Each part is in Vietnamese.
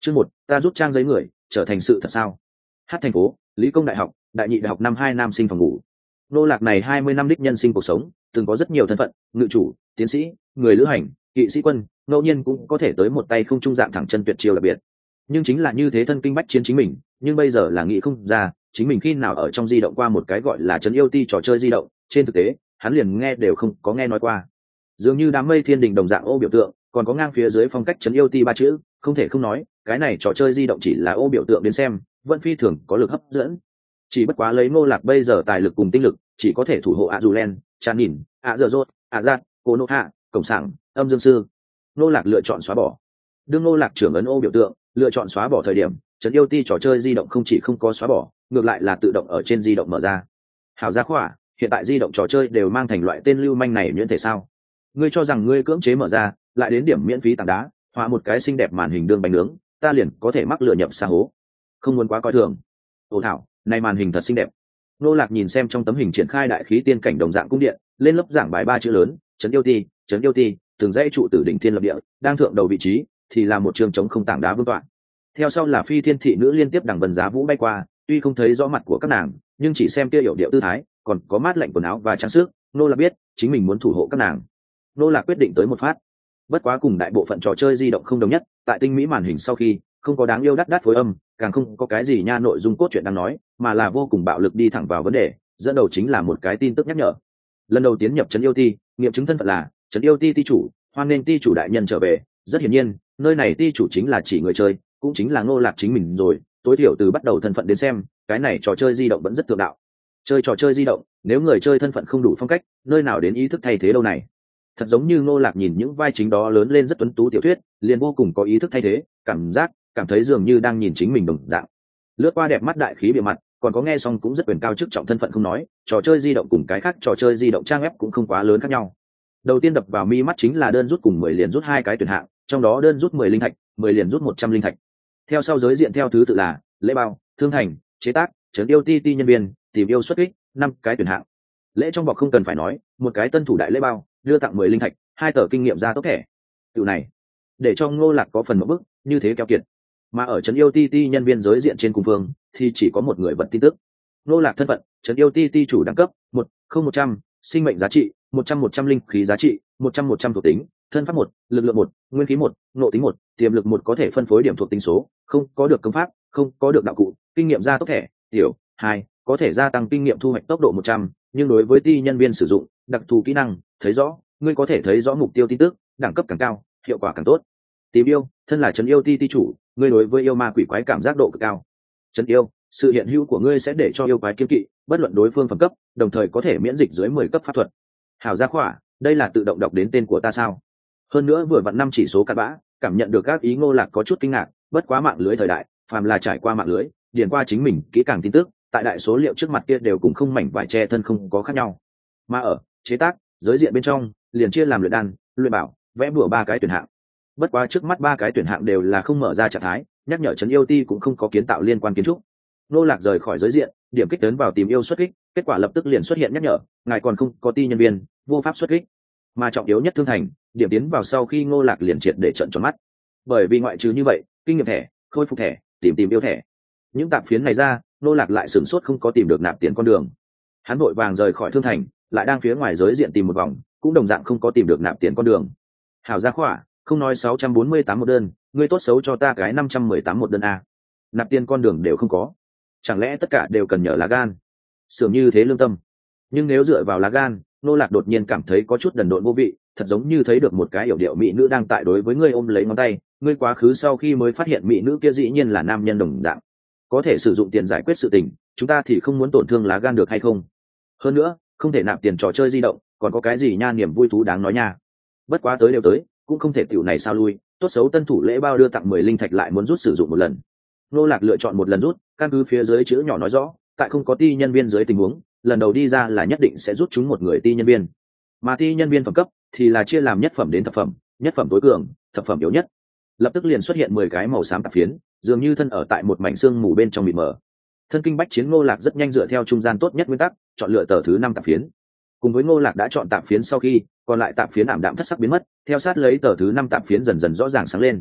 Chương 1, ta rút trang giấy người trở thành sự thật sao? Hát thành phố, Lý Công Đại học, Đại nhị đại học năm 2 nam sinh phòng ngủ. Nô Lạc này 20 năm đích nhân sinh cuộc sống, từng có rất nhiều thân phận, ngự chủ, tiến sĩ, người lữ hành, kỵ sĩ quân, ngẫu nhiên cũng có thể tới một tay không trung dạng thẳng chân tuyệt chiêu đặc biệt. Nhưng chính là như thế thân kinh bách chiến chính mình, nhưng bây giờ là nghĩ không ra, chính mình khi nào ở trong di động qua một cái gọi là trấn yêu ti trò chơi di động, trên thực tế, hắn liền nghe đều không có nghe nói qua. Dường như đám mây thiên đình đồng dạng ô biểu tượng, còn có ngang phía dưới phong cách trấn yêu ti ba chữ, không thể không nói, cái này trò chơi di động chỉ là ô biểu tượng đến xem, vẫn phi thường có lực hấp dẫn. Chỉ bất quá lấy Ngô Lạc bây giờ tài lực cùng tinh lực, chỉ có thể thủ hộ Azulen, Chan Nhìn, Dở Rốt, Giạt, Cô Nô Hạ, Cổng Sảng, Âm Dương Sư. Ngô Lạc lựa chọn xóa bỏ. Đương Ngô Lạc trưởng ấn ô biểu tượng, lựa chọn xóa bỏ thời điểm, trấn yêu ti trò chơi di động không chỉ không có xóa bỏ, ngược lại là tự động ở trên di động mở ra. Hảo gia khỏa, hiện tại di động trò chơi đều mang thành loại tên lưu manh này nhuyễn thể sao? Ngươi cho rằng ngươi cưỡng chế mở ra, lại đến điểm miễn phí tảng đá, hóa một cái xinh đẹp màn hình đương bánh nướng, ta liền có thể mắc lừa nhập xa hố. Không muốn quá coi thường. Ô thảo, này màn hình thật xinh đẹp. Nô Lạc nhìn xem trong tấm hình triển khai đại khí tiên cảnh đồng dạng cung điện, lên lớp giảng bài ba chữ lớn, trấn yêu ti, từng dãy trụ tử đỉnh thiên lập địa, đang thượng đầu vị trí thì là một trường trống không tảng đá vương tọa. Theo sau là phi thiên thị nữ liên tiếp đằng vân giá vũ bay qua, tuy không thấy rõ mặt của các nàng, nhưng chỉ xem kia hiểu điệu tư thái, còn có mát lạnh quần áo và trang sức, Nô Lạc biết, chính mình muốn thủ hộ các nàng. Nô Lạc quyết định tới một phát. Bất quá cùng đại bộ phận trò chơi di động không đồng nhất, tại tinh mỹ màn hình sau khi, không có đáng yêu đắt đắt phối âm, càng không có cái gì nha nội dung cốt truyện đang nói, mà là vô cùng bạo lực đi thẳng vào vấn đề, dẫn đầu chính là một cái tin tức nhắc nhở. Lần đầu tiến nhập trấn yêu ti, nghiệm chứng thân phận là trấn yêu ti ti chủ, hoan nghênh ti chủ đại nhân trở về. Rất hiển nhiên, nơi này ti chủ chính là chỉ người chơi, cũng chính là Ngô Lạc chính mình rồi, tối thiểu từ bắt đầu thân phận đến xem, cái này trò chơi di động vẫn rất thượng đạo. Chơi trò chơi di động, nếu người chơi thân phận không đủ phong cách, nơi nào đến ý thức thay thế đâu này. Thật giống như Ngô Lạc nhìn những vai chính đó lớn lên rất tuấn tú tiểu thuyết, liền vô cùng có ý thức thay thế, cảm thấy dường như đang nhìn chính mình đồng dạng. Lướt qua đẹp mắt đại khí bề mặt, còn có nghe xong cũng rất quyền cao chức trọng thân phận không nói, trò chơi di động cùng cái khác trò chơi di động trang web cũng không quá lớn khác nhau. Đầu tiên đập vào mi mắt chính là đơn rút cùng 10 liền rút hai cái tuyển hạng, trong đó đơn rút 10 linh thạch, 10 liền rút 100 linh thạch. Theo sau giới diện theo thứ tự là lễ bao, thương thành, chế tác, trấn yêu ti ti nhân viên, tìm yêu xuất kích, 5 cái tuyển hạng. Lễ trong bọc không cần phải nói, một cái tân thủ đại lễ bao, đưa tặng 10 linh thạch, 2 tờ kinh nghiệm ra tốc thẻ. Điều này, để cho Ngô Lạc có phần một bức, như thế keo kiệt. Mà ở trấn yêu ti ti nhân viên giới diện trên cùng phương thì chỉ có một người vật tin tức. Ngô Lạc thân phận, trấn yêu ti ti chủ đẳng cấp 10100, sinh mệnh giá trị 100 linh khí giá trị 100 thuộc tính, thân pháp 1, lực lượng 1, nguyên khí 1, nộ tính 1, tiềm lực 1 có thể phân phối điểm thuộc tính số, không có được công pháp, không có được đạo cụ, kinh nghiệm gia tốc thẻ, tiểu 2, có thể gia tăng kinh nghiệm thu hoạch tốc độ 100, nhưng đối với ti nhân viên sử dụng, đặc thù kỹ năng, thấy rõ, ngươi có thể thấy rõ mục tiêu tin tức, đẳng cấp càng cao, hiệu quả càng tốt. Tìm yêu, thân là trấn yêu ti ti chủ, ngươi đối với yêu ma quỷ quái cảm giác độ cực cao. Trấn yêu, sự hiện hữu của ngươi sẽ để cho yêu quái kiêng kỵ, bất luận đối phương phẩm cấp, đồng thời có thể miễn dịch dưới 10 cấp pháp thuật. Hảo gia khỏa, đây là tự động đọc đến tên của ta sao? Hơn nữa vừa vặn 5 chỉ số cặn bã, cảm nhận được các ý Ngô Lạc có chút kinh ngạc, bất quá mạng lưới thời đại, phàm là trải qua mạng lưới, điền qua chính mình kỹ càng tin tức, tại đại số liệu trước mặt kia đều cùng không mảnh vải che thân không có khác nhau. Mà ở chế tác, giới diện bên trong, liền chia làm luyện đan, luyện bảo, vẽ bùa 3 cái tuyển hạng. Bất quá trước mắt 3 cái tuyển hạng đều là không mở ra trạng thái, nhắc nhở trấn yêu ti cũng không có kiến tạo liên quan kiến trúc. Ngô Lạc rời khỏi giới diện, điểm kích tấn vào tìm yêu xuất kích, kết quả lập tức liền xuất hiện nhắc nhở, ngài còn không có ti nhân viên, vô pháp xuất kích. Mà trọng yếu nhất thương thành, điểm tiến vào sau khi Ngô Lạc liền triệt để trợn tròn mắt. Bởi vì ngoại trừ như vậy, kinh nghiệm thẻ, khôi phục thẻ, tìm yêu thẻ, những tạp phiến này ra, Ngô Lạc lại sửng sốt không có tìm được nạp tiền con đường. Hắn vội vàng rời khỏi thương thành, lại đang phía ngoài giới diện tìm một vòng, cũng đồng dạng không có tìm được nạp tiền con đường. Hảo gia khỏa, không nói 648 một đơn, ngươi tốt xấu cho ta cái 518 một đơn a. Nạp tiền con đường đều không có, chẳng lẽ tất cả đều cần nhờ lá gan? Sưởng như thế lương tâm. Nhưng nếu dựa vào lá gan, Ngô Lạc đột nhiên cảm thấy có chút đần độn vô vị, thật giống như thấy được một cái yểu điệu mỹ nữ đang tại đối với ngươi ôm lấy ngón tay, ngươi quá khứ sau khi mới phát hiện mỹ nữ kia dĩ nhiên là nam nhân đồng dạng. Có thể sử dụng tiền giải quyết sự tình, chúng ta thì không muốn tổn thương lá gan được hay không? Hơn nữa, không thể nạp tiền trò chơi di động, còn có cái gì nha niềm vui thú đáng nói nha. Bất quá tới đều tới, cũng không thể tiểu này sao lui, tốt xấu tân thủ lễ bao đưa tặng 10 linh thạch lại muốn rút sử dụng một lần. Ngô Lạc lựa chọn một lần rút, căn cứ phía dưới chữ nhỏ nói rõ, tại không có ti nhân viên dưới tình huống, lần đầu đi ra là nhất định sẽ rút chúng một người ti nhân viên. Mà ti nhân viên phẩm cấp thì là chia làm nhất phẩm đến thập phẩm, nhất phẩm tối cường, thập phẩm yếu nhất. Lập tức liền xuất hiện 10 cái màu xám tạp phiến, dường như thân ở tại một mảnh xương mù bên trong mịt mờ. Thân kinh bách chiến Ngô Lạc rất nhanh dựa theo trung gian tốt nhất nguyên tắc, chọn lựa tờ thứ 5 tạp phiến. Cùng với Ngô Lạc đã chọn tạp phiến sau khi, còn lại tạp phiến ảm đạm thất sắc biến mất, theo sát lấy tờ thứ 5 tạp phiến dần dần rõ ràng sáng lên.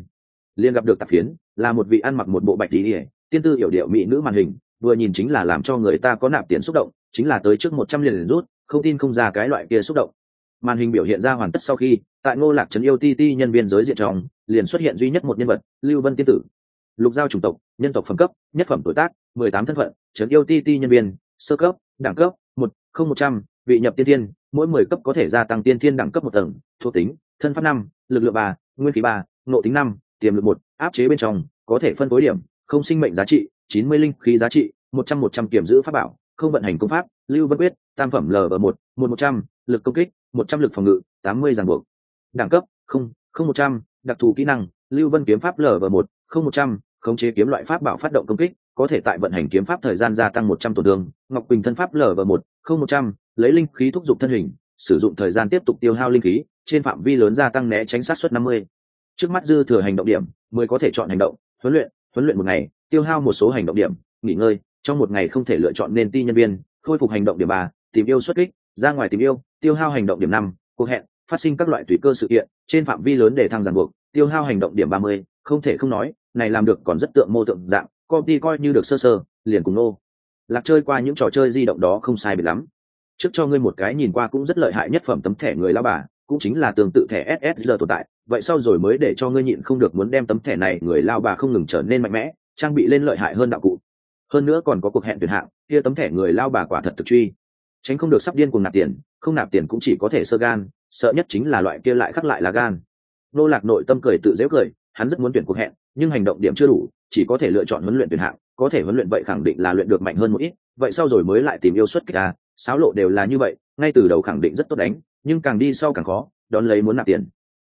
liền gặp được tạp phiến, là một vị ăn mặc một bộ bạch y, tiên tư hiểu điệu mỹ nữ màn hình, vừa nhìn chính là làm cho người ta có nạp tiền xúc động, chính là tới trước 100 liền rút, không tin không ra cái loại kia xúc động. Màn hình biểu hiện ra hoàn tất sau khi, tại Ngô Lạc trấn yêu ti ti nhân viên giới diện trong, liền xuất hiện duy nhất một nhân vật, Lưu Vân tiên tử. Lục giao chủng tộc, nhân tộc phẩm cấp, nhất phẩm tuổi tác, 18 thân phận, trấn yêu ti ti nhân viên, sơ cấp, đẳng cấp 10100, vị nhập tiên thiên, mỗi 10 cấp có thể gia tăng tiên thiên đẳng cấp 1 tầng, thuộc tính, thân pháp 5, lực lượng 3, nguyên khí 3, nộ tính 5, tiềm lực 1, áp chế bên trong, có thể phân phối điểm, không sinh mệnh giá trị, 90 linh khí giá trị, 100 kiểm giữ pháp bảo, không vận hành công pháp, Lưu Vân quyết, tam phẩm LV1, 100, lực công kích, 100 lực phòng ngự, 80 ràng buộc. Đẳng cấp, 100, đặc thù kỹ năng, Lưu Vân kiếm pháp LV1, 100, khống chế kiếm loại pháp bảo phát động công kích, có thể tại vận hành kiếm pháp thời gian gia tăng 100 tổn thương. Ngọc Quỳnh thân pháp LV1, 100, lấy linh khí thúc giục thân hình, sử dụng thời gian tiếp tục tiêu hao linh khí, trên phạm vi lớn gia tăng né tránh sát suất 50. Trước mắt dư thừa hành động điểm, 10 có thể chọn hành động, huấn luyện một ngày, tiêu hao một số hành động điểm, nghỉ ngơi, trong một ngày không thể lựa chọn nên ti nhân viên, khôi phục hành động điểm 3, tìm yêu xuất kích, ra ngoài tìm yêu, tiêu hao hành động điểm 5, cuộc hẹn, phát sinh các loại tùy cơ sự kiện, trên phạm vi lớn để thăng ràng buộc, tiêu hao hành động điểm 30, không thể không nói, này làm được còn rất tượng mô tượng dạng, công ty coi như được sơ sơ, liền cùng nô Lạc chơi qua những trò chơi di động đó không sai biệt lắm. Trước cho ngươi một cái nhìn qua cũng rất lợi hại nhất phẩm tấm thẻ người lão bà, cũng chính là tương tự thẻ SSR tồn tại, vậy sau rồi mới để cho ngươi nhịn không được muốn đem tấm thẻ này người lao bà không ngừng trở nên mạnh mẽ, trang bị lên lợi hại hơn đạo cụ. Hơn nữa còn có cuộc hẹn tuyển hạng, kia tấm thẻ người lao bà quả thật thực truy, tránh không được sắp điên cuồng nạp tiền, không nạp tiền cũng chỉ có thể sơ gan, sợ nhất chính là loại kia lại khắc lại là gan. Nô Lạc nội tâm cười tự giễu cười, hắn rất muốn tuyển cuộc hẹn, nhưng hành động điểm chưa đủ, chỉ có thể lựa chọn huấn luyện tuyển hạng, có thể huấn luyện vậy khẳng định là luyện được mạnh hơn một ít, vậy sau rồi mới lại tìm yêu xuất kích à, sáo lộ đều là như vậy, ngay từ đầu khẳng định rất tốt đánh, nhưng càng đi sau càng khó, đón lấy muốn nạp tiền.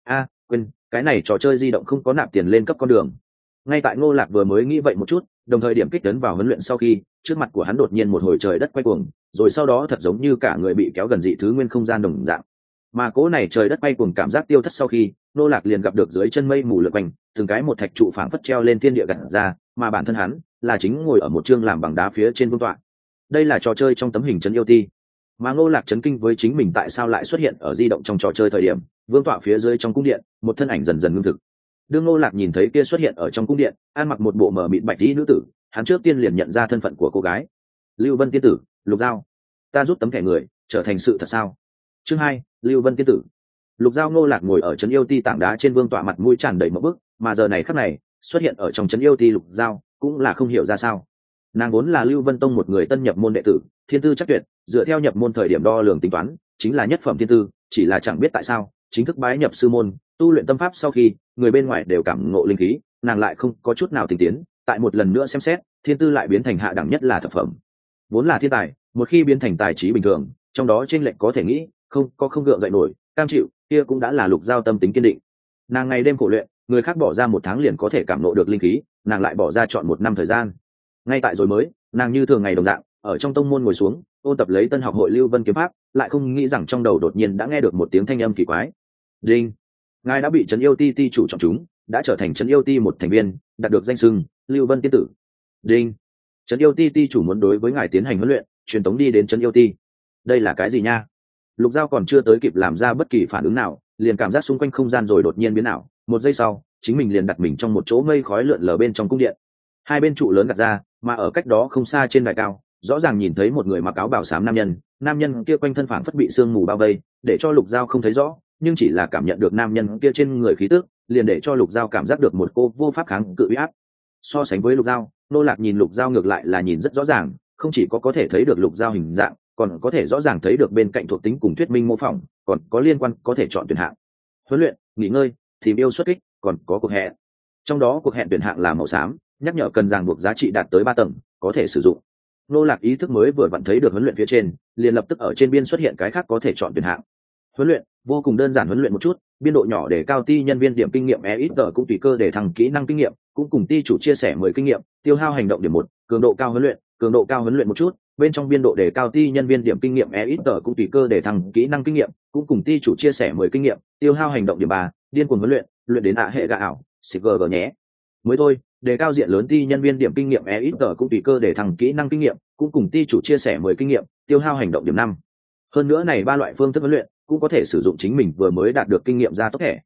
Quên, cái này trò chơi di động không có nạp tiền lên cấp con đường. Ngay tại Ngô Lạc vừa mới nghĩ vậy một chút, đồng thời điểm kích tấn vào huấn luyện sau khi, trước mặt của hắn đột nhiên một hồi trời đất quay cuồng, rồi sau đó thật giống như cả người bị kéo gần dị thứ nguyên không gian đồng dạng. Mà cố này trời đất quay cuồng cảm giác tiêu thất sau khi, Ngô Lạc liền gặp được dưới chân mây mù lượn quanh, từng cái một thạch trụ phảng phất treo lên thiên địa gặt ra, mà bản thân hắn là chính ngồi ở một chương làm bằng đá phía trên vương tọa. Đây là trò chơi trong tấm hình trấn yêu ti. Mà Ngô Lạc chấn kinh với chính mình tại sao lại xuất hiện ở di động trong trò chơi thời điểm, vương tọa phía dưới trong cung điện, một thân ảnh dần dần ngưng thực. Đương Ngô Lạc nhìn thấy kia xuất hiện ở trong cung điện, ăn mặc một bộ mờ mịt bạch y nữ tử, hắn trước tiên liền nhận ra thân phận của cô gái. Lưu Vân tiên tử, Lục Giao. Ta rút tấm thẻ người, trở thành sự thật sao? Chương 2, Lưu Vân tiên tử. Lục Giao. Ngô Lạc ngồi ở trấn yêu ti tảng đá trên vương tọa, mặt mũi tràn đầy mộng bức, mà giờ này khắc này, xuất hiện ở trong trấn yêu ti Lục Giao, cũng là không hiểu ra sao. Nàng vốn là Lưu Vân tông một người tân nhập môn đệ tử, thiên tư chắc tuyệt, dựa theo nhập môn thời điểm đo lường tính toán, chính là nhất phẩm thiên tư, chỉ là chẳng biết tại sao, chính thức bái nhập sư môn, tu luyện tâm pháp sau khi, người bên ngoài đều cảm ngộ linh khí, nàng lại không có chút nào tinh tiến, tại một lần nữa xem xét, thiên tư lại biến thành hạ đẳng nhất là thập phẩm. Vốn là thiên tài, một khi biến thành tài trí bình thường, trong đó trên lệnh có thể nghĩ, không gượng dậy nổi, cam chịu, kia cũng đã là Lục Giao tâm tính kiên định. Nàng ngày đêm khổ luyện, người khác bỏ ra 1 tháng liền có thể cảm ngộ được linh khí, nàng lại bỏ ra chọn 1 năm thời gian. Ngay tại rồi mới, nàng như thường ngày đồng dạng, ở trong tông môn ngồi xuống, ôn tập lấy tân học hội Lưu Vân kiếm pháp, lại không nghĩ rằng trong đầu đột nhiên đã nghe được một tiếng thanh âm kỳ quái. Đinh, ngài đã bị trấn yêu ti ti chủ chọn chúng, đã trở thành trấn yêu ti một thành viên, đạt được danh xưng Lưu Vân tiên tử. Đinh, trấn yêu ti ti chủ muốn đối với ngài tiến hành huấn luyện, truyền tống đi đến trấn yêu ti. Đây là cái gì nha? Lục Giao còn chưa tới kịp làm ra bất kỳ phản ứng nào, liền cảm giác xung quanh không gian rồi đột nhiên biến ảo, một giây sau, chính mình liền đặt mình trong một chỗ mây khói lượn lờ bên trong cung điện. Hai bên trụ lớn đặt ra, mà ở cách đó không xa trên đài cao, rõ ràng nhìn thấy một người mặc áo bào xám nam nhân kia quanh thân phảng phất bị sương mù bao vây, để cho Lục Giao không thấy rõ, nhưng chỉ là cảm nhận được nam nhân kia trên người khí tức, liền để cho Lục Giao cảm giác được một cô vô pháp kháng cự uy áp. So sánh với Lục Giao, Nô Lạc nhìn Lục Giao ngược lại là nhìn rất rõ ràng, không chỉ có thể thấy được Lục Giao hình dạng, còn có thể rõ ràng thấy được bên cạnh thuộc tính cùng thuyết minh mô phỏng, còn có liên quan có thể chọn tuyển hạng, huấn luyện, nghỉ ngơi, tìm yêu xuất kích, còn có cuộc hẹn. Trong đó cuộc hẹn tuyển hạng là màu xám, nhắc nhở cần ràng buộc giá trị đạt tới 3 tầng, có thể sử dụng. Nô Lạc ý thức mới vừa vặn thấy được huấn luyện phía trên, liền lập tức ở trên biên xuất hiện cái khác có thể chọn tuyển hạng. Huấn luyện, vô cùng đơn giản, huấn luyện một chút, biên độ nhỏ để cao ti nhân viên điểm kinh nghiệm ít cũng tùy cơ để thăng kỹ năng kinh nghiệm, cũng cùng ti chủ chia sẻ 10 kinh nghiệm, tiêu hao hành động điểm 1, cường độ cao huấn luyện một chút, bên trong biên độ để cao ti nhân viên điểm kinh nghiệm ít cũng tùy cơ để thăng kỹ năng kinh nghiệm, cũng cùng ti chủ chia sẻ 10 kinh nghiệm, tiêu hao hành động điểm 3, điên cuồng huấn luyện đến hệ gạ ảo, CGG nhé. Mới thôi, đề cao diện lớn ti nhân viên điểm kinh nghiệm ít cũng tùy cơ để thăng kỹ năng kinh nghiệm, cũng cùng ti chủ chia sẻ 10 kinh nghiệm, tiêu hao hành động điểm 5. Hơn nữa này 3 loại phương thức huấn luyện cũng có thể sử dụng chính mình vừa mới đạt được kinh nghiệm ra tốc thẻ.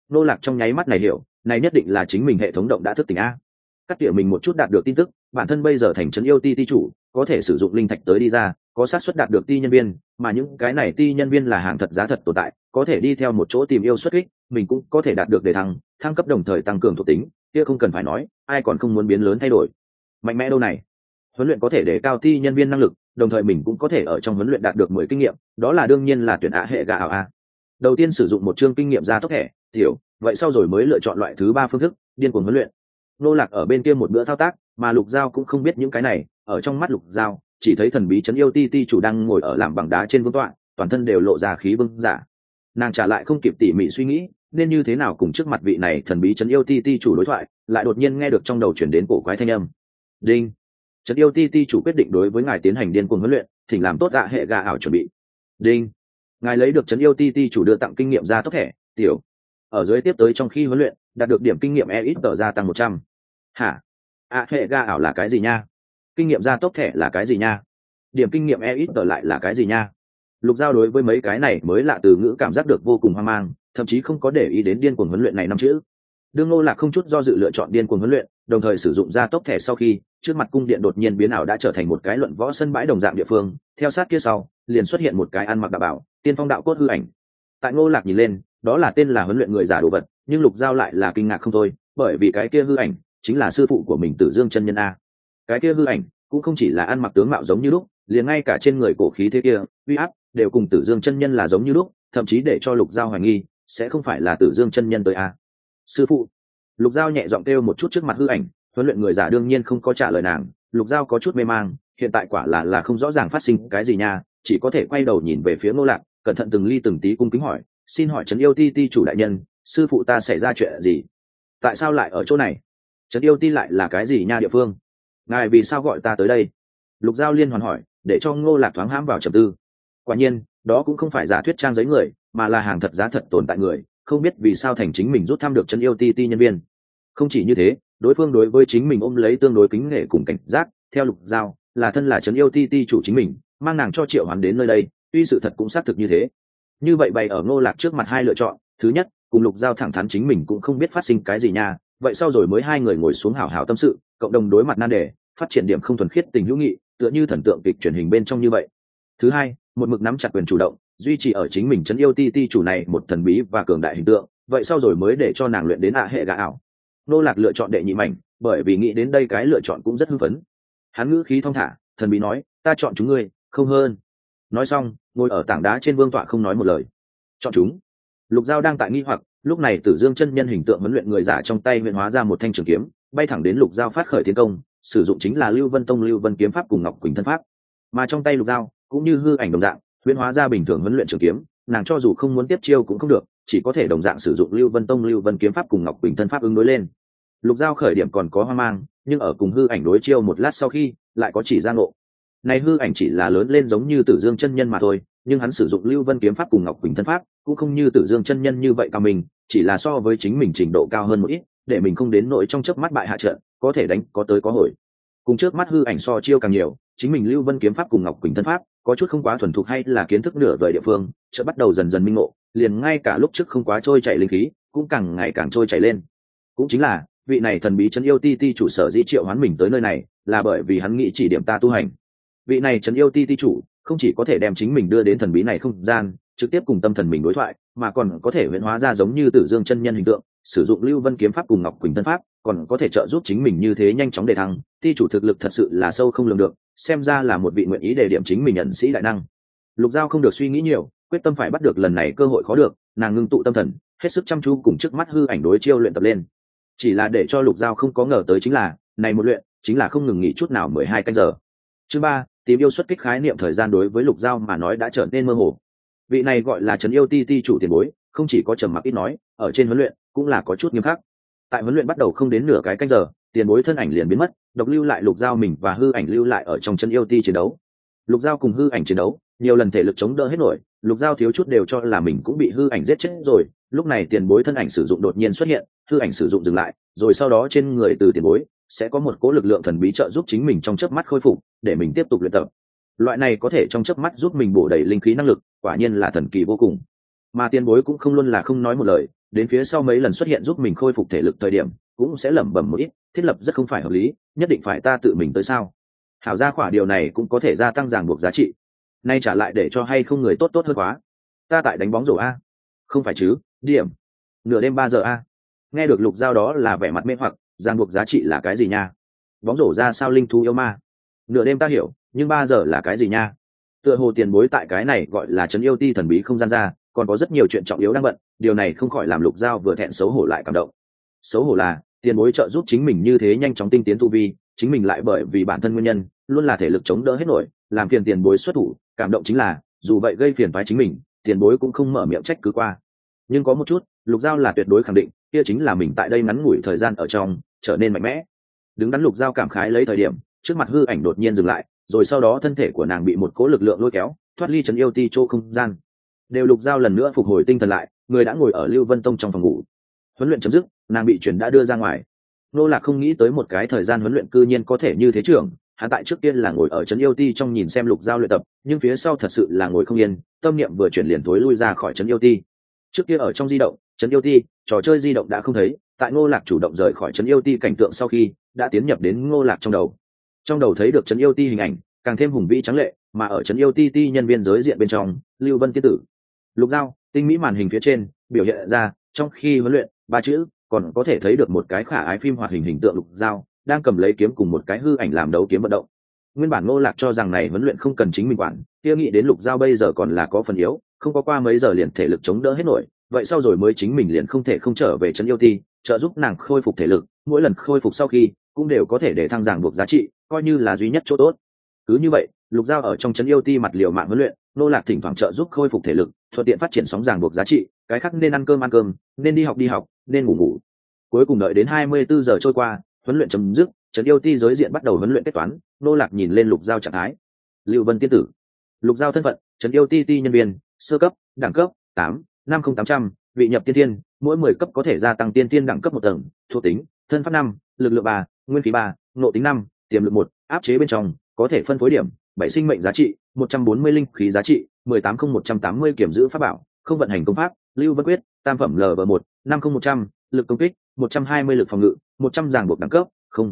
Nô Lạc trong nháy mắt này hiểu, này nhất định là chính mình hệ thống động đã thức tỉnh a. Cắt tỉa mình một chút đạt được tin tức, bản thân bây giờ thành trấn yêu ti chủ, có thể sử dụng linh thạch tới đi ra, có xác suất đạt được ti nhân viên, mà những cái này ti nhân viên là hàng thật giá thật tồn tại, có thể đi theo một chỗ tìm yêu xuất kích, mình cũng có thể đạt được đề thăng cấp đồng thời tăng cường thuộc tính, kia không cần phải nói, ai còn không muốn biến lớn thay đổi. Mạnh mẽ đâu này. Huấn luyện có thể để cao ti nhân viên năng lực, đồng thời mình cũng có thể ở trong huấn luyện đạt được 10 kinh nghiệm, đó là đương nhiên là tuyển hệ gà ảo a. Đầu tiên sử dụng một chương kinh nghiệm gia tốc thẻ, tiểu, vậy sau rồi mới lựa chọn loại thứ 3 phương thức, điên cuồng huấn luyện. Nô Lạc ở bên kia một bữa thao tác, mà Lục Giao cũng không biết những cái này, ở trong mắt Lục Giao, chỉ thấy thần bí trấn yêu ti chủ đang ngồi ở làm bằng đá trên vương tọa, toàn thân đều lộ ra khí vương giả. Nàng trả lại không kịp tỉ mỉ suy nghĩ, nên như thế nào cùng trước mặt vị này thần bí trấn yêu ti chủ đối thoại, lại đột nhiên nghe được trong đầu chuyển đến cổ quái thanh âm. Đinh. Trấn yêu ti chủ quyết định đối với ngài tiến hành điên cuồng huấn luyện, thỉnh làm tốt hệ gà ảo chuẩn bị. Đinh. Ngài lấy được trấn yêu ti chủ đưa tặng kinh nghiệm gia tốc thẻ, tiểu. Ở dưới tiếp tới trong khi huấn luyện, đạt được điểm kinh nghiệm ít tờ gia tăng 100. Hả? Hệ gà ảo là cái gì nha? Kinh nghiệm gia tốc thẻ là cái gì nha? Điểm kinh nghiệm ít tờ lại là cái gì nha? Lục Giao đối với mấy cái này mới lạ từ ngữ cảm giác được vô cùng hoang mang, thậm chí không có để ý đến điên cuồng huấn luyện này năm chữ. Đương Nô Lạc không chút do dự lựa chọn điên cuồng huấn luyện, đồng thời sử dụng gia tốc thẻ sau khi, trước mặt cung điện đột nhiên biến ảo đã trở thành một cái luận võ sân bãi đồng dạng địa phương, theo sát kia sau, liền xuất hiện một cái ăn mặc đạo bảo, tiên phong đạo cốt hư ảnh. Tại Nô Lạc nhìn lên, đó là tên là huấn luyện người giả đồ vật, nhưng Lục Giao lại là kinh ngạc không thôi, bởi vì cái kia hư ảnh chính là sư phụ của mình Tử Dương chân nhân a. Cái kia hư ảnh cũng không chỉ là ăn mặc tướng mạo giống như lúc, liền ngay cả trên người cổ khí thế kia, uy áp đều cùng Tử Dương chân nhân là giống như lúc, thậm chí để cho Lục Giao hoài nghi, sẽ không phải là Tử Dương chân nhân tới a. Sư phụ. Lục Giao nhẹ giọng kêu một chút trước mặt hư ảnh, huấn luyện người giả đương nhiên không có trả lời nàng, Lục Giao có chút mê mang, hiện tại quả là không rõ ràng phát sinh cái gì nha, chỉ có thể quay đầu nhìn về phía Ngô Lạc, cẩn thận từng ly từng tí cung kính hỏi, xin hỏi trấn yêu ti chủ đại nhân, sư phụ ta xảy ra chuyện gì? Tại sao lại ở chỗ này? Trấn yêu ti lại là cái gì nha địa phương? Ngài vì sao gọi ta tới đây? Lục Giao liên hoàn hỏi, để cho Ngô Lạc thoáng hãm vào trầm tư. Quả nhiên, đó cũng không phải giả thuyết trang giấy người, mà là hàng thật giá thật tồn tại người, không biết vì sao thành chính mình rút thăm được trấn yêu ti nhân viên. Không chỉ như thế, đối phương đối với chính mình ôm lấy tương đối kính nể cùng cảnh giác, theo Lục Giao, là thân là trấn yêu ti chủ chính mình, mang nàng cho Triệu Hoán đến nơi đây, tuy sự thật cũng xác thực như thế. Như vậy bày ở Ngô Lạc trước mặt hai lựa chọn, thứ nhất, cùng Lục Giao thẳng thắn chính mình cũng không biết phát sinh cái gì nha, vậy sau rồi mới hai người ngồi xuống hào hào tâm sự, cộng đồng đối mặt nan đề, phát triển điểm không thuần khiết tình hữu nghị, tựa như thần tượng kịch truyền hình bên trong như vậy. Thứ hai, một mực nắm chặt quyền chủ động, duy trì ở chính mình trấn yêu ti chủ này một thần bí và cường đại hình tượng, vậy sau rồi mới để cho nàng luyện đến hệ gà ảo. Nô Lạc lựa chọn đệ nhị mảnh, bởi vì nghĩ đến đây cái lựa chọn cũng rất hưng phấn. Hắn ngữ khí thong thả, thần bí nói, ta chọn chúng ngươi, không hơn. Nói xong, ngồi ở tảng đá trên vương tọa không nói một lời. Chọn chúng. Lục Giao đang tại nghi hoặc, lúc này Tử Dương chân nhân hình tượng huấn luyện người giả trong tay huyện hóa ra một thanh trường kiếm, bay thẳng đến Lục Giao phát khởi tiến công, sử dụng chính là Lưu Vân Tông Lưu Vân kiếm pháp cùng Ngọc Quỳnh thân pháp. Mà trong tay Lục Giao cũng như hư ảnh đồng dạng, huyễn hóa ra bình thường huấn luyện trường kiếm, nàng cho dù không muốn tiếp chiêu cũng không được, chỉ có thể đồng dạng sử dụng Lưu Vân Tông Lưu Vân kiếm pháp cùng Ngọc Quỳnh thân pháp ứng đối lên. Lục Giao khởi điểm còn có hoang mang, nhưng ở cùng hư ảnh đối chiêu một lát sau khi, lại có chỉ ra ngộ. Này hư ảnh chỉ là lớn lên giống như Tử Dương chân nhân mà thôi, nhưng hắn sử dụng Lưu Vân kiếm pháp cùng Ngọc Quỳnh thân pháp, cũng không như Tử Dương chân nhân như vậy cao mình, chỉ là so với chính mình trình độ cao hơn một ít, để mình không đến nỗi trong chớp mắt bại hạ trận, có thể đánh có tới có hồi. Cùng trước mắt hư ảnh so chiêu càng nhiều, chính mình Lưu Vân kiếm pháp cùng Ngọc Quỳnh thân pháp, có chút không quá thuần thục hay là kiến thức nửa vời địa phương, chợt bắt đầu dần dần minh ngộ, liền ngay cả lúc trước không quá trôi chảy linh khí, cũng càng ngày càng trôi chảy lên. Cũng chính là, vị này thần bí trấn yêu ti chủ sở dĩ triệu hoán mình tới nơi này, là bởi vì hắn nghĩ chỉ điểm ta tu hành. Vị này trấn yêu ti chủ không chỉ có thể đem chính mình đưa đến thần bí này không gian, trực tiếp cùng tâm thần mình đối thoại, mà còn có thể huyễn hóa ra giống như Tử Dương chân nhân hình tượng, sử dụng Lưu Vân kiếm pháp cùng Ngọc Quỳnh thân pháp, còn có thể trợ giúp chính mình như thế nhanh chóng đề thăng. Ti chủ thực lực thật sự là sâu không lường được, xem ra là một vị nguyện ý đề điểm chính mình ẩn sĩ đại năng. Lục Giao không được suy nghĩ nhiều, quyết tâm phải bắt được lần này cơ hội khó được, nàng ngưng tụ tâm thần, hết sức chăm chú cùng trước mắt hư ảnh đối chiêu luyện tập lên. Chỉ là để cho Lục Giao không có ngờ tới chính là, này một luyện chính là không ngừng nghỉ chút nào 12 canh giờ. Chương 3, tìm yêu xuất kích khái niệm thời gian đối với Lục Giao mà nói đã trở nên mơ hồ. Vị này gọi là trấn yêu ti chủ tiền bối, không chỉ có trầm mặc ít nói, ở trên huấn luyện cũng là có chút nghiêm khắc. Tại huấn luyện bắt đầu không đến nửa cái canh giờ, tiền bối thân ảnh liền biến mất, độc lưu lại Lục Giao mình và hư ảnh lưu lại ở trong trấn yêu ti chiến đấu. Lục Giao cùng hư ảnh chiến đấu, nhiều lần thể lực chống đỡ hết nổi, Lục Giao thiếu chút đều cho là mình cũng bị hư ảnh giết chết rồi. Lúc này tiền bối thân ảnh sử dụng đột nhiên xuất hiện, hư ảnh sử dụng dừng lại, rồi sau đó trên người từ tiền bối sẽ có một cỗ lực lượng thần bí trợ giúp chính mình trong chớp mắt khôi phục, để mình tiếp tục luyện tập. Loại này có thể trong chớp mắt giúp mình bổ đầy linh khí năng lực, quả nhiên là thần kỳ vô cùng. Mà tiền bối cũng không luôn là không nói một lời, đến phía sau mấy lần xuất hiện giúp mình khôi phục thể lực thời điểm cũng sẽ lẩm bẩm một ít, thiết lập rất không phải hợp lý, nhất định phải ta tự mình tới sao? Hảo ra khỏa điều này cũng có thể gia tăng ràng buộc giá trị. Nay trả lại để cho hay không người tốt tốt hơn quá. Ta tại đánh bóng rổ a. Không phải chứ, điểm. Nửa đêm 3 giờ a. Nghe được Lục Giao đó là vẻ mặt mê hoặc, ràng buộc giá trị là cái gì nha? Bóng rổ ra sao linh thú yêu ma? Nửa đêm ta hiểu, nhưng 3 giờ là cái gì nha? Tựa hồ tiền bối tại cái này gọi là trấn yêu ti thần bí không gian ra, còn có rất nhiều chuyện trọng yếu đang bận, điều này không khỏi làm Lục Giao vừa thẹn xấu hổ lại cảm động. Xấu hổ là tiền bối trợ giúp chính mình như thế nhanh chóng tinh tiến tu vi, chính mình lại bởi vì bản thân nguyên nhân luôn là thể lực chống đỡ hết nổi, làm phiền tiền bối xuất thủ. Cảm động chính là dù vậy gây phiền phái chính mình, tiền bối cũng không mở miệng trách cứ qua. Nhưng có một chút Lục Giao là tuyệt đối khẳng định, kia chính là mình tại đây ngắn ngủi thời gian ở trong trở nên mạnh mẽ. Đứng đắn Lục Giao cảm khái lấy thời điểm, trước mặt hư ảnh đột nhiên dừng lại, rồi sau đó thân thể của nàng bị một cỗ lực lượng lôi kéo thoát ly trấn yêu ti chỗ không gian. Đều Lục Giao lần nữa phục hồi tinh thần lại, người đã ngồi ở Lưu Vân Tông trong phòng ngủ. Huấn luyện chấm dứt, nàng bị chuyển đã đưa ra ngoài. Nô Lạc không nghĩ tới một cái thời gian huấn luyện cư nhiên có thể như thế trưởng, hắn tại trước tiên là ngồi ở trấn yêu ti trong nhìn xem Lục Giao luyện tập, nhưng phía sau thật sự là ngồi không yên, tâm niệm vừa chuyển liền tối lui ra khỏi trấn yêu ti. Trước kia ở trong di động, trấn yêu ti, trò chơi di động đã không thấy, tại Ngô Lạc chủ động rời khỏi trấn yêu ti cảnh tượng sau khi, đã tiến nhập đến Ngô Lạc trong đầu. Trong đầu thấy được trấn yêu ti hình ảnh, càng thêm hùng vĩ trắng lệ, mà ở trấn yêu ti ti nhân viên giới diện bên trong, Lưu Vân tiên tử, Lục Giao, tinh mỹ màn hình phía trên biểu hiện ra, trong khi huấn luyện, ba chữ, còn có thể thấy được một cái khả ái phim hoạt hình hình tượng Lục Giao đang cầm lấy kiếm cùng một cái hư ảnh làm đấu kiếm vận động. Nguyên bản Ngô Lạc cho rằng này huấn luyện không cần chính mình quản, kia nghĩ đến Lục Giao bây giờ còn là có phần yếu, không có qua mấy giờ liền thể lực chống đỡ hết nổi, vậy sau rồi mới chính mình liền không thể không trở về trấn yêu ti trợ giúp nàng khôi phục thể lực, mỗi lần khôi phục sau khi cũng đều có thể để thăng ràng buộc giá trị, coi như là duy nhất chỗ tốt. Cứ như vậy, Lục Giao ở trong trấn yêu ti mặt liều mạng huấn luyện, Ngô Lạc thỉnh thoảng trợ giúp khôi phục thể lực, thuận tiện phát triển sóng ràng buộc giá trị, cái khác nên ăn cơm, nên đi học, nên ngủ. Cuối cùng đợi đến 24 giờ trôi qua, huấn luyện chấm dứt, trấn yêu ti giới diện bắt đầu huấn luyện kết toán. Ngô Lạc nhìn lên Lục Giao trạng thái. Lưu Vân tiên tử, Lục Giao thân phận, trấn yêu ti ti nhân viên, sơ cấp, đẳng cấp 850-800, vị nhập tiên thiên, mỗi 10 cấp có thể gia tăng tiên thiên đẳng cấp 1 tầng, thuộc tính, thân pháp 5, lực lượng 3, nguyên khí 3, nộ tính 5, tiềm lực 1, áp chế bên trong, có thể phân phối điểm, 7 sinh mệnh giá trị, 140 linh khí giá trị, 180180 kiểm giữ pháp bảo, không vận hành công pháp, Lưu Vân quyết, tam phẩm LV1, 50100, lực công kích, 120 lực phòng ngự, 100 ràng buộc đẳng cấp,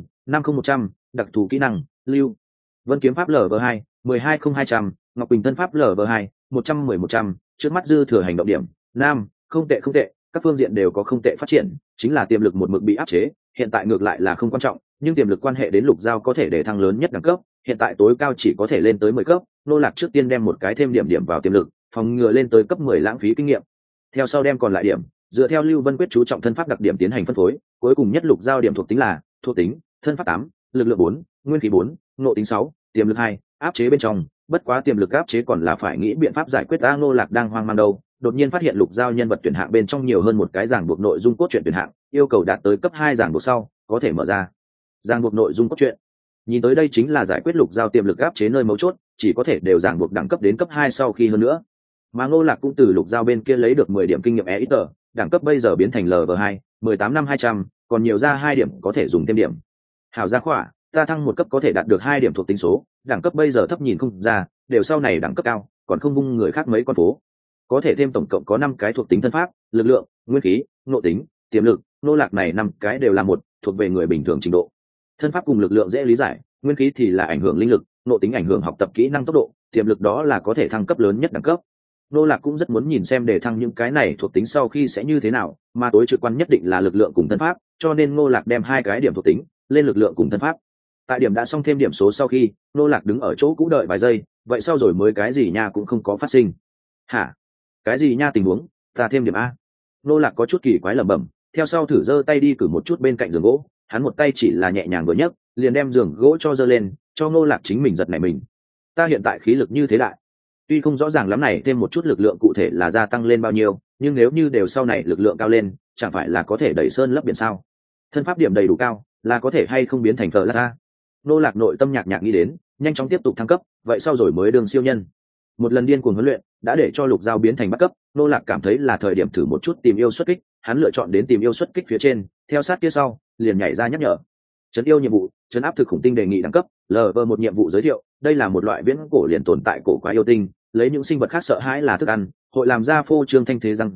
50100, đặc thù kỹ năng, Lưu Vân kiếm pháp LV2, 1200200, Ngọc Quỳnh thân pháp LV2, 110-100, trước mắt dư thừa hành động điểm, nam, không tệ, các phương diện đều có không tệ phát triển, chính là tiềm lực một mực bị áp chế, hiện tại ngược lại là không quan trọng, nhưng tiềm lực quan hệ đến Lục Giao có thể để thăng lớn nhất đẳng cấp, hiện tại tối cao chỉ có thể lên tới 10 cấp, Nô Lạc trước tiên đem một cái thêm điểm vào tiềm lực, phòng ngừa lên tới cấp 10 lãng phí kinh nghiệm. Theo sau đem còn lại điểm, dựa theo Lưu Vân quyết chú trọng thân pháp đặc điểm tiến hành phân phối, cuối cùng nhất Lục Giao điểm thuộc tính là, thuộc tính, thân pháp 8, lực lượng 4, nguyên khí 4, nộ tính 6, tiềm lực 2, áp chế bên trong, bất quá tiềm lực áp chế còn là phải nghĩ biện pháp giải quyết. Ngô Lạc đang hoang mang đâu, đột nhiên phát hiện Lục Giao nhân vật tuyển hạng bên trong nhiều hơn một cái ràng buộc nội dung cốt truyện tuyển hạng, yêu cầu đạt tới cấp 2 ràng buộc sau có thể mở ra ràng buộc nội dung cốt truyện. Nhìn tới đây chính là giải quyết Lục Giao tiềm lực áp chế nơi mấu chốt, chỉ có thể đều ràng buộc đẳng cấp đến cấp 2 sau khi hơn nữa. Mà Ngô Lạc cũng từ Lục Giao bên kia lấy được 10 điểm kinh nghiệm EXP, đẳng cấp bây giờ biến thành LV2, 18/200, còn nhiều ra 2 điểm có thể dùng thêm điểm. Hảo gia khỏa, ta thăng một cấp có thể đạt được 2 điểm thuộc tính số, đẳng cấp bây giờ thấp nhìn không ra, đều sau này đẳng cấp cao, còn không vung người khác mấy con phố. Có thể thêm tổng cộng có 5 cái thuộc tính thân pháp, lực lượng, nguyên khí, nộ tính, tiềm lực, Ngô Lạc này 5 cái đều là một, thuộc về người bình thường trình độ. Thân pháp cùng lực lượng dễ lý giải, nguyên khí thì là ảnh hưởng linh lực, nộ tính ảnh hưởng học tập kỹ năng tốc độ, tiềm lực đó là có thể thăng cấp lớn nhất đẳng cấp. Ngô Lạc cũng rất muốn nhìn xem để thăng những cái này thuộc tính sau khi sẽ như thế nào, mà tối trực quan nhất định là lực lượng cùng thân pháp, cho nên Ngô Lạc đem 2 cái điểm thuộc tính lên lực lượng cùng thân pháp. Tại điểm đã xong thêm điểm số sau khi, Ngô Lạc đứng ở chỗ cũ đợi vài giây, vậy sau rồi mới cái gì nha cũng không có phát sinh. Hả? Cái gì nha tình huống, ta thêm điểm a. Ngô Lạc có chút kỳ quái lẩm bẩm, theo sau thử giơ tay đi cử một chút bên cạnh giường gỗ, hắn một tay chỉ là nhẹ nhàng vừa nhấc, liền đem giường gỗ cho giơ lên, cho Ngô Lạc chính mình giật nảy mình. Ta hiện tại khí lực như thế đại, tuy không rõ ràng lắm này thêm một chút lực lượng cụ thể là gia tăng lên bao nhiêu, nhưng nếu như đều sau này lực lượng cao lên, chẳng phải là có thể đẩy sơn lấp biển sao? Thân pháp điểm đầy đủ cao, là có thể hay không biến thành phở ra? Ngô Lạc nội tâm nhạc nghĩ đến, nhanh chóng tiếp tục thăng cấp, vậy sau rồi mới đường siêu nhân. Một lần điên cuồng huấn luyện đã để cho Lục Giao biến thành bắt cấp, Ngô Lạc cảm thấy là thời điểm thử một chút tìm yêu xuất kích, hắn lựa chọn đến tìm yêu xuất kích phía trên, theo sát phía sau liền nhảy ra nhắc nhở. Trấn yêu nhiệm vụ, trấn áp thực khủng tinh đề nghị đẳng cấp, LV1 nhiệm vụ giới thiệu, đây là một loại viễn cổ liền tồn tại cổ quái yêu tinh, lấy những sinh vật khác sợ hãi là thức ăn, hội làm ra phô trương thanh thế răng rớp,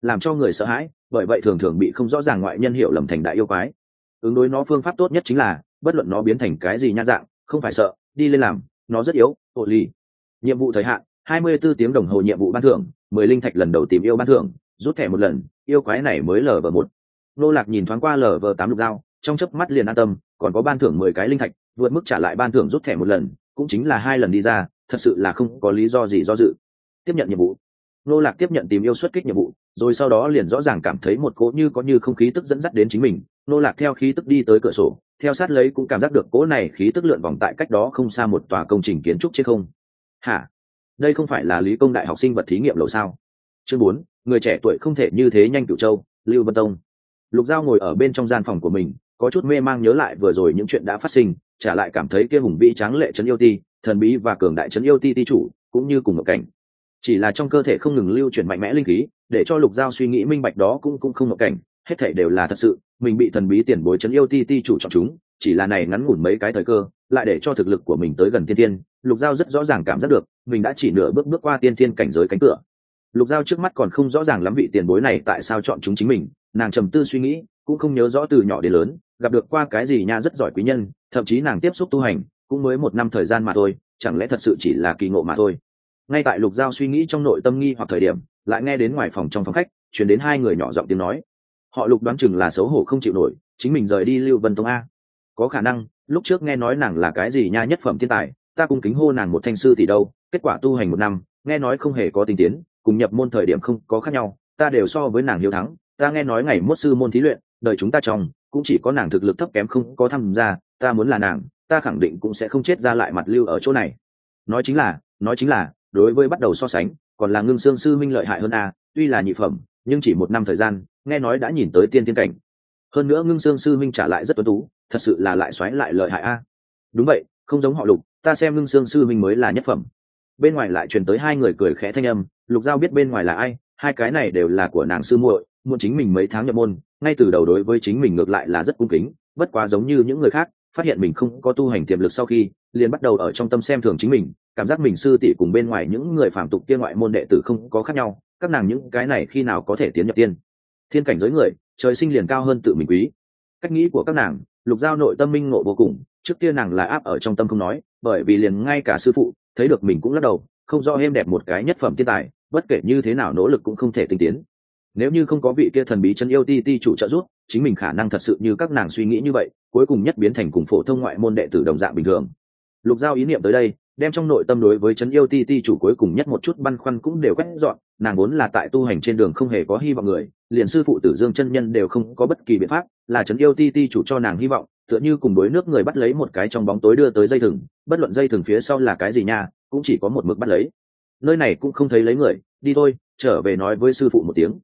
làm cho người sợ hãi, bởi vậy thường thường bị không rõ ràng ngoại nhân hiểu lầm thành đại yêu quái. Ứng đối nó phương pháp tốt nhất chính là bất luận nó biến thành cái gì nha dạng, không phải sợ, đi lên làm, nó rất yếu. Ổ lì. Nhiệm vụ thời hạn 24 tiếng đồng hồ, nhiệm vụ ban thưởng 10 linh thạch, lần đầu tìm yêu ban thưởng, rút thẻ một lần, yêu quái này mới Lv1. Nô Lạc nhìn thoáng qua Lv8 Lục Dao, trong chớp mắt liền an tâm, còn có ban thưởng 10 cái linh thạch, vượt mức trả lại ban thưởng rút thẻ một lần, cũng chính là 2 lần đi ra, thật sự là không có lý do gì do dự. Tiếp nhận nhiệm vụ. Nô Lạc tiếp nhận tìm yêu xuất kích nhiệm vụ, rồi sau đó liền rõ ràng cảm thấy một cỗ như có như không khí tức dẫn dắt đến chính mình. Nô Lạc theo khí tức đi tới cửa sổ, theo sát lấy cũng cảm giác được cỗ này khí tức lượn vòng tại cách đó không xa một tòa công trình kiến trúc trên không. Hả? Đây không phải là Lý Công Đại học sinh vật thí nghiệm lầu sao? Chương 4, người trẻ tuổi không thể như thế nhanh. Cửu Châu, Lưu Vân Tông. Lục Dao ngồi ở bên trong gian phòng của mình, có chút mê mang nhớ lại vừa rồi những chuyện đã phát sinh, trả lại cảm thấy kia hùng vĩ tráng lệ trấn yêu ti, thần bí và cường đại trấn yêu ti ti chủ, cũng như cùng một cảnh. Chỉ là trong cơ thể không ngừng lưu chuyển mạnh mẽ linh khí, để cho Lục Dao suy nghĩ minh bạch đó cũng không một cảnh, hết thảy đều là thật sự, mình bị thần bí tiền bối trấn yêu ti ti chủ chọn chúng, chỉ là này ngắn ngủn mấy cái thời cơ, lại để cho thực lực của mình tới gần tiên tiên. Lục Dao rất rõ ràng cảm giác được, mình đã chỉ nửa bước bước qua tiên tiên cảnh giới cánh cửa. Lục Dao trước mắt còn không rõ ràng lắm vị tiền bối này tại sao chọn chúng chính mình, nàng trầm tư suy nghĩ, cũng không nhớ rõ từ nhỏ đến lớn gặp được qua cái gì nha rất giỏi quý nhân, thậm chí nàng tiếp xúc tu hành cũng mới 1 năm thời gian mà thôi, chẳng lẽ thật sự chỉ là kỳ ngộ mà thôi. Ngay tại Lục Dao suy nghĩ trong nội tâm nghi hoặc thời điểm, lại nghe đến ngoài phòng trong phòng khách truyền đến 2 người nhỏ giọng tiếng nói. Họ Lục đoán chừng là xấu hổ không chịu nổi, chính mình rời đi Lưu Vân Tông a. Có khả năng, lúc trước nghe nói nàng là cái gì nha nhất phẩm thiên tài, ta cung kính hô nàng một thanh sư tỷ đâu, kết quả tu hành 1 năm, nghe nói không hề có tinh tiến, cùng nhập môn thời điểm không có khác nhau, ta đều so với nàng hiếu thắng. Ta nghe nói ngày mốt sư môn thí luyện, đời chúng ta trong cũng chỉ có nàng thực lực thấp kém không có tham gia, ta muốn là nàng, ta khẳng định cũng sẽ không chết ra lại mặt lưu ở chỗ này. Nói chính là, đối với bắt đầu so sánh, còn là Ngưng Xương sư minh lợi hại hơn a, tuy là nhị phẩm, nhưng chỉ 1 năm thời gian, nghe nói đã nhìn tới tiên tiên cảnh. Hơn nữa Ngưng Xương sư minh trả lại rất tuấn tú, thật sự là lại xoáy lại lợi hại a. Đúng vậy, không giống họ Lục, ta xem Ngưng Xương sư minh mới là nhất phẩm. Bên ngoài lại truyền tới 2 người cười khẽ thanh âm. Lục Dao biết bên ngoài là ai, 2 cái này đều là của nàng sư muội, muốn chính mình mấy tháng nhập môn, ngay từ đầu đối với chính mình ngược lại là rất cung kính, bất quá giống như những người khác, phát hiện mình không có tu hành tiềm lực sau khi, liền bắt đầu ở trong tâm xem thường chính mình, cảm giác mình sư tỷ cùng bên ngoài những người phàm tục kia ngoại môn đệ tử không có khác nhau, các nàng những cái này khi nào có thể tiến nhập tiên thiên cảnh giới người, trời sinh liền cao hơn tự mình quý. Cách nghĩ của các nàng, Lục Dao nội tâm minh ngộ vô cùng, trước kia nàng là áp ở trong tâm không nói, bởi vì liền ngay cả sư phụ thấy được mình cũng lắc đầu, không rõ êm đẹp một cái nhất phẩm thiên tài, bất kể như thế nào nỗ lực cũng không thể tinh tiến. Nếu như không có vị kia thần bí chân yêu ti ti chủ trợ giúp, chính mình khả năng thật sự như các nàng suy nghĩ như vậy, cuối cùng nhất biến thành cùng phổ thông ngoại môn đệ tử đồng dạng bình thường. Lục Dao ý niệm tới đây, đem trong nội tâm đối với chân yêu ti ti chủ cuối cùng nhất một chút băn khoăn cũng đều quét dọn. Nàng vốn là tại tu hành trên đường không hề có hy vọng người, liền sư phụ Tử Dương chân nhân đều không có bất kỳ biện pháp, là chân yêu ti ti chủ cho nàng hy vọng, tựa như cùng đối nước người bắt lấy một cái trong bóng tối đưa tới dây thừng, bất luận dây thừng phía sau là cái gì nha, cũng chỉ có một mực bắt lấy. Nơi này cũng không thấy lấy người, đi thôi, trở về nói với sư phụ một tiếng.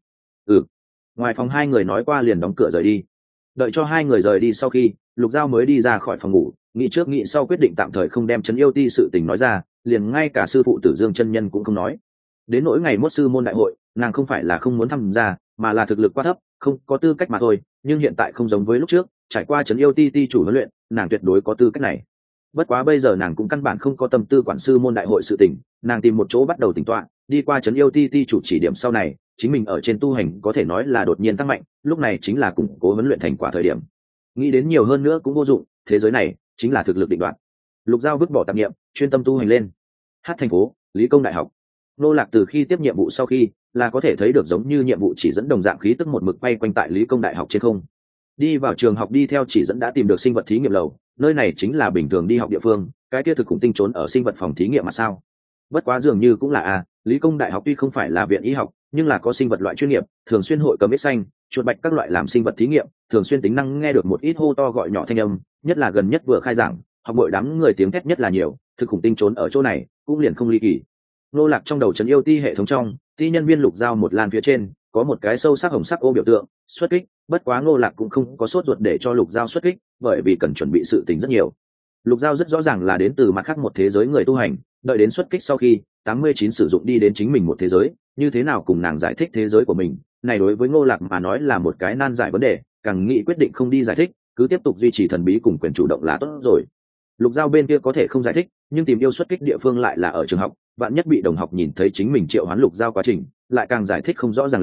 Ngoài phòng 2 người nói qua liền đóng cửa rời đi. Đợi cho 2 người rời đi sau khi, Lục Dao mới đi ra khỏi phòng ngủ, nghĩ trước nghĩ sau quyết định tạm thời không đem trấn yêu ti sự tình nói ra, liền ngay cả sư phụ Tử Dương chân nhân cũng không nói. Đến nỗi ngày mốt sư môn đại hội, nàng không phải là không muốn tham gia, mà là thực lực quá thấp, không có tư cách mà thôi, nhưng hiện tại không giống với lúc trước, trải qua trấn yêu ti ti chủ huấn luyện, nàng tuyệt đối có tư cách này. Bất quá bây giờ nàng cũng căn bản không có tâm tư quản sư môn đại hội sự tình, nàng tìm một chỗ bắt đầu tỉnh tọa, đi qua trấn yêu ti ti chủ chỉ điểm sau này, chính mình ở trên tu hành có thể nói là đột nhiên tăng mạnh, lúc này chính là củng cố huấn luyện thành quả thời điểm. Nghĩ đến nhiều hơn nữa cũng vô dụng, thế giới này chính là thực lực định đoạt. Lục Dao vứt bỏ tạp niệm, chuyên tâm tu hành lên. Hát thành phố, Lý Công Đại học. Nô Lạc từ khi tiếp nhiệm vụ sau khi, là có thể thấy được giống như nhiệm vụ chỉ dẫn đồng dạng khí tức một mực bay quanh tại Lý Công Đại học trên không. Đi vào trường học đi theo chỉ dẫn đã tìm được sinh vật thí nghiệm lầu, nơi này chính là bình thường đi học địa phương, cái kia thực khủng tinh trốn ở sinh vật phòng thí nghiệm mà sao? Bất quá dường như cũng là Lý Công Đại học tuy không phải là viện y học, nhưng là có sinh vật loại chuyên nghiệp, thường xuyên hội cầm ít xanh, chuột bạch các loại làm sinh vật thí nghiệm, thường xuyên tính năng nghe được một ít hô to gọi nhỏ thanh âm, nhất là gần nhất vừa khai giảng, học mỗi đám người tiếng thét nhất là nhiều, thực khủng tinh trốn ở chỗ này, cũng liền không ly kỳ. Nô Lạc trong đầu trấn yêu ti hệ thống trong, ti nhân viên Lục Dao một lan phía trên, có một cái sâu sắc hồng sắc ô biểu tượng, xuất kích, bất quá Nô Lạc cũng không có sốt ruột để cho Lục Dao xuất kích, bởi vì cần chuẩn bị sự tình rất nhiều. Lục Dao rất rõ ràng là đến từ mặt khác một thế giới người tu hành, đợi đến xuất kích sau khi 89 sử dụng đi đến chính mình một thế giới, như thế nào cùng nàng giải thích thế giới của mình, này đối với Ngô Lạc mà nói là một cái nan giải vấn đề, càng nghĩ quyết định không đi giải thích, cứ tiếp tục duy trì thần bí cùng quyền chủ động là tốt rồi. Lục Dao bên kia có thể không giải thích, nhưng tìm yêu xuất kích địa phương lại là ở trường học, bạn nhất bị đồng học nhìn thấy chính mình triệu hoán Lục Dao quá trình, lại càng giải thích không rõ ràng lắm,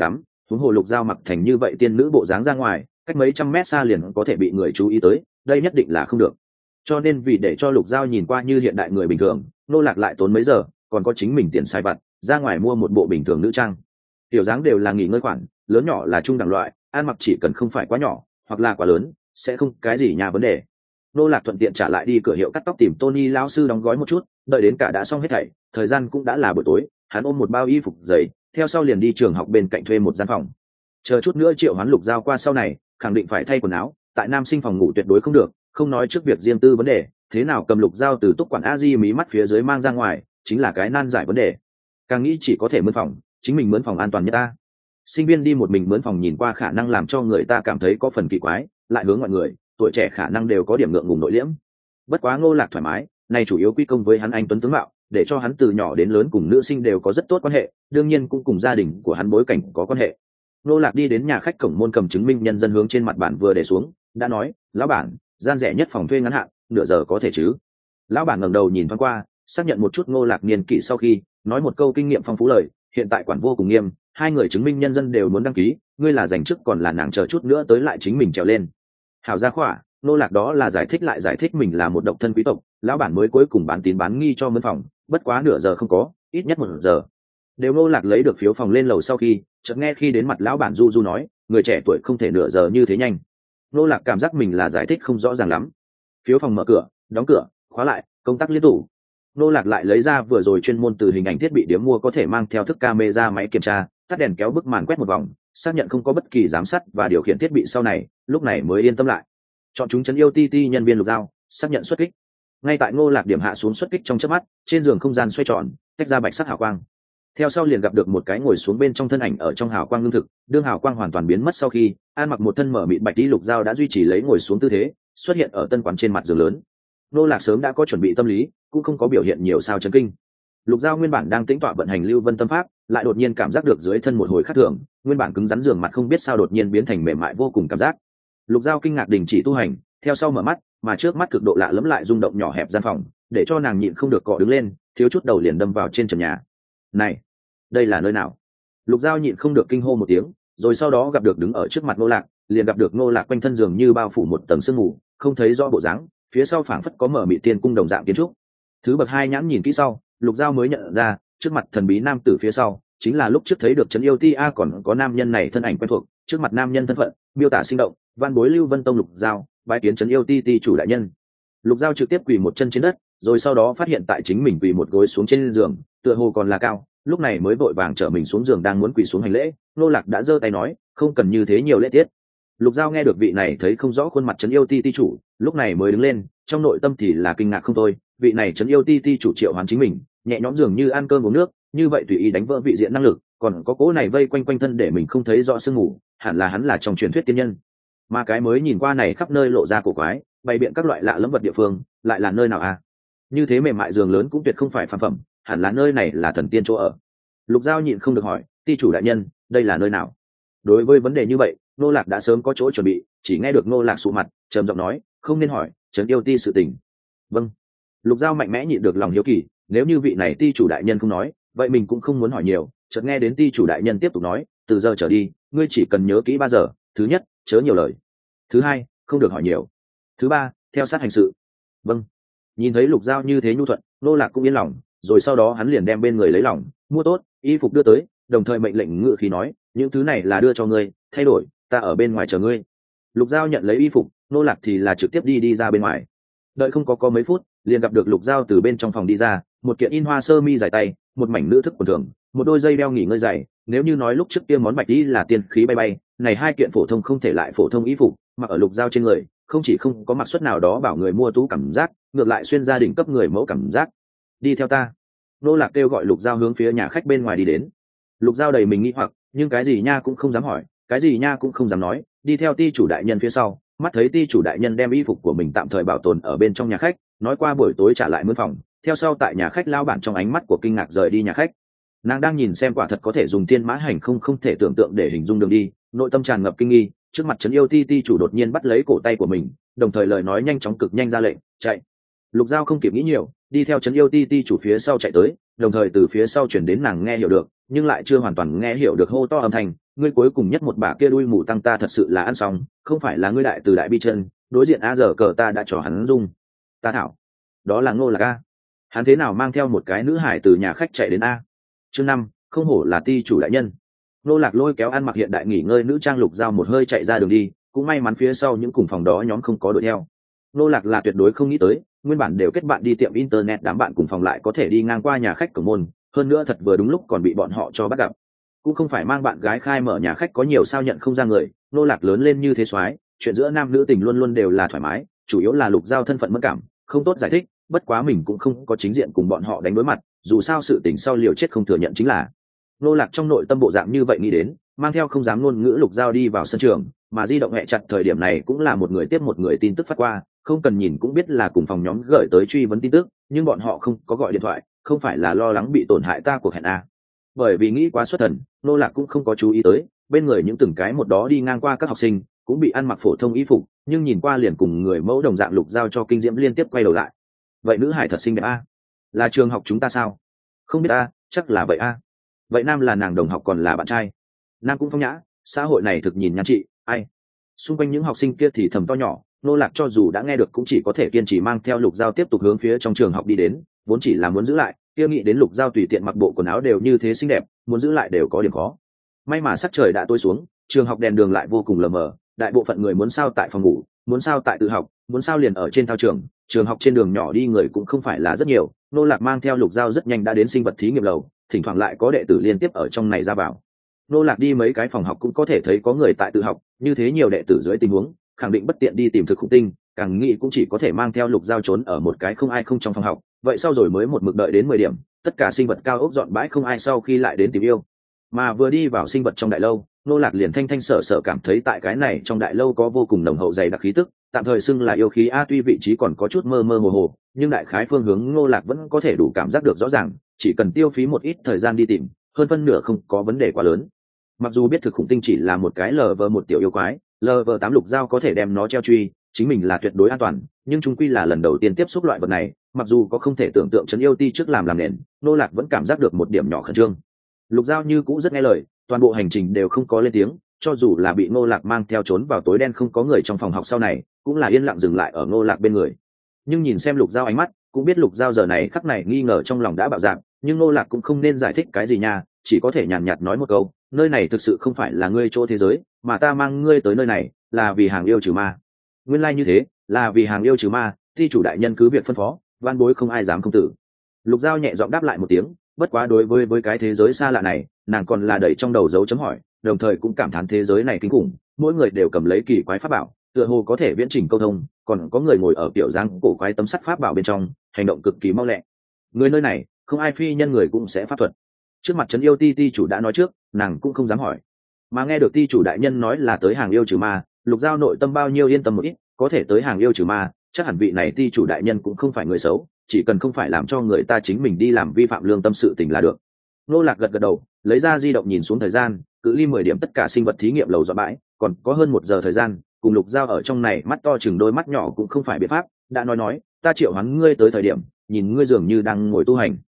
huống hồ Lục Giao mặc thành như vậy tiên nữ bộ dáng ra ngoài, cách mấy trăm mét xa liền có thể bị người chú ý tới, đây nhất định là không được. Cho nên vì để cho Lục Giao nhìn qua như hiện đại người bình thường, Nô Lạc lại tốn mấy giờ, còn có chính mình tiền xài vặt, ra ngoài mua một bộ bình thường nữ trang. Tiểu dáng đều là nghỉ ngơi khoản, lớn nhỏ là trung đẳng loại, ăn mặc chỉ cần không phải quá nhỏ hoặc là quá lớn, sẽ không cái gì nhà vấn đề. Nô Lạc thuận tiện trả lại đi cửa hiệu cắt tóc tìm Tony lão sư đóng gói một chút, đợi đến cả đã xong hết thảy, thời gian cũng đã là buổi tối, hắn ôm một bao y phục giày, theo sau liền đi trường học bên cạnh thuê một gian phòng. Chờ chút nữa Triệu Hoán Lục Giao qua sau này, khẳng định phải thay quần áo, tại nam sinh phòng ngủ tuyệt đối không được, không nói trước việc riêng tư vấn đề, thế nào cầm Lục Giao từ túc quản a di mí mắt phía dưới mang ra ngoài, chính là cái nan giải vấn đề. Càng nghĩ chỉ có thể mướn phòng, chính mình mướn phòng an toàn nhất ta. Sinh viên đi một mình mướn phòng nhìn qua khả năng làm cho người ta cảm thấy có phần kỳ quái, lại hướng mọi người, tuổi trẻ khả năng đều có điểm ngượng ngùng nội liễm. Bất quá Ngô Lạc thoải mái, này chủ yếu quy công với hắn anh tuấn tướng mạo, để cho hắn từ nhỏ đến lớn cùng nữ sinh đều có rất tốt quan hệ, đương nhiên cũng cùng gia đình của hắn bối cảnh có quan hệ. Ngô Lạc đi đến nhà khách cổng môn cầm chứng minh nhân dân hướng trên mặt bản vừa để xuống, đã nói, lão bản, gian rẻ nhất phòng thuê ngắn hạn, nửa giờ có thể chứ? Lão bản ngẩng đầu nhìn thoáng qua, xác nhận một chút Ngô Lạc niên kỷ sau khi, nói một câu kinh nghiệm phong phú lời, hiện tại quản vô cùng nghiêm, hai người chứng minh nhân dân đều muốn đăng ký, ngươi là dành trước còn là nàng chờ chút nữa tới lại chính mình trèo lên. Hảo gia khỏa, Nô Lạc đó là giải thích lại giải thích mình là một độc thân quý tộc, lão bản mới cuối cùng bán tín bán nghi cho mướn phòng, bất quá nửa giờ không có, ít nhất 1 giờ. Đều Nô Lạc lấy được phiếu phòng lên lầu sau khi, chợt nghe khi đến mặt lão bản du nói, người trẻ tuổi không thể nửa giờ như thế nhanh. Nô Lạc cảm giác mình là giải thích không rõ ràng lắm. Phiếu phòng mở cửa, đóng cửa, khóa lại, công tắc liên tủ. Nô Lạc lại lấy ra vừa rồi chuyên môn từ hình ảnh thiết bị điểm mua có thể mang theo thức camera máy kiểm tra, tắt đèn kéo bức màn quét một vòng, xác nhận không có bất kỳ giám sát và điều khiển thiết bị sau này, lúc này mới yên tâm lại. Chọn chúng trấn yêu TT nhân viên Lục Giao, xác nhận xuất kích. Ngay tại Ngô Lạc điểm hạ xuống xuất kích trong chớp mắt, trên giường không gian xoay tròn, tách ra bạch sắc hào quang. Theo sau liền gặp được một cái ngồi xuống bên trong thân ảnh ở trong hào quang lương thực, đương hào quang hoàn toàn biến mất sau khi, an mặc một thân mở mịn bạch tí Lục Giao đã duy trì lấy ngồi xuống tư thế, xuất hiện ở tân quán trên mặt giường lớn. Ngô Lạc sớm đã có chuẩn bị tâm lý, cũng không có biểu hiện nhiều sao chấn kinh. Lục Giao nguyên bản đang tĩnh tọa vận hành lưu vân tâm pháp, lại đột nhiên cảm giác được dưới thân một hồi khác thường, nguyên bản cứng rắn giường mặt không biết sao đột nhiên biến thành mềm mại vô cùng cảm giác. Lục Giao kinh ngạc đình chỉ tu hành, theo sau mở mắt, mà trước mắt cực độ lạ lẫm lại rung động nhỏ hẹp gian phòng, để cho nàng nhịn không được cọ đứng lên, thiếu chút đầu liền đâm vào trên trần nhà. Này, đây là nơi nào? Lục Giao nhịn không được kinh hô một tiếng, rồi sau đó gặp được đứng ở trước mặt Ngô Lạc, liền gặp được Ngô Lạc quanh thân giường như bao phủ một tầng sương mù, không thấy rõ bộ dáng, phía sau phảng phất có mở mị tiên cung đồng dạng kiến trúc. Thứ bậc hai nhãn nhìn kỹ sau, Lục Giao mới nhận ra, trước mặt thần bí nam tử phía sau, chính là lúc trước thấy được trấn yêu Tia còn có nam nhân này thân ảnh quen thuộc, trước mặt nam nhân thân phận, miêu tả sinh động, văn bối Lưu Vân Tông Lục Giao, bái kiến trấn yêu Ti chủ đại nhân. Lục Giao trực tiếp quỳ một chân trên đất, rồi sau đó phát hiện tại chính mình quỳ một gối xuống trên giường, tựa hồ còn là cao, lúc này mới vội vàng trở mình xuống giường đang muốn quỳ xuống hành lễ, Nô Lạc đã giơ tay nói, không cần như thế nhiều lễ tiết. Lục Giao nghe được vị này thấy không rõ khuôn mặt trấn yêu Ti chủ, lúc này mới đứng lên, trong nội tâm thì là kinh ngạc không thôi, vị này trấn yêu Ti chủ Triệu Hoán chính mình, nhẹ nhõm dường như ăn cơm uống nước, như vậy tùy ý đánh vỡ vị diện năng lực, còn có cố này vây quanh quanh thân để mình không thấy rõ sương mù, hẳn là hắn là trong truyền thuyết tiên nhân. Mà cái mới nhìn qua này khắp nơi lộ ra cổ quái, bày biện các loại lạ lẫm vật địa phương, lại là nơi nào à? Như thế mềm mại giường lớn cũng tuyệt không phải phàm phẩm, hẳn là nơi này là thần tiên chỗ ở. Lục Giao nhịn không được hỏi, Ti chủ đại nhân, đây là nơi nào? Đối với vấn đề như vậy, Nô Lạc đã sớm có chỗ chuẩn bị, chỉ nghe được Nô Lạc sụ mặt, trầm giọng nói, không nên hỏi, trấn yêu Ti sự tình. Vâng. Lục Giao mạnh mẽ nhịn được lòng hiếu kỳ, nếu như vị này Ti chủ đại nhân không nói, vậy mình cũng không muốn hỏi nhiều. Chợt nghe đến Ti chủ đại nhân tiếp tục nói, từ giờ trở đi, ngươi chỉ cần nhớ kỹ 3 giờ, thứ nhất, chớ nhiều lời. Thứ hai, không được hỏi nhiều. Thứ ba, theo sát hành sự. Vâng. Nhìn thấy Lục Giao như thế nhu thuận, Nô Lạc cũng yên lòng, rồi sau đó hắn liền đem bên người lấy lòng, mua tốt, y phục đưa tới, đồng thời mệnh lệnh ngự khí nói, những thứ này là đưa cho ngươi, thay đổi, ta ở bên ngoài chờ ngươi. Lục Giao nhận lấy y phục, Nô Lạc thì là trực tiếp đi ra bên ngoài. Đợi không có mấy phút, liền gặp được Lục Giao từ bên trong phòng đi ra, một kiện in hoa sơ mi dài tay, một mảnh nữ thức quần thường, một đôi dây đeo nghỉ ngơi dày. Nếu như nói lúc trước kia món bạch y là tiên khí bay bay, này hai kiện phổ thông không thể lại phổ thông y phục, mặc ở Lục Giao trên người, không chỉ không có mặc suất nào đó bảo người mua tú cảm giác, ngược lại xuyên gia đình cấp người mẫu cảm giác. Đi theo ta. Nô Lạc kêu gọi Lục Giao hướng phía nhà khách bên ngoài đi đến. Lục Giao đầy mình nghi hoặc, nhưng cái gì nha cũng không dám hỏi, cái gì nha cũng không dám nói, đi theo Ti chủ đại nhân phía sau. Mắt thấy Ti chủ đại nhân đem y phục của mình tạm thời bảo tồn ở bên trong nhà khách, nói qua buổi tối trả lại mướn phòng, theo sau tại nhà khách lao bản trong ánh mắt của kinh ngạc rời đi nhà khách. Nàng đang nhìn xem quả thật có thể dùng tiên mã hành không thể tưởng tượng để hình dung đường đi, nội tâm tràn ngập kinh nghi. Trước mặt trấn yêu Ti chủ đột nhiên bắt lấy cổ tay của mình, đồng thời lời nói nhanh chóng cực nhanh ra lệnh, chạy. Lục Giao không kịp nghĩ nhiều, đi theo trấn yêu Ti chủ phía sau chạy tới, đồng thời từ phía sau chuyển đến nàng nghe hiểu được, nhưng lại chưa hoàn toàn nghe hiểu được hô to âm thanh, ngươi cuối cùng nhất một bả kia đuôi mù tăng ta thật sự là ăn xong, không phải là ngươi đại từ đại bi chân, đối diện a giờ cờ ta đã trò hắn dung. Ta thảo, đó là Ngô Lạc a, hắn thế nào mang theo một cái nữ hải từ nhà khách chạy đến a? Chương 5, không hổ là ty chủ đại nhân. Ngô Lạc lôi kéo ăn mặc hiện đại nghỉ ngơi nữ trang Lục Giao một hơi chạy ra đường đi, cũng may mắn phía sau những cùng phòng đó nhóm không có đuổi theo. Ngô Lạc là tuyệt đối không nghĩ tới, nguyên bản đều kết bạn đi tiệm internet đám bạn cùng phòng lại có thể đi ngang qua nhà khách cổng môn, hơn nữa thật vừa đúng lúc còn bị bọn họ cho bắt gặp. Cũng không phải mang bạn gái khai mở nhà khách có nhiều sao nhận không ra người, Ngô Lạc lớn lên như thế soái, chuyện giữa nam nữ tình luôn luôn đều là thoải mái, chủ yếu là Lục Giao thân phận mẫn cảm, không tốt giải thích, bất quá mình cũng không có chính diện cùng bọn họ đánh đối mặt, dù sao sự tình sau liều chết không thừa nhận chính là. Ngô Lạc trong nội tâm bộ dạng như vậy nghĩ đến, mang theo không dám ngôn ngữ Lục Giao đi vào sân trường, mà di động hẹ chặt thời điểm này cũng là một người tiếp một người tin tức phát qua, không cần nhìn cũng biết là cùng phòng nhóm gửi tới truy vấn tin tức, nhưng bọn họ không có gọi điện thoại, không phải là lo lắng bị tổn hại ta cuộc hẹn a. Bởi vì nghĩ quá xuất thần, Ngô Lạc cũng không có chú ý tới, bên người những từng cái một đó đi ngang qua các học sinh, cũng bị ăn mặc phổ thông y phục, nhưng nhìn qua liền cùng người mẫu đồng dạng Lục Giao cho kinh diễm liên tiếp quay đầu lại. Vậy nữ hải thật xinh đẹp a, là trường học chúng ta sao? Không biết a, chắc là vậy a. Vậy nam là nàng đồng học còn là bạn trai? Nam cũng phong nhã, xã hội này thực nhìn nhan chị, ai? Xung quanh những học sinh kia thì thầm to nhỏ, Ngô Lạc cho dù đã nghe được cũng chỉ có thể kiên trì mang theo Lục Giao tiếp tục hướng phía trong trường học đi đến, vốn chỉ là muốn giữ lại, kia nghĩ đến Lục Giao tùy tiện mặc bộ quần áo đều như thế xinh đẹp, muốn giữ lại đều có điểm khó. May mà sắc trời đã tối xuống, trường học đèn đường lại vô cùng lờ mờ, đại bộ phận người muốn sao tại phòng ngủ, muốn sao tại tự học, muốn sao liền ở trên thao trường, trường học trên đường nhỏ đi người cũng không phải là rất nhiều. Ngô Lạc mang theo Lục Giao rất nhanh đã đến sinh vật thí nghiệm lầu, thỉnh thoảng lại có đệ tử liên tiếp ở trong này ra vào. Ngô Lạc đi mấy cái phòng học cũng có thể thấy có người tại tự học, như thế nhiều đệ tử dưới tình huống, khẳng định bất tiện đi tìm thực khủng tinh, càng nghĩ cũng chỉ có thể mang theo Lục Giao trốn ở một cái không ai không trong phòng học, vậy sau rồi mới một mực đợi đến 10 điểm, tất cả sinh vật cao ốc dọn bãi không ai sau khi lại đến tìm yêu. Mà vừa đi vào sinh vật trong đại lâu, Ngô Lạc liền thanh thanh sở sở cảm thấy tại cái này trong đại lâu có vô cùng nồng hậu dày đặc khí tức, tạm thời xưng là yêu khí a, tuy vị trí còn có chút mơ mơ hồ hồ, nhưng đại khái phương hướng Ngô Lạc vẫn có thể đủ cảm giác được rõ ràng, chỉ cần tiêu phí một ít thời gian đi tìm, hơn phân nửa không có vấn đề quá lớn. Mặc dù biết thực khủng tinh chỉ là một cái LV1 tiểu yêu quái, LV8 Lục Giao có thể đem nó treo truy, chính mình là tuyệt đối an toàn, nhưng chung quy là lần đầu tiên tiếp xúc loại vật này, mặc dù có không thể tưởng tượng trấn yêu ti trước làm nền, Ngô Lạc vẫn cảm giác được một điểm nhỏ khẩn trương. Lục Giao như cũ rất nghe lời, toàn bộ hành trình đều không có lên tiếng, cho dù là bị Ngô Lạc mang theo trốn vào tối đen không có người trong phòng học sau này, cũng là yên lặng dừng lại ở Ngô Lạc bên người. Nhưng nhìn xem Lục Giao ánh mắt, cũng biết Lục Giao giờ này khắc này nghi ngờ trong lòng đã bạo dạn, nhưng Ngô Lạc cũng không nên giải thích cái gì nha, chỉ có thể nhàn nhạt nói một câu, nơi này thực sự không phải là ngươi chỗ thế giới, mà ta mang ngươi tới nơi này là vì hàng yêu trừ ma. Nguyên lai như thế, là vì hàng yêu trừ ma, thi chủ đại nhân cứ việc phân phó, van bối không ai dám không tử. Lục Giao nhẹ giọng đáp lại một tiếng, bất quá đối với cái thế giới xa lạ này, nàng còn là đẩy trong đầu dấu chấm hỏi, đồng thời cũng cảm thán thế giới này kinh khủng, mỗi người đều cầm lấy kỳ quái pháp bảo, tựa hồ có thể viễn trình câu thông, còn có người ngồi ở kiểu dáng cổ quái tấm sắt pháp bảo bên trong, hành động cực kỳ mau lẹ. Người nơi này, không ai phi nhân người cũng sẽ pháp thuật. Trước mặt trấn yêu ti chủ đã nói trước, nàng cũng không dám hỏi. Mà nghe được ti chủ đại nhân nói là tới hàng yêu trừ ma, Lục Giao nội tâm bao nhiêu yên tâm một ít, có thể tới hàng yêu trừ ma, chắc hẳn vị này ti chủ đại nhân cũng không phải người xấu, chỉ cần không phải làm cho người ta chính mình đi làm vi phạm lương tâm sự tình là được. Ngô Lạc gật gật đầu, lấy ra di động nhìn xuống thời gian, cự ly 10 điểm tất cả sinh vật thí nghiệm lầu dọn bãi, còn có hơn 1 giờ thời gian, cùng Lục Giao ở trong này mắt to chừng đôi mắt nhỏ cũng không phải biện pháp, đã nói, ta triệu hoán ngươi tới thời điểm, nhìn ngươi dường như đang ngồi tu hành.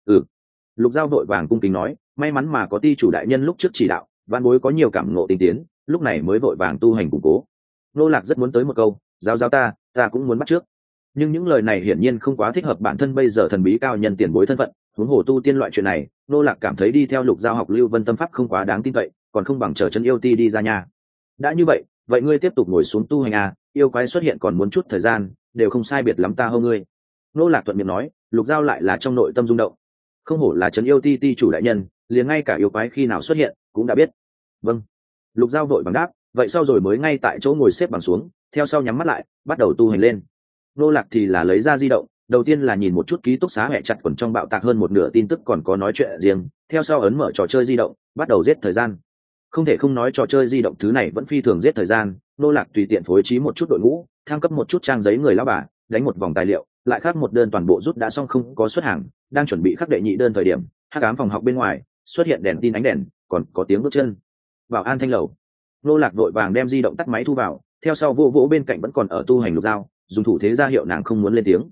Lục Giao đội vàng cung kính nói, may mắn mà có ti chủ đại nhân lúc trước chỉ đạo, văn bối có nhiều cảm ngộ tinh tiến, lúc này mới vội vàng tu hành củng cố. Ngô Lạc rất muốn tới một câu, giao ta cũng muốn bắt trước, nhưng những lời này hiển nhiên không quá thích hợp bản thân bây giờ thần bí cao nhân tiền bối thân phận, huống hồ tu tiên loại chuyện này, Ngô Lạc cảm thấy đi theo Lục Giao học Lưu Vân tâm pháp không quá đáng tin cậy, còn không bằng chờ chân yêu ti đi ra nhà. Đã như vậy, vậy ngươi tiếp tục ngồi xuống tu hành à, yêu quái xuất hiện còn muốn chút thời gian, đều không sai biệt lắm ta hô ngươi. Ngô Lạc thuận miệng nói, Lục Giao lại là trong nội tâm rung động. Không hổ là trấn yêu ti chủ đại nhân, liền ngay cả yêu quái khi nào xuất hiện cũng đã biết. Vâng. Lục Giao vội bằng đáp, vậy sau rồi mới ngay tại chỗ ngồi xếp bằng xuống, theo sau nhắm mắt lại, bắt đầu tu hành lên. Nô Lạc thì là lấy ra di động, đầu tiên là nhìn một chút ký túc xá hẹ chặt quần trong bạo tạc hơn một nửa tin tức còn có nói chuyện riêng, theo sau ấn mở trò chơi di động, bắt đầu giết thời gian. Không thể không nói trò chơi di động thứ này vẫn phi thường giết thời gian, Nô Lạc tùy tiện phối trí một chút đội ngũ, thăng cấp một chút trang giấy người lão bà, đánh một vòng tài liệu, lại khắc một đơn toàn bộ rút đã xong không có xuất hàng, đang chuẩn bị khắc đệ nhị đơn thời điểm, hắc ám phòng học bên ngoài xuất hiện đèn tin ánh đèn, còn có tiếng bước chân. Vào An Thanh lầu, Nô Lạc vội vàng đem di động tắt máy thu vào, theo sau vô vỗ bên cạnh vẫn còn ở tu hành Lục Giao, dùng thủ thế ra hiệu nàng không muốn lên tiếng.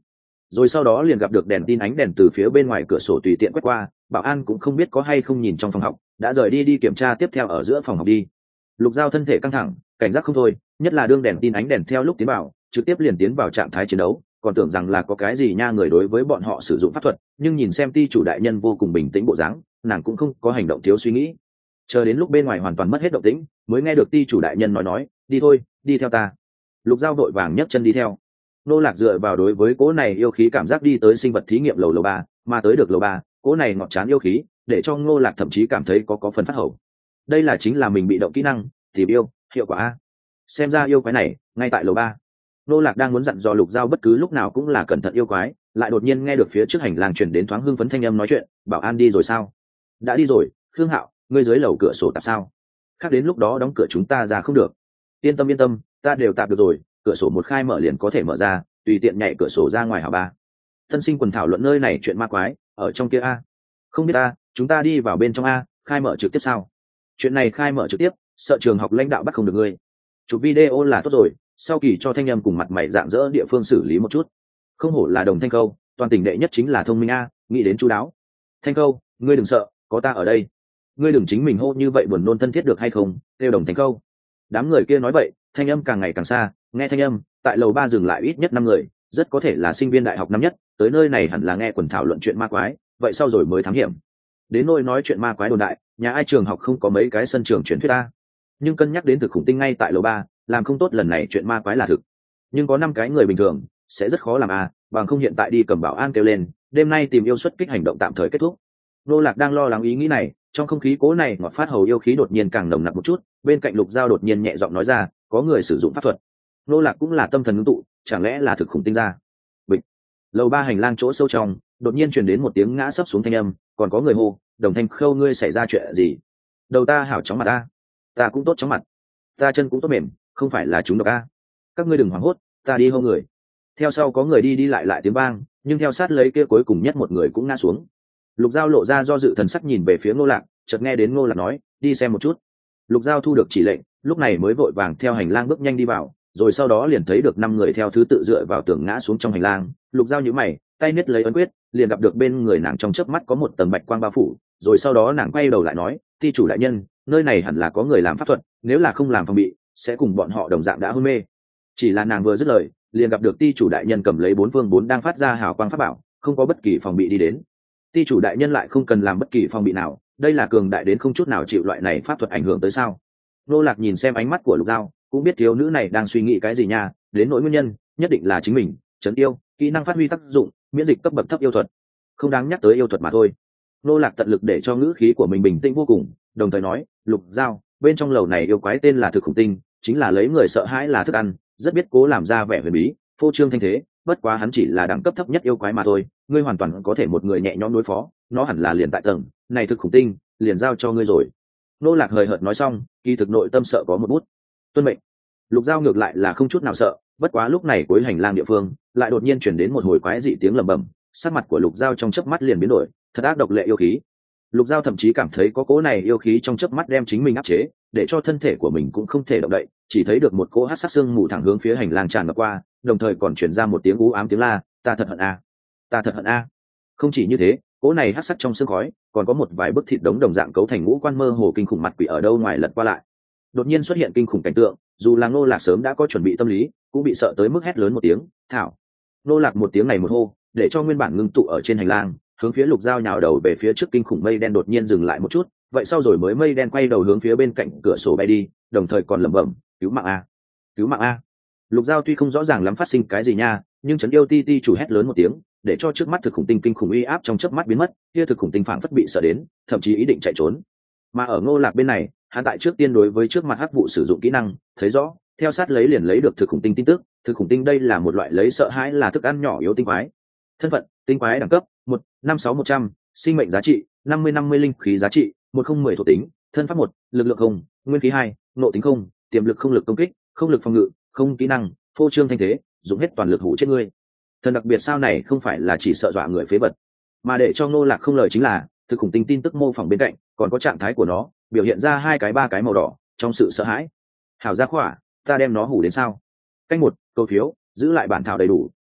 rồi sau đó liền gặp được đèn tin ánh đèn từ phía bên ngoài cửa sổ tùy tiện quét qua. Bảo an cũng không biết có hay không nhìn trong phòng học, đã rời đi kiểm tra tiếp theo ở giữa phòng học đi. Lục Giao thân thể căng thẳng, cảnh giác không thôi, nhất là đương đèn tin ánh đèn theo lúc tiến vào, trực tiếp liền tiến vào trạng thái chiến đấu, còn tưởng rằng là có cái gì nha người đối với bọn họ sử dụng pháp thuật, nhưng nhìn xem ty chủ đại nhân vô cùng bình tĩnh bộ dáng, nàng cũng không có hành động thiếu suy nghĩ. Chờ đến lúc bên ngoài hoàn toàn mất hết động tĩnh, mới nghe được ty chủ đại nhân nói, đi thôi, đi theo ta. Lục Giao đội vàng nhấc chân đi theo. Nô Lạc dựa vào đối với cỗ này yêu khí cảm giác đi tới sinh vật thí nghiệm lầu 3, mà tới được lầu 3, cỗ này ngọt chán yêu khí, để cho Nô Lạc thậm chí cảm thấy có phần phát hậu. Đây là chính là mình bị động kỹ năng, tìm yêu, hiệu quả a. Xem ra yêu quái này ngay tại lầu 3. Nô Lạc đang muốn dặn dò Lục Giao bất cứ lúc nào cũng là cẩn thận yêu quái, lại đột nhiên nghe được phía trước hành lang truyền đến thoáng hưng phấn thanh âm nói chuyện, bảo an đi rồi sao? Đã đi rồi, Khương Hạo, ngươi dưới lầu cửa sổ tạp sao? Khác đến lúc đó đóng cửa chúng ta ra không được. Yên tâm, ta đều tạp được rồi, cửa sổ một khai mở liền có thể mở ra, tùy tiện nhảy cửa sổ ra ngoài hảo ba. Tân sinh quần thảo luận nơi này chuyện ma quái, ở trong kia a. Không biết a, chúng ta đi vào bên trong a, khai mở trực tiếp sao? Chuyện này khai mở trực tiếp, sợ trường học lãnh đạo bắt không được ngươi. Chụp video là tốt rồi, sau kỳ cho thanh âm cùng mặt mày dạng dỡ địa phương xử lý một chút. Không hổ là Đồng Thanh Câu, toàn tỉnh đệ nhất chính là thông minh a, nghĩ đến chu đáo. Thanh Câu, ngươi đừng sợ, có ta ở đây. Ngươi đừng chính mình hô như vậy buồn nôn thân thiết được hay không? Kêu Đồng Thanh Câu. Đám người kia nói vậy, thanh âm càng ngày càng xa, nghe thanh âm, tại lầu 3 dừng lại ít nhất 5 người, rất có thể là sinh viên đại học năm nhất, tới nơi này hẳn là nghe quần thảo luận chuyện ma quái, vậy sau rồi mới thám hiểm. Đến nỗi nói chuyện ma quái đồn đại, nhà ai trường học không có mấy cái sân trường truyền thuyết ta. Nhưng cân nhắc đến thực khủng tinh ngay tại lầu 3, làm không tốt lần này chuyện ma quái là thực. Nhưng có 5 cái người bình thường, sẽ rất khó làm bằng không hiện tại đi cầm bảo an kêu lên, đêm nay tìm yêu xuất kích hành động tạm thời kết thúc. Nô Lạc đang lo lắng ý nghĩ này, trong không khí cố này ngọt phát hầu yêu khí đột nhiên càng nồng nặc một chút, bên cạnh Lục Giao đột nhiên nhẹ giọng nói ra, có người sử dụng pháp thuật. Nô Lạc cũng là tâm thần ngưng tụ, chẳng lẽ là thực khủng tinh ra? Bịch. Lầu 3 hành lang chỗ sâu trong, đột nhiên truyền đến một tiếng ngã sấp xuống thanh âm, còn có người hô, Đồng Thanh Khâu ngươi xảy ra chuyện gì? Đầu ta hảo chóng mặt a. Ta cũng tốt chóng mặt. Ta chân cũng tốt mềm, không phải là chúng độc a. Các ngươi đừng hoảng hốt, ta đi hô người. Theo sau có người đi lại tiếng vang, nhưng theo sát lấy kia cuối cùng nhất một người cũng ngã xuống. Lục Giao lộ ra do dự thần sắc nhìn về phía Ngô Lạc, chợt nghe đến Ngô Lạc nói, đi xem một chút. Lục Giao thu được chỉ lệnh, lúc này mới vội vàng theo hành lang bước nhanh đi vào, rồi sau đó liền thấy được 5 người theo thứ tự dựa vào tường ngã xuống trong hành lang. Lục Giao nhíu mày, tay niết lấy ấn quyết, liền gặp được bên người nàng trong chớp mắt có một tầng bạch quang bao phủ, rồi sau đó nàng quay đầu lại nói, "Ty chủ đại nhân, nơi này hẳn là có người làm pháp thuật, nếu là không làm phòng bị, sẽ cùng bọn họ đồng dạng đã hôn mê." Chỉ là nàng vừa dứt lời, liền gặp được ty chủ đại nhân cầm lấy 4 phương 4 đang phát ra hào quang pháp bảo, không có bất kỳ phòng bị đi đến. Ty chủ đại nhân lại không cần làm bất kỳ phòng bị nào, đây là cường đại đến không chút nào chịu loại này pháp thuật ảnh hưởng tới sao? Nô Lạc nhìn xem ánh mắt của Lục Giao, cũng biết thiếu nữ này đang suy nghĩ cái gì nha, đến nỗi nguyên nhân, nhất định là chính mình, trấn yêu, kỹ năng phát huy tác dụng, miễn dịch cấp bậc thấp yêu thuật. Không đáng nhắc tới yêu thuật mà thôi. Nô Lạc tận lực để cho ngữ khí của mình bình tĩnh vô cùng, đồng thời nói, Lục Giao, bên trong lầu này yêu quái tên là thực khủng tinh, chính là lấy người sợ hãi là thức ăn, rất biết cố làm ra vẻ huyền bí, phô trương thanh thế, bất quá hắn chỉ là đẳng cấp thấp nhất yêu quái mà thôi, ngươi hoàn toàn có thể một người nhẹ nhõm đối phó, nó hẳn là liền tại tầng này thực khủng tinh, liền giao cho ngươi rồi. Nô Lạc hời hợt nói xong, kỳ thực nội tâm sợ có một bút. Tuân mệnh. Lục Giao ngược lại là không chút nào sợ, bất quá lúc này cuối hành lang địa phương lại đột nhiên chuyển đến một hồi quái dị tiếng lẩm bẩm, sắc mặt của Lục Giao trong chớp mắt liền biến đổi, thật ác độc lệ yêu khí. Lục Giao thậm chí cảm thấy có cỗ này yêu khí trong chớp mắt đem chính mình áp chế, để cho thân thể của mình cũng không thể động đậy, chỉ thấy được một cỗ hắc sắc xương mù thẳng hướng phía hành lang tràn ngập qua, đồng thời còn truyền ra một tiếng u ám tiếng la, ta thật hận a, ta thật hận a. Không chỉ như thế, cỗ này hắc sắc trong sương khói, còn có một vài bức thịt đống đồng dạng cấu thành ngũ quan mơ hồ kinh khủng mặt quỷ ở đâu ngoài lật qua lại. Đột nhiên xuất hiện kinh khủng cảnh tượng, dù là Ngô Lạc sớm đã có chuẩn bị tâm lý, cũng bị sợ tới mức hét lớn một tiếng, "Thảo!" Ngô Lạc một tiếng này một hô, để cho nguyên bản ngưng tụ ở trên hành lang, hướng phía Lục Giao nhào đầu về phía trước kinh khủng mây đen đột nhiên dừng lại một chút, vậy sau rồi mới mây đen quay đầu hướng phía bên cạnh cửa sổ bay đi, đồng thời còn lẩm bẩm, "Cứu mạng a, cứu mạng a." Lục Giao tuy không rõ ràng lắm phát sinh cái gì nha, nhưng Trấn Yêu Ti Ti chủ hét lớn một tiếng, để cho trước mắt thực khủng tinh kinh khủng uy áp trong chớp mắt biến mất, kia thực khủng tinh phảng phất bị sợ đến, thậm chí ý định chạy trốn. Mà ở Ngô Lạc bên này, hắn tại trước tiên đối với trước mặt hắc vụ sử dụng kỹ năng, thấy rõ, theo sát lấy liền lấy được thực khủng tinh tin tức, thực khủng tinh đây là một loại lấy sợ hãi là thức ăn nhỏ yếu tinh quái. Thân phận, tinh quái đẳng cấp 156-100, sinh mệnh giá trị 50-50 linh khí giá trị 1010 thuộc tính, thân pháp 1, lực lượng không, nguyên khí 2, nộ tính không, tiềm lực không lực công kích, không lực phòng ngự, không kỹ năng, phô trương thanh thế, dùng hết toàn lực hủ chết ngươi. Thần đặc biệt sao này không phải là chỉ sợ dọa người phế vật, mà để cho Ngô Lạc không lời chính là thực khủng tinh tin tức mô phỏng bên cạnh còn có trạng thái của nó biểu hiện ra 2 3 màu đỏ trong sự sợ hãi. Hảo gia khỏa, ta đem nó hủ đến sao? Canh 1, câu phiếu, giữ lại bản thảo đầy đủ,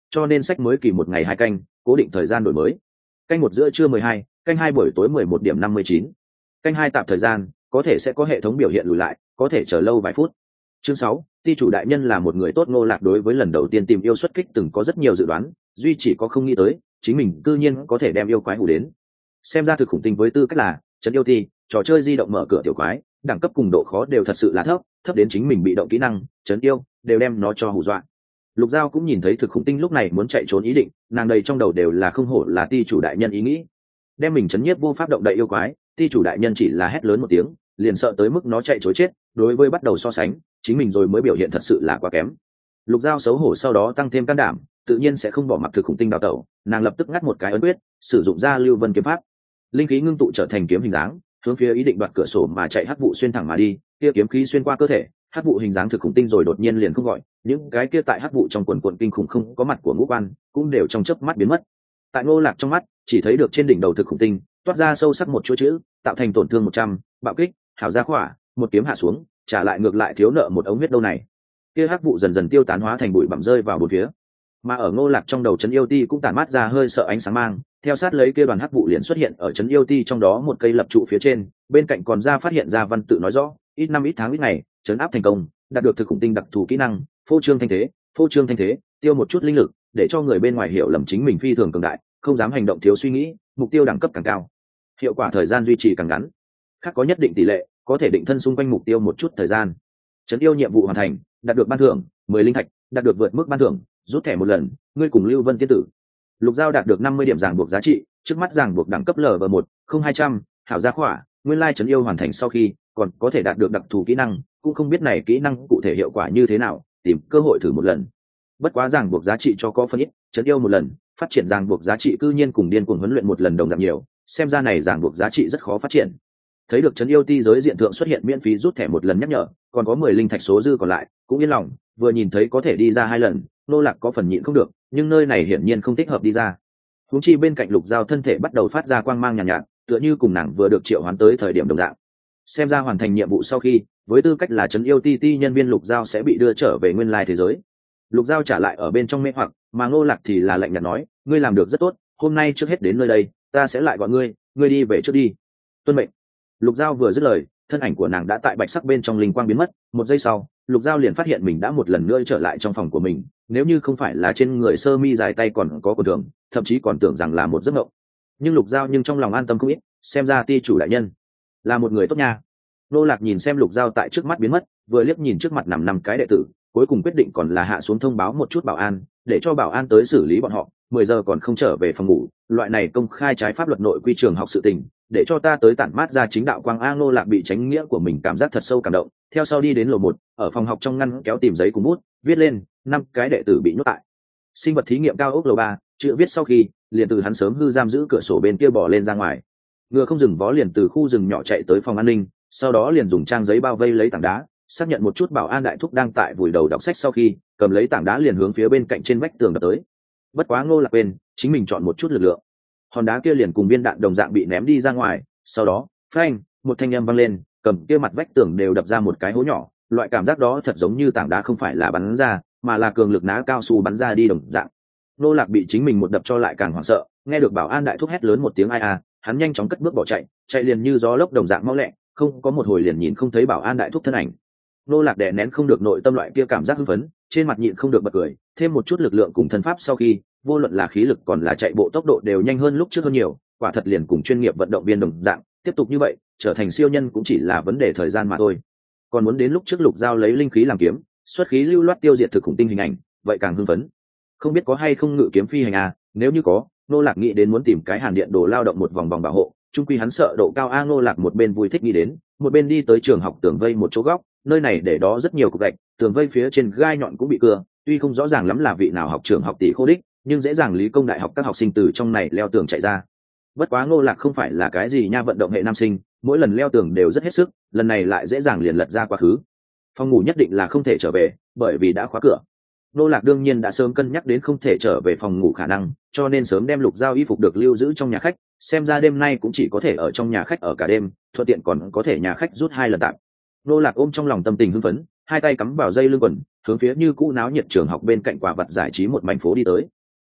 cho nên sách mới kỳ một ngày 2 canh, cố định thời gian đổi mới. Canh 1 giữa trưa 12, canh 2 buổi tối 11:59. Canh 2 tạm thời gian, có thể sẽ có hệ thống biểu hiện lùi lại, có thể chờ lâu vài phút. Chương 6, ty chủ đại nhân là một người tốt. Ngô Lạc đối với lần đầu tiên tìm yêu xuất kích từng có rất nhiều dự đoán, duy chỉ có không nghĩ tới, chính mình cư nhiên có thể đem yêu quái hù đến. Xem ra thực khủng tinh với tư cách là trấn yêu thi, trò chơi di động mở cửa tiểu quái, đẳng cấp cùng độ khó đều thật sự là thấp, thấp đến chính mình bị động kỹ năng, trấn yêu đều đem nó cho hù dọa. Lục Giao cũng nhìn thấy thực khủng tinh lúc này muốn chạy trốn ý định, nàng đầy trong đầu đều là không hổ là ty chủ đại nhân ý nghĩ, đem mình chấn nhiếp vô pháp động đậy yêu quái. Ty chủ đại nhân chỉ là hét lớn một tiếng, liền sợ tới mức nó chạy trối chết. Đối với bắt đầu so sánh, chính mình rồi mới biểu hiện thật sự là quá kém. Lục Giao xấu hổ sau đó tăng thêm can đảm, tự nhiên sẽ không bỏ mặc thực khủng tinh đào tẩu. Nàng lập tức ngắt một cái ấn quyết, sử dụng ra lưu vân kiếm pháp, linh khí ngưng tụ trở thành kiếm hình dáng, hướng phía ý định đoạt cửa sổ mà chạy hắc vụ xuyên thẳng mà đi. Kia kiếm khí xuyên qua cơ thể, hắc vụ hình dáng thực khủng tinh rồi đột nhiên liền không gọi, những cái kia tại hắc vụ trong quần quần kinh khủng không có mặt của ngũ quan cũng đều trong chớp mắt biến mất. Tại Ngô Lạc trong mắt chỉ thấy được trên đỉnh đầu thực khủng tinh toát ra sâu sắc một chuỗi chữ, tạo thành tổn thương 100, bạo kích, hảo gia khỏa, một kiếm hạ xuống, trả lại ngược lại thiếu nợ một ống huyết đâu này. Kia hắc vụ dần dần tiêu tán hóa thành bụi bặm rơi vào bốn phía, mà ở Ngô Lạc trong đầu trấn yêu ti cũng tản mát ra hơi sợ ánh sáng mang, theo sát lấy kia đoàn hắc vụ liền xuất hiện ở trấn yêu ti trong đó một cây lập trụ phía trên, bên cạnh còn ra phát hiện ra văn tự nói rõ, ít năm ít tháng ít ngày, trấn áp thành công, đạt được thực khủng tinh đặc thù kỹ năng, phô trương thanh thế, tiêu một chút linh lực, để cho người bên ngoài hiểu lầm chính mình phi thường cường đại, không dám hành động thiếu suy nghĩ, mục tiêu đẳng cấp càng cao, hiệu quả thời gian duy trì càng ngắn. Khác có nhất định tỷ lệ, có thể định thân xung quanh mục tiêu một chút thời gian. Trấn yêu nhiệm vụ hoàn thành, đạt được ban thưởng 10 linh thạch, đạt được vượt mức ban thưởng, rút thẻ một lần, ngươi cùng Lưu Vân tiên tử. Lục Giao đạt được 50 điểm ràng buộc giá trị, trước mắt ràng buộc đẳng cấp LV1, 0200, hảo gia khỏa, nguyên lai trấn yêu hoàn thành sau khi, còn có thể đạt được đặc thù kỹ năng, cũng không biết này kỹ năng cụ thể hiệu quả như thế nào, tìm cơ hội thử một lần. Bất quá ràng buộc giá trị cho có phân ít, trấn yêu một lần, phát triển ràng buộc giá trị cư nhiên cùng điên cuồng huấn luyện một lần đồng giảm nhiều, xem ra này ràng buộc giá trị rất khó phát triển. Thấy được trấn yêu ti giới diện thượng xuất hiện miễn phí rút thẻ một lần nhắc nhở, còn có 10 linh thạch số dư còn lại, cũng yên lòng, vừa nhìn thấy có thể đi ra 2 lần, Nô Lạc có phần nhịn không được, nhưng nơi này hiển nhiên không thích hợp đi ra. Huống chi bên cạnh Lục Giao thân thể bắt đầu phát ra quang mang nhàn nhạt, tựa như cùng nàng vừa được triệu hoán tới thời điểm đồng dạng. Xem ra hoàn thành nhiệm vụ sau khi, với tư cách là trấn yêu ti nhân viên Lục Giao sẽ bị đưa trở về nguyên lai thế giới. Lục Giao trả lại ở bên trong mê hoặc, mà Ngô Lạc thì là lạnh nhạt nói, ngươi làm được rất tốt, hôm nay trước hết đến nơi đây, ta sẽ lại gọi ngươi đi về trước đi. Tuân mệnh. Lục Giao vừa dứt lời, thân ảnh của nàng đã tại bạch sắc bên trong linh quang biến mất. Một giây sau, Lục Giao liền phát hiện mình đã một lần nữa trở lại trong phòng của mình. Nếu như không phải là trên người sơ mi dài tay còn có cột thường, thậm chí còn tưởng rằng là một giấc mộng. Nhưng Lục Giao trong lòng an tâm không ít, xem ra ty chủ đại nhân là một người tốt nha. Nô Lạc nhìn xem Lục Giao tại trước mắt biến mất, vừa liếc nhìn trước mặt nằm cái đệ tử, cuối cùng quyết định còn là hạ xuống thông báo một chút bảo an, để cho bảo an tới xử lý bọn họ. 10 giờ còn không trở về phòng ngủ, loại này công khai trái pháp luật nội quy trường học sự tình, để cho ta tới tản mát ra chính đạo quang. Nô Lạc bị tránh nghĩa của mình cảm giác thật sâu cảm động, theo sau đi đến lầu 1, ở phòng học trong ngăn kéo tìm giấy cùng bút, viết lên 5 cái đệ tử bị nhốt tại sinh vật thí nghiệm cao ốc lầu 3, chữ viết sau khi, liền từ hắn sớm hư giam giữ cửa sổ bên kia bỏ lên ra ngoài. Ngựa không dừng vó liền từ khu rừng nhỏ chạy tới phòng an ninh, sau đó liền dùng trang giấy bao vây lấy tảng đá, xác nhận một chút bảo an đại thúc đang tại vùi đầu đọc sách sau khi, cầm lấy tảng đá liền hướng phía bên cạnh trên vách tường đập tới. Bất quá Ngô Lạc quên, chính mình chọn một chút lực lượng, hòn đá kia liền cùng viên đạn đồng dạng bị ném đi ra ngoài. Sau đó, phanh, một thanh âm vang lên, cầm kia mặt vách tường đều đập ra một cái hố nhỏ. Loại cảm giác đó thật giống như tảng đá không phải là bắn ra, mà là cường lực ná cao su bắn ra đi đồng dạng. Ngô Lạc bị chính mình một đập cho lại càng hoảng sợ, nghe được bảo an đại thúc hét lớn một tiếng ai a, hắn nhanh chóng cất bước bỏ chạy, chạy liền như gió lốc đồng dạng mau lẹ, không có một hồi liền nhìn không thấy bảo an đại thúc thân ảnh. Ngô Lạc đè nén không được nội tâm loại kia cảm giác hưng phấn, trên mặt nhịn không được bật cười, thêm một chút lực lượng cùng thân pháp sau khi, vô luận là khí lực còn là chạy bộ tốc độ đều nhanh hơn lúc trước hơn nhiều, quả thật liền cùng chuyên nghiệp vận động viên đồng dạng, tiếp tục như vậy, trở thành siêu nhân cũng chỉ là vấn đề thời gian mà thôi. Còn muốn đến lúc trước Lục Giao lấy linh khí làm kiếm, xuất khí lưu loát tiêu diệt thực khủng tinh hình ảnh, vậy càng hưng phấn. Không biết có hay không ngự kiếm phi hành à, nếu như có, Ngô Lạc nghĩ đến muốn tìm cái hàn điện đồ lao động một vòng bảo hộ, chung quy hắn sợ độ cao. Ngô Lạc một bên vui thích nghĩ đến, một bên đi tới trường học tường vây một chỗ góc, nơi này để đó rất nhiều cục gạch, tường vây phía trên gai nhọn cũng bị cưa, tuy không rõ ràng lắm là vị nào học trường học tỷ khô đích, nhưng dễ dàng lý công đại học các học sinh từ trong này leo tường chạy ra. Bất quá Ngô Lạc không phải là cái gì nha vận động hệ nam sinh, mỗi lần leo tường đều rất hết sức, lần này lại dễ dàng liền lật ra quá khứ. Phòng ngủ nhất định là không thể trở về, bởi vì đã khóa cửa. Ngô Lạc đương nhiên đã sớm cân nhắc đến không thể trở về phòng ngủ khả năng, cho nên sớm đem Lục Giao y phục được lưu giữ trong nhà khách, xem ra đêm nay cũng chỉ có thể ở trong nhà khách ở cả đêm, thuận tiện còn có thể nhà khách rút 2 lần tạm. Ngô Lạc ôm trong lòng tâm tình hưng phấn, hai tay cắm vào dây lưng quần, hướng phía như cũ náo nhiệt trường học bên cạnh quả vật giải trí một mảnh phố đi tới.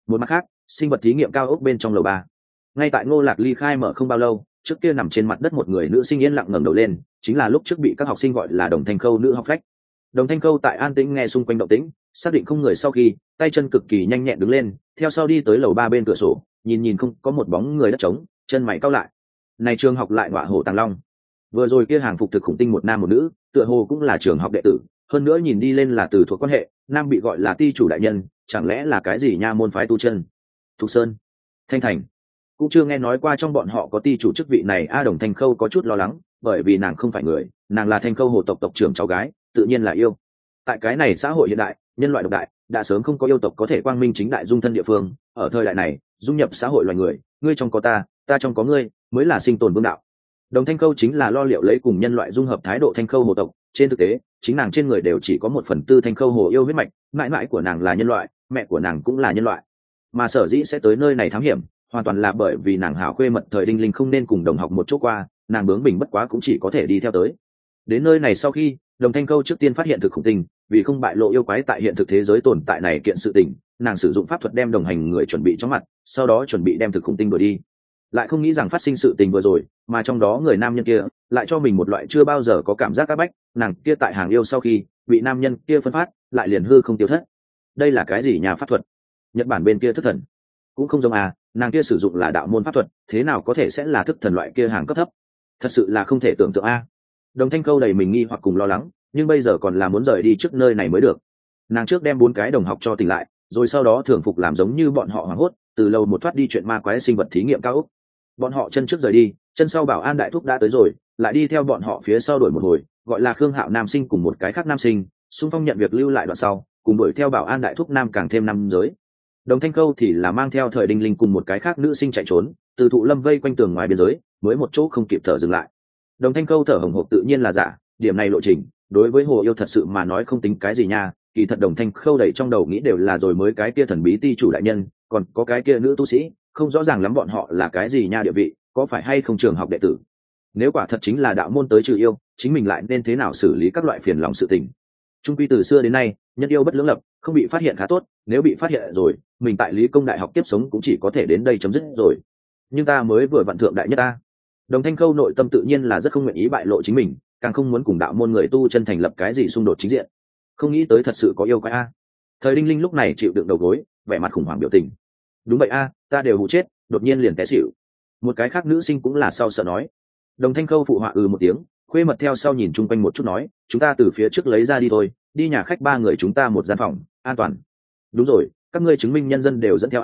Một mặt khác, sinh vật thí nghiệm cao ốc bên trong lầu 3, ngay tại Ngô Lạc ly khai mở không bao lâu, trước kia nằm trên mặt đất một người nữ sinh yên lặng ngẩng đầu lên, chính là lúc trước bị các học sinh gọi là Đồng Thanh Khâu nữ học phách. Đồng Thanh Khâu tại an tĩnh nghe xung quanh động tĩnh, xác định không người sau khi, tay chân cực kỳ nhanh nhẹn đứng lên, theo sau đi tới lầu 3 bên cửa sổ, nhìn không có một bóng người đất trống, chân mày cau lại. Này trường học lại Ngọa Hổ Tàng Long. Vừa rồi kia hàng phục thực khủng tinh một nam một nữ, tựa hồ cũng là trường học đệ tử, hơn nữa nhìn đi lên là từ thuộc quan hệ, nam bị gọi là ty chủ đại nhân, chẳng lẽ là cái gì nha môn phái tu chân? Thục Sơn, Thanh Thành, cũng chưa nghe nói qua trong bọn họ có ty chủ chức vị này. Đồng Thanh Khâu có chút lo lắng, bởi vì nàng không phải người, nàng là Thanh Khâu hồ tộc tộc trưởng cháu gái, tự nhiên là yêu. Tại cái này xã hội hiện đại, nhân loại độc đại, đã sớm không có yêu tộc có thể quang minh chính đại dung thân địa phương. Ở thời đại này, dung nhập xã hội loài người, ngươi trong có ta trong có ngươi, mới là sinh tồn vương đạo. Đồng Thanh Khâu chính là lo liệu lấy cùng nhân loại dung hợp thái độ Thanh Khâu hồ tộc. Trên thực tế, chính nàng trên người đều chỉ có 1/4 Thanh Khâu hồ yêu huyết mạch, mãi mãi của nàng là nhân loại, mẹ của nàng cũng là nhân loại. Mà sở dĩ sẽ tới nơi này thám hiểm, hoàn toàn là bởi vì nàng hảo khuê mật thời đinh linh không nên cùng đồng học một chỗ qua, nàng bướng bỉnh bất quá cũng chỉ có thể đi theo tới. Đến nơi này sau khi, Đồng Thanh Khâu trước tiên phát hiện thực khủng tình, vì không bại lộ yêu quái tại hiện thực thế giới tồn tại này kiện sự tình, nàng sử dụng pháp thuật đem đồng hành người chuẩn bị chóng mặt, sau đó chuẩn bị đem thực khủng tinh đuổi đi. Lại không nghĩ rằng phát sinh sự tình vừa rồi, mà trong đó người nam nhân kia lại cho mình một loại chưa bao giờ có cảm giác áp bách, nàng kia tại hàng yêu sau khi bị nam nhân kia phân phát, lại liền hư không tiêu thất. Đây là cái gì nhà pháp thuật? Nhật Bản bên kia thức thần cũng không giống nàng kia sử dụng là đạo môn pháp thuật, thế nào có thể sẽ là thức thần loại kia hàng cấp thấp? Thật sự là không thể tưởng tượng Đồng Thanh Khâu đầy mình nghi hoặc cùng lo lắng, nhưng bây giờ còn là muốn rời đi trước nơi này mới được. Nàng trước đem 4 cái đồng học cho tỉnh lại, rồi sau đó thường phục làm giống như bọn họ hoảng hốt, từ lâu một thoát đi chuyện ma quái sinh vật thí nghiệm cao ốc. Bọn họ chân trước rời đi, chân sau bảo an đại thúc đã tới rồi, lại đi theo bọn họ phía sau đuổi một hồi, gọi là Khương Hạo nam sinh cùng một cái khác nam sinh, xung phong nhận việc lưu lại đoạn sau, cùng đuổi theo bảo an đại thúc nam càng thêm năm giới. Đồng Thanh Khâu thì là mang theo thời đinh linh cùng một cái khác nữ sinh chạy trốn, từ thụ lâm vây quanh tường ngoài biên giới, mới một chỗ không kịp thở dừng lại. Đồng Thanh Khâu thở hổn hộc tự nhiên là giả, điểm này lộ trình, đối với hồ yêu thật sự mà nói không tính cái gì nha. Kỳ thật Đồng Thanh Khâu đẩy trong đầu nghĩ đều là rồi mới cái kia thần bí ty chủ đại nhân, còn có cái kia nữ tu sĩ, không rõ ràng lắm bọn họ là cái gì nha địa vị, có phải hay không trường học đệ tử. Nếu quả thật chính là đạo môn tới trừ yêu, chính mình lại nên thế nào xử lý các loại phiền lòng sự tình. Trung quy từ xưa đến nay, nhân yêu bất lưỡng lập, không bị phát hiện khá tốt, nếu bị phát hiện rồi, mình tại Lý Công đại học tiếp sống cũng chỉ có thể đến đây chấm dứt rồi. Nhưng ta mới vừa vặn thượng đại nhất ta. Đồng Thanh Khâu nội tâm tự nhiên là rất không nguyện ý bại lộ chính mình, càng không muốn cùng đạo môn người tu chân thành lập cái gì xung đột chính diện. Không nghĩ tới thật sự có yêu quái Thời Đinh Linh lúc này chịu đựng đầu gối, vẻ mặt khủng hoảng biểu tình. Đúng vậy ta đều hụ chết, đột nhiên liền té xỉu. Một cái khác nữ sinh cũng là sau sợ nói. Đồng Thanh Khâu phụ họa một tiếng, khuê mật theo sau nhìn chung quanh một chút nói, chúng ta từ phía trước lấy ra đi thôi, đi nhà khách 3 người chúng ta một gian phòng, an toàn. Đúng rồi, các ngươi chứng minh nhân dân đều dẫn theo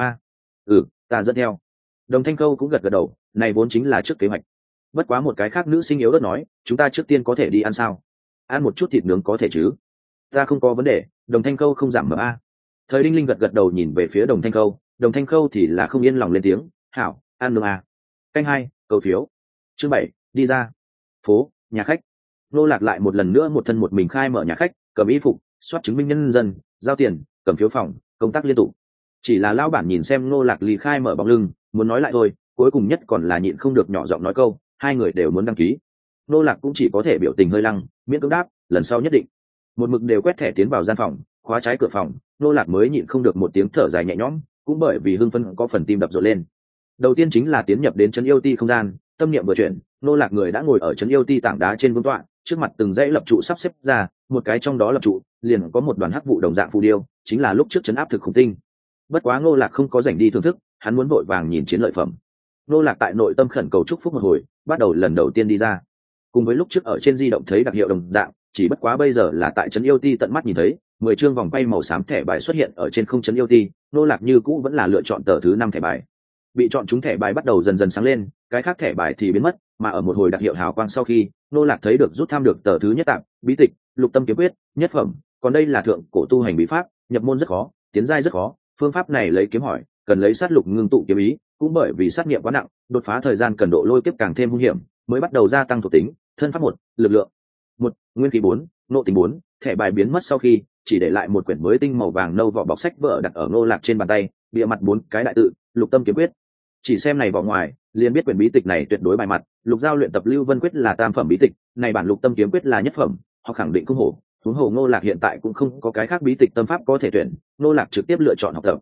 ta dẫn theo. Đồng Thanh Khâu cũng gật gật đầu, này vốn chính là trước kế hoạch. Bất quá một cái khác nữ sinh yếu ớt nói, chúng ta trước tiên có thể đi ăn sao? Ăn một chút thịt nướng có thể chứ? Ta không có vấn đề. Đồng Thanh Khâu không giảm mỡ Thời Đinh Linh gật gật đầu nhìn về phía Đồng Thanh Khâu, Đồng Thanh Khâu thì là không yên lòng lên tiếng, hảo, ăn nướng Canh 2, cầu phiếu. Chương 7, đi ra. Phố, nhà khách. Nô Lạc lại một lần nữa một thân một mình khai mở nhà khách, cầm y phục, soát chứng minh nhân dân, giao tiền, cầm phiếu phòng, công tác liên tục. Chỉ là lão bản nhìn xem Nô Lạc lì khai mở bóng lưng, muốn nói lại thôi, cuối cùng nhất còn là nhịn không được nhỏ giọng nói câu, 2 người đều muốn đăng ký. Nô Lạc cũng chỉ có thể biểu tình hơi lăng, miễn cưỡng đáp, lần sau nhất định. Một mực đều quét thẻ tiến vào gian phòng, khóa trái cửa phòng, Nô Lạc mới nhịn không được một tiếng thở dài nhẹ nhõm, cũng bởi vì hưng phấn có phần tim đập rộn lên. Đầu tiên chính là tiến nhập đến trấn yêu ti không gian, tâm niệm vừa chuyển, Nô Lạc người đã ngồi ở trấn yêu ti tảng đá trên vương tọa, trước mặt từng dãy lập trụ sắp xếp ra, một cái trong đó lập trụ liền có một đoàn hắc vụ đồng dạng phù điêu, chính là lúc trước trấn áp thực khủng tinh. Bất quá Nô Lạc không có rảnh đi thưởng thức, hắn muốn vội vàng nhìn chiến lợi phẩm. Nô Lạc tại nội tâm khẩn cầu chúc phúc một hồi, bắt đầu lần đầu tiên đi ra. Cùng với lúc trước ở trên di động thấy đặc hiệu đồng dạng, chỉ bất quá bây giờ là tại trấn yêu ti tận mắt nhìn thấy, 10 chương vòng quay màu xám thẻ bài xuất hiện ở trên không trấn yêu ti. Nô Lạc như cũ vẫn là lựa chọn tờ thứ 5 thẻ bài. Bị chọn chúng thẻ bài bắt đầu dần dần sáng lên, cái khác thẻ bài thì biến mất, mà ở một hồi đặc hiệu hào quang sau khi, Nô Lạc thấy được rút tham được tờ thứ nhất tạm, bí tịch, lục tâm kiếm quyết, nhất phẩm, còn đây là thượng cổ tu hành bí pháp, nhập môn rất khó, tiến giai rất khó, phương pháp này lấy kiếm hỏi, cần lấy sát lục ngưng tụ kiếm ý, cũng bởi vì sát nghiệm quá nặng, đột phá thời gian cần độ lôi kiếp càng thêm hung hiểm, mới bắt đầu gia tăng thuộc tính, thân pháp 1, lực lượng 1, nguyên khí 4, nộ tính 4, thẻ bài biến mất sau khi, chỉ để lại một quyển mới tinh màu vàng nâu vỏ bọc sách vở đặt ở Nô Lạc trên bàn tay, bìa mặt 4 cái đại tự, lục tâm kiếm quyết. Chỉ xem này vỏ ngoài, liền biết quyển bí tịch này tuyệt đối bài mặt, lục giao luyện tập lưu vân quyết là tam phẩm bí tịch, này bản lục tâm kiếm quyết là nhất phẩm, họ khẳng định không hổ. Huống hồ Nô Lạc hiện tại cũng không có cái khác bí tịch tâm pháp có thể tuyển, Nô Lạc trực tiếp lựa chọn học tập.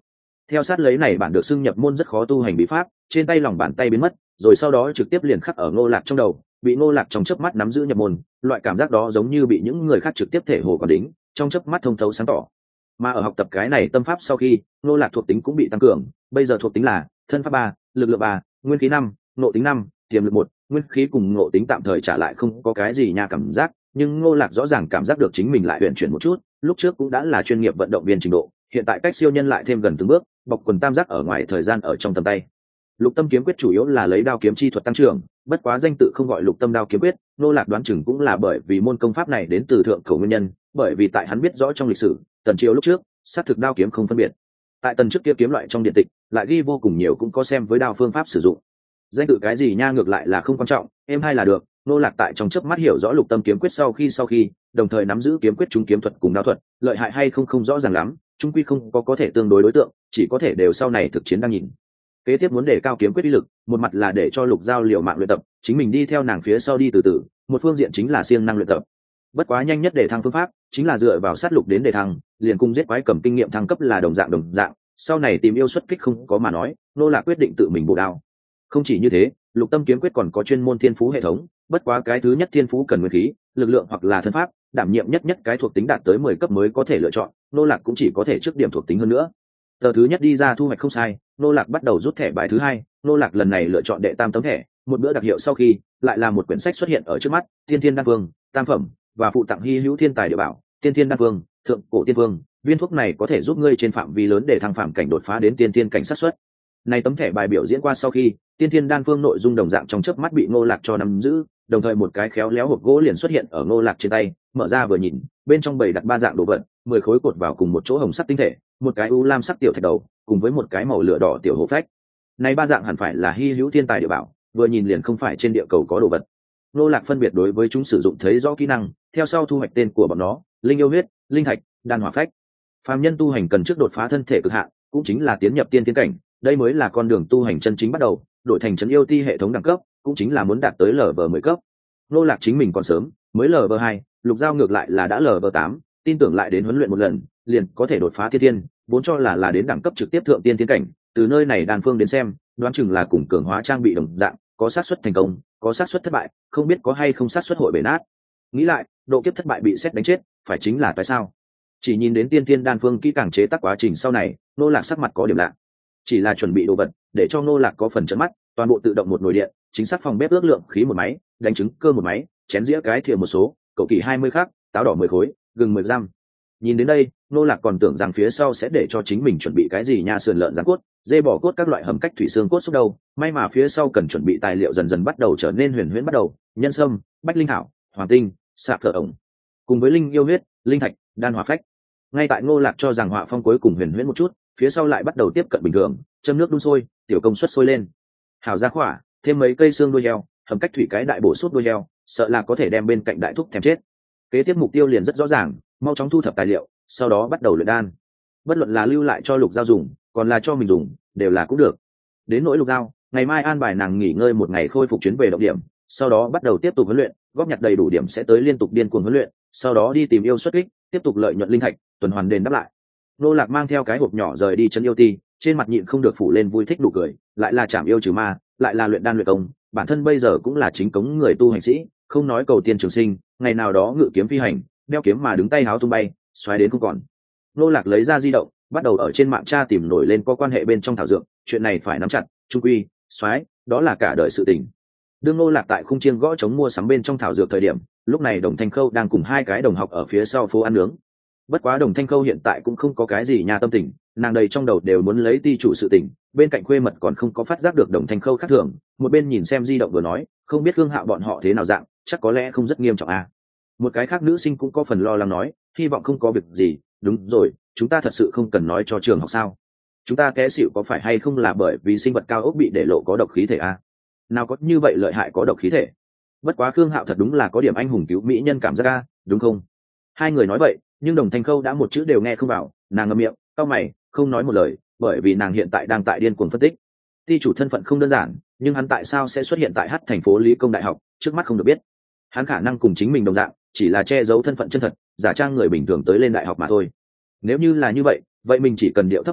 Theo sát lấy này bản được xưng nhập môn rất khó tu hành bí pháp, trên tay lòng bàn tay biến mất, rồi sau đó trực tiếp liền khắc ở Ngô Lạc trong đầu, bị Ngô Lạc trong chớp mắt nắm giữ nhập môn, loại cảm giác đó giống như bị những người khác trực tiếp thể hồ còn đính, trong chớp mắt thông thấu sáng tỏ. Mà ở học tập cái này tâm pháp sau khi, Ngô Lạc thuộc tính cũng bị tăng cường, bây giờ thuộc tính là thân pháp 3, lực lượng 3, nguyên khí 5, nộ tính 5, tiềm lực 1, nguyên khí cùng ngộ tính tạm thời trả lại không có cái gì nha cảm giác, nhưng Ngô Lạc rõ ràng cảm giác được chính mình lại luyện chuyển một chút, lúc trước cũng đã là chuyên nghiệp vận động viên trình độ, hiện tại cách siêu nhân lại thêm gần từng bước, bọc quần tam giác ở ngoài thời gian ở trong tầm tay. Lục tâm kiếm quyết chủ yếu là lấy đao kiếm chi thuật tăng trưởng, bất quá danh tự không gọi lục tâm đao kiếm quyết, Ngô Lạc đoán chừng cũng là bởi vì môn công pháp này đến từ thượng cổ nguyên nhân, bởi vì tại hắn biết rõ trong lịch sử, tần triều lúc trước, sát thực đao kiếm không phân biệt. Tại tần trước kia kiếm loại trong điện tịch, lại ghi vô cùng nhiều cũng có xem với đao phương pháp sử dụng. Danh tự cái gì nha ngược lại là không quan trọng, em hay là được. Ngô Lạc tại trong chớp mắt hiểu rõ lục tâm kiếm quyết sau khi đồng thời nắm giữ kiếm quyết trung kiếm thuật cùng đao thuật, lợi hại hay không rõ ràng lắm, trung quy không có thể tương đối đối tượng, chỉ có thể đều sau này thực chiến đang nhìn. Kế tiếp muốn đề cao kiếm quyết uy lực, một mặt là để cho Lục Giao liều mạng luyện tập, chính mình đi theo nàng phía sau đi từ từ, một phương diện chính là siêng năng luyện tập. Bất quá nhanh nhất để thăng phương pháp chính là dựa vào sát lục đến để thăng, liền cung giết quái cầm kinh nghiệm thăng cấp là đồng dạng, sau này tìm yêu xuất kích không có mà nói, Ngô Lạc quyết định tự mình bổ đao. Không chỉ như thế, lục tâm kiếm quyết còn có chuyên môn thiên phú hệ thống, bất quá cái thứ nhất thiên phú cần nguyên khí, lực lượng hoặc là thân pháp, đảm nhiệm nhất cái thuộc tính đạt tới 10 cấp mới có thể lựa chọn, Ngô Lạc cũng chỉ có thể trước điểm thuộc tính hơn nữa. Tờ thứ nhất đi ra thu hoạch không sai, Ngô Lạc bắt đầu rút thẻ bài thứ hai, Ngô Lạc lần này lựa chọn đệ tam tấm thẻ, một bữa đặc hiệu sau khi, lại là một quyển sách xuất hiện ở trước mắt, Tiên Thiên Đan Phương, tam phẩm và phụ tặng hy hữu thiên tài địa bảo, Tiên Thiên Đan Phương, thượng cổ tiên vương, viên thuốc này có thể giúp ngươi trên phạm vi lớn để thăng phạm cảnh đột phá đến tiên thiên cảnh sát xuất. Này tấm thẻ bài biểu diễn qua sau khi, Tiên Thiên Đan Phương nội dung đồng dạng trong chớp mắt bị Ngô Lạc cho nắm giữ, đồng thời một cái khéo léo hộp gỗ liền xuất hiện ở Ngô Lạc trên tay, mở ra vừa nhìn, bên trong bày đặt 3 dạng đồ vật, 10 khối cột vào cùng một chỗ hồng sắc tinh thể, một cái u lam sắc tiểu thạch đầu, cùng với một cái màu lửa đỏ tiểu hổ phách. Này 3 dạng hẳn phải là hy hữu thiên tài địa bảo, vừa nhìn liền không phải trên địa cầu có đồ vật. Ngô Lạc phân biệt đối với chúng sử dụng thấy rõ kỹ năng, theo sau thu hoạch tên của bọn nó, linh yêu huyết, linh thạch, đan hỏa phách. Phàm nhân tu hành cần trước đột phá thân thể cực hạn, cũng chính là tiến nhập tiên thiên cảnh, đây mới là con đường tu hành chân chính bắt đầu, đổi thành trấn yêu ti hệ thống đẳng cấp, cũng chính là muốn đạt tới LV10 cấp. Ngô Lạc chính mình còn sớm, mới LV2, Lục Giao ngược lại là đã LV8, tin tưởng lại đến huấn luyện một lần, liền có thể đột phá thiên thiên, vốn cho là đến đẳng cấp trực tiếp thượng tiên thiên cảnh, từ nơi này đan phương đến xem, đoán chừng là cùng cường hóa trang bị đồng dạng, có xác suất thành công, có xác suất thất bại, không biết có hay không xác suất hội bể nát. Nghĩ lại, độ kiếp thất bại bị xét đánh chết, phải chính là tại sao? Chỉ nhìn đến tiên thiên đan phương kỹ càng chế tác quá trình sau này, Ngô Lạc sắc mặt có điểm lạ. Chỉ là chuẩn bị đồ vật, để cho Ngô Lạc có phần trợn mắt, toàn bộ tự động một nồi điện, chính xác phòng bếp ước lượng khí một máy, đánh trứng cơ một máy, chén dĩa cái thìa một số, cậu kỳ 20 khắc, táo đỏ 10 khối, gừng 10 gram. Nhìn đến đây, Ngô Lạc còn tưởng rằng phía sau sẽ để cho chính mình chuẩn bị cái gì nha, sườn lợn rán cốt, dê bò cốt các loại hầm cách thủy xương cốt xúc đâu, may mà phía sau cần chuẩn bị tài liệu dần dần bắt đầu trở nên huyền huyễn bắt đầu, nhân sâm, bách linh thảo, hoàng tinh, sạp phở ổng, cùng với linh yêu huyết, linh thạch, đan hỏa phách. Ngay tại Ngô Lạc cho rằng họa phong cuối cùng huyền huyễn một chút, phía sau lại bắt đầu tiếp cận bình thường, châm nước đun sôi, tiểu công suất sôi lên. Hảo ra khỏa, thêm mấy cây xương đuôi heo, hầm cách thủy cái đại bổ sút đuôi heo, sợ là có thể đem bên cạnh đại thúc thèm chết. Kế tiếp mục tiêu liền rất rõ ràng, mau chóng thu thập tài liệu, sau đó bắt đầu luyện đan. Bất luận là lưu lại cho Lục Giao dùng, còn là cho mình dùng, đều là cũng được. Đến nỗi Lục Giao, ngày mai an bài nàng nghỉ ngơi một ngày khôi phục chuyến về động điểm, sau đó bắt đầu tiếp tục huấn luyện, góp nhặt đầy đủ điểm sẽ tới liên tục điên cuồng huấn luyện, sau đó đi tìm yêu xuất kích, tiếp tục lợi nhuận linh thạch, tuần hoàn đền đáp lại. Ngô Lạc mang theo cái hộp nhỏ rời đi trấn yêu ti, trên mặt nhịn không được phủ lên vui thích nụ cười, lại là chạm yêu trừ ma, lại là luyện đan luyện công, bản thân bây giờ cũng là chính cống người tu hành sĩ, không nói cầu tiên trường sinh, ngày nào đó ngự kiếm phi hành, đeo kiếm mà đứng tay háo tung bay, xoáy đến không còn. Ngô Lạc lấy ra di động, bắt đầu ở trên mạng tra tìm nổi lên có quan hệ bên trong thảo dược, chuyện này phải nắm chặt, trung quy, xoáy, đó là cả đời sự tình. Đương Ngô Lạc tại khung chiêng gõ trống mua sắm bên trong thảo dược thời điểm, lúc này Đồng Thanh Khâu đang cùng 2 cái đồng học ở phía sau phố ăn nướng. Bất quá Đồng Thanh Khâu hiện tại cũng không có cái gì nha tâm tình, nàng đầy trong đầu đều muốn lấy ti chủ sự tình, bên cạnh khuê mật còn không có phát giác được Đồng Thanh Khâu khác thường, một bên nhìn xem di động vừa nói, không biết Khương Hạo bọn họ thế nào dạng, chắc có lẽ không rất nghiêm trọng à. Một cái khác nữ sinh cũng có phần lo lắng nói, hy vọng không có việc gì, đúng rồi, chúng ta thật sự không cần nói cho trường học sao? Chúng ta té xỉu có phải hay không là bởi vì sinh vật cao ốc bị để lộ có độc khí thể à? Nào có như vậy lợi hại có độc khí thể. Bất quá Khương Hạo thật đúng là có điểm anh hùng cứu mỹ nhân cảm giác a, đúng không? Hai người nói vậy, nhưng Đồng Thanh Khâu đã một chữ đều nghe không vào, nàng ngậm miệng, cau mày, không nói một lời, bởi vì nàng hiện tại đang tại điên cuồng phân tích. Ti chủ thân phận không đơn giản, nhưng hắn tại sao sẽ xuất hiện tại Hắc thành phố Lý Công Đại học, trước mắt không được biết. Hắn khả năng cùng chính mình đồng dạng, chỉ là che giấu thân phận chân thật, giả trang người bình thường tới lên đại học mà thôi. Nếu như là như vậy, vậy mình chỉ cần điệu thấp làm việc,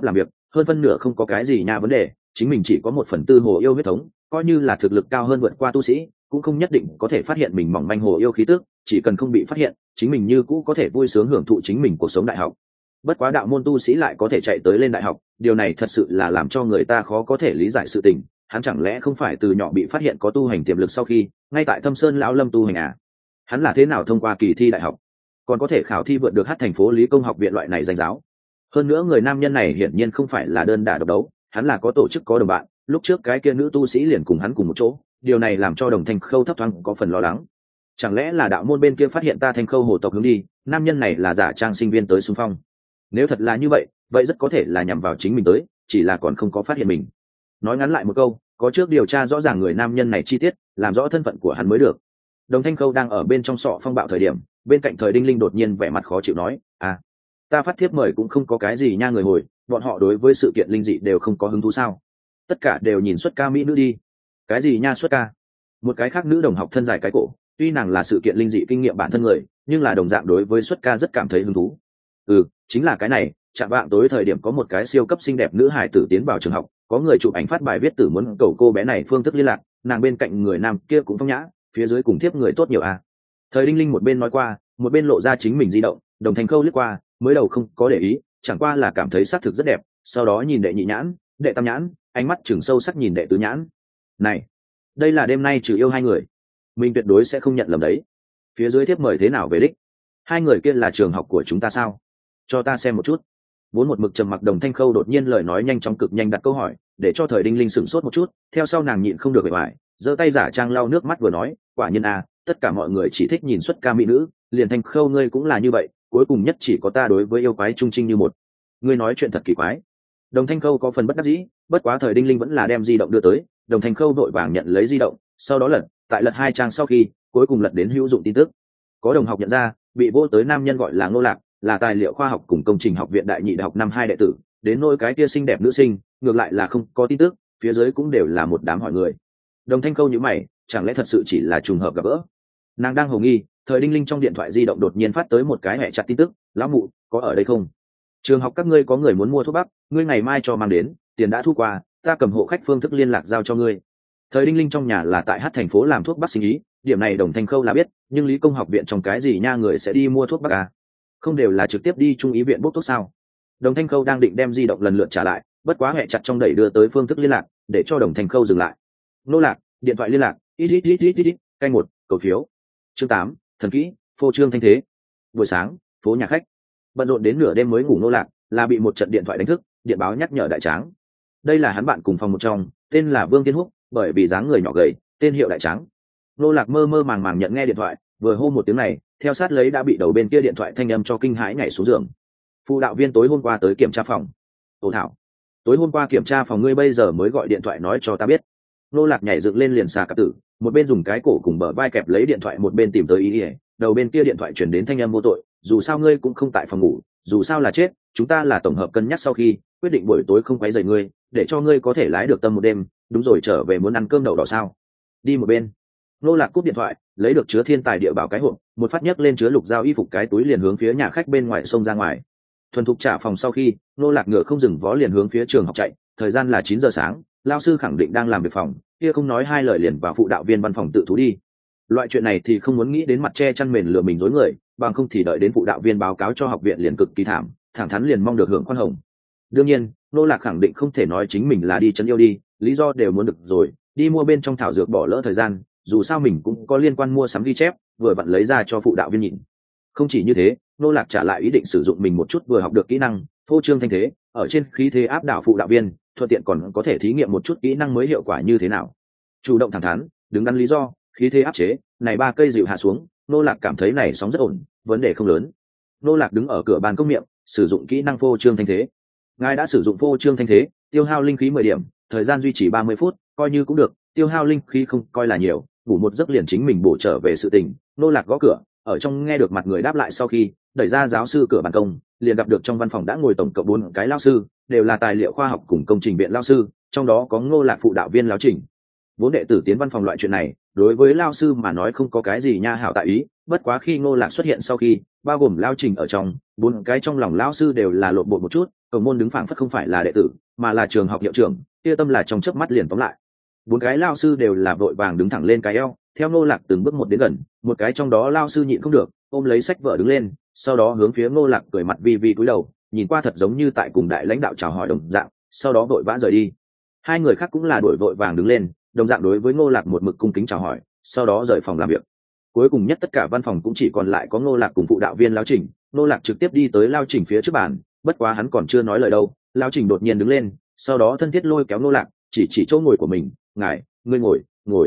hơn phân nửa không có cái gì nha vấn đề, chính mình chỉ có 1/4 hồ yêu huyết thống, coi như là thực lực cao hơn vượt qua tu sĩ cũng không nhất định có thể phát hiện mình mỏng manh hồ yêu khí tức, chỉ cần không bị phát hiện chính mình như cũ có thể vui sướng hưởng thụ chính mình cuộc sống đại học. Bất quá đạo môn tu sĩ lại có thể chạy tới lên đại học, điều này thật sự là làm cho người ta khó có thể lý giải sự tình. Hắn chẳng lẽ không phải từ nhỏ bị phát hiện có tu hành tiềm lực sau khi ngay tại Thâm Sơn lão lâm tu hành à? Hắn là thế nào thông qua kỳ thi đại học còn có thể khảo thi vượt được Hát thành phố Lý Công học viện loại này danh giáo? Hơn nữa người nam nhân này hiển nhiên không phải là đơn đả độc đấu, hắn là có tổ chức có đồng bạn, lúc trước cái kia nữ tu sĩ liền cùng hắn cùng một chỗ, điều này làm cho Đồng Thanh Khâu thấp thoáng có phần lo lắng. Chẳng lẽ là đạo môn bên kia phát hiện ta Thanh Khâu hồ tộc hướng đi, nam nhân này là giả trang sinh viên tới xung phong? Nếu thật là như vậy, vậy rất có thể là nhằm vào chính mình tới, chỉ là còn không có phát hiện mình. Nói ngắn lại một câu, có trước điều tra rõ ràng người nam nhân này chi tiết, làm rõ thân phận của hắn mới được. Đồng Thanh Khâu đang ở bên trong sọ phong bạo thời điểm, bên cạnh Thời Đinh Linh đột nhiên vẻ mặt khó chịu nói, à, ta phát thiếp mời cũng không có cái gì nha người hồi, bọn họ đối với sự kiện linh dị đều không có hứng thú sao? Tất cả đều nhìn xuất ca mỹ nữ đi. Cái gì nha xuất ca? Một cái khác nữ đồng học thân dài cái cổ, tuy nàng là sự kiện linh dị kinh nghiệm bản thân người, nhưng là đồng dạng đối với xuất ca rất cảm thấy hứng thú. Chính là cái này, chạm vạng tối thời điểm có một cái siêu cấp xinh đẹp nữ hải tử tiến vào trường học, có người chụp ảnh phát bài viết tử muốn cầu cô bé này phương thức liên lạc, nàng bên cạnh người nam kia cũng phong nhã, phía dưới cùng tiếp người tốt nhiều à. Thời Đinh Linh một bên nói qua, một bên lộ ra chính mình di động. Đồng Thanh Khâu liếc qua, mới đầu không có để ý, chẳng qua là cảm thấy xác thực rất đẹp, sau đó nhìn đệ nhị nhãn, đệ tam nhãn, ánh mắt chừng sâu sắc nhìn đệ tứ nhãn. Này, đây là đêm nay trừ yêu hai người, mình tuyệt đối sẽ không nhận lầm đấy. Phía dưới tiếp mời thế nào về đích? Hai người kia là trường học của chúng ta sao? Cho ta xem một chút. Vốn một mực trầm mặc Đồng Thanh Khâu đột nhiên lời nói nhanh chóng cực nhanh đặt câu hỏi, để cho Thời Đinh Linh sửng sốt một chút, theo sau nàng nhịn không được bề ngoài, giơ tay giả trang lau nước mắt vừa nói, quả nhiên à, tất cả mọi người chỉ thích nhìn xuất ca mỹ nữ, liền Thanh Khâu ngươi cũng là như vậy, cuối cùng nhất chỉ có ta đối với yêu quái trung trinh như một. Ngươi nói chuyện thật kỳ quái. Đồng Thanh Khâu có phần bất đắc dĩ, bất quá Thời Đinh Linh vẫn là đem di động đưa tới, Đồng Thanh Khâu vội vàng nhận lấy di động, sau đó tại lật 2 trang sau khi, cuối cùng lật đến hữu dụng tin tức. Có đồng học nhận ra, bị vô tới nam nhân gọi là Ngô Lạc, là tài liệu khoa học cùng công trình học viện Đại Nhị Đại học năm 2 đệ tử, đến nỗi cái kia xinh đẹp nữ sinh, ngược lại là không có tin tức, phía dưới cũng đều là một đám hỏi người. Đồng Thanh Khâu nhíu mày, chẳng lẽ thật sự chỉ là trùng hợp gặp gỡ? Nàng đang hồ nghi, Thời Đinh Linh trong điện thoại di động đột nhiên phát tới một cái mẹ chặt tin tức, lão mụ, có ở đây không? Trường học các ngươi có người muốn mua thuốc bắc, ngươi ngày mai cho mang đến, tiền đã thu qua, ta cầm hộ khách phương thức liên lạc giao cho ngươi. Thời Đinh Linh trong nhà là tại Hát thành phố làm thuốc bắc sinh ý, điểm này Đồng Thanh Khâu là biết, nhưng Lý Công học viện trong cái gì nha người sẽ đi mua thuốc bắc à? Không đều là trực tiếp đi trung ý viện bốc thuốc sao? Đồng Thanh Khâu đang định đem di động lần lượt trả lại, bất quá hệ chặt trong đẩy đưa tới phương thức liên lạc, để cho Đồng Thanh Khâu dừng lại. Nô lạc, điện thoại liên lạc, canh 1, cầu phiếu. Chương 8, thần kỹ, phô trương thanh thế. Buổi sáng, phố nhà khách. Bận rộn đến nửa đêm mới ngủ Nô lạc, là bị một trận điện thoại đánh thức, điện báo nhắc nhở Đại Tráng. Đây là hắn bạn cùng phòng một trong, tên là Vương Tiên Húc, bởi vì dáng người nhỏ gầy, tên hiệu Đại Tráng. Nô lạc mơ mơ màng màng nhận nghe điện thoại, vừa hô một tiếng này, theo sát lấy đã bị đầu bên kia điện thoại thanh âm cho kinh hãi nhảy xuống giường. Phụ đạo viên tối hôm qua tới kiểm tra phòng. Ô Thảo, tối hôm qua kiểm tra phòng ngươi bây giờ mới gọi điện thoại nói cho ta biết. Nô lạc nhảy dựng lên liền xà cặp tử, một bên dùng cái cổ cùng bờ vai kẹp lấy điện thoại, một bên tìm tới ý ỉa. Đầu bên kia điện thoại chuyển đến thanh âm vô tội, dù sao ngươi cũng không tại phòng ngủ, dù sao là chết, chúng ta là tổng hợp cân nhắc sau khi quyết định buổi tối không quấy rầy ngươi, để cho ngươi có thể lái được tâm một đêm. Đúng rồi, trở về muốn ăn cơm đậu đỏ sao? Đi một bên. Nô lạc cúp điện thoại, lấy được chứa thiên tài địa bảo cái hộp, một phát nhấc lên chứa lục dao y phục cái túi liền hướng phía nhà khách bên ngoài xông ra ngoài. Thuần thục trả phòng sau khi, nô lạc ngựa không dừng vó liền hướng phía trường học chạy. Thời gian là 9 giờ sáng, lao sư khẳng định đang làm việc phòng, kia không nói hai lời liền vào phụ đạo viên văn phòng tự thú đi. Loại chuyện này thì không muốn nghĩ đến mặt che chăn mền lừa mình dối người, bằng không thì đợi đến phụ đạo viên báo cáo cho học viện liền cực kỳ thảm, thẳng thắn liền mong được hưởng khoan hồng. Đương nhiên, nô lạc khẳng định không thể nói chính mình là đi trấn yêu đi, lý do đều muốn được rồi, đi mua bên trong thảo dược bỏ lỡ thời gian, dù sao mình cũng có liên quan mua sắm ghi chép, vừa vặn lấy ra cho phụ đạo viên nhìn. Không chỉ như thế, nô lạc trả lại ý định sử dụng mình một chút vừa học được kỹ năng phô trương thanh thế, ở trên khí thế áp đảo phụ đạo viên, thuận tiện còn có thể thí nghiệm một chút kỹ năng mới hiệu quả như thế nào. Chủ động thẳng thắn, đứng đắn lý do, khí thế áp chế, này 3 cây dịu hạ xuống, nô lạc cảm thấy này sóng rất ổn, vấn đề không lớn. Nô lạc đứng ở cửa bàn công miệng, sử dụng kỹ năng phô trương thanh thế. Ngài đã sử dụng phô trương thanh thế, tiêu hao linh khí 10 điểm, thời gian duy trì 30 phút, coi như cũng được, tiêu hao linh khí không coi là nhiều, ngủ một giấc liền chính mình bổ trở về sự tình. Nô lạc gõ cửa, ở trong nghe được mặt người đáp lại sau khi đẩy ra giáo sư cửa ban công, liền gặp được trong văn phòng đã ngồi tổng cộng 4 cái lao sư, đều là tài liệu khoa học cùng công trình viện lao sư, trong đó có Ngô Lạc phụ đạo viên Lão Trình. Vốn đệ tử tiến văn phòng loại chuyện này, đối với lao sư mà nói không có cái gì nha hảo tại ý, bất quá khi Ngô Lạc xuất hiện sau khi, bao gồm Lao Trình ở trong, bốn cái trong lòng lão sư đều là lộn bột một chút, cổng môn đứng phảng phất không phải là đệ tử, mà là trường học hiệu trưởng, kia tâm là trong chớp mắt liền tóm lại. Bốn cái lao sư đều là vội vàng đứng thẳng lên cái eo, theo Ngô Lạc từng bước một đến gần, một cái trong đó lao sư nhịn không được, ôm lấy sách vở đứng lên, sau đó hướng phía Ngô Lạc cười mặt vi vi cúi đầu, nhìn qua thật giống như tại cùng đại lãnh đạo chào hỏi đồng dạng, sau đó vội vã rời đi. Hai người khác cũng là đuổi vội vàng đứng lên, đồng dạng đối với Ngô Lạc một mực cung kính chào hỏi, sau đó rời phòng làm việc. Cuối cùng nhất tất cả văn phòng cũng chỉ còn lại có Ngô Lạc cùng phụ đạo viên Lao Trình. Ngô Lạc trực tiếp đi tới Lao Trình phía trước bàn, bất quá hắn còn chưa nói lời đâu, Lao Trình đột nhiên đứng lên, sau đó thân thiết lôi kéo Ngô Lạc, chỉ chỗ ngồi của mình, "Ngài, ngươi ngồi."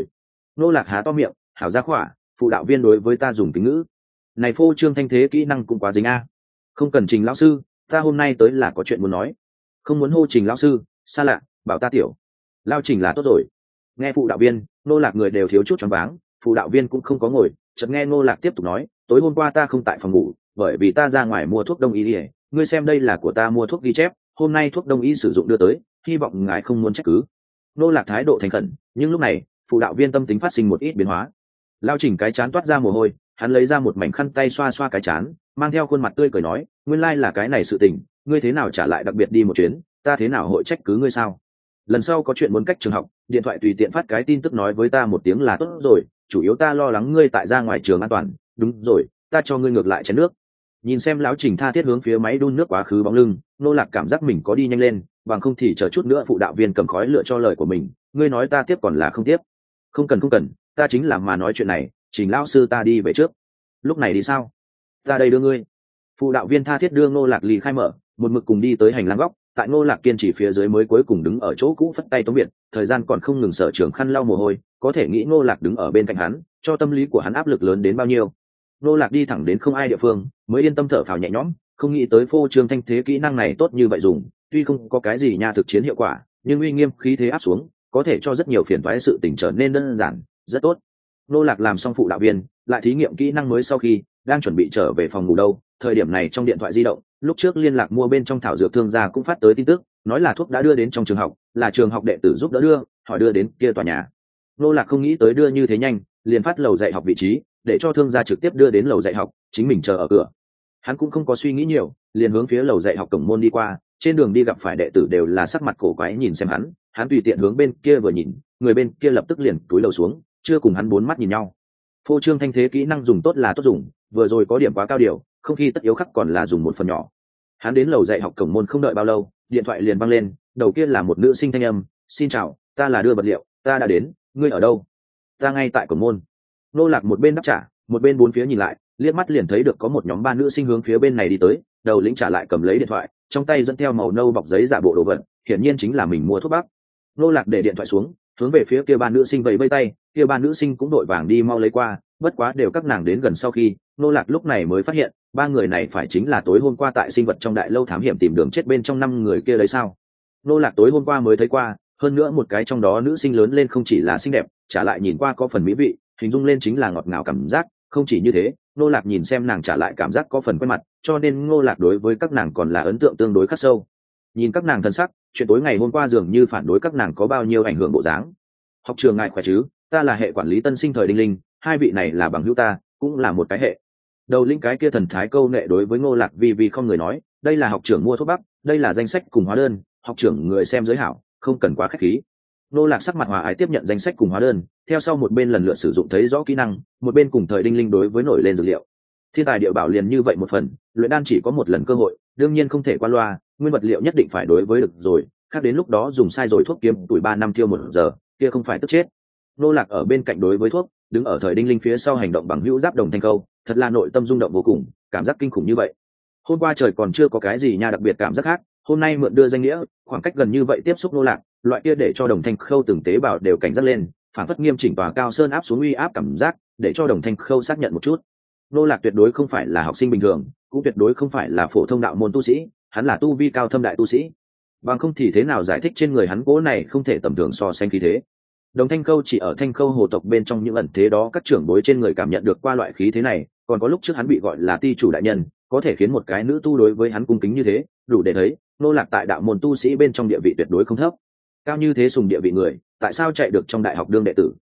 Ngô Lạc há to miệng, "Hảo gia khỏa, phụ đạo viên đối với ta dùng kính ngữ. Này phô trương thanh thế kỹ năng cũng quá dính a." "Không cần Trình lão sư, ta hôm nay tới là có chuyện muốn nói." "Không muốn hô Trình lão sư, xa lạ, bảo ta tiểu Lao Trình là tốt rồi." Nghe phụ đạo viên, Ngô Lạc người đều thiếu chút choáng váng, phụ đạo viên cũng không có ngồi, chợt nghe Ngô Lạc tiếp tục nói, "Tối hôm qua ta không tại phòng ngủ, bởi vì ta ra ngoài mua thuốc đông y đi, ngươi xem đây là của ta mua thuốc ghi chép, hôm nay thuốc đông y sử dụng đưa tới, hy vọng ngài không muốn trách cứ." Ngô Lạc thái độ thành khẩn, nhưng lúc này, phụ đạo viên tâm tính phát sinh một ít biến hóa. Lao Trình cái chán toát ra mồ hôi, hắn lấy ra một mảnh khăn tay xoa xoa cái chán, mang theo khuôn mặt tươi cười nói, "Nguyên lai là cái này sự tình, ngươi thế nào trả lại đặc biệt đi một chuyến, ta thế nào hội trách cứ ngươi sao? Lần sau có chuyện muốn cách trường học, điện thoại tùy tiện phát cái tin tức nói với ta một tiếng là tốt rồi, chủ yếu ta lo lắng ngươi tại ra ngoài trường an toàn. Đúng rồi, ta cho ngươi ngược lại chén nước." Nhìn xem lão Trình tha thiết hướng phía máy đun nước quá khứ bóng lưng, Nô Lạc cảm giác mình có đi nhanh lên, bằng không thì chờ chút nữa phụ đạo viên cầm khói lựa cho lời của mình, "Ngươi nói ta tiếp còn là không tiếp?" Không cần, ta chính là mà nói chuyện này, Trình lão sư ta đi về trước." "Lúc này đi sao?" "Ta đây đưa ngươi." Phụ đạo viên tha thiết đưa Nô Lạc ly khai mở, một mực cùng đi tới hành lang góc, tại Ngô Lạc kiên trì phía dưới mới cuối cùng đứng ở chỗ cũ phất tay tống biệt, thời gian còn không ngừng sở trường khăn lau mồ hôi, có thể nghĩ Ngô Lạc đứng ở bên cạnh hắn, cho tâm lý của hắn áp lực lớn đến bao nhiêu. Ngô Lạc đi thẳng đến không ai địa phương, mới yên tâm thở phào nhẹ nhõm, không nghĩ tới phô trương thanh thế kỹ năng này tốt như vậy dùng, tuy không có cái gì nha thực chiến hiệu quả, nhưng uy nghiêm khí thế áp xuống, có thể cho rất nhiều phiền toái sự tình trở nên đơn giản, rất tốt. Ngô Lạc làm xong phụ đạo viên, lại thí nghiệm kỹ năng mới sau khi đang chuẩn bị trở về phòng ngủ đâu, thời điểm này trong điện thoại di động, lúc trước liên lạc mua bên trong thảo dược thương gia cũng phát tới tin tức, nói là thuốc đã đưa đến trong trường học, là trường học đệ tử giúp đỡ đưa, hỏi đưa đến kia tòa nhà. Ngô Lạc không nghĩ tới đưa như thế nhanh, liền phát lầu dạy học vị trí, để cho thương gia trực tiếp đưa đến lầu dạy học, chính mình chờ ở cửa. Hắn cũng không có suy nghĩ nhiều, liền hướng phía lầu dạy học cổng môn đi qua, trên đường đi gặp phải đệ tử đều là sắc mặt cổ quái nhìn xem hắn tùy tiện hướng bên kia vừa nhìn, người bên kia lập tức liền cúi đầu xuống, chưa cùng hắn bốn mắt nhìn nhau. Phô trương thanh thế kỹ năng dùng tốt là tốt dùng, vừa rồi có điểm quá cao điều, không khi tất yếu khắc còn là dùng một phần nhỏ. Hắn đến lầu dạy học cổng môn không đợi bao lâu, điện thoại liền văng lên, đầu kia là một nữ sinh thanh âm, "Xin chào, ta là đưa vật liệu, ta đã đến, ngươi ở đâu?" "Ta ngay tại cổng môn." Nô Lạc một bên đáp trả, một bên bốn phía nhìn lại, liếc mắt liền thấy được có một nhóm ba nữ sinh hướng phía bên này đi tới, đầu lĩnh trả lại cầm lấy điện thoại, trong tay dẫn theo màu nâu bọc giấy giả bộ đồ vật, hiển nhiên chính là mình mua thuốc bắc. Nô Lạc để điện thoại xuống, hướng về phía kia ba nữ sinh vẫy vẫy tay, kia ba nữ sinh cũng đội vàng đi mau lấy qua, bất quá đều các nàng đến gần sau khi, Nô Lạc lúc này mới phát hiện, ba người này phải chính là tối hôm qua tại sinh vật trong đại lâu thám hiểm tìm đường chết bên trong năm người kia đấy sao? Nô Lạc tối hôm qua mới thấy qua, hơn nữa một cái trong đó nữ sinh lớn lên không chỉ là xinh đẹp, trả lại nhìn qua có phần mỹ vị, hình dung lên chính là ngọt ngào cảm giác, không chỉ như thế, Nô Lạc nhìn xem nàng trả lại cảm giác có phần quen mặt, cho nên Nô Lạc đối với các nàng còn là ấn tượng tương đối khắc sâu. Nhìn các nàng thân sắc, chuyện tối ngày hôm qua dường như phản đối các nàng có bao nhiêu ảnh hưởng bộ dáng. "Học trường ngài khỏe chứ, ta là hệ quản lý tân sinh thời Đinh Linh, hai vị này là bằng hữu ta, cũng là một cái hệ." Đầu lĩnh cái kia thần thái câu nệ đối với Ngô Lạc vì không người nói, "Đây là học trưởng mua thuốc bắc, đây là danh sách cùng hóa đơn, học trưởng người xem giới hảo, không cần quá khách khí." Ngô Lạc sắc mặt hòa ái tiếp nhận danh sách cùng hóa đơn, theo sau một bên lần lượt sử dụng thấy rõ kỹ năng, một bên cùng thời Đinh Linh đối với nổi lên dược liệu. Thiên tài địa bảo liền như vậy một phần, luyện đan chỉ có một lần cơ hội, đương nhiên không thể qua loa, nguyên vật liệu nhất định phải đối với được rồi, khác đến lúc đó dùng sai rồi thuốc kiếm tuổi 3 năm tiêu 1 giờ, kia không phải tức chết. Ngô Lạc ở bên cạnh đối với thuốc, đứng ở thời Đinh Linh phía sau hành động bằng hữu giáp đồng thanh câu, thật là nội tâm rung động vô cùng, cảm giác kinh khủng như vậy. Hôm qua trời còn chưa có cái gì nha đặc biệt cảm giác khác, hôm nay mượn đưa danh nghĩa, khoảng cách gần như vậy tiếp xúc Ngô Lạc, loại kia để cho đồng thanh khâu từng tế bào đều cảnh giác lên, phản phất nghiêm chỉnh tòa cao sơn áp xuống uy áp cảm giác, để cho đồng thanh khâu xác nhận một chút. Ngô Lạc tuyệt đối không phải là học sinh bình thường, cũng tuyệt đối không phải là phổ thông đạo môn tu sĩ, hắn là tu vi cao thâm đại tu sĩ. Bằng không thì thế nào giải thích trên người hắn cố này không thể tầm thường so sánh khí thế. Đồng thanh khâu chỉ ở thanh khâu hồ tộc bên trong những ẩn thế đó các trưởng bối trên người cảm nhận được qua loại khí thế này, còn có lúc trước hắn bị gọi là ti chủ đại nhân, có thể khiến một cái nữ tu đối với hắn cung kính như thế, đủ để thấy Ngô Lạc tại đạo môn tu sĩ bên trong địa vị tuyệt đối không thấp. Cao như thế sùng địa vị người, tại sao chạy được trong đại học đương đệ tử?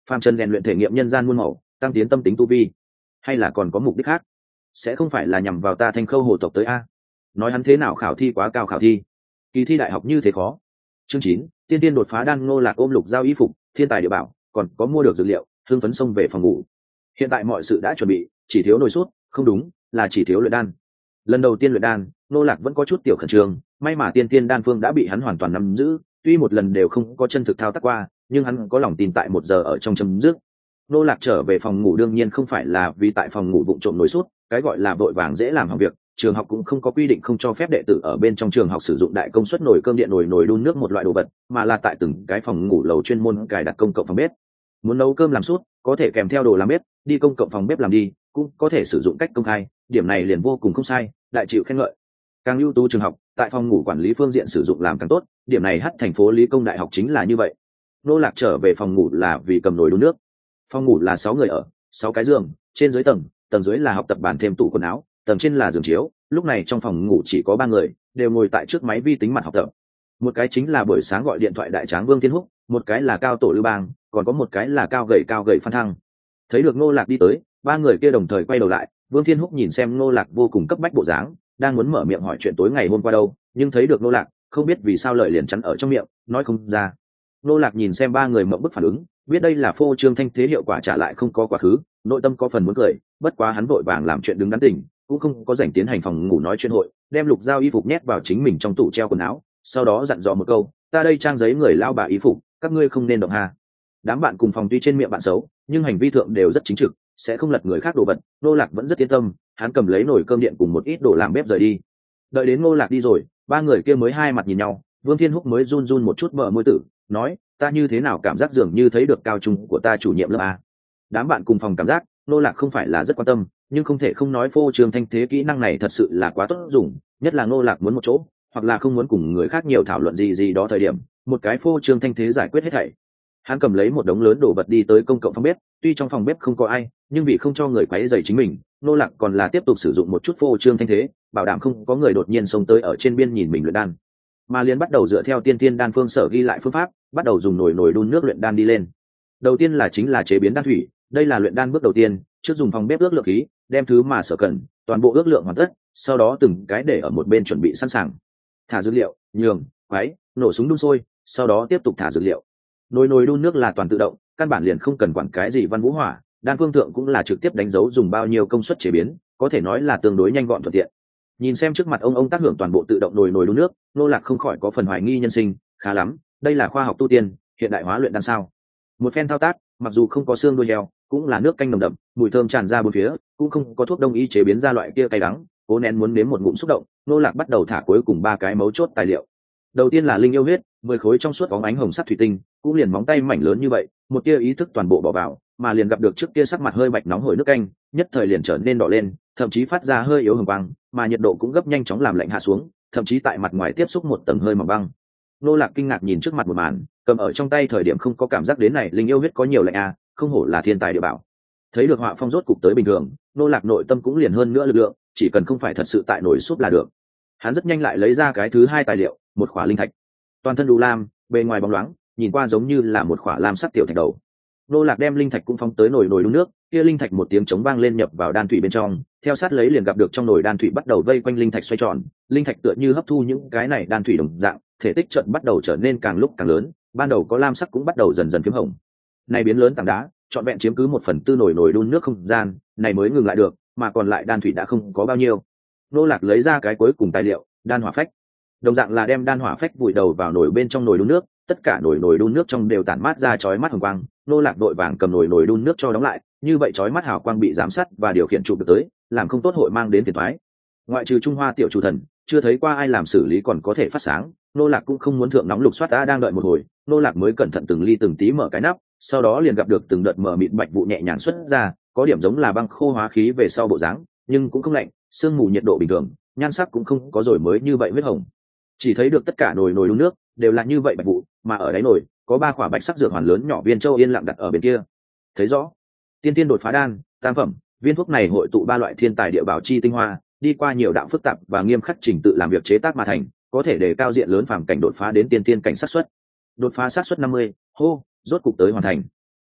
Phàm trần rèn luyện thể nghiệm nhân gian muôn màu, tăng tiến tâm tính tu vi, hay là còn có mục đích khác? Sẽ không phải là nhằm vào ta Thanh Khâu hồ tộc tới a? Nói hắn thế nào khảo thi quá cao khảo thi, kỳ thi đại học như thế khó. Chương 9, tiên tiên đột phá đan. Ngô Lạc ôm lục giao y phục, thiên tài địa bảo, còn có mua được dược liệu, hưng phấn xông về phòng ngủ. Hiện tại mọi sự đã chuẩn bị, chỉ thiếu nồi sốt, không đúng, là chỉ thiếu luyện đan. Lần đầu tiên luyện đan, Ngô Lạc vẫn có chút tiểu khẩn trương, may mà tiên tiên đan phương đã bị hắn hoàn toàn nắm giữ, tuy một lần đều không có chân thực thao tác qua, nhưng hắn có lòng tin tại 1 giờ ở trong chấm dứt. Ngô Lạc trở về phòng ngủ đương nhiên không phải là vì tại phòng ngủ vụng trộm nồi sốt, cái gọi là vội vàng dễ làm hỏng việc, trường học cũng không có quy định không cho phép đệ tử ở bên trong trường học sử dụng đại công suất nồi cơm điện, nồi đun nước một loại đồ vật, mà là tại từng cái phòng ngủ lầu chuyên môn cài đặt công cộng phòng bếp. Muốn nấu cơm làm sốt, có thể kèm theo đồ làm bếp, đi công cộng phòng bếp làm đi, cũng có thể sử dụng cách công khai, điểm này liền vô cùng không sai, đại chịu khen ngợi. Càng ưu tú trường học, tại phòng ngủ quản lý phương diện sử dụng làm càng tốt, điểm này hắt thành phố Lý Công đại học chính là như vậy. Ngô Lạc trở về phòng ngủ là vì cầm nồi đun nước. Phòng ngủ là 6 người ở, 6 cái giường, trên dưới tầng dưới là học tập bàn thêm tủ quần áo, tầng trên là giường chiếu. Lúc này trong phòng ngủ chỉ có 3 người, đều ngồi tại trước máy vi tính mặt học tập. Một cái chính là buổi sáng gọi điện thoại đại tráng Vương Thiên Húc, một cái là cao tổ Lưu Bang, còn có một cái là cao gầy Phan Thăng. Thấy được Ngô Lạc đi tới, 3 người kia đồng thời quay đầu lại. Vương Thiên Húc nhìn xem Ngô Lạc vô cùng cấp bách bộ dáng, đang muốn mở miệng hỏi chuyện tối ngày hôm qua đâu, nhưng thấy được Ngô Lạc, không biết vì sao lời liền chắn ở trong miệng, nói không ra. Ngô Lạc nhìn xem 3 người mộng bức phản ứng, biết đây là phô trương thanh thế hiệu quả trả lại không có quá khứ, nội tâm có phần muốn cười, bất quá hắn vội vàng làm chuyện đứng đắn tỉnh, cũng không có rảnh tiến hành phòng ngủ nói chuyện hội, đem lục giao y phục nhét vào chính mình trong tủ treo quần áo, sau đó dặn dò một câu, ta đây trang giấy người lao bà y phục, các ngươi không nên động ha. Đám bạn cùng phòng tuy trên miệng bạn xấu, nhưng hành vi thượng đều rất chính trực, sẽ không lật người khác đồ vật. Ngô Lạc vẫn rất yên tâm, hắn cầm lấy nồi cơm điện cùng một ít đồ làm bếp rời đi. Đợi đến Ngô Lạc đi rồi, 3 người kia mới hai mặt nhìn nhau, Vương Thiên Húc mới run một chút mở môi tử, nói, ta như thế nào cảm giác dường như thấy được cao trung của ta chủ nhiệm lớp a. Đám bạn cùng phòng cảm giác Ngô Lạc không phải là rất quan tâm, nhưng không thể không nói phô trương thanh thế kỹ năng này thật sự là quá tốt dùng, nhất là Ngô Lạc muốn một chỗ, hoặc là không muốn cùng người khác nhiều thảo luận gì đó thời điểm, một cái phô trương thanh thế giải quyết hết thảy. Hắn cầm lấy một đống lớn đồ vật đi tới công cộng phòng bếp, tuy trong phòng bếp không có ai, nhưng vì không cho người quấy rầy chính mình, Ngô Lạc còn là tiếp tục sử dụng một chút phô trương thanh thế, bảo đảm không có người đột nhiên xông tới ở trên biên nhìn mình luyện đan. Mà liền bắt đầu dựa theo tiên tiên đan phương sở ghi lại phương pháp, bắt đầu dùng nồi đun nước luyện đan đi lên. Đầu tiên là chính là chế biến đan thủy, đây là luyện đan bước đầu tiên, trước dùng phòng bếp ước lượng khí, đem thứ mà sở cần, toàn bộ ước lượng hoàn tất, sau đó từng cái để ở một bên chuẩn bị sẵn sàng. Thả dược liệu, nhường, quấy, nổ súng đun sôi, sau đó tiếp tục thả dược liệu. Nồi đun nước là toàn tự động, căn bản liền không cần quản cái gì văn vũ hỏa, đan phương thượng cũng là trực tiếp đánh dấu dùng bao nhiêu công suất chế biến, có thể nói là tương đối nhanh gọn thuận tiện. Nhìn xem trước mặt ông tác hưởng toàn bộ tự động nồi đun nước, Ngô Lạc không khỏi có phần hoài nghi nhân sinh, khá lắm, đây là khoa học tu tiên, hiện đại hóa luyện đan sao? Một phen thao tác, mặc dù không có xương đuôi heo, cũng là nước canh nồng đậm, mùi thơm tràn ra bốn phía, cũng không có thuốc đông y chế biến ra loại kia cay đắng, cố nén muốn nếm một ngụm xúc động, Ngô Lạc bắt đầu thả cuối cùng 3 cái mấu chốt tài liệu. Đầu tiên là linh yêu huyết, 10 khối trong suốt bóng ánh hồng sắc thủy tinh, cũng liền móng tay mảnh lớn như vậy, một tia ý thức toàn bộ bỏ vào, mà liền gặp được trước kia sắc mặt hơi bạch nóng hổi nước canh, nhất thời liền trở nên đỏ lên, thậm chí phát ra hơi yếu hồng quang, mà nhiệt độ cũng gấp nhanh chóng làm lạnh hạ xuống, thậm chí tại mặt ngoài tiếp xúc một tầng hơi mỏng băng. Ngô Lạc kinh ngạc nhìn trước mặt một màn, cầm ở trong tay thời điểm không có cảm giác đến này linh yêu huyết có nhiều lạnh à, không hổ là thiên tài địa bảo. Thấy được họa phong rốt cục tới bình thường, Ngô Lạc nội tâm cũng liền hơn nữa lực lượng, chỉ cần không phải thật sự tại nổi súp là được. Hắn rất nhanh lại lấy ra cái thứ 2 tài liệu, một khỏa linh thạch. Toàn thân đủ lam, bề ngoài bóng loáng, nhìn qua giống như là một khỏa lam sắc tiểu thạch đầu. Ngô Lạc đem linh thạch cũng phóng tới nồi đun nước, kia linh thạch một tiếng chống vang lên nhập vào đan thủy bên trong, theo sát lấy liền gặp được trong nồi đan thủy bắt đầu vây quanh linh thạch xoay tròn, linh thạch tựa như hấp thu những cái này đan thủy đồng dạng, thể tích chợt bắt đầu trở nên càng lúc càng lớn, ban đầu có lam sắc cũng bắt đầu dần dần phím hồng. Này biến lớn tảng đá, trọn vẹn chiếm cứ 1/4 nồi đun nước không gian, này mới ngừng lại được, mà còn lại đan thủy đã không có bao nhiêu. Ngô Lạc lấy ra cái cuối cùng tài liệu, đan hỏa phách. Đồng dạng là đem đan hỏa phách vùi đầu vào nồi bên trong nồi đun nước, tất cả nồi đun nước trong đều tản mát ra chói mắt hồng quang. Ngô Lạc đội vàng cầm nồi đun nước cho đóng lại, như vậy chói mắt hào quang bị giám sát và điều khiển chụp được tới, làm không tốt hội mang đến phiền toái. Ngoại trừ Trung Hoa tiểu chủ thần, chưa thấy qua ai làm xử lý còn có thể phát sáng. Ngô Lạc cũng không muốn thượng nóng lục soát đã đang đợi một hồi, Ngô Lạc mới cẩn thận từng ly từng tí mở cái nắp, sau đó liền gặp được từng đợt mở mịt bạch vụ nhẹ nhàng xuất ra, có điểm giống là băng khô hóa khí về sau bộ dáng, nhưng cũng không lạnh, sương mù nhiệt độ bình thường, nhan sắc cũng không có rồi mới như vậy huyết hồng. Chỉ thấy được tất cả nồi đun nước đều là như vậy bạch vụ, mà ở đáy nồi có 3 quả bạch sắc dược hoàn lớn nhỏ viên châu yên lặng đặt ở bên kia. Thấy rõ, tiên tiên đột phá đan, tam phẩm, viên thuốc này hội tụ 3 loại thiên tài địa bảo chi tinh hoa, đi qua nhiều đạo phức tạp và nghiêm khắc trình tự làm việc chế tác mà thành, có thể đề cao diện lớn phàm cảnh đột phá đến tiên tiên cảnh xác suất. Đột phá xác suất 50, hô, rốt cục tới hoàn thành.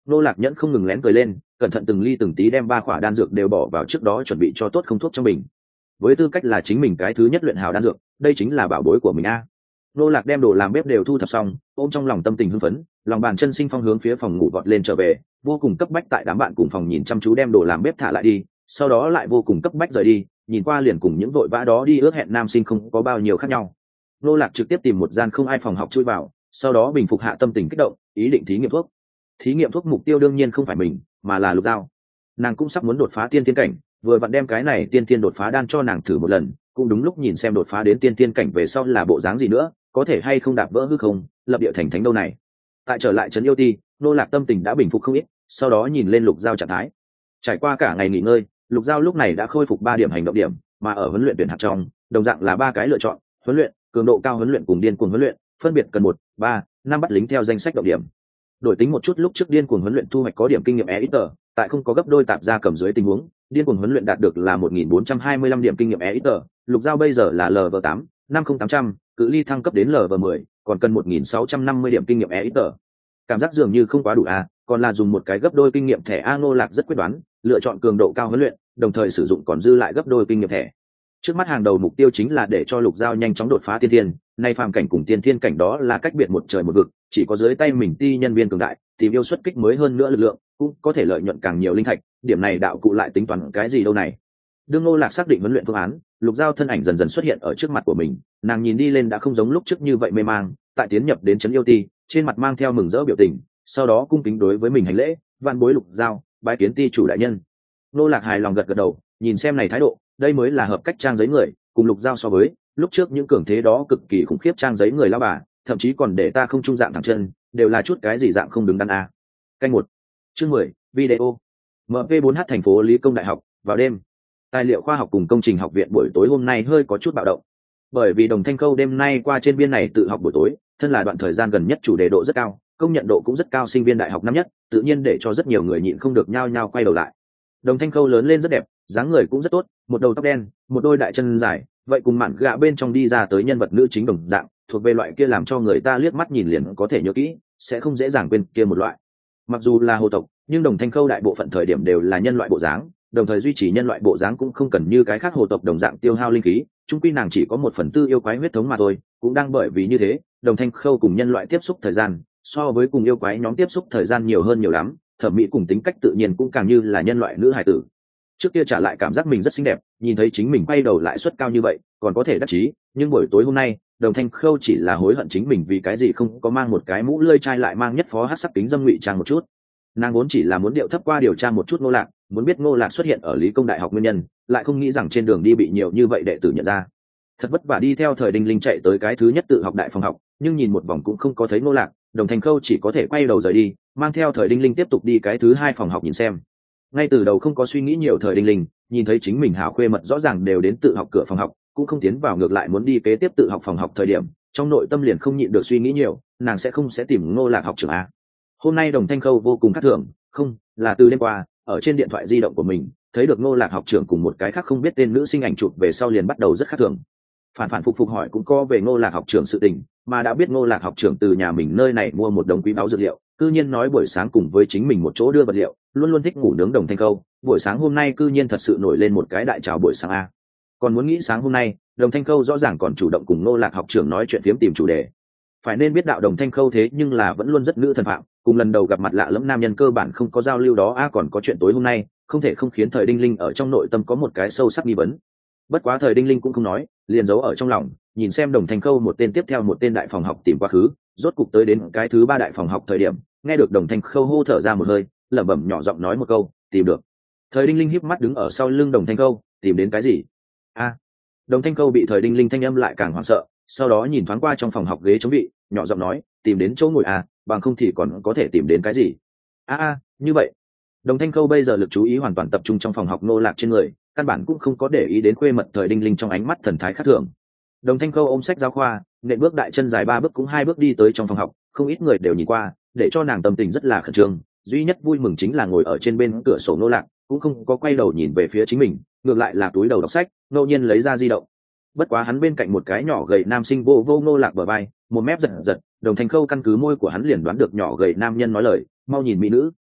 Nô Lạc Nhẫn không ngừng lén cười lên, cẩn thận từng ly từng tí đem 3 khỏa đan dược đều bỏ vào trước đó chuẩn bị cho tốt không thuốc trong mình. Với tư cách là chính mình cái thứ nhất luyện hào đan dược, đây chính là bảo bối của mình a. Nô Lạc đem đồ làm bếp đều thu thập xong, ôm trong lòng tâm tình hưng phấn, lòng bàn chân sinh phong hướng phía phòng ngủ vọt lên trở về, vô cùng cấp bách tại đám bạn cùng phòng nhìn chăm chú đem đồ làm bếp thả lại đi, sau đó lại vô cùng cấp bách rời đi, nhìn qua liền cùng những vội vã đó đi ước hẹn nam sinh không có bao nhiêu khác nhau. Nô Lạc trực tiếp tìm một gian không ai phòng học chui vào, sau đó bình phục hạ tâm tình kích động, ý định thí nghiệm thuốc. Thí nghiệm thuốc mục tiêu đương nhiên không phải mình, mà là Lục Giao. Nàng cũng sắp muốn đột phá tiên thiên cảnh, vừa vặn đem cái này tiên thiên đột phá đan cho nàng thử một lần, cũng đúng lúc nhìn xem đột phá đến tiên thiên cảnh về sau là bộ dáng gì nữa, có thể hay không đạp vỡ hư không, lập địa thành thánh đâu này. Tại trở lại trấn yêu ti, Nô Lạc tâm tình đã bình phục không ít, sau đó nhìn lên Lục Giao trạng thái. Trải qua cả ngày nghỉ ngơi, Lục Giao lúc này đã khôi phục 3 điểm hành động điểm, mà ở huấn luyện tuyển hạt trong, đồng dạng là 3 cái lựa chọn, huấn luyện, cường độ cao huấn luyện cùng điên cuồng huấn luyện, phân biệt cần 1, 3, 5 bắt lính theo danh sách động điểm. Đổi tính một chút lúc trước điên cuồng huấn luyện thu hoạch có điểm kinh nghiệm EXP, tại không có gấp đôi tạp gia cầm dưới tình huống, điên cuồng huấn luyện đạt được là 1425 điểm kinh nghiệm EXP, Lục Giao bây giờ là Lv8, 50800, cự ly thăng cấp đến Lv10, còn cần 1650 điểm kinh nghiệm EXP. Cảm giác dường như không quá đủ a, còn là dùng một cái gấp đôi kinh nghiệm thẻ A. Ngô Lạc rất quyết đoán, lựa chọn cường độ cao huấn luyện, đồng thời sử dụng còn dư lại gấp đôi kinh nghiệm thẻ. Trước mắt hàng đầu mục tiêu chính là để cho Lục Giao nhanh chóng đột phá tiên thiên, nay phàm cảnh cùng tiên thiên cảnh đó là cách biệt một trời một vực, chỉ có dưới tay mình ti nhân viên cường đại, tìm yêu xuất kích mới hơn nữa lực lượng, cũng có thể lợi nhuận càng nhiều linh thạch, điểm này đạo cụ lại tính toán cái gì đâu này. Đương Ngô Lạc xác định huấn luyện phương án, Lục Giao thân ảnh dần dần xuất hiện ở trước mặt của mình, nàng nhìn đi lên đã không giống lúc trước như vậy mê mang, tại tiến nhập đến trấn yêu ti, trên mặt mang theo mừng rỡ biểu tình, sau đó cung kính đối với mình hành lễ, van bối Lục Giao, bái kiến ti chủ đại nhân. Ngô Lạc hài lòng gật gật đầu, nhìn xem này thái độ, đây mới là hợp cách trang giấy người, cùng Lục Giao so với lúc trước những cường thế đó cực kỳ khủng khiếp trang giấy người lao bà, thậm chí còn để ta không trung dạng thẳng chân, đều là chút cái gì dạng không đứng đắn a. Canh 1, chương 10, video. MP4H thành phố Lý Công Đại học, vào đêm. Tài liệu khoa học cùng công trình học viện buổi tối hôm nay hơi có chút bạo động. Bởi vì Đồng Thanh Khâu đêm nay qua trên biên này tự học buổi tối, thân là đoạn thời gian gần nhất chủ đề độ rất cao, công nhận độ cũng rất cao sinh viên đại học năm nhất, tự nhiên để cho rất nhiều người nhịn không được nhao nhao quay đầu lại. Đồng Thanh Khâu lớn lên rất đẹp, dáng người cũng rất tốt, một đầu tóc đen, một đôi đại chân dài, vậy cùng mạn gạ bên trong đi ra tới nhân vật nữ chính đồng dạng, thuộc về loại kia làm cho người ta liếc mắt nhìn liền có thể nhớ kỹ, sẽ không dễ dàng quên kia một loại. Mặc dù là hồ tộc, nhưng Đồng Thanh Khâu đại bộ phận thời điểm đều là nhân loại bộ dáng, đồng thời duy trì nhân loại bộ dáng cũng không cần như cái khác hồ tộc đồng dạng tiêu hao linh khí, chung quy nàng chỉ có 1/4 yêu quái huyết thống mà thôi, cũng đang bởi vì như thế, Đồng Thanh Khâu cùng nhân loại tiếp xúc thời gian, so với cùng yêu quái nhóm tiếp xúc thời gian nhiều hơn nhiều lắm, thẩm mỹ cùng tính cách tự nhiên cũng càng như là nhân loại nữ hài tử. Trước kia trả lại cảm giác mình rất xinh đẹp, nhìn thấy chính mình quay đầu lại suất cao như vậy, còn có thể đắc chí, nhưng buổi tối hôm nay, Đồng Thanh Khâu chỉ là hối hận chính mình vì cái gì không có mang một cái mũ lưỡi chai lại mang nhất phó hắc sắc kính dâm ngụy trang một chút. Nàng vốn chỉ là muốn điệu thấp qua điều tra một chút Ngô Lạc, muốn biết Ngô Lạc xuất hiện ở Lý Công Đại học nguyên nhân, lại không nghĩ rằng trên đường đi bị nhiều như vậy đệ tử nhận ra. Thật vất vả đi theo Thời Đinh Linh chạy tới cái thứ nhất tự học đại phòng học, nhưng nhìn một vòng cũng không có thấy Ngô Lạc, Đồng Thanh Khâu chỉ có thể quay đầu rời đi, mang theo Thời Đinh Linh tiếp tục đi cái thứ hai phòng học nhìn xem. Ngay từ đầu không có suy nghĩ nhiều, Thời Đinh Linh nhìn thấy chính mình hảo khuê mật rõ ràng đều đến tự học cửa phòng học, cũng không tiến vào, ngược lại muốn đi kế tiếp tự học phòng học thời điểm, trong nội tâm liền không nhịn được suy nghĩ nhiều, nàng sẽ không tìm Ngô Lạc học trưởng a. Hôm nay Đồng Thanh Khâu vô cùng khác thường, không, là từ đêm qua, ở trên điện thoại di động của mình, thấy được Ngô Lạc học trưởng cùng một cái khác không biết tên nữ sinh ảnh chụp về sau liền bắt đầu rất khác thường. Phản phản phục phục hỏi cũng có về Ngô Lạc học trưởng sự tình, mà đã biết Ngô Lạc học trưởng từ nhà mình nơi này mua một đống quý báu dược liệu, cư nhiên nói buổi sáng cùng với chính mình một chỗ đưa vật liệu, luôn luôn thích ngủ nướng Đồng Thanh Khâu, buổi sáng hôm nay cư nhiên thật sự nổi lên một cái đại chào buổi sáng a. Còn muốn nghĩ sáng hôm nay, Đồng Thanh Khâu rõ ràng còn chủ động cùng Ngô Lạc học trưởng nói chuyện phiếm tìm chủ đề. Phải nên biết đạo Đồng Thanh Khâu thế nhưng là vẫn luôn rất nữ thần phạm, cùng lần đầu gặp mặt lạ lẫm nam nhân cơ bản không có giao lưu đó a, còn có chuyện tối hôm nay, không thể không khiến Thời Đinh Linh ở trong nội tâm có một cái sâu sắc nghi vấn. Bất quá Thời Đinh Linh cũng không nói, liền giấu ở trong lòng, nhìn xem Đồng Thanh Khâu một tên tiếp theo một tên đại phòng học tìm quá khứ, rốt cục tới đến cái thứ 3 đại phòng học thời điểm, nghe được Đồng Thanh Khâu hô thở ra một hơi, lẩm bẩm nhỏ giọng nói một câu, tìm được. Thời Đinh Linh híp mắt đứng ở sau lưng Đồng Thanh Khâu, tìm đến cái gì? A. Đồng Thanh Khâu bị Thời Đinh Linh thanh âm lại càng hoảng sợ, sau đó nhìn thoáng qua trong phòng học ghế chống vị, nhỏ giọng nói, tìm đến chỗ ngồi à, bằng không thì còn có thể tìm đến cái gì? Như vậy. Đồng Thanh Khâu bây giờ lực chú ý hoàn toàn tập trung trong phòng học Ngô Lạc trên người, căn bản cũng không có để ý đến khuê mật Thời Đinh Linh trong ánh mắt thần thái khác thường. Đồng Thanh Khâu ôm sách giáo khoa, nện bước đại chân dài 3 bước cũng 2 bước đi tới trong phòng học, không ít người đều nhìn qua, để cho nàng tâm tình rất là khẩn trương, duy nhất vui mừng chính là ngồi ở trên bên cửa sổ Ngô Lạc, cũng không có quay đầu nhìn về phía chính mình, ngược lại là túi đầu đọc sách, ngẫu nhiên lấy ra di động. Bất quá hắn bên cạnh một cái nhỏ gầy nam sinh vô vô Ngô Lạc bờ vai, một mép giật giật, Đồng Thanh Khâu căn cứ môi của hắn liền đoán được nhỏ gầy nam nhân nói lời, mau nhìn mỹ nữ.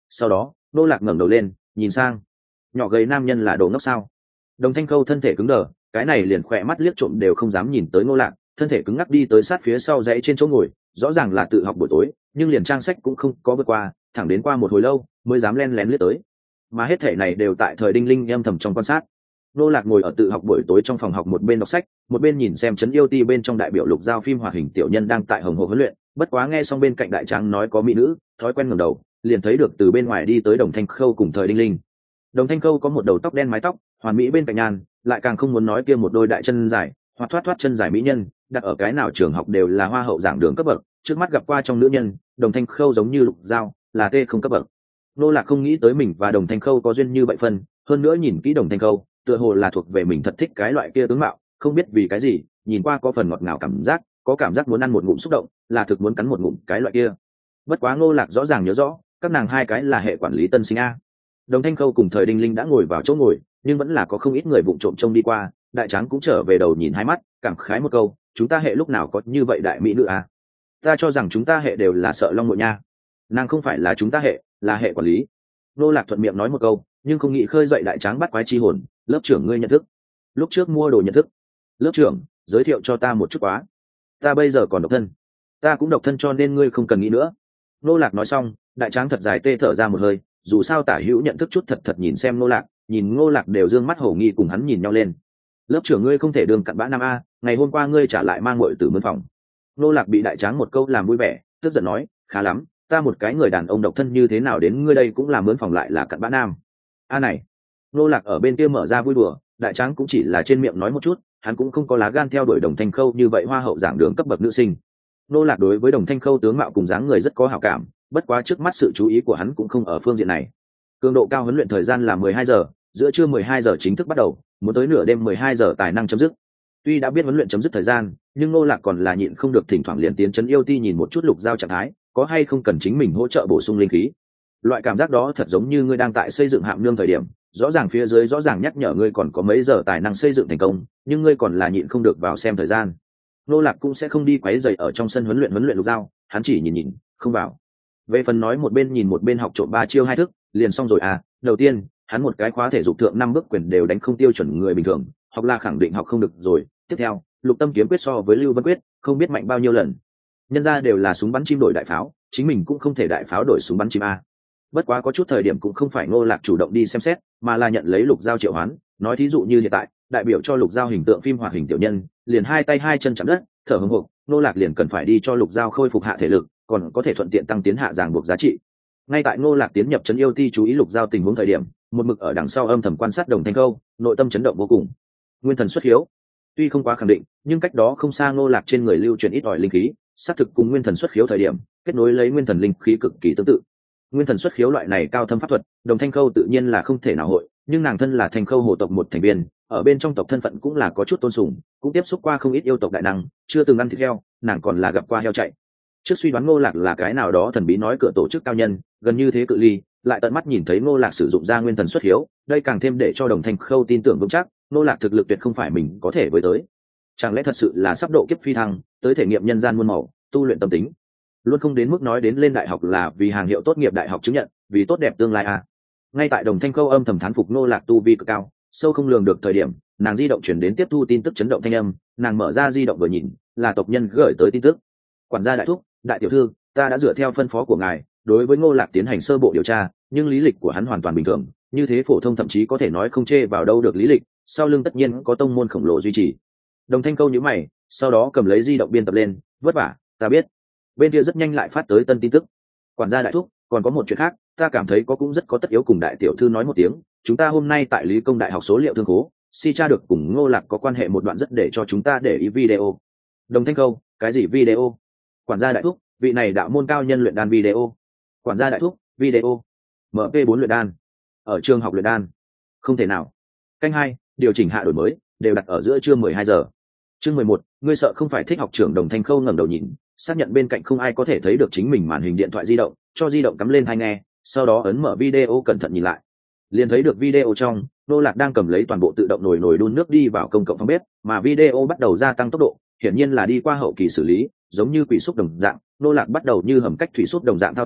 Sau đó nô lạc ngẩng đầu lên nhìn sang, nhỏ gầy nam nhân là đồ ngốc sao? Đồng Thanh Khâu thân thể cứng đờ, cái này liền khỏe mắt liếc trộm đều không dám nhìn tới Ngô Lạc, thân thể cứng ngắc đi tới sát phía sau dãy trên chỗ ngồi, rõ ràng là tự học buổi tối, nhưng liền trang sách cũng không có vượt qua, thẳng đến qua một hồi lâu mới dám len lén liếc tới. Mà hết thể này đều tại thời Đinh Linh âm thầm trong quan sát. Ngô Lạc ngồi ở tự học buổi tối trong phòng học, một bên đọc sách, một bên nhìn xem Trấn Yêu Ti bên trong đại biểu Lục Giao phim hoạt hình tiểu nhân đang tại hồng hồ huấn luyện, bất quá nghe xong bên cạnh đại tráng nói có mỹ nữ, thói quen ngẩng đầu, liền thấy được từ bên ngoài đi tới Đồng Thanh Khâu cùng thời Đinh Linh. Đồng Thanh Khâu có một đầu tóc đen mái tóc, hoàn mỹ bên cạnh nhàn, lại càng không muốn nói kia một đôi đại chân dài, hoặc thoát chân dài mỹ nhân, đặt ở cái nào trường học đều là hoa hậu giảng đường cấp bậc, trước mắt gặp qua trong nữ nhân, Đồng Thanh Khâu giống như Lục Giao, là tê không cấp bậc. Nô Lạc không nghĩ tới mình và Đồng Thanh Khâu có duyên như vậy phân, hơn nữa nhìn kỹ Đồng Thanh Khâu, tựa hồ là thuộc về mình thật thích cái loại kia tướng mạo, không biết vì cái gì, nhìn qua có phần ngọt ngào cảm giác, có cảm giác muốn ăn một ngụm xúc động, là thực muốn cắn một ngụm cái loại kia. Bất quá Nô Lạc rõ ràng nhớ rõ, các nàng hai cái là hệ quản lý tân sinh a. Đồng Thanh Khâu cùng thời Đinh Linh đã ngồi vào chỗ ngồi, nhưng vẫn là có không ít người vụng trộm trông đi qua. Đại tráng cũng trở về đầu nhìn hai mắt, cảm khái một câu, chúng ta hệ lúc nào có như vậy đại mỹ nữ à? Ta cho rằng chúng ta hệ đều là sợ long muội nha. Nàng không phải là chúng ta hệ, là hệ quản lý. Nô Lạc thuận miệng nói một câu, nhưng không nghĩ khơi dậy đại tráng bắt quái chi hồn. Lớp trưởng ngươi nhận thức? Lúc trước mua đồ nhận thức. Lớp trưởng, giới thiệu cho ta một chút quá. Ta bây giờ còn độc thân. Ta cũng độc thân cho nên ngươi không cần nghĩ nữa. Nô Lạc nói xong, đại tráng thật dài tê thở ra một hơi, dù sao tả hữu nhận thức chút thật nhìn xem Nô Lạc, nhìn Ngô Lạc đều dương mắt hổ nghi cùng hắn nhìn nhau lên. Lớp trưởng ngươi không thể đường cặn bã nam a, ngày hôm qua ngươi trả lại mang muội từ mướn phòng. Nô Lạc bị đại tráng một câu làm vui vẻ, tức giận nói, khá lắm, ta một cái người đàn ông độc thân như thế nào đến ngươi đây cũng làm mướn phòng lại là cặn bã nam. A này. Nô Lạc ở bên kia mở ra vui đùa, đại tráng cũng chỉ là trên miệng nói một chút, hắn cũng không có lá gan theo đuổi Đồng Thanh Khâu như vậy hoa hậu giảng đường cấp bậc nữ sinh. Nô Lạc đối với Đồng Thanh Khâu tướng mạo cùng dáng người rất có hảo cảm, bất quá trước mắt sự chú ý của hắn cũng không ở phương diện này. Cường độ cao huấn luyện thời gian là 12 giờ, giữa trưa 12 giờ chính thức bắt đầu, muốn tới nửa đêm 12 giờ tài năng chấm dứt. Tuy đã biết huấn luyện chấm dứt thời gian, nhưng Ngô Lạc còn là nhịn không được thỉnh thoảng liền tiến Trấn Yêu Ti nhìn một chút Lục Giao trạng thái, có hay không cần chính mình hỗ trợ bổ sung linh khí. Loại cảm giác đó thật giống như ngươi đang tại xây dựng hạm nương thời điểm, rõ ràng phía dưới rõ ràng nhắc nhở ngươi còn có mấy giờ tài năng xây dựng thành công, nhưng ngươi còn là nhịn không được vào xem thời gian. Ngô Lạc cũng sẽ không đi quấy rầy ở trong sân huấn luyện Lục Giao, hắn chỉ nhìn, không vào. Về phần nói một bên nhìn một bên học trộm 3 chiêu 2 thức, liền xong rồi à. Đầu tiên, hắn một cái khóa thể dục thượng 5 bước quyền đều đánh không tiêu chuẩn người bình thường, học là khẳng định học không được rồi. Tiếp theo, Lục Tâm kiếm quyết so với Lưu Vân quyết, không biết mạnh bao nhiêu lần. Nhân ra đều là súng bắn chim đổi đại pháo, chính mình cũng không thể đại pháo đổi súng bắn chim a. Bất quá có chút thời điểm cũng không phải Ngô Lạc chủ động đi xem xét, mà là nhận lấy Lục Giao triệu hoán, nói thí dụ như hiện tại, đại biểu cho Lục Giao hình tượng phim hoạt hình tiểu nhân, liền hai tay hai chân chạm đất, thở hổn hộc, Ngô Lạc liền cần phải đi cho Lục Giao khôi phục hạ thể lực, còn có thể thuận tiện tăng tiến hạ ràng buộc giá trị. Ngay tại Ngô Lạc tiến nhập Trấn Yêu Ti chú ý Lục Giao tình huống thời điểm, một mực ở đằng sau âm thầm quan sát Đồng Thanh Khâu, nội tâm chấn động vô cùng. Nguyên thần xuất hiếu, tuy không quá khẳng định, nhưng cách đó không xa Ngô Lạc trên người lưu truyền ít ỏi linh khí, xác thực cùng nguyên thần xuất khiếu thời điểm kết nối lấy nguyên thần linh khí cực kỳ tương tự. Nguyên thần xuất khiếu loại này cao thâm pháp thuật, Đồng Thanh Khâu tự nhiên là không thể nào hội, nhưng nàng thân là Thanh Khâu hồ tộc một thành viên, ở bên trong tộc thân phận cũng là có chút tôn sùng, cũng tiếp xúc qua không ít yêu tộc đại năng, chưa từng ăn thịt heo, nàng còn là gặp qua heo chạy. Trước suy đoán Ngô Lạc là cái nào đó thần bí nói cửa tổ chức cao nhân, gần như thế cự ly, lại tận mắt nhìn thấy Ngô Lạc sử dụng ra nguyên thần xuất hiếu, đây càng thêm để cho Đồng Thanh Khâu tin tưởng vững chắc, Ngô Lạc thực lực tuyệt không phải mình có thể với tới. Chẳng lẽ thật sự là sắp độ kiếp phi thăng, tới thể nghiệm nhân gian muôn màu, tu luyện tâm tính, luôn không đến mức nói đến lên đại học là vì hàng hiệu tốt nghiệp đại học chứng nhận, vì tốt đẹp tương lai à. Ngay tại Đồng Thanh Khâu âm thầm thán phục Ngô Lạc tu vi cực cao, sâu không lường được thời điểm, nàng di động chuyển đến tiếp thu tin tức chấn động thanh âm, nàng mở ra di động vừa nhìn, là tộc nhân gửi tới tin tức. Quản gia đại thúc, đại tiểu thư, ta đã dựa theo phân phó của ngài, đối với Ngô Lạc tiến hành sơ bộ điều tra, nhưng lý lịch của hắn hoàn toàn bình thường, như thế phổ thông thậm chí có thể nói không chê vào đâu được lý lịch, sau lưng tất nhiên có tông môn khổng lồ duy trì. Đồng Thanh Khâu nhíu mày, sau đó cầm lấy di động biên tập lên, vất vả, ta biết. Bên kia rất nhanh lại phát tới tân tin tức. Quản gia đại thúc, còn có một chuyện khác, ta cảm thấy cũng rất có tất yếu cùng đại tiểu thư nói một tiếng, chúng ta hôm nay tại Lý Công đại học số liệu thương khố, si tra được cùng Ngô Lạc có quan hệ một đoạn rất để cho chúng ta để ý video. Đồng Thanh Khâu, cái gì video? Quản gia đại thúc, vị này đạo môn cao nhân luyện đan video. Quản gia đại thúc, video. MP4 luyện đan. Ở trường học luyện đan. Không thể nào. Canh 2, điều chỉnh hạ đổi mới, đều đặt ở giữa trưa 12 giờ. Chương 11, ngươi sợ không phải thích học trưởng. Đồng Thanh Khâu ngẩng đầu nhìn, xác nhận bên cạnh không ai có thể thấy được chính mình màn hình điện thoại di động, cho di động cắm lên tai nghe, sau đó ấn mở video cẩn thận nhìn lại. Liền thấy được video trong, Ngô Lạc đang cầm lấy toàn bộ tự động nồi đun nước đi vào công cộng phòng bếp, mà video bắt đầu gia tăng tốc độ, hiển nhiên là đi qua hậu kỳ xử lý, giống như quỷ xúc đồng dạng, Ngô Lạc bắt đầu như hầm cách thủy xúc đồng dạng thao tác,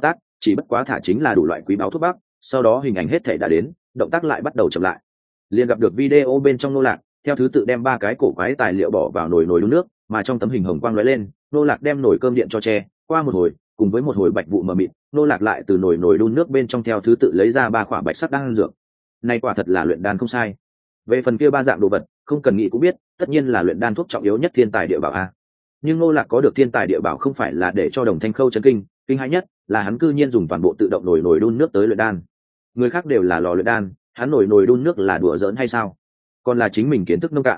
chỉ bất quá thả chính là đủ loại quý báu thuốc bắc, sau đó hình ảnh hết thể đã đến, động tác lại bắt đầu chậm lại. Liền gặp được video bên trong Nô Lạc theo thứ tự đem 3 cái cổ quái tài liệu bỏ vào nồi đun nước, mà trong tấm hình hồng quang lóe lên, Nô Lạc đem nồi cơm điện cho che, qua một hồi, cùng với một hồi bạch vụ mờ mịt, Nô Lạc lại từ nồi đun nước bên trong theo thứ tự lấy ra 3 quả bạch sắc đan dược. Này quả thật là luyện đan không sai. Về phần kia 3 dạng đồ vật, không cần nghĩ cũng biết, tất nhiên là luyện đan thuốc trọng yếu nhất thiên tài địa bảo a. Nhưng Nô Lạc có được thiên tài địa bảo không phải là để cho Đồng Thanh Khâu chấn kinh, kinh hãi nhất là hắn cư nhiên dùng toàn bộ tự động nồi đun nước tới luyện đan. Người khác đều là lò luyện đan, hắn nồi đun nước là đùa giỡn hay sao? Còn là chính mình kiến thức nông cạn.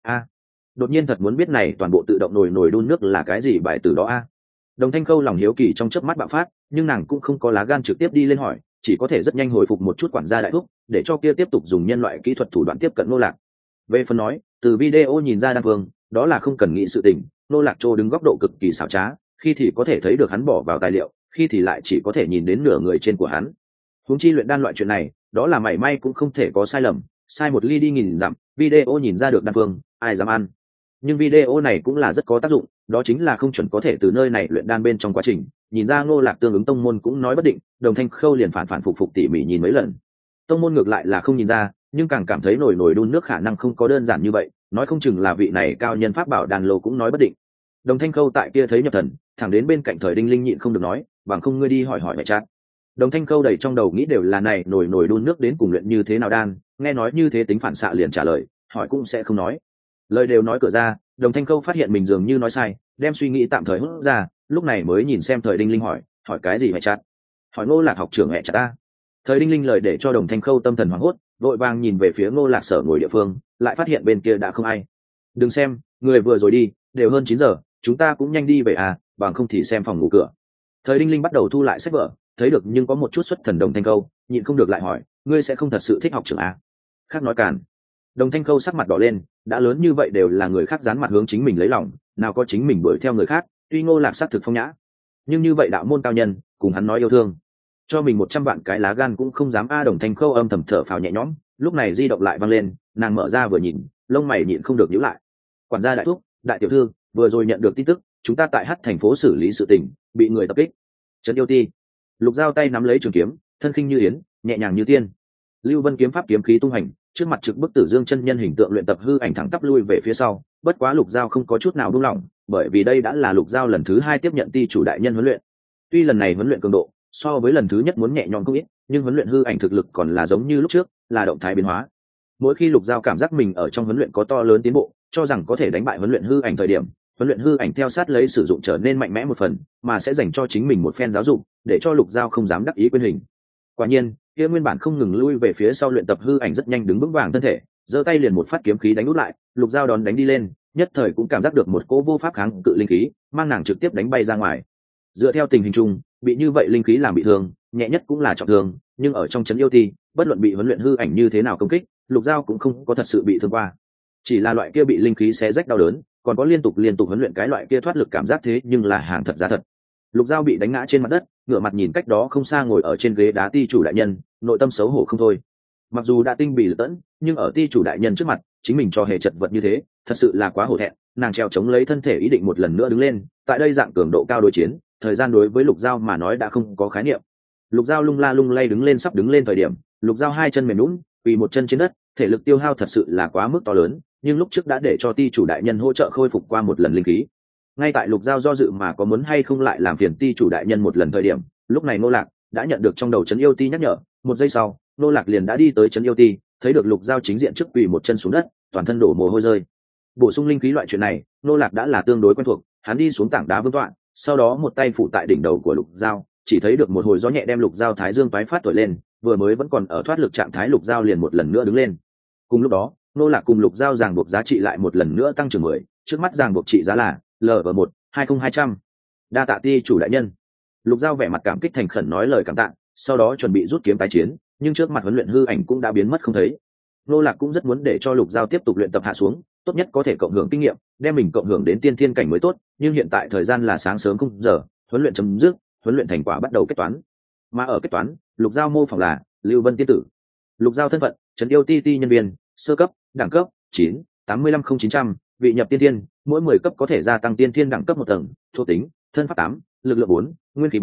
Đột nhiên thật muốn biết này toàn bộ tự động nồi đun nước là cái gì bài từ đó a. Đồng Thanh Khâu lòng hiếu kỳ trong chớp mắt bạo phát, nhưng nàng cũng không có lá gan trực tiếp đi lên hỏi, chỉ có thể rất nhanh hồi phục một chút quản gia đại thúc, để cho kia tiếp tục dùng nhân loại kỹ thuật thủ đoạn tiếp cận Nô Lạc. Về phần nói, từ video nhìn ra đan phương, đó là không cần nghĩ sự tình, Nô Lạc Trô đứng góc độ cực kỳ xảo trá, khi thì có thể thấy được hắn bỏ vào tài liệu, khi thì lại chỉ có thể nhìn đến nửa người trên của hắn. Huống chi luyện đan loại chuyện này, đó là mảy may cũng không thể có sai lầm, sai một ly đi nghìn dặm, video nhìn ra được đan phương, ai dám ăn. Nhưng video này cũng là rất có tác dụng, đó chính là không chuẩn có thể từ nơi này luyện đan bên trong quá trình, nhìn ra Ngô Lạc tương ứng tông môn cũng nói bất định, Đồng Thanh Khâu liền phản phục tỉ mỉ nhìn mấy lần. Tông môn ngược lại là không nhìn ra, nhưng càng cảm thấy nồi đun nước khả năng không có đơn giản như vậy, nói không chừng là vị này cao nhân pháp bảo đan lô cũng nói bất định. Đồng Thanh Khâu tại kia thấy nhập thần, thẳng đến bên cạnh Thời Đinh Linh nhịn không được nói, bằng không ngươi đi hỏi mẹ Trác. Đồng Thanh Khâu đầy trong đầu nghĩ đều là này nồi đun nước đến cùng luyện như thế nào đan, nghe nói như thế tính phản xạ liền trả lời, hỏi cũng sẽ không nói. Lời đều nói cửa ra, Đồng Thanh Khâu phát hiện mình dường như nói sai, đem suy nghĩ tạm thời hút ra, lúc này mới nhìn xem Thời Đinh Linh hỏi cái gì mẹ Trác? Hỏi Ngô Lạc học trưởng mẹ Trác ta. Thời Đinh Linh lời để cho Đồng Thanh Khâu tâm thần hoảng hốt, vội vàng nhìn về phía Ngô Lạc sở ngồi địa phương, lại phát hiện bên kia đã không ai. Đừng xem, người vừa rồi đi, đều hơn 9 giờ, chúng ta cũng nhanh đi về à, bằng không thì xem phòng ngủ cửa. Thời Đinh Linh bắt đầu thu lại sách vở, thấy được nhưng có một chút xuất thần Đồng Thanh Khâu, nhịn không được lại hỏi, ngươi sẽ không thật sự thích học trưởng à? Khác nói càn. Đồng Thanh Khâu sắc mặt đỏ lên, đã lớn như vậy đều là người khác dán mặt hướng chính mình lấy lòng, nào có chính mình đuổi theo người khác, tuy Ngô Lạc sắc thực phong nhã, nhưng như vậy đạo môn cao nhân, cùng hắn nói yêu thương, cho mình 100 vạn cái lá gan cũng không dám a. Đồng Thanh Khâu âm thầm thở phào nhẹ nhõm, lúc này di động lại văng lên, nàng mở ra vừa nhìn, lông mày nhịn không được nhíu lại. Quản gia đại thúc, đại tiểu thư, vừa rồi nhận được tin tức, chúng ta tại Hắc thành phố xử lý sự tình, bị người tập kích. Trấn Yêu Ti. Lục Giao tay nắm lấy trường kiếm, thân khinh như yến, nhẹ nhàng như tiên. Lưu Vân kiếm pháp kiếm khí tung hành, trước mặt trực bức Tử Dương chân nhân hình tượng luyện tập hư ảnh thẳng tắp lui về phía sau, bất quá Lục Giao không có chút nào buông lỏng, bởi vì đây đã là Lục Giao lần thứ 2 tiếp nhận ti chủ đại nhân huấn luyện. Tuy lần này huấn luyện cường độ so với lần thứ nhất muốn nhẹ nhõm không ít, nhưng huấn luyện hư ảnh thực lực còn là giống như lúc trước, là động thái biến hóa. Mỗi khi Lục Giao cảm giác mình ở trong huấn luyện có to lớn tiến bộ, cho rằng có thể đánh bại huấn luyện hư ảnh thời điểm, huấn luyện hư ảnh theo sát lấy sử dụng trở nên mạnh mẽ một phần, mà sẽ dành cho chính mình một phen giáo dục, để cho Lục Giao không dám đắc ý quên hình. Quả nhiên, kia nguyên bản không ngừng lui về phía sau luyện tập hư ảnh rất nhanh đứng vững vàng thân thể, giơ tay liền một phát kiếm khí đánh út lại, Lục Giao đón đánh đi lên, nhất thời cũng cảm giác được một cỗ vô pháp kháng cự linh khí, mang nàng trực tiếp đánh bay ra ngoài. Dựa theo tình hình chung, bị như vậy linh khí làm bị thương, nhẹ nhất cũng là trọng thương, nhưng ở trong Trấn Yêu Ti, bất luận bị huấn luyện hư ảnh như thế nào công kích, Lục Giao cũng không có thật sự bị thương qua. Chỉ là loại kia bị linh khí xé rách đau đớn, còn có liên tục huấn luyện cái loại kia thoát lực cảm giác thế nhưng là hàng thật giá thật. Lục Giao bị đánh ngã trên mặt đất, ngửa mặt nhìn cách đó không xa ngồi ở trên ghế đá ti chủ đại nhân, nội tâm xấu hổ không thôi. Mặc dù đã tinh bì tẫn, nhưng ở ti chủ đại nhân trước mặt, chính mình cho hề chật vật như thế, thật sự là quá hổ thẹn. Nàng treo chống lấy thân thể ý định một lần nữa đứng lên, tại đây dạng cường độ cao đối chiến, thời gian đối với Lục Giao mà nói đã không có khái niệm. Lục Giao lung la lung lay đứng lên, sắp đứng lên thời điểm, Lục Giao hai chân mềm nhũn, quỳ một chân trên đất, thể lực tiêu hao thật sự là quá mức to lớn, nhưng lúc trước đã để cho ti chủ đại nhân hỗ trợ khôi phục qua một lần linh khí. Ngay tại Lục Giao do dự mà có muốn hay không lại làm phiền ti chủ đại nhân một lần thời điểm, lúc này Nô Lạc đã nhận được trong đầu Trấn Yêu Ti nhắc nhở, một giây sau, Nô Lạc liền đã đi tới Trấn Yêu Ti, thấy được Lục Giao chính diện trước quỳ một chân xuống đất, toàn thân đổ mồ hôi rơi. Bổ sung linh khí loại chuyện này, Nô Lạc đã là tương đối quen thuộc, hắn đi xuống tảng đá vương tọa, sau đó một tay phủ tại đỉnh đầu của Lục Giao, chỉ thấy được một hồi gió nhẹ đem Lục Giao thái dương toái phát thổi lên, vừa mới vẫn còn ở thoát lực trạng thái Lục Giao liền một lần nữa đứng lên. Cùng lúc đó, Nô Lạc cùng Lục Giao ràng buộc giá trị lại một lần nữa tăng trưởng 10, trước mắt ràng buộc trị giá là LV1 20200. Đa tạ ti chủ đại nhân. Lục Giao vẻ mặt cảm kích thành khẩn nói lời cảm tạ, sau đó chuẩn bị rút kiếm tái chiến, nhưng trước mặt huấn luyện hư ảnh cũng đã biến mất không thấy. Nô Lạc cũng rất muốn để cho Lục Giao tiếp tục luyện tập hạ xuống, tốt nhất có thể cộng hưởng kinh nghiệm, đem mình cộng hưởng đến tiên thiên cảnh mới tốt, nhưng hiện tại thời gian là sáng sớm không giờ, huấn luyện chấm dứt, huấn luyện thành quả bắt đầu kết toán. Mà ở kết toán, Lục Giao mô phỏng là Lưu Vân tiên tử. Lục Giao thân phận, Trấn Yêu Ti nhân viên, sơ cấp, đẳng cấp 9, 850900, vị nhập tiên thiên, mỗi 10 cấp có thể gia tăng tiên thiên đẳng cấp một tầng, thuộc tính, thân pháp 8, lực lượng 4, nguyên khí 4,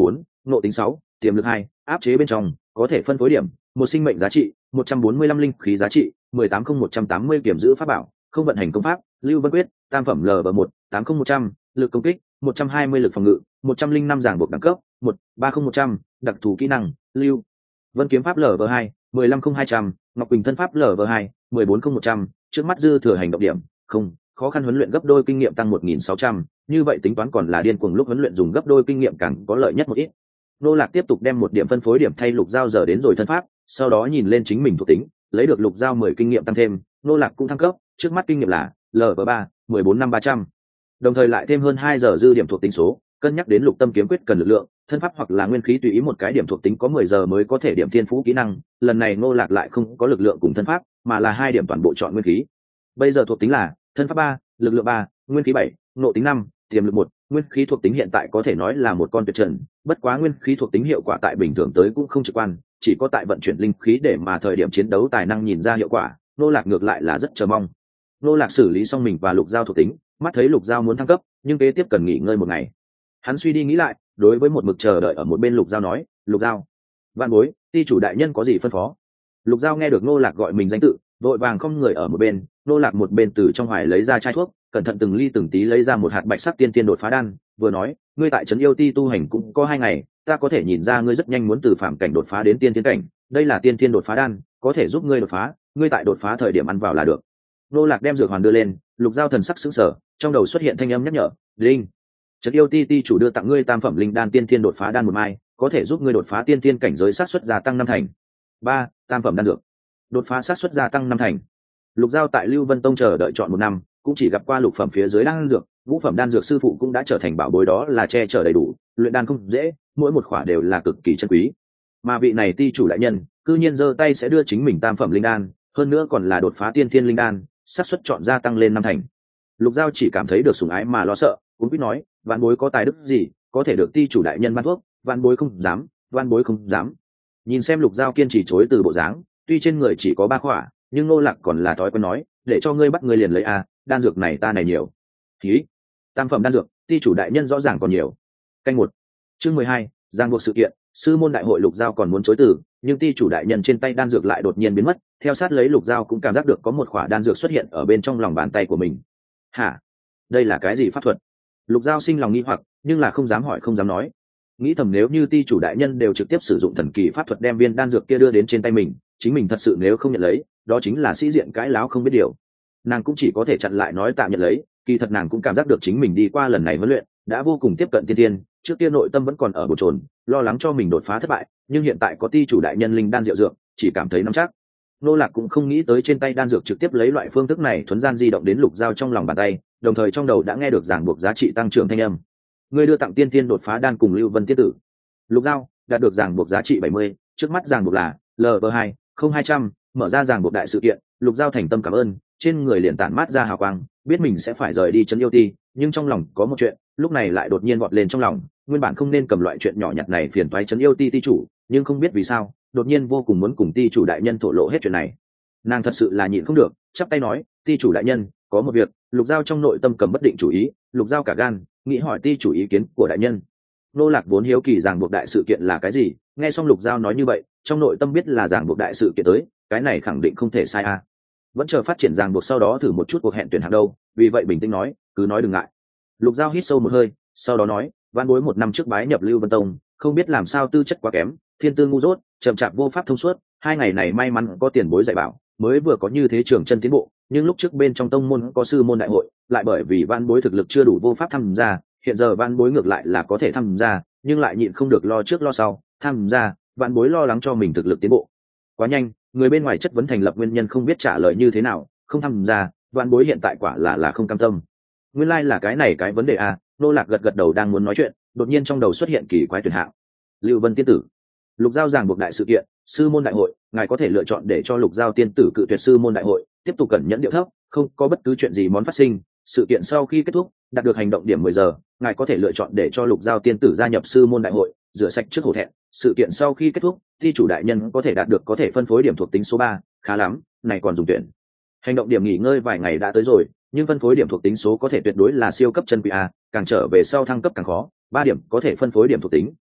nộ tính 6, tiềm lực 2, áp chế bên trong, có thể phân phối điểm, một sinh mệnh giá trị, 145 linh khí giá trị, 180180 kiểm giữ pháp bảo, không vận hành công pháp, Lưu Vân Quyết, tam phẩm LV1, 80100, lực công kích, 120 lực phòng ngự, 105 giảng buộc đẳng cấp, 130100, đặc thù kỹ năng, Lưu Vân Kiếm Pháp LV2, 1500200, Ngọc Quỳnh Thân Pháp LV2, 14100, trước mắt dư thừa hành động điểm, không, khó khăn huấn luyện gấp đôi kinh nghiệm tăng 1600, như vậy tính toán còn là điên cuồng lúc huấn luyện dùng gấp đôi kinh nghiệm càng có lợi nhất một ít. Nô Lạc tiếp tục đem một điểm phân phối điểm thay Lục Giao giờ đến rồi thân pháp, sau đó nhìn lên chính mình thuộc tính, lấy được Lục Giao 10 kinh nghiệm tăng thêm, Nô Lạc cũng thăng cấp, trước mắt kinh nghiệm là LV3, 14500. Đồng thời lại thêm hơn 2 giờ dư điểm thuộc tính số, cân nhắc đến Lục Tâm Kiếm Quyết cần lực lượng, thân pháp hoặc là nguyên khí tùy ý một cái điểm thuộc tính có 10 giờ mới có thể điểm thiên phú kỹ năng, lần này Nô Lạc lại không có lực lượng cùng thân pháp, mà là 2 điểm toàn bộ chọn nguyên khí. Bây giờ thuộc tính là thân pháp 3, lực lượng 3, nguyên khí 7, nộ tính 5, tiềm lực 1, nguyên khí thuộc tính hiện tại có thể nói là một con tuyệt trần, bất quá nguyên khí thuộc tính hiệu quả tại bình thường tới cũng không trực quan, chỉ có tại vận chuyển linh khí để mà thời điểm chiến đấu tài năng nhìn ra hiệu quả. Nô Lạc ngược lại là rất chờ mong. Nô Lạc xử lý xong mình và Lục Giao thuộc tính, mắt thấy Lục Giao muốn thăng cấp, nhưng kế tiếp cần nghỉ ngơi một ngày. Hắn suy đi nghĩ lại, đối với một mực chờ đợi ở một bên Lục Giao nói, Lục Giao, vạn bối, ty chủ đại nhân có gì phân phó? Lục Giao nghe được Nô Lạc gọi mình danh tự, vội vàng không người ở một bên. Nô Lạc một bên từ trong hoài lấy ra chai thuốc, cẩn thận từng ly từng tí lấy ra một hạt bạch sắc tiên tiên đột phá đan, vừa nói, ngươi tại trấn yêu ti tu hành cũng có 2 ngày, ta có thể nhìn ra ngươi rất nhanh muốn từ phàm cảnh đột phá đến tiên tiên cảnh, đây là tiên tiên đột phá đan, có thể giúp ngươi đột phá, ngươi tại đột phá thời điểm ăn vào là được. Nô Lạc đem dược hoàn đưa lên, Lục Giao thần sắc sững sờ, trong đầu xuất hiện thanh âm nhắc nhở, "Linh, trấn yêu ti ti chủ đưa tặng ngươi tam phẩm linh đan tiên tiên đột phá đan một mai, có thể giúp ngươi đột phá tiên tiên cảnh giới xác suất gia tăng 5 thành." 3. Tam phẩm đan dược, đột phá xác suất gia tăng 5 thành. Lục Giao tại Lưu Vân Tông chờ đợi chọn 1 năm, cũng chỉ gặp qua lục phẩm phía dưới đan dược, ngũ phẩm đan dược sư phụ cũng đã trở thành bảo bối, đó là che chở đầy đủ, luyện đan không dễ, mỗi một khỏa đều là cực kỳ chân quý. Mà vị này ti chủ đại nhân, cư nhiên giơ tay sẽ đưa chính mình tam phẩm linh đan, hơn nữa còn là đột phá tiên thiên linh đan, xác suất chọn gia tăng lên 5 thành. Lục Giao chỉ cảm thấy được sủng ái mà lo sợ, cũng biết nói, vạn bối có tài đức gì, có thể được ti chủ đại nhân ban thuốc, vạn bối không dám, vạn bối không dám. Nhìn xem Lục Giao kiên trì chối từ bộ dáng, tuy trên người chỉ có 3 khỏa, nhưng Nô Lạc còn là thói quen nói, để cho ngươi bắt ngươi liền lấy a, đan dược này ta này nhiều. Khí, tam phẩm đan dược, ti chủ đại nhân rõ ràng còn nhiều. Canh 1. Chương 12, giang buộc sự kiện, sư môn đại hội. Lục Giao còn muốn chối từ, nhưng ti chủ đại nhân trên tay đan dược lại đột nhiên biến mất, theo sát lấy Lục Giao cũng cảm giác được có một khỏa đan dược xuất hiện ở bên trong lòng bàn tay của mình. Hả? Đây là cái gì pháp thuật? Lục Giao sinh lòng nghi hoặc, nhưng là không dám hỏi không dám nói. Nghĩ thầm nếu như ti chủ đại nhân đều trực tiếp sử dụng thần kỳ pháp thuật đem viên đan dược kia đưa đến trên tay mình, chính mình thật sự nếu không nhận lấy, đó chính là sĩ diện cãi láo không biết điều. Nàng cũng chỉ có thể chặn lại nói tạm nhận lấy, kỳ thật nàng cũng cảm giác được chính mình đi qua lần này huấn luyện đã vô cùng tiếp cận tiên tiên, trước kia nội tâm vẫn còn ở bồn chồn, lo lắng cho mình đột phá thất bại, nhưng hiện tại có ti chủ đại nhân linh đan diệu dược, chỉ cảm thấy nắm chắc. Nô Lạc cũng không nghĩ tới trên tay đan dược trực tiếp lấy loại phương thức này thuấn gian di động đến Lục Giao trong lòng bàn tay, đồng thời trong đầu đã nghe được ràng buộc giá trị tăng trưởng thanh âm. Ngươi đưa tặng tiên tiên đột phá đan cùng Lưu Vân Tiết tử. Lục Giao đạt được ràng buộc giá trị 70, trước mắt ràng buộc là LV2, 0200, mở ra ràng buộc đại sự kiện. Lục Giao thành tâm cảm ơn, trên người liền tản mát ra hào quang, biết mình sẽ phải rời đi trấn yêu ti, nhưng trong lòng có một chuyện, lúc này lại đột nhiên vọt lên trong lòng, nguyên bản không nên cầm loại chuyện nhỏ nhặt này phiền toái trấn yêu ti ti chủ, nhưng không biết vì sao, đột nhiên vô cùng muốn cùng ti chủ đại nhân thổ lộ hết chuyện này. Nàng thật sự là nhịn không được, chắp tay nói, ti chủ đại nhân, có một việc. Lục Giao trong nội tâm cầm bất định chủ ý, Lục Giao cả gan nghĩ hỏi ti chủ ý kiến của đại nhân. Nô Lạc vốn hiếu kỳ ràng buộc đại sự kiện là cái gì, nghe xong Lục Giao nói như vậy, trong nội tâm biết là ràng buộc đại sự kiện tới, cái này khẳng định không thể sai a. Vẫn chờ phát triển ràng buộc sau đó thử một chút cuộc hẹn tuyển hạng đâu, vì vậy bình tĩnh nói, cứ nói đừng ngại. Lục Giao hít sâu một hơi, sau đó nói, van bối 1 năm trước bái nhập Lưu Vân Tông, không biết làm sao tư chất quá kém, thiên tư ngu dốt, chậm chạp vô pháp thông suốt, 2 ngày này may mắn có tiền bối dạy bảo, mới vừa có như thế trường chân tiến bộ, nhưng lúc trước bên trong tông môn có sư môn đại hội, lại bởi vì van bối thực lực chưa đủ vô pháp tham gia, hiện giờ van bối ngược lại là có thể tham gia, nhưng lại nhịn không được lo trước lo sau, tham gia, van bối lo lắng cho mình thực lực tiến bộ quá nhanh, người bên ngoài chất vấn thành lập nguyên nhân không biết trả lời như thế nào, không tham gia, van bối hiện tại quả là không cam tâm. Nguyên lai là cái này cái vấn đề à? Nô Lạc gật gật đầu đang muốn nói chuyện, đột nhiên trong đầu xuất hiện kỳ quái tuyển hạng. Lưu Vân Tiên tử. Lục Giao ràng buộc đại sự kiện, sư môn đại hội, ngài có thể lựa chọn để cho Lục Giao tiên tử cự tuyệt sư môn đại hội, tiếp tục cẩn nhẫn điệu thấp, không có bất cứ chuyện gì món phát sinh. Sự kiện sau khi kết thúc, đạt được hành động điểm 10 giờ, ngài có thể lựa chọn để cho Lục Giao tiên tử gia nhập sư môn đại hội, rửa sạch trước hổ thẹn. Sự kiện sau khi kết thúc, thi chủ đại nhân có thể đạt được có thể phân phối điểm thuộc tính số 3, khá lắm, này còn dùng tuyển. Hành động điểm nghỉ ngơi vài ngày đã tới rồi, nhưng phân phối điểm thuộc tính số có thể tuyệt đối là siêu cấp chân quý a, càng trở về sau thăng cấp càng khó. 3 điểm có thể phân phối điểm thuộc tính,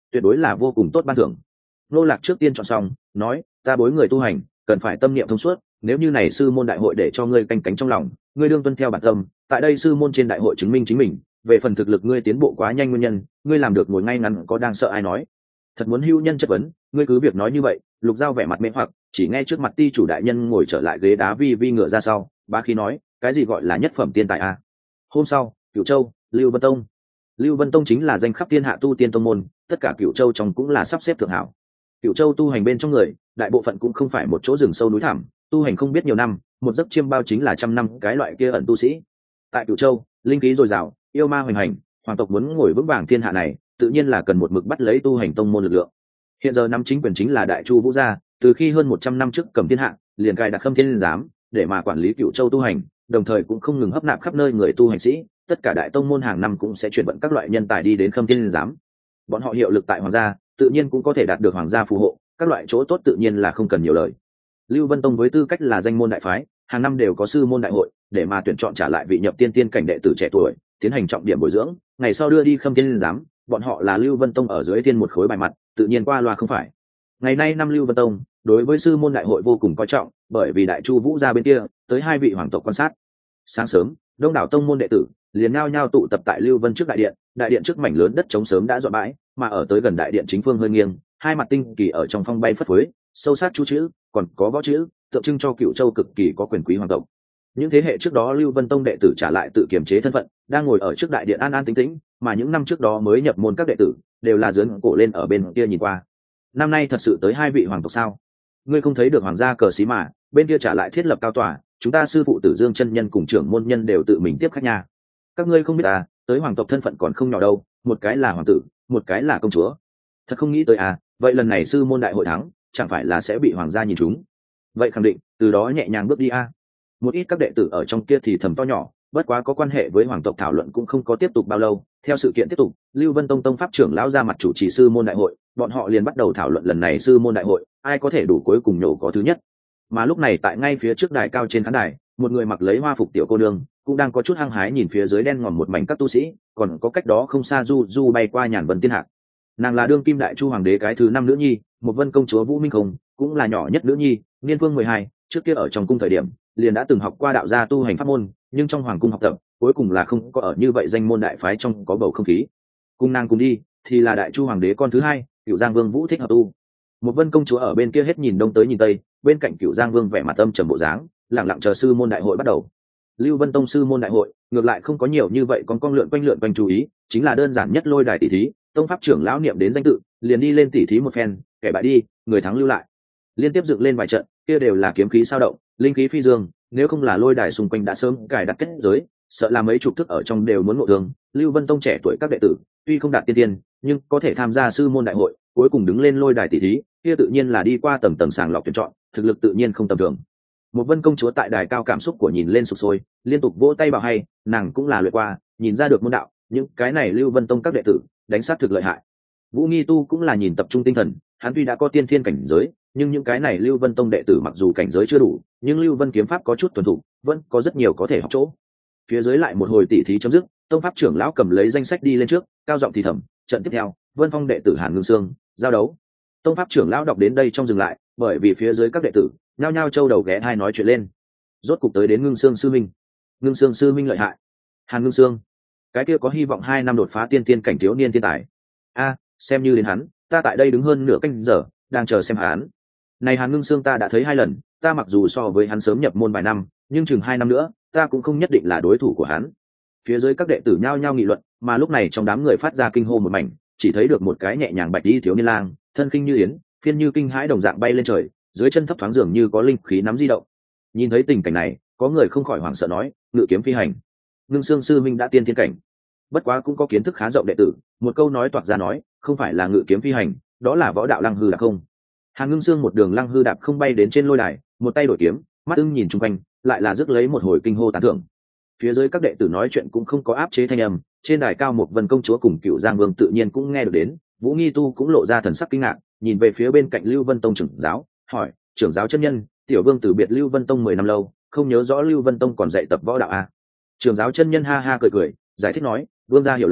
tuyệt đối là vô cùng tốt ban thưởng. Nô Lạc trước tiên chọn xong nói, ta bối người tu hành cần phải tâm niệm thông suốt, nếu như này sư môn đại hội để cho ngươi canh cánh trong lòng, ngươi đương tuân theo bản tâm, tại đây sư môn trên đại hội chứng minh chính mình. Về phần thực lực ngươi tiến bộ quá nhanh nguyên nhân, ngươi làm được ngồi ngay ngắn có đang sợ ai nói. Thật muốn hưu nhân chất vấn, ngươi cứ việc nói như vậy. Lục Giao vẻ mặt mê hoặc, chỉ nghe trước mặt ti chủ đại nhân ngồi trở lại ghế đá vi vi ngựa ra sau, bá khí nói, cái gì gọi là nhất phẩm tiên tài a? Hôm sau, Cửu Châu, Lưu Vân Tông. Lưu Vân Tông chính là danh khắp thiên hạ tu tiên tông môn, tất cả Cửu Châu trong cũng là sắp xếp thượng hảo. Cửu Châu tu hành bên trong người, đại bộ phận cũng không phải một chỗ rừng sâu núi thẳm, tu hành không biết nhiều năm, một giấc chiêm bao chính là trăm năm cái loại kia ẩn tu sĩ. Tại Cửu Châu, linh khí dồi dào, yêu ma hoành hành, hoàng tộc muốn ngồi vững vàng thiên hạ này, tự nhiên là cần một mực bắt lấy tu hành tông môn lực lượng. Hiện giờ năm chính quyền chính là Đại Chu Vũ gia, từ khi hơn 100 năm trước cầm thiên hạ, liền cài đặt Khâm Thiên giám để mà quản lý Cửu Châu tu hành, đồng thời cũng không ngừng hấp nạp khắp nơi người tu hành sĩ, tất cả đại tông môn hàng năm cũng sẽ chuyển vận các loại nhân tài đi đến Khâm Thiên giám. Bọn họ hiệu lực tại hoàng gia, tự nhiên cũng có thể đạt được hoàng gia phù hộ, các loại chỗ tốt tự nhiên là không cần nhiều lời. Lưu Vân Tông với tư cách là danh môn đại phái, hàng năm đều có sư môn đại hội, để mà tuyển chọn trả lại vị nhập tiên tiên cảnh đệ tử trẻ tuổi, tiến hành trọng điểm bồi dưỡng, ngày sau đưa đi Khâm Thiên giám. Bọn họ là Lưu Vân Tông ở dưới thiên một khối bài mặt, tự nhiên qua loa không phải. Ngày nay năm Lưu Vân Tông đối với sư môn đại hội vô cùng coi trọng, bởi vì Đại Chu Vũ gia bên kia tới 2 vị hoàng tộc quan sát. Sáng sớm, đông đảo tông môn đệ tử liền nhao nhao tụ tập tại Lưu Vân trước đại điện trước mảnh lớn đất trống sớm đã dọn bãi, mà ở tới gần đại điện chính phương hơi nghiêng, 2 mặt tinh kỳ ở trong phong bay phất phới, sâu sát chú chữ, còn có võ chữ, tượng trưng cho Cửu Châu cực kỳ có quyền quý hoàng tộc. Những thế hệ trước đó Lưu Vân Tông đệ tử trả lại tự kiềm chế thân phận, đang ngồi ở trước đại điện an an tĩnh tĩnh, mà những năm trước đó mới nhập môn các đệ tử đều là giớn cổ lên ở bên kia nhìn qua. Năm nay thật sự tới 2 vị hoàng tộc sao? Ngươi không thấy được hoàng gia cờ xí mà, bên kia trả lại thiết lập cao tòa, chúng ta sư phụ Tử Dương chân nhân cùng trưởng môn nhân đều tự mình tiếp khách nhà. Các ngươi không biết à, tới hoàng tộc thân phận còn không nhỏ đâu, một cái là hoàng tử, một cái là công chúa. Thật không nghĩ tới à, vậy lần này sư môn đại hội thắng, chẳng phải là sẽ bị hoàng gia nhìn trúng. Vậy khẳng định, từ đó nhẹ nhàng bước đi a. Một ít các đệ tử ở trong kia thì thầm to nhỏ, bất quá có quan hệ với hoàng tộc thảo luận cũng không có tiếp tục bao lâu. Theo sự kiện tiếp tục, Lưu Vân Tông tông pháp trưởng lão ra mặt chủ trì sư môn đại hội, bọn họ liền bắt đầu thảo luận lần này sư môn đại hội, ai có thể đủ cuối cùng nhổ có thứ nhất. Mà lúc này tại ngay phía trước đài cao trên khán đài, một người mặc lấy hoa phục tiểu cô nương cũng đang có chút hăng hái nhìn phía dưới đen ngòm một mảnh các tu sĩ, còn có cách đó không xa du du bay qua nhàn vân tiên hạc. Nàng là đương kim Đại Chu hoàng đế cái thứ 5 nữ nhi, một vân công chúa Vũ Minh Không, cũng là nhỏ nhất nữ nhi, niên phương 12, trước kia ở trong cung thời điểm liền đã từng học qua đạo gia tu hành pháp môn, nhưng trong hoàng cung học tập cuối cùng là không có ở như vậy danh môn đại phái trong có bầu không khí. Cùng nàng cùng đi thì là Đại Chu hoàng đế con thứ 2, Cửu Giang Vương Vũ Thích Hợp Tu. Một vân công chúa ở bên kia hết nhìn đông tới nhìn tây, bên cạnh Cửu Giang Vương vẻ mặt âm trầm bộ dáng, lặng lặng chờ sư môn đại hội bắt đầu. Lưu Vân Tông sư môn đại hội ngược lại không có nhiều như vậy, còn con lượn quanh chú ý, chính là đơn giản nhất lôi đài tỷ thí, tông pháp trưởng lão niệm đến danh tự, liền đi lên tỷ thí một phen, kẻ bại đi, người thắng lưu lại. Liên tiếp dựng lên vài trận, kia đều là kiếm khí sao động, linh khí phi dương, nếu không là lôi đài xung quanh đã sớm cài đặt kết giới, sợ là mấy chục thức ở trong đều muốn ngộ thương. Lưu Vân Tông trẻ tuổi các đệ tử, tuy không đạt tiên tiên, nhưng có thể tham gia sư môn đại hội, cuối cùng đứng lên lôi đài tỷ thí, kia tự nhiên là đi qua tầng tầng sàng lọc tuyển chọn, thực lực tự nhiên không tầm thường. Một vân công chúa tại đài cao cảm xúc của nhìn lên sục sôi, liên tục vỗ tay bảo hay, nàng cũng là luyện qua, nhìn ra được môn đạo, những cái này Lưu Vân Tông các đệ tử đánh sát thực lợi hại. Vũ Nghi Tu cũng là nhìn tập trung tinh thần, hắn tuy đã có tiên thiên cảnh giới, nhưng những cái này Lưu Vân Tông đệ tử mặc dù cảnh giới chưa đủ, nhưng Lưu Vân kiếm pháp có chút thuần thục, vẫn có rất nhiều có thể học chỗ. Phía dưới lại một hồi tỉ thí chấm dứt, tông pháp trưởng lão cầm lấy danh sách đi lên trước, cao giọng thì thầm, trận tiếp theo, Vân Phong đệ tử Hàn Ngưng Sương, giao đấu. Tông pháp trưởng lão đọc đến đây trong dừng lại, bởi vì phía dưới các đệ tử nhao nhao châu đầu ghé hai nói chuyện lên. Rốt cục tới đến Ngưng Sương sư minh. Ngưng Sương sư minh lợi hại. Hàn Ngưng Sương, cái kia có hy vọng 2 năm đột phá tiên tiên cảnh thiếu niên thiên tài. A, xem như đến hắn, ta tại đây đứng hơn nửa canh giờ, đang chờ xem hắn. Này Hàn Ngưng Sương ta đã thấy 2 lần, ta mặc dù so với hắn sớm nhập môn vài năm, nhưng chừng 2 năm nữa, ta cũng không nhất định là đối thủ của hắn. Phía dưới các đệ tử nhao nhao nghị luận, mà lúc này trong đám người phát ra kinh hô một mảnh, chỉ thấy được một cái nhẹ nhàng bạch đi thiếu niên lang, thân kinh như yến, phiên như kinh hãi đồng dạng bay lên trời, dưới chân thấp thoáng dường như có linh khí nắm di động. Nhìn thấy tình cảnh này, có người không khỏi hoảng sợ nói, ngự kiếm phi hành. Ngưng Sương sư minh đã tiên thiên cảnh, bất quá cũng có kiến thức khá rộng đệ tử, một câu nói toạc ra nói, không phải là ngự kiếm phi hành, đó là võ đạo lăng hư đạp không. Hàn Ngưng Sương một đường lăng hư đạp không bay đến trên lôi đài, một tay đổi kiếm, mắt ưng nhìn chung quanh, lại là rước lấy một hồi kinh hô tán thưởng. Phía dưới các đệ tử nói chuyện cũng không có áp chế thanh âm, trên đài cao một vân công chúa cùng Cửu Giang Vương tự nhiên cũng nghe được đến. Vũ Nghi Tu cũng lộ ra thần sắc kinh ngạc, nhìn về phía bên cạnh Lưu Vân Tông trưởng giáo, hỏi, trưởng giáo chân nhân, tiểu vương từ biệt Lưu Vân Tông 10 năm lâu, không nhớ rõ Lưu Vân Tông còn dạy tập võ đạo à? Trưởng giáo chân nhân ha ha cười cười, giải thích nói, vương gia hiểu lầm,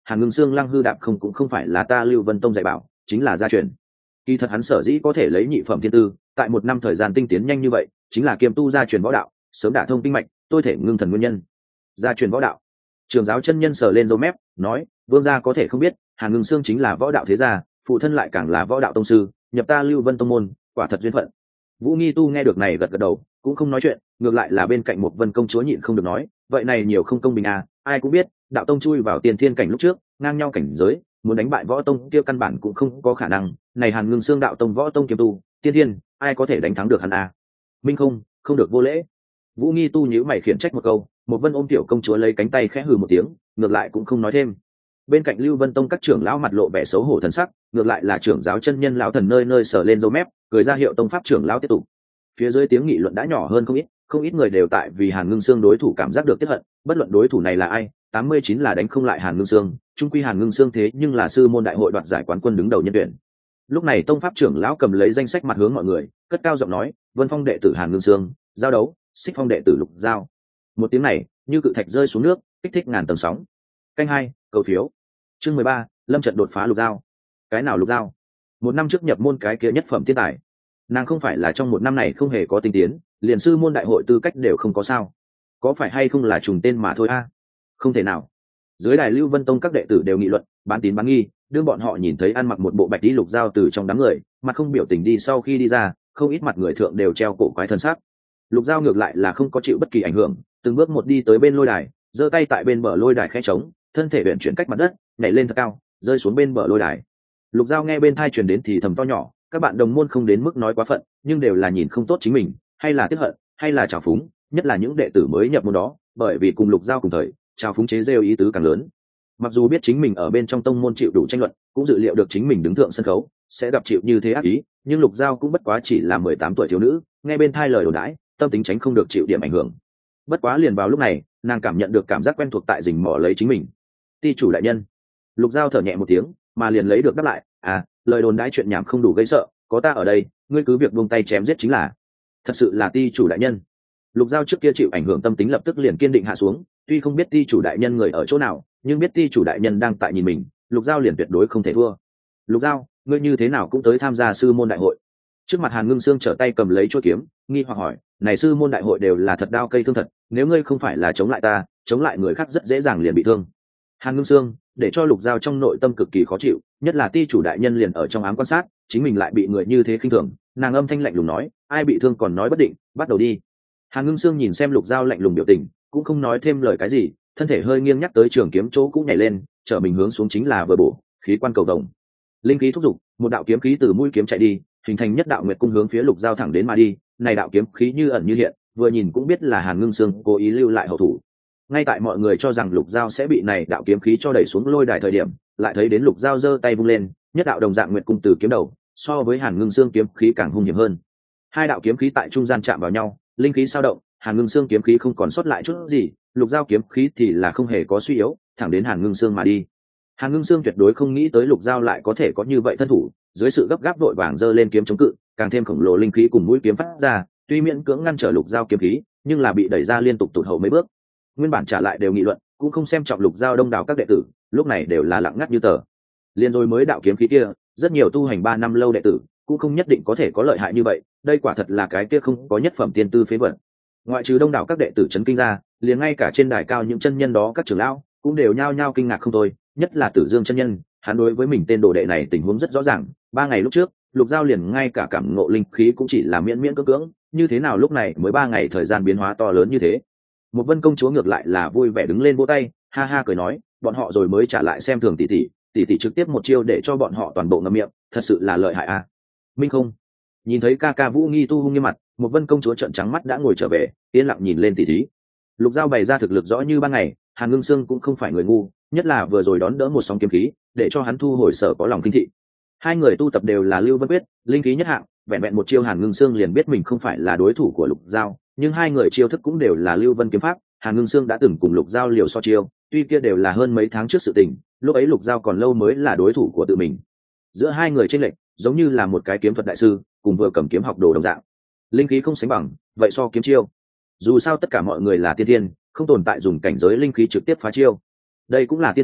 Hàn Ngưng Sương lăng hư đạp không cũng không phải là ta Lưu Vân Tông dạy bảo, chính là gia truyền. Kỳ thật hắn sở dĩ có thể lấy nhị phẩm thiên tư, tại một năm thời gian tinh tiến nhanh như vậy, chính là kiêm tu gia truyền võ đạo, sớm đả thông kinh mạch, tôi thể ngưng thần nguyên nhân. Gia truyền võ đạo. Trường giáo chân nhân sờ lên râu mép, nói, vương gia có thể không biết, Hàn Ngưng Sương chính là võ đạo thế gia, phụ thân lại càng là võ đạo tông sư, nhập ta Lưu Vân Tông môn, quả thật duyên phận. Vũ Nghi Tu nghe được này gật gật đầu, cũng không nói chuyện, ngược lại là bên cạnh một Vân công chúa nhịn không được nói, vậy này nhiều không công bình à, ai cũng biết, đạo tông chui vào tiền thiên cảnh lúc trước, ngang nhau cảnh giới, muốn đánh bại võ tông kia căn bản cũng không có khả năng, này Hàn Ngưng Sương đạo tông võ tông kiếm tu, tiên thiên, ai có thể đánh thắng được hắn à? Minh không được vô lễ. Vũ Nghi Tu nhíu mày khiển trách một câu, một Vân ôm tiểu công chúa lấy cánh tay khẽ hừ một tiếng, ngược lại cũng không nói thêm. Bên cạnh Lưu Vân Tông các trưởng lão mặt lộ vẻ xấu hổ thần sắc, ngược lại là trưởng giáo chân nhân lão thần nơi nơi sờ lên râu mép, cười ra hiệu tông pháp trưởng lão tiếp tục. Phía dưới tiếng nghị luận đã nhỏ hơn không ít người đều tại vì Hàn Ngưng Sương đối thủ cảm giác được tiếc hận, bất luận đối thủ này là ai, 89 là đánh không lại Hàn Ngưng Sương, chung quy Hàn Ngưng Sương thế nhưng là sư môn đại hội đoạt giải quán quân đứng đầu nhân tuyển. Lúc này tông pháp trưởng lão cầm lấy danh sách mặt hướng mọi người, cất cao giọng nói, Vân Phong đệ tử Hàn Ngưng Sương, giao đấu, Xích Phong đệ tử Lục Giao. Một tiếng này, như cự thạch rơi xuống nước, kích thích ngàn tầng sóng. Canh 2, cầu phiếu. Chương 13, lâm trận đột phá Lục Giao. Cái nào Lục Giao? Một năm trước nhập môn cái kia nhất phẩm thiên tài. Nàng không phải là trong một năm này không hề có tinh tiến, liền sư môn đại hội tư cách đều không có sao? Có phải hay không là trùng tên mà thôi a? Không thể nào. Dưới đài Lưu Vân Tông các đệ tử đều nghị luận, bán tín bán nghi, đương bọn họ nhìn thấy ăn mặc một bộ bạch y Lục Giao từ trong đám người, mặt không biểu tình đi sau khi đi ra, không ít mặt người thượng đều treo cổ quái thân sắc. Lục Giao ngược lại là không có chịu bất kỳ ảnh hưởng, từng bước một đi tới bên lôi đài, giơ tay tại bên bờ lôi đài khẽ trống, thân thể uyển chuyển cách mặt đất, nhảy lên thật cao, rơi xuống bên bờ lôi đài. Lục Giao nghe bên tai truyền đến thì thầm to nhỏ, các bạn đồng môn không đến mức nói quá phận, nhưng đều là nhìn không tốt chính mình, hay là tiếc hận, hay là trào phúng, nhất là những đệ tử mới nhập môn đó, bởi vì cùng Lục Giao cùng thời, trào phúng chế giễu ý tứ càng lớn. Mặc dù biết chính mình ở bên trong tông môn chịu đủ tranh luận, cũng dự liệu được chính mình đứng thượng sân khấu sẽ gặp chịu như thế ác ý, nhưng Lục Giao cũng bất quá chỉ là 18 tuổi thiếu nữ, nghe bên tai lời đồn đãi, tâm tính tránh không được chịu điểm ảnh hưởng. Bất quá liền vào lúc này, nàng cảm nhận được cảm giác quen thuộc tại rình mò lấy chính mình. Ti chủ đại nhân. Lục Giao thở nhẹ một tiếng, mà liền lấy được đáp lại, lời đồn đãi chuyện nhảm không đủ gây sợ, có ta ở đây, ngươi cứ việc buông tay chém giết chính là. Thật sự là ti chủ đại nhân. Lục Giao trước kia chịu ảnh hưởng tâm tính lập tức liền kiên định hạ xuống, tuy không biết ti chủ đại nhân người ở chỗ nào, nhưng biết ti chủ đại nhân đang tại nhìn mình, Lục Giao liền tuyệt đối không thể thua. Lục Giao, ngươi như thế nào cũng tới tham gia sư môn đại hội? Trước mặt Hàn Ngưng Sương trở tay cầm lấy chuôi kiếm, nghi hoặc hỏi, này sư môn đại hội đều là thật đao cây thương thật, nếu ngươi không phải là chống lại ta, chống lại người khác rất dễ dàng liền bị thương. Hàn Ngưng Sương, để cho Lục Giao trong nội tâm cực kỳ khó chịu, nhất là ti chủ đại nhân liền ở trong ám quan sát, chính mình lại bị người như thế khinh thường, nàng âm thanh lạnh lùng nói, ai bị thương còn nói bất định, bắt đầu đi. Hàn Ngưng Sương nhìn xem Lục Giao lạnh lùng biểu tình, cũng không nói thêm lời cái gì, thân thể hơi nghiêng nhắc tới trường kiếm chỗ cũng nhảy lên, trở mình hướng xuống chính là vừa bổ, khí quan cầu đồng. Linh khí thúc giục, một đạo kiếm khí từ mũi kiếm chạy đi, hình thành nhất đạo nguyệt cung hướng phía Lục Giao thẳng đến mà đi, này đạo kiếm khí như ẩn như hiện, vừa nhìn cũng biết là Hàn Ngưng Sương cố ý lưu lại hậu thủ. Ngay tại mọi người cho rằng Lục Giao sẽ bị này đạo kiếm khí cho đẩy xuống lôi đài thời điểm, lại thấy đến Lục Giao giơ tay vung lên, nhất đạo đồng dạng nguyệt cung từ kiếm đầu, so với Hàn Ngưng Sương kiếm khí càng hung hiểm hơn. Hai đạo kiếm khí tại trung gian chạm vào nhau, linh khí sao động, Hàn Ngưng Sương kiếm khí không còn sót lại chút gì, Lục Giao kiếm khí thì là không hề có suy yếu, thẳng đến Hàn Ngưng Sương mà đi. Hàn Ngưng Sương tuyệt đối không nghĩ tới Lục Giao lại có thể có như vậy thân thủ, dưới sự gấp gáp vội vàng giơ lên kiếm chống cự, càng thêm khổng lồ linh khí cùng mũi kiếm phát ra, tuy miễn cưỡng ngăn trở Lục Giao kiếm khí, nhưng là bị đẩy ra liên tục tụt hậu mấy bước. Nguyên bản trả lại đều nghị luận, cũng không xem trọng Lục Giao đông đảo các đệ tử, lúc này đều là lặng ngắt như tờ. Liên rồi mới đạo kiếm khí kia, rất nhiều tu hành 3 năm lâu đệ tử, cũng không nhất định có thể có lợi hại như vậy, đây quả thật là cái kia không có nhất phẩm tiên tư phế vật. Ngoại trừ đông đảo các đệ tử chấn kinh ra, liền ngay cả trên đài cao những chân nhân đó các trưởng lão cũng đều nhao nhao kinh ngạc không thôi, nhất là Tử Dương chân nhân, hắn đối với mình tên đồ đệ này tình huống rất rõ ràng, 3 ngày lúc trước, Lục Giao liền ngay cả cảm ngộ linh khí cũng chỉ là miễn miễn cưỡng cưỡng, như thế nào lúc này mới 3 ngày thời gian biến hóa to lớn như thế. Một Vân công chúa ngược lại là vui vẻ đứng lên vỗ tay, ha ha cười nói, bọn họ rồi mới trả lại xem thường tỷ tỷ trực tiếp một chiêu để cho bọn họ toàn bộ ngậm miệng, thật sự là lợi hại a. Minh không. Nhìn thấy ca ca Vũ Nghi Tu hung nghiêm mặt, một Vân công chúa trợn trắng mắt đã ngồi trở về, yên lặng nhìn lên tỷ thí. Lục Giao bày ra thực lực rõ như ban ngày, Hàn Ngưng Sương cũng không phải người ngu, nhất là vừa rồi đón đỡ một sóng kiếm khí, để cho hắn thu hồi sở có lòng kinh thị. Hai người tu tập đều là Lưu Vân Quyết, linh khí nhất hạng, vẹn vẹn một chiêu Hàn Ngưng Sương liền biết mình không phải là đối thủ của Lục Giao, nhưng hai người chiêu thức cũng đều là Lưu Vân kiếm pháp, Hàn Ngưng Sương đã từng cùng Lục Giao liều so chiêu, tuy kia đều là hơn mấy tháng trước sự tình, lúc ấy Lục Giao còn lâu mới là đối thủ của tự mình. Giữa hai người chênh lệch, giống như là một cái kiếm thuật đại sư, cùng vừa cầm kiếm học đồ đồng dạng. Linh khí không sánh bằng, vậy so kiếm chiêu. Dù sao tất cả mọi người là tiên thiên, không tồn tại dùng cảnh giới linh khí trực tiếp phá chiêu. Đây cũng là tiên thiên,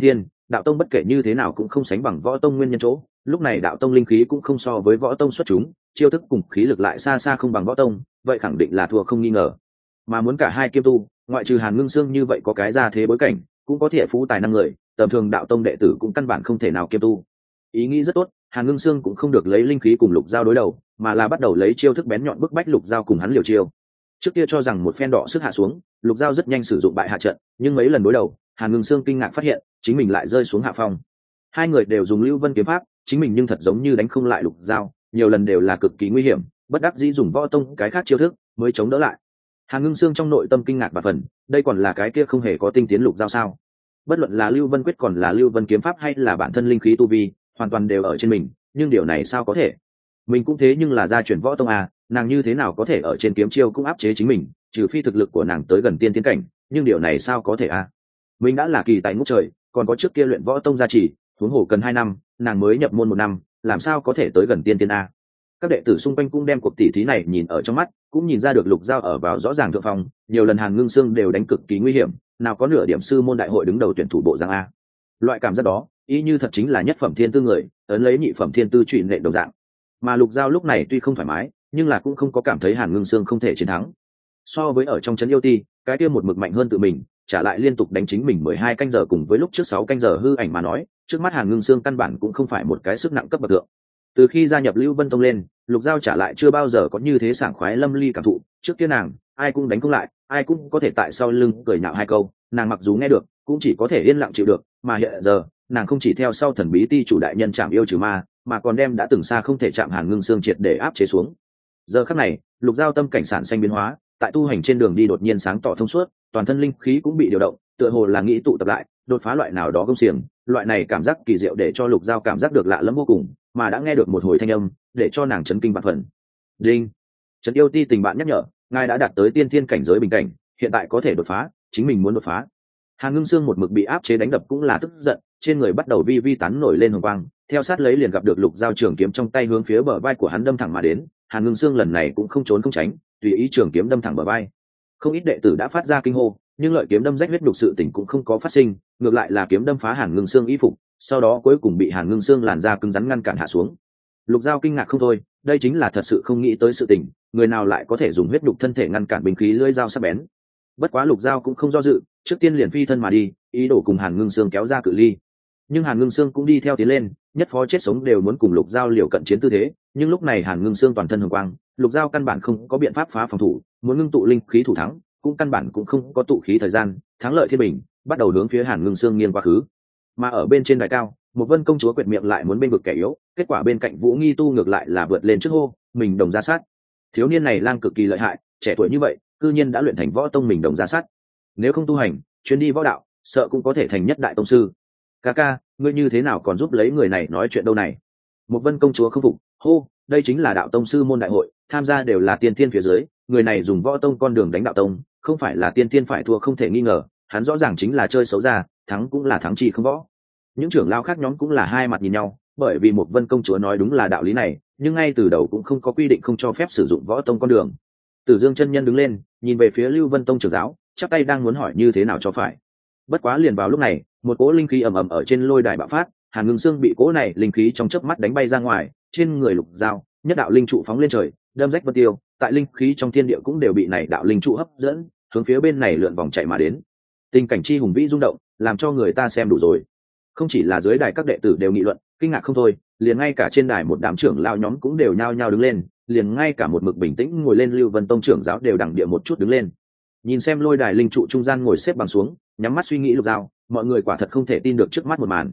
đạo tông bất kể như thế nào cũng không sánh bằng võ tông nguyên nhân chỗ, lúc này đạo tông linh khí cũng không so với võ tông xuất chúng, chiêu thức cùng khí lực lại xa xa không bằng võ tông, vậy khẳng định là thua không nghi ngờ. Mà muốn cả hai kiêm tu, ngoại trừ Hàn Ngưng Sương như vậy có cái ra thế bối cảnh, cũng có thể phú tài năng người, tầm thường đạo tông đệ tử cũng căn bản không thể nào kiêm tu. Ý nghĩ rất tốt, Hàn Ngưng Sương cũng không được lấy linh khí cùng Lục Giao đối đầu, mà là bắt đầu lấy chiêu thức bén nhọn bức bách Lục Giao cùng hắn liều chiêu. Trước kia cho rằng một phen đỏ sức hạ xuống, Lục Giao rất nhanh sử dụng bại hạ trận, nhưng mấy lần đối đầu, Hàn Ngưng Sương kinh ngạc phát hiện chính mình lại rơi xuống hạ phong. Hai người đều dùng Lưu Vân kiếm pháp, chính mình nhưng thật giống như đánh không lại Lục Giao, nhiều lần đều là cực kỳ nguy hiểm, bất đắc dĩ dùng võ tông cái khác chiêu thức mới chống đỡ lại. Hàn Ngưng Sương trong nội tâm kinh ngạc và phần, đây còn là cái kia không hề có tinh tiến Lục Giao sao? Bất luận là Lưu Vân quyết còn là Lưu Vân kiếm pháp hay là bản thân linh khí tu vi, hoàn toàn đều ở trên mình, nhưng điều này sao có thể? Mình cũng thế nhưng là gia truyền võ tông à, nàng như thế nào có thể ở trên kiếm chiêu cũng áp chế chính mình, trừ phi thực lực của nàng tới gần tiên tiến cảnh, nhưng điều này sao có thể à? Mình đã là kỳ tài ngút trời, còn có trước kia luyện võ tông gia trì, huống hồ cần 2 năm, nàng mới nhập môn 1 năm, làm sao có thể tới gần tiên tiến a? Các đệ tử xung quanh cũng đem cuộc tỉ thí này nhìn ở trong mắt, cũng nhìn ra được Lục Giao ở vào rõ ràng thượng phong, nhiều lần Hàn Ngưng Sương đều đánh cực kỳ nguy hiểm, nào có nửa điểm sư môn đại hội đứng đầu tuyển thủ bộ dạng a. Loại cảm giác đó, y như thật chính là nhất phẩm thiên tư người, ấn lấy nhị phẩm thiên tư trụy lệ đồng dạng. Mà Lục Giao lúc này tuy không thoải mái, nhưng là cũng không có cảm thấy Hàn Ngưng Sương không thể chiến thắng. So với ở trong trấn yêu ti, cái kia một mực mạnh hơn tự mình, trả lại liên tục đánh chính mình 12 canh giờ cùng với lúc trước 6 canh giờ hư ảnh mà nói, trước mắt Hàn Ngưng Sương căn bản cũng không phải một cái sức nặng cấp bậc thượng. Từ khi gia nhập Lưu Vân Tông lên, Lục Giao trả lại chưa bao giờ có như thế sảng khoái lâm ly cảm thụ, trước kia nàng, ai cũng đánh không lại, ai cũng có thể tại sau lưng cười nhạo 2 câu, nàng mặc dù nghe được, cũng chỉ có thể yên lặng chịu được, mà hiện giờ, nàng không chỉ theo sau thần bí ti chủ đại nhân chạm yêu trừ ma, mà còn đem đã từng xa không thể chạm Hàn Ngưng Sương triệt để áp chế xuống. Giờ khắc này, Lục Giao tâm cảnh sản sinh biến hóa, tại tu hành trên đường đi đột nhiên sáng tỏ thông suốt, toàn thân linh khí cũng bị điều động, tựa hồ là nghĩ tụ tập lại, đột phá loại nào đó công xiềng, loại này cảm giác kỳ diệu để cho Lục Giao cảm giác được lạ lẫm vô cùng, mà đã nghe được một hồi thanh âm, để cho nàng chấn kinh vạn phần. Đinh, Trấn Yêu Ti tình bạn nhắc nhở, ngài đã đạt tới tiên thiên cảnh giới bình cảnh, hiện tại có thể đột phá, chính mình muốn đột phá. Hàn Ngưng Sương một mực bị áp chế đánh đập cũng là tức giận, trên người bắt đầu vi vi tán nổi lên hồng quang, theo sát lấy liền gặp được Lục Giao trường kiếm trong tay hướng phía bờ vai của hắn đâm thẳng mà đến, Hàn Ngưng Sương lần này cũng không trốn không tránh, tùy ý trường kiếm đâm thẳng bờ vai. Không ít đệ tử đã phát ra kinh hô, nhưng lợi kiếm đâm rách huyết đục sự tình cũng không có phát sinh, ngược lại là kiếm đâm phá Hàn Ngưng Sương y phục, sau đó cuối cùng bị Hàn Ngưng Sương làn da cứng rắn ngăn cản hạ xuống. Lục Giao kinh ngạc không thôi, đây chính là thật sự không nghĩ tới sự tình, người nào lại có thể dùng huyết đục thân thể ngăn cản binh khí lưỡi dao sắc bén. Bất quá Lục Giao cũng không do dự, trước tiên liền phi thân mà đi, ý đồ cùng Hàn Ngưng Sương kéo ra cự ly. Nhưng Hàn Ngưng Sương cũng đi theo tiến lên, nhất phó chết sống đều muốn cùng Lục Giao liều cận chiến tư thế, nhưng lúc này Hàn Ngưng Sương toàn thân hồng quang, Lục Giao căn bản không có biện pháp phá phòng thủ, muốn ngưng tụ linh khí thủ thắng, cũng căn bản cũng không có tụ khí thời gian, thắng lợi thiên bình, bắt đầu hướng phía Hàn Ngưng Sương nghiêng quá khứ. Mà ở bên trên đài cao, một Vân công chúa quệt miệng lại muốn bên vực kẻ yếu, kết quả bên cạnh Vũ Nghi Tu ngược lại là vượt lên trước hô, mình đồng ra sát. Thiếu niên này lang cực kỳ lợi hại, trẻ tuổi như vậy, cư nhiên đã luyện thành võ tông mình đồng ra sát. Nếu không tu hành, chuyến đi võ đạo, sợ cũng có thể thành nhất đại tông sư. Ca ca, ngươi như thế nào còn giúp lấy người này nói chuyện đâu này? Một Vân công chúa không phục, hô, đây chính là đạo tông sư môn đại hội, tham gia đều là tiên thiên phía dưới, người này dùng võ tông con đường đánh đạo tông, không phải là tiên thiên phải thua không thể nghi ngờ, hắn rõ ràng chính là chơi xấu ra, thắng cũng là thắng chi không võ. Những trưởng lao khác nhóm cũng là hai mặt nhìn nhau, bởi vì một Vân công chúa nói đúng là đạo lý này, nhưng ngay từ đầu cũng không có quy định không cho phép sử dụng võ tông con đường. Tử Dương chân nhân đứng lên, nhìn về phía Lưu Vân tông trưởng giáo, chắp tay đang muốn hỏi như thế nào cho phải. Bất quá liền vào lúc này, một cỗ linh khí ầm ầm ở trên lôi đài bạo phát, Hàn Ngưng Sương bị cỗ này linh khí trong chớp mắt đánh bay ra ngoài, trên người Lục Giao, nhất đạo linh trụ phóng lên trời, đâm rách vân tiêu, tại linh khí trong thiên địa cũng đều bị này đạo linh trụ hấp dẫn, hướng phía bên này lượn vòng chạy mà đến. Tình cảnh chi hùng vĩ rung động, làm cho người ta xem đủ rồi. Không chỉ là dưới đài các đệ tử đều nghị luận, kinh ngạc không thôi, liền ngay cả trên đài một đám trưởng lao nhóm cũng đều nhao nhao đứng lên, liền ngay cả một mực bình tĩnh ngồi lên Lưu Vân tông trưởng giáo đều đẳng địa một chút đứng lên. Nhìn xem lôi đài linh trụ trung gian ngồi xếp bằng xuống, nhắm mắt suy nghĩ Lục Giao, mọi người quả thật không thể tin được trước mắt một màn.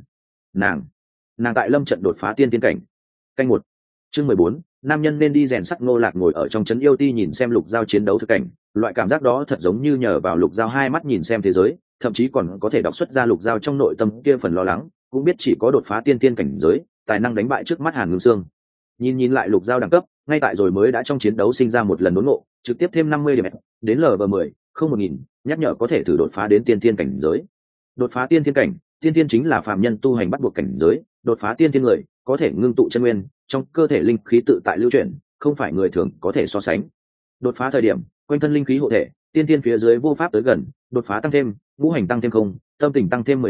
Nàng tại lâm trận đột phá tiên tiên cảnh. Canh 1, chương 14, nam nhân nên đi rèn sắt. Ngô Lạc ngồi ở trong trấn yêu ti nhìn xem Lục Giao chiến đấu thực cảnh, loại cảm giác đó thật giống như nhờ vào Lục Giao hai mắt nhìn xem thế giới, thậm chí còn có thể đọc xuất ra Lục Giao trong nội tâm kia phần lo lắng, cũng biết chỉ có đột phá tiên tiên cảnh giới, tài năng đánh bại trước mắt Hàn Ngưng Sương. Nhìn lại Lục Giao đẳng cấp, ngay tại rồi mới đã trong chiến đấu sinh ra một lần đốn ngộ, trực tiếp thêm 50 điểm đến LV10, không 1000, nhắc nhở có thể thử đột phá đến tiên tiên cảnh giới. Đột phá tiên tiên cảnh, tiên tiên chính là phàm nhân tu hành bắt buộc cảnh giới, đột phá tiên tiên người có thể ngưng tụ chân nguyên, trong cơ thể linh khí tự tại lưu chuyển, không phải người thường có thể so sánh. Đột phá thời điểm, quanh thân linh khí hộ thể, tiên tiên phía dưới vô pháp tới gần, đột phá tăng thêm, ngũ hành tăng thêm không, tâm tình tăng thêm 10 thành,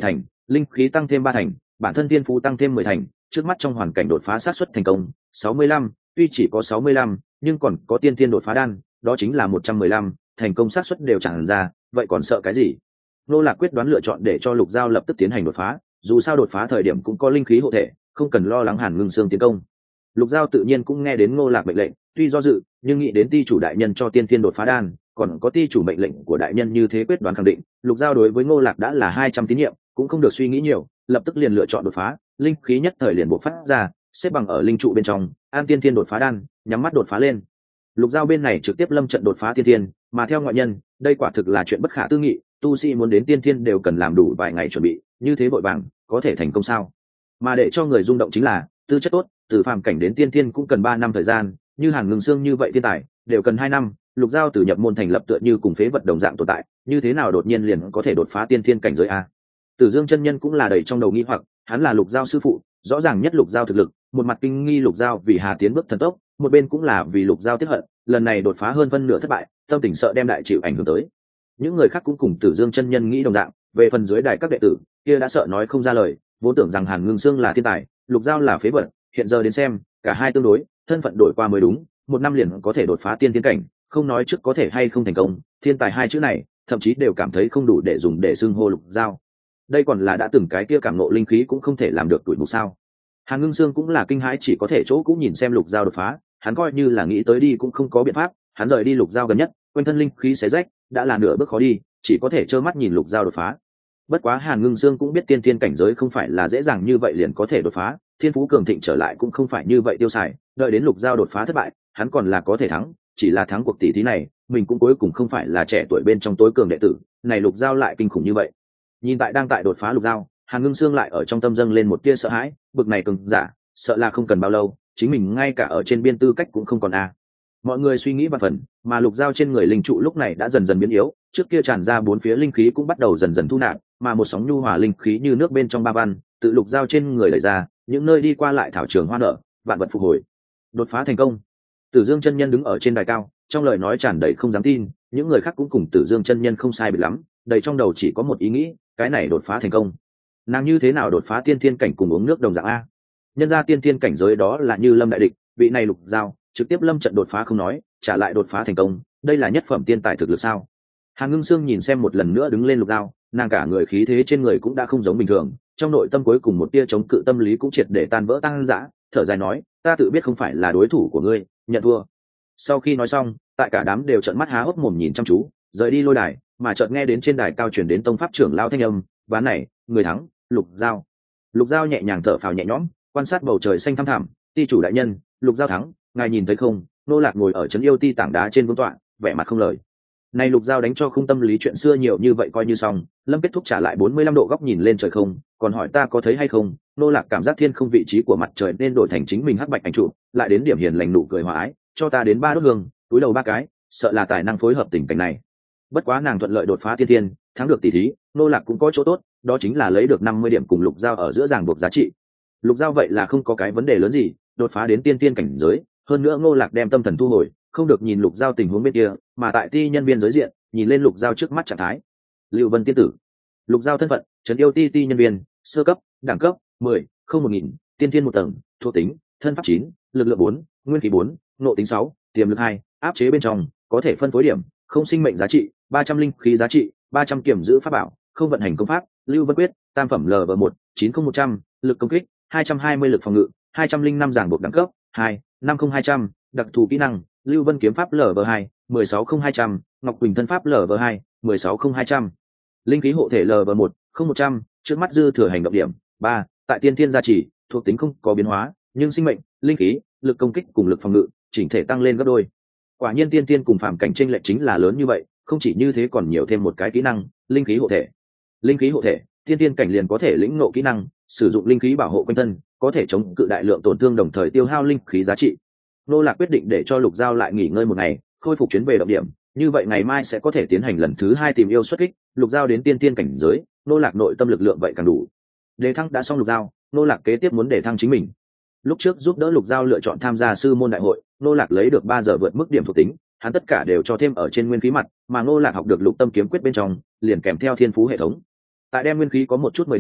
linh khí tăng thêm 3 thành, bản thân thiên phú tăng thêm 10 thành, trước mắt trong hoàn cảnh đột phá xác suất thành công 65, tuy chỉ có 65, nhưng còn có tiên tiên đột phá đan, đó chính là 115, thành công xác suất đều chẳng ra, vậy còn sợ cái gì? Nô Lạc quyết đoán lựa chọn để cho Lục Giao lập tức tiến hành đột phá, dù sao đột phá thời điểm cũng có linh khí hộ thể, không cần lo lắng Hàn Ngưng Xương tiến công. Lục Giao tự nhiên cũng nghe đến Ngô Lạc mệnh lệnh, tuy do dự, nhưng nghĩ đến ty chủ đại nhân cho tiên tiên đột phá đan, còn có ty chủ mệnh lệnh của đại nhân như thế quyết đoán khẳng định, Lục Giao đối với Ngô Lạc đã là 200 tín nhiệm, cũng không được suy nghĩ nhiều, lập tức liền lựa chọn đột phá, linh khí nhất thời liền bộc phát ra, xếp bằng ở linh trụ bên trong, an tiên tiên đột phá đan, nhắm mắt đột phá lên. Lục Giao bên này trực tiếp lâm trận đột phá tiên tiên, mà theo ngoại nhân, đây quả thực là chuyện bất khả tư nghị, tu sĩ muốn đến tiên tiên đều cần làm đủ vài ngày chuẩn bị, như thế vội vàng, có thể thành công sao? Mà để cho người rung động chính là, tư chất tốt, từ phàm cảnh đến tiên tiên cũng cần 3 năm thời gian, như Hàn Ngưng Xương như vậy thiên tài, đều cần 2 năm, Lục Giao từ nhập môn thành lập tựa như cùng phế vật đồng dạng tồn tại, như thế nào đột nhiên liền có thể đột phá tiên tiên cảnh giới a? Tử Dương chân nhân cũng là đầy trong đầu nghi hoặc, hắn là Lục Giao sư phụ, rõ ràng nhất Lục Giao thực lực, một mặt kinh nghi Lục Giao vì Hà tiến bước thần tốc, một bên cũng là vì Lục Giao tiếc hận, lần này đột phá hơn phân nửa thất bại, tâm tình sợ đem đại chịu ảnh hưởng tới. Những người khác cũng cùng Tử Dương chân nhân nghĩ đồng dạng, về phần dưới đài các đệ tử, kia đã sợ nói không ra lời, vốn tưởng rằng Hàn Ngưng Xương là thiên tài, Lục Giao là phế vật, hiện giờ đến xem, cả hai tương đối, thân phận đổi qua mới đúng, 1 năm liền có thể đột phá tiên tiến cảnh, không nói trước có thể hay không thành công, thiên tài hai chữ này, thậm chí đều cảm thấy không đủ để dùng để xưng hô Lục Giao. Đây còn là đã từng cái kia cảm ngộ linh khí cũng không thể làm được tuổi mục sao? Hàn Ngưng Xương cũng là kinh hãi, chỉ có thể chỗ cũng nhìn xem Lục Giao đột phá, hắn coi như là nghĩ tới đi cũng không có biện pháp, hắn rời đi Lục Giao gần nhất, quanh thân linh khí xé rách, đã là nửa bước khó đi, chỉ có thể trơ mắt nhìn Lục Giao đột phá. Bất quá Hàn Ngưng Xương cũng biết tiên tiên cảnh giới không phải là dễ dàng như vậy liền có thể đột phá, thiên phú cường thịnh trở lại cũng không phải như vậy tiêu xài, đợi đến Lục Giao đột phá thất bại, hắn còn là có thể thắng, chỉ là thắng cuộc tỷ thí này, mình cũng cuối cùng không phải là trẻ tuổi bên trong tối cường đệ tử, này Lục Giao lại kinh khủng như vậy. Nhìn tại đang tại đột phá Lục Giao, Hàn Ngưng Xương lại ở trong tâm dâng lên một tia sợ hãi, bực này cường giả, sợ là không cần bao lâu, chính mình ngay cả ở trên biên tư cách cũng không còn a. Mọi người suy nghĩ và phần, mà Lục Giao trên người linh trụ lúc này đã dần dần biến yếu, trước kia tràn ra bốn phía linh khí cũng bắt đầu dần dần thu nạp, mà một sóng nhu hòa linh khí như nước bên trong ba văn, tự Lục Giao trên người đẩy ra, những nơi đi qua lại thảo trường hoa nở, vạn vật phục hồi. Đột phá thành công. Tử Dương chân nhân đứng ở trên đài cao, trong lời nói tràn đầy không dám tin, những người khác cũng cùng Tử Dương chân nhân không sai biệt lắm, đầy trong đầu chỉ có một ý nghĩ, cái này đột phá thành công. Nàng như thế nào đột phá tiên thiên cảnh cùng uống nước đồng dạng a? Nhân ra tiên thiên cảnh giới đó là như lâm đại địch, vị này Lục Giao trực tiếp lâm trận đột phá không nói, trả lại đột phá thành công, đây là nhất phẩm tiên tài thực lực sao? Hàn Ngưng Xương nhìn xem một lần nữa đứng lên Lục Giao, nàng cả người khí thế trên người cũng đã không giống bình thường, trong nội tâm cuối cùng một tia chống cự tâm lý cũng triệt để tan vỡ tăng dã, thở dài nói, ta tự biết không phải là đối thủ của ngươi, nhận thua. Sau khi nói xong, tại cả đám đều trợn mắt há hốc mồm nhìn chăm chú, rời đi lôi đài, mà chợt nghe đến trên đài cao truyền đến tông pháp trưởng lao thanh âm, ván này, người thắng, Lục Giao. Lục Giao nhẹ nhàng thở phào nhẹ nhõm, quan sát bầu trời xanh thăm thẳm, ti chủ đại nhân, Lục Giao thắng, ngài nhìn thấy không? Nô Lạc ngồi ở trấn yêu ti tảng đá trên vương tọa, vẻ mặt không lời. Này Lục Giao đánh cho không tâm lý chuyện xưa nhiều như vậy coi như xong, Lâm kết thúc trả lại 45 độ góc nhìn lên trời không, còn hỏi ta có thấy hay không? Nô Lạc cảm giác thiên không vị trí của mặt trời nên đổi thành chính mình hắc bạch ảnh trụ, lại đến điểm hiền lành nụ cười hòa ái, cho ta đến 3 đốt hương, túi đầu 3 cái, sợ là tài năng phối hợp tình cảnh này. Bất quá nàng thuận lợi đột phá tiên tiên, thắng được tỷ thí, Nô Lạc cũng có chỗ tốt, đó chính là lấy được 50 điểm cùng Lục Giao ở giữa ràng buộc giá trị. Lục Giao vậy là không có cái vấn đề lớn gì, đột phá đến tiên tiên cảnh giới, hơn nữa Ngô Lạc đem tâm thần thu hồi, không được nhìn Lục Giao tình huống bên kia, mà tại ti nhân viên giới diện, nhìn lên Lục Giao trước mắt trạng thái. Lưu Vân tiên tử. Lục Giao thân phận, trấn yêu ti nhân viên, sơ cấp, đẳng cấp 10, không 1000, tiên tiên 1 tầng, thuộc tính, thân pháp 9, lực lượng 4, nguyên khí 4, nộ tính 6, tiềm lực 2, áp chế bên trong, có thể phân phối điểm, không sinh mệnh giá trị, 300 linh khí giá trị, 300 kiểm giữ pháp bảo, không vận hành công pháp, Lưu Vân quyết, tam phẩm LV1, 90100, lực công kích, 220 lực phòng ngự, 205 giảng buộc đẳng cấp, 2, 50200, đặc thù kỹ năng, Lưu Vân kiếm pháp LV2, 1600200, Ngọc Quỳnh thân pháp LV2, 1600200. Linh khí hộ thể LV1, 0100, trước mắt dư thừa hành động điểm, 3, tại tiên thiên gia trì, thuộc tính không có biến hóa, nhưng sinh mệnh, linh khí, lực công kích cùng lực phòng ngự, chỉnh thể tăng lên gấp đôi. Quả nhiên tiên thiên cùng phàm cảnh chênh lệch chính là lớn như vậy, không chỉ như thế còn nhiều thêm một cái kỹ năng, linh khí hộ thể. Linh khí hộ thể, tiên thiên cảnh liền có thể lĩnh ngộ kỹ năng, sử dụng linh khí bảo hộ quanh thân, có thể chống cự đại lượng tổn thương đồng thời tiêu hao linh khí giá trị. Nô Lạc quyết định để cho Lục Giao lại nghỉ ngơi một ngày, khôi phục chuyến về động điểm, như vậy ngày mai sẽ có thể tiến hành lần thứ 2 tìm yêu xuất kích. Lục Giao đến tiên tiên cảnh giới, Nô Lạc nội tâm lực lượng vậy càng đủ. Đề thăng đã xong Lục Giao, Nô Lạc kế tiếp muốn đề thăng chính mình. Lúc trước giúp đỡ Lục Giao lựa chọn tham gia sư môn đại hội, Nô Lạc lấy được 3 giờ vượt mức điểm thuộc tính, hắn tất cả đều cho thêm ở trên nguyên khí mặt, mà Nô Lạc học được Lục Tâm kiếm quyết bên trong, liền kèm theo thiên phú hệ thống. Tại đem nguyên khí có một chút 10 điểm,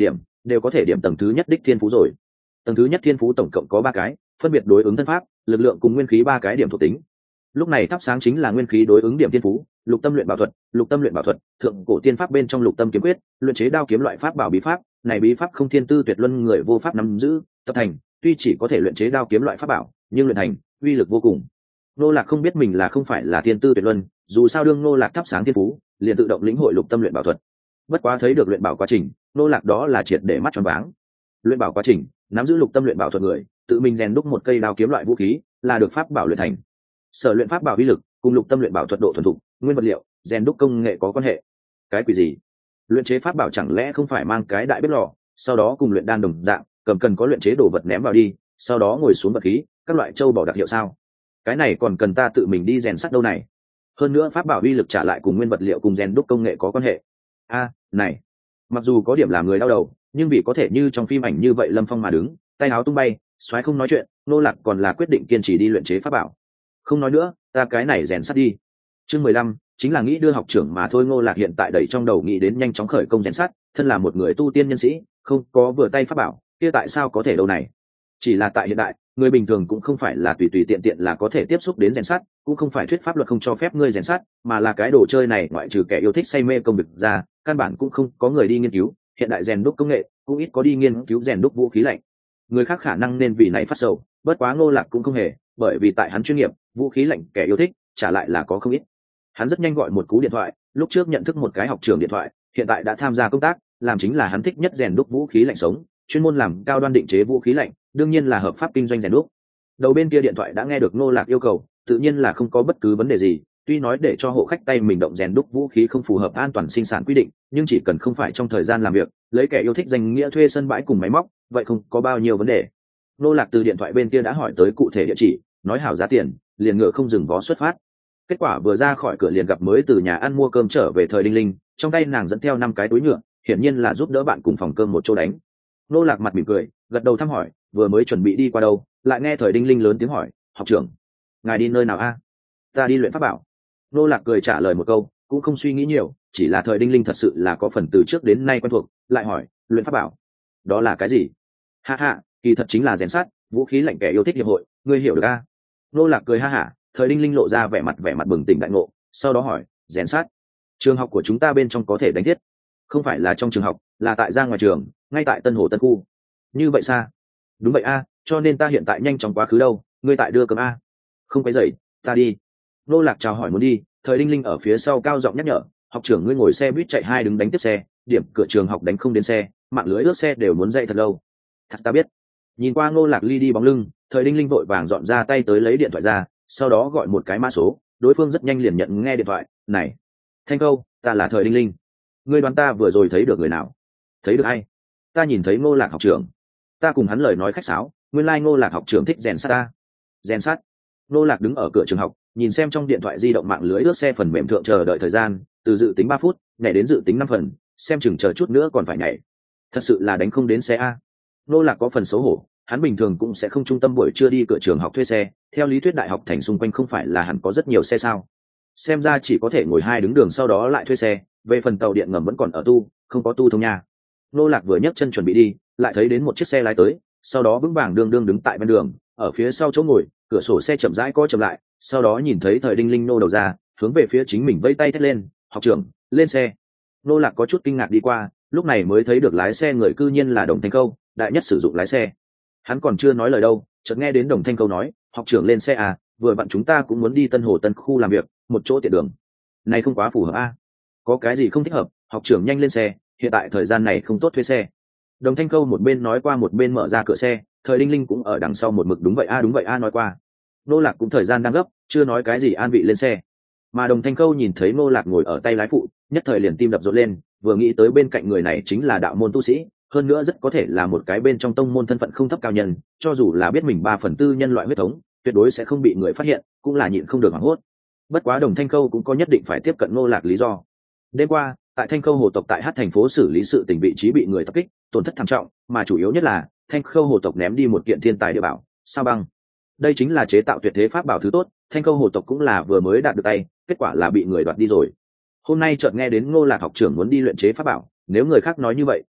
đều có thể điểm tầng thứ nhất đích thiên phú rồi. Tầng thứ nhất thiên phú tổng cộng có 3 cái, phân biệt đối ứng thân pháp, lực lượng cùng nguyên khí 3 cái điểm thuộc tính. Lúc này thắp sáng chính là nguyên khí đối ứng điểm thiên phú, lục tâm luyện bảo thuật, lục tâm luyện bảo thuật, thượng cổ tiên pháp bên trong lục tâm kiếm quyết, luyện chế đao kiếm loại pháp bảo bí pháp, này bí pháp không thiên tư tuyệt luân người vô pháp nắm giữ, tập thành, tuy chỉ có thể luyện chế đao kiếm loại pháp bảo, nhưng luyện thành, uy lực vô cùng. Nô Lạc không biết mình là không phải là thiên tư tuyệt luân, dù sao đương Nô Lạc thắp sáng thiên phú, liền tự động lĩnh hội lục tâm luyện bảo thuật. Bất quá thấy được luyện bảo quá trình, Nô Lạc đó là triệt để mắt tròn váng. Luyện bảo quá trình, nắm giữ lục tâm luyện bảo thuật người, tự mình rèn đúc một cây đao kiếm loại vũ khí, là được pháp bảo luyện thành. Sở luyện pháp bảo uy lực, cùng lục tâm luyện bảo thuật độ thuần thục, nguyên vật liệu, rèn đúc công nghệ có quan hệ. Cái quỷ gì? Luyện chế pháp bảo chẳng lẽ không phải mang cái đại bếp lò, sau đó cùng luyện đan đồng dạng, cầm cần có luyện chế đồ vật ném vào đi, sau đó ngồi xuống vật khí, các loại châu bảo đặc hiệu sao? Cái này còn cần ta tự mình đi rèn sắt đâu này. Hơn nữa pháp bảo uy lực trả lại cùng nguyên vật liệu cùng rèn đúc công nghệ có quan hệ. Này, mặc dù có điểm làm người đau đầu, nhưng vì có thể như trong phim ảnh như vậy Lâm Phong mà đứng, tay áo tung bay, xoáy không nói chuyện, Nô Lạc còn là quyết định kiên trì đi luyện chế pháp bảo. Không nói nữa, ta cái này rèn sắt đi. Chương 15, chính là nghĩ đưa học trưởng mà thôi. Ngô Lạc hiện tại đẩy trong đầu nghĩ đến nhanh chóng khởi công rèn sắt, thân là một người tu tiên nhân sĩ, không có vừa tay pháp bảo, kia tại sao có thể đâu này? Chỉ là tại hiện đại, người bình thường cũng không phải là tùy tùy tiện tiện là có thể tiếp xúc đến rèn sắt, cũng không phải thuyết pháp luật không cho phép ngươi rèn sắt, mà là cái đồ chơi này ngoại trừ kẻ yêu thích say mê công việc ra, căn bản cũng không có người đi nghiên cứu. Hiện đại rèn đúc công nghệ cũng ít có đi nghiên cứu rèn đúc vũ khí lạnh. Người khác khả năng nên vì này phát sầu, bất quá Ngô Lạc cũng không hề, bởi vì tại hắn chuyên nghiệp, vũ khí lạnh kẻ yêu thích trả lại là có không ít. Hắn rất nhanh gọi một cú điện thoại, lúc trước nhận thức một cái học trưởng điện thoại, hiện tại đã tham gia công tác, làm chính là hắn thích nhất rèn đúc vũ khí lạnh sống, chuyên môn làm cao đoan định chế vũ khí lạnh, đương nhiên là hợp pháp kinh doanh rèn đúc. Đầu bên kia điện thoại đã nghe được Ngô Lạc yêu cầu, tự nhiên là không có bất cứ vấn đề gì, tuy nói để cho hộ khách tay mình động rèn đúc vũ khí không phù hợp an toàn sinh sản quy định, nhưng chỉ cần không phải trong thời gian làm việc, lấy kẻ yêu thích danh nghĩa thuê sân bãi cùng máy móc, vậy không có bao nhiêu vấn đề. Ngô Lạc từ điện thoại bên kia đã hỏi tới cụ thể địa chỉ, nói hảo giá tiền, liền ngựa không dừng vó xuất phát. Kết quả vừa ra khỏi cửa liền gặp mới từ nhà ăn mua cơm trở về Thời Đinh Linh, trong tay nàng dẫn theo 5 cái túi nhựa, hiển nhiên là giúp đỡ bạn cùng phòng cơm một chỗ đánh. Ngô Lạc mặt mỉm cười, gật đầu thăm hỏi, vừa mới chuẩn bị đi qua đâu, lại nghe Thời Đinh Linh lớn tiếng hỏi, học trưởng, ngài đi nơi nào a? Ta đi luyện pháp bảo. Ngô Lạc cười trả lời một câu, cũng không suy nghĩ nhiều, chỉ là Thời Đinh Linh thật sự là có phần từ trước đến nay quen thuộc, lại hỏi, luyện pháp bảo, đó là cái gì? Ha ha, kỳ thật chính là rèn sắt, vũ khí lạnh kẻ yêu thích hiệp hội, ngươi hiểu được a? Ngô Lạc cười ha hả, Thời Đinh Linh lộ ra vẻ mặt bừng tỉnh đại ngộ, sau đó hỏi, rèn sắt, trường học của chúng ta bên trong có thể đánh thiết? Không phải là trong trường học, là tại ra ngoài trường, ngay tại Tân Hồ Tân khu. Như vậy xa? Đúng vậy a, cho nên ta hiện tại nhanh chóng quá khứ đâu, ngươi tại đưa cơm a? Không cái dậy, ta đi. Ngô Lạc chào hỏi muốn đi, Thời Đinh Linh ở phía sau cao giọng nhắc nhở, học trưởng ngươi ngồi xe buýt chạy 2 đứng đánh tiếp xe, điểm cửa trường học đánh không đến xe, mạng lưới ước xe đều muốn dậy thật lâu. Thật ta biết. Nhìn qua Ngô Lạc ly đi bóng lưng, Thời Đinh Linh vội vàng dọn ra tay tới lấy điện thoại ra, sau đó gọi một cái mã số, đối phương rất nhanh liền nhận nghe điện thoại. Này, Thanh Câu, ta là Thời Đinh Linh. Ngươi đoán ta vừa rồi thấy được người nào? Thấy được ai? Ta nhìn thấy Ngô Lạc học trưởng. Ta cùng hắn lời nói khách sáo, nguyên lai Ngô Lạc học trưởng thích rèn sắt ta. Rèn sắt? Ngô Lạc đứng ở cửa trường học, nhìn xem trong điện thoại di động mạng lưới ước xe phần mềm thượng chờ đợi thời gian, từ dự tính 3 phút nhảy đến dự tính 5 phần, xem chừng chờ chút nữa còn phải nhảy. Thật sự là đánh không đến xe a. Ngô Lạc có phần xấu hổ, hắn bình thường cũng sẽ không trung tâm buổi trưa đi cửa trường học thuê xe, theo lý thuyết đại học thành xung quanh không phải là hẳn có rất nhiều xe sao? Xem ra chỉ có thể ngồi 2 đứng đường sau đó lại thuê xe, về phần tàu điện ngầm vẫn còn ở tu, không có tu thông nha. Ngô Lạc vừa nhấc chân chuẩn bị đi, lại thấy đến một chiếc xe lái tới, sau đó vững vàng đương đứng tại bên đường, ở phía sau chỗ ngồi, cửa sổ xe chậm rãi co chậm lại, sau đó nhìn thấy Thời Đinh Linh nô đầu ra, hướng về phía chính mình vẫy tay thét lên, học trưởng, lên xe. Ngô Lạc có chút kinh ngạc đi qua, lúc này mới thấy được lái xe người cư nhiên là Đồng Thanh Câu, đại nhất sử dụng lái xe. Hắn còn chưa nói lời đâu, chợt nghe đến Đồng Thanh Câu nói, học trưởng lên xe à, vừa vặn chúng ta cũng muốn đi Tân Hồ Tân khu làm việc, một chỗ tiện đường. Này không quá phù hợp a? Có cái gì không thích hợp, học trưởng nhanh lên xe, hiện tại thời gian này không tốt thuê xe. Đồng Thanh Câu một bên nói qua một bên mở ra cửa xe, Thời Đinh Linh cũng ở đằng sau một mực đúng vậy a nói qua. Ngô Lạc cũng thời gian đang gấp, chưa nói cái gì an vị lên xe. Mà Đồng Thanh Câu nhìn thấy Ngô Lạc ngồi ở tay lái phụ, nhất thời liền tim đập rộn lên, vừa nghĩ tới bên cạnh người này chính là đạo môn tu sĩ, hơn nữa rất có thể là một cái bên trong tông môn thân phận không thấp cao nhân, cho dù là biết mình 3/4 nhân loại huyết thống, tuyệt đối sẽ không bị người phát hiện, cũng là nhịn không được hoảng hốt. Bất quá Đồng Thanh Câu cũng có nhất định phải tiếp cận Ngô Lạc lý do. Đêm qua, tại Thanh Khâu hồ tộc tại Hát thành phố xử lý sự tình vị trí bị người tập kích, tổn thất thảm trọng, mà chủ yếu nhất là Thanh Khâu hồ tộc ném đi một kiện thiên tài địa bảo, sao băng. Đây chính là chế tạo tuyệt thế pháp bảo thứ tốt, Thanh Khâu hồ tộc cũng là vừa mới đạt được tay, kết quả là bị người đoạt đi rồi. Hôm nay chợt nghe đến Ngô Lạc học trưởng muốn đi luyện chế pháp bảo, nếu người khác nói như vậy,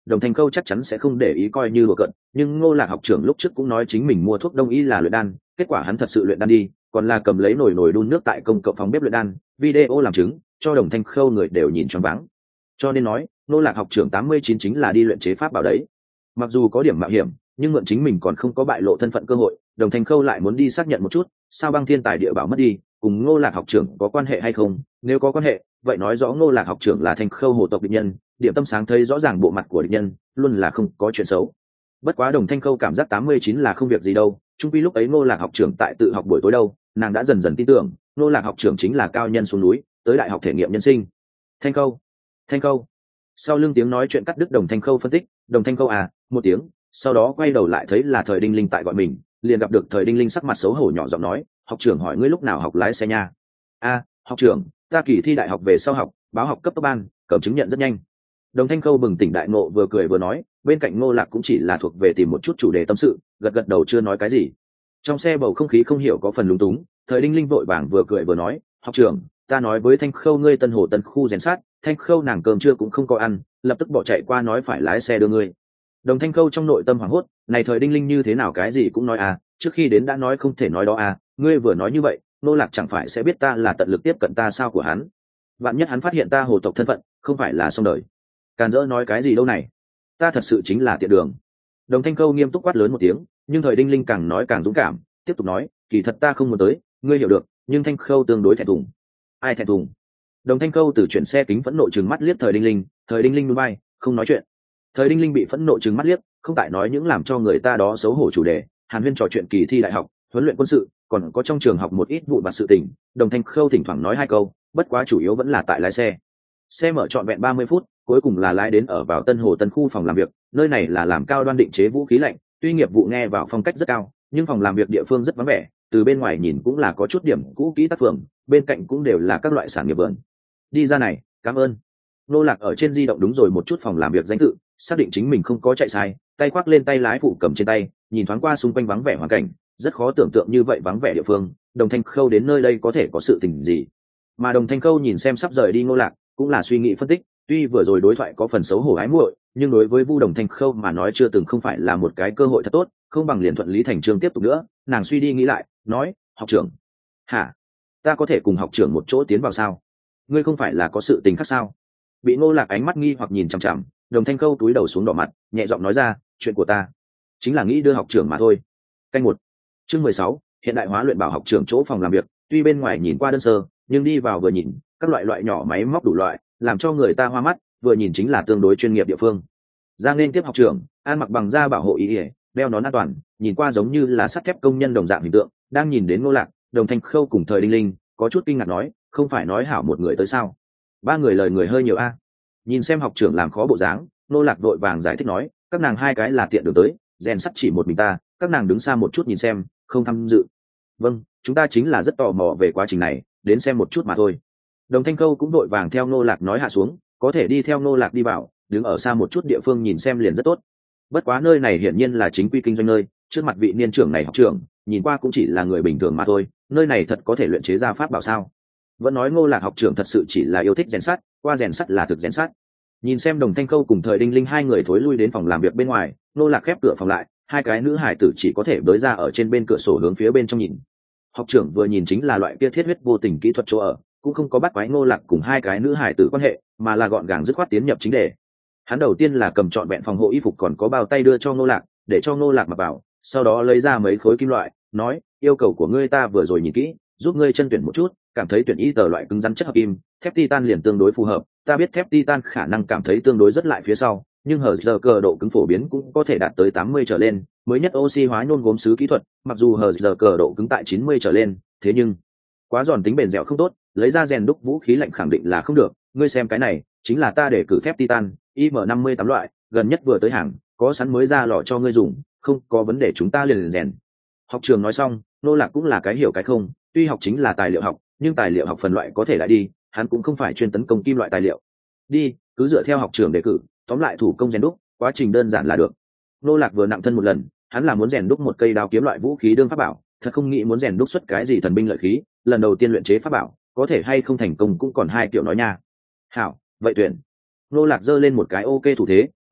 Đồng Thanh Khâu chắc chắn sẽ không để ý coi như đùa cợt, nhưng Ngô Lạc học trưởng lúc trước cũng nói chính mình mua thuốc đông y là luyện đan, kết quả hắn thật sự luyện đan đi, còn là cầm lấy nồi đun nước tại công cộng phòng bếp luyện đan, video làm chứng, cho Đồng Thanh Khâu người đều nhìn choáng váng. Cho nên nói, Ngô Lạc học trưởng 89 chính là đi luyện chế pháp bảo đấy. Mặc dù có điểm mạo hiểm, nhưng mượn chính mình còn không có bại lộ thân phận cơ hội, Đồng Thanh Khâu lại muốn đi xác nhận một chút, sao băng thiên tài địa bảo mất đi, cùng Ngô Lạc học trưởng có quan hệ hay không? Nếu có quan hệ, vậy nói rõ Ngô Lạc học trưởng là Thanh Khâu hồ tộc địch nhân, điểm tâm sáng thấy rõ ràng bộ mặt của địch nhân, luôn là không có chuyện xấu. Bất quá Đồng Thanh Khâu cảm giác 89 là không việc gì đâu, chung quy lúc ấy Ngô Lạc học trưởng tại tự học buổi tối đâu, nàng đã dần dần tin tưởng, Ngô Lạc học trưởng chính là cao nhân xuống núi, tới đại học thể nghiệm nhân sinh. Thanh Khâu, Thanh Khâu. Sau lưng tiếng nói chuyện cắt đứt Đồng Thanh Khâu phân tích, Đồng Thanh Khâu à, một tiếng, sau đó quay đầu lại thấy là Thời Đinh Linh tại gọi mình, liền gặp được Thời Đinh Linh sắc mặt xấu hổ nhỏ giọng nói, học trưởng hỏi ngươi lúc nào học lái xe nha? A, học trưởng, ta kỳ thi đại học về sau học, báo học cấp tốc ban, cầm chứng nhận rất nhanh. Đồng Thanh Khâu bừng tỉnh đại ngộ vừa cười vừa nói, bên cạnh Ngô Lạc cũng chỉ là thuộc về tìm một chút chủ đề tâm sự, gật gật đầu chưa nói cái gì. Trong xe bầu không khí không hiểu có phần lúng túng, Thời Đinh Linh vội vàng vừa cười vừa nói, học trưởng, ta nói với Thanh Khâu ngươi Tân Hồ Tân khu rèn sát, Thanh Khâu nàng cơm trưa cũng không có ăn, lập tức bỏ chạy qua nói phải lái xe đưa ngươi. Đồng Thanh Khâu trong nội tâm hoảng hốt, này Thời Đinh Linh như thế nào cái gì cũng nói à, trước khi đến đã nói không thể nói đó à, ngươi vừa nói như vậy, Ngô Lạc chẳng phải sẽ biết ta là tận lực tiếp cận ta sao của hắn. Vạn nhất hắn phát hiện ta hồ tộc thân phận, không phải là xong đời. Càn dỡ nói cái gì đâu này, ta thật sự chính là tiện đường. Đồng Thanh Khâu nghiêm túc quát lớn một tiếng, nhưng Thời Đinh Linh càng nói càng dũng cảm, tiếp tục nói, kỳ thật ta không muốn tới, ngươi hiểu được, nhưng Thanh Khâu tương đối thẹn thùng. Ai thẹn thùng? Đồng Thanh Khâu từ chuyển xe kính phẫn nộ trừng mắt liếc Thời Đinh Linh, Thời Đinh Linh núi bay, không nói chuyện. Thời Đinh Linh bị phẫn nộ trừng mắt liếc, không tại nói những làm cho người ta đó xấu hổ chủ đề, Hàn Huyên trò chuyện kỳ thi đại học, huấn luyện quân sự, còn có trong trường học một ít vụn vặt sự tình. Đồng Thanh Khâu thỉnh thoảng nói hai câu, bất quá chủ yếu vẫn là tại lái xe. Xe mở trọn vẹn 30 phút, cuối cùng là lái đến ở vào Tân Hồ Tân khu phòng làm việc, nơi này là làm cao đoan định chế vũ khí lạnh, tuy nghiệp vụ nghe vào phong cách rất cao, nhưng phòng làm việc địa phương rất vắng vẻ, từ bên ngoài nhìn cũng là có chút điểm cũ kỹ tác phường, bên cạnh cũng đều là các loại sản nghiệp vườn. Đi ra này, cảm ơn. Nô Lạc ở trên di động đúng rồi một chút phòng làm việc danh tự, xác định chính mình không có chạy sai, tay khoác lên tay lái phụ cầm trên tay, nhìn thoáng qua xung quanh vắng vẻ hoàn cảnh, rất khó tưởng tượng như vậy vắng vẻ địa phương, Đồng Thanh Khâu đến nơi đây có thể có sự tình gì. Mà Đồng Thanh Khâu nhìn xem sắp rời đi Ngô Lạc, cũng là suy nghĩ phân tích, tuy vừa rồi đối thoại có phần xấu hổ ái muội, nhưng đối với Vu Đồng Thanh Khâu mà nói chưa từng không phải là một cái cơ hội thật tốt, không bằng liền thuận lý thành chương tiếp tục nữa. Nàng suy đi nghĩ lại, nói, học trưởng, hả, ta có thể cùng học trưởng một chỗ tiến vào sao? Ngươi không phải là có sự tình khác sao? Bị Ngô Lạc ánh mắt nghi hoặc nhìn chằm chằm, Đồng Thanh Khâu túi đầu xuống đỏ mặt, nhẹ giọng nói ra, chuyện của ta chính là nghĩ đưa học trưởng mà thôi. Canh một, chương 16, hiện đại hóa luyện bảo học trưởng chỗ phòng làm việc, tuy bên ngoài nhìn qua đơn sơ, nhưng đi vào vừa nhìn, các loại nhỏ máy móc đủ loại, làm cho người ta hoa mắt, vừa nhìn chính là tương đối chuyên nghiệp địa phương. Giang nên tiếp học trưởng, ăn mặc bằng da bảo hộ y, đeo nón an toàn, nhìn qua giống như là sắt thép công nhân đồng dạng hình tượng, đang nhìn đến Ngô Lạc, Đồng Thanh Khâu cùng Thời Đinh Linh, có chút kinh ngạc nói, không phải nói hảo một người tới sao? Ba người lời người hơi nhiều a. Nhìn xem học trưởng làm khó bộ dáng, Ngô Lạc vội vàng giải thích nói, các nàng hai cái là tiện đường tới, rèn sắt chỉ một mình ta, các nàng đứng xa một chút nhìn xem, không tham dự. Vâng, chúng ta chính là rất tò mò về quá trình này, đến xem một chút mà thôi. Đồng Thanh Khâu cũng đội vàng theo Ngô Lạc nói hạ xuống, có thể đi theo Ngô Lạc đi vào, đứng ở xa một chút địa phương nhìn xem liền rất tốt. Bất quá nơi này hiển nhiên là chính quy kinh doanh nơi, trước mặt vị niên trưởng này học trưởng, nhìn qua cũng chỉ là người bình thường mà thôi, nơi này thật có thể luyện chế ra pháp bảo sao? Vẫn nói Ngô Lạc học trưởng thật sự chỉ là yêu thích rèn sắt, qua rèn sắt là thực rèn sắt. Nhìn xem Đồng Thanh Khâu cùng Thời Đinh Linh hai người thối lui đến phòng làm việc bên ngoài, Ngô Lạc khép cửa phòng lại, hai cái nữ hải tử chỉ có thể bới ra ở trên bên cửa sổ hướng phía bên trong nhìn. Học trưởng vừa nhìn chính là loại kia thiết huyết vô tình kỹ thuật chỗ ở, cũng không có bắt quái Ngô Lạc cùng hai cái nữ hải tử quan hệ, mà là gọn gàng dứt khoát tiến nhập chính đề. Hắn đầu tiên là cầm trọn vẹn phòng hộ y phục còn có bao tay đưa cho Ngô Lạc, để cho Ngô Lạc mặc vào, sau đó lấy ra mấy khối kim loại, nói, yêu cầu của ngươi ta vừa rồi nhìn kỹ, giúp ngươi chân tuyển một chút, cảm thấy tuyển y tờ loại cứng rắn chất hợp kim, thép titan liền tương đối phù hợp, ta biết thép titan khả năng cảm thấy tương đối rất lại phía sau, nhưng hở giờ cờ độ cứng phổ biến cũng có thể đạt tới 80 trở lên, mới nhất oxy hóa nhôm gốm sứ kỹ thuật, mặc dù hở giờ cờ độ cứng tại 90 trở lên, thế nhưng quá giòn tính bền dẻo không tốt, lấy ra rèn đúc vũ khí lạnh khẳng định là không được, ngươi xem cái này, chính là ta để cử thép titan, IM58 loại, gần nhất vừa tới hàng, có sẵn mới ra lò cho ngươi dùng, không có vấn đề chúng ta liền rèn. Học trường nói xong, Nô Lạc cũng là cái hiểu cái không, tuy học chính là tài liệu học, nhưng tài liệu học phần loại có thể lại đi, hắn cũng không phải chuyên tấn công kim loại tài liệu. Đi, cứ dựa theo học trường đề cử, tóm lại thủ công rèn đúc, quá trình đơn giản là được. Nô Lạc vừa nặng thân một lần, hắn là muốn rèn đúc một cây đao kiếm loại vũ khí đương pháp bảo, thật không nghĩ muốn rèn đúc xuất cái gì thần binh lợi khí, lần đầu tiên luyện chế pháp bảo, có thể hay không thành công cũng còn hai kiểu nói nha. Hảo, vậy tuyển. Nô Lạc giơ lên một cái ok thủ thế,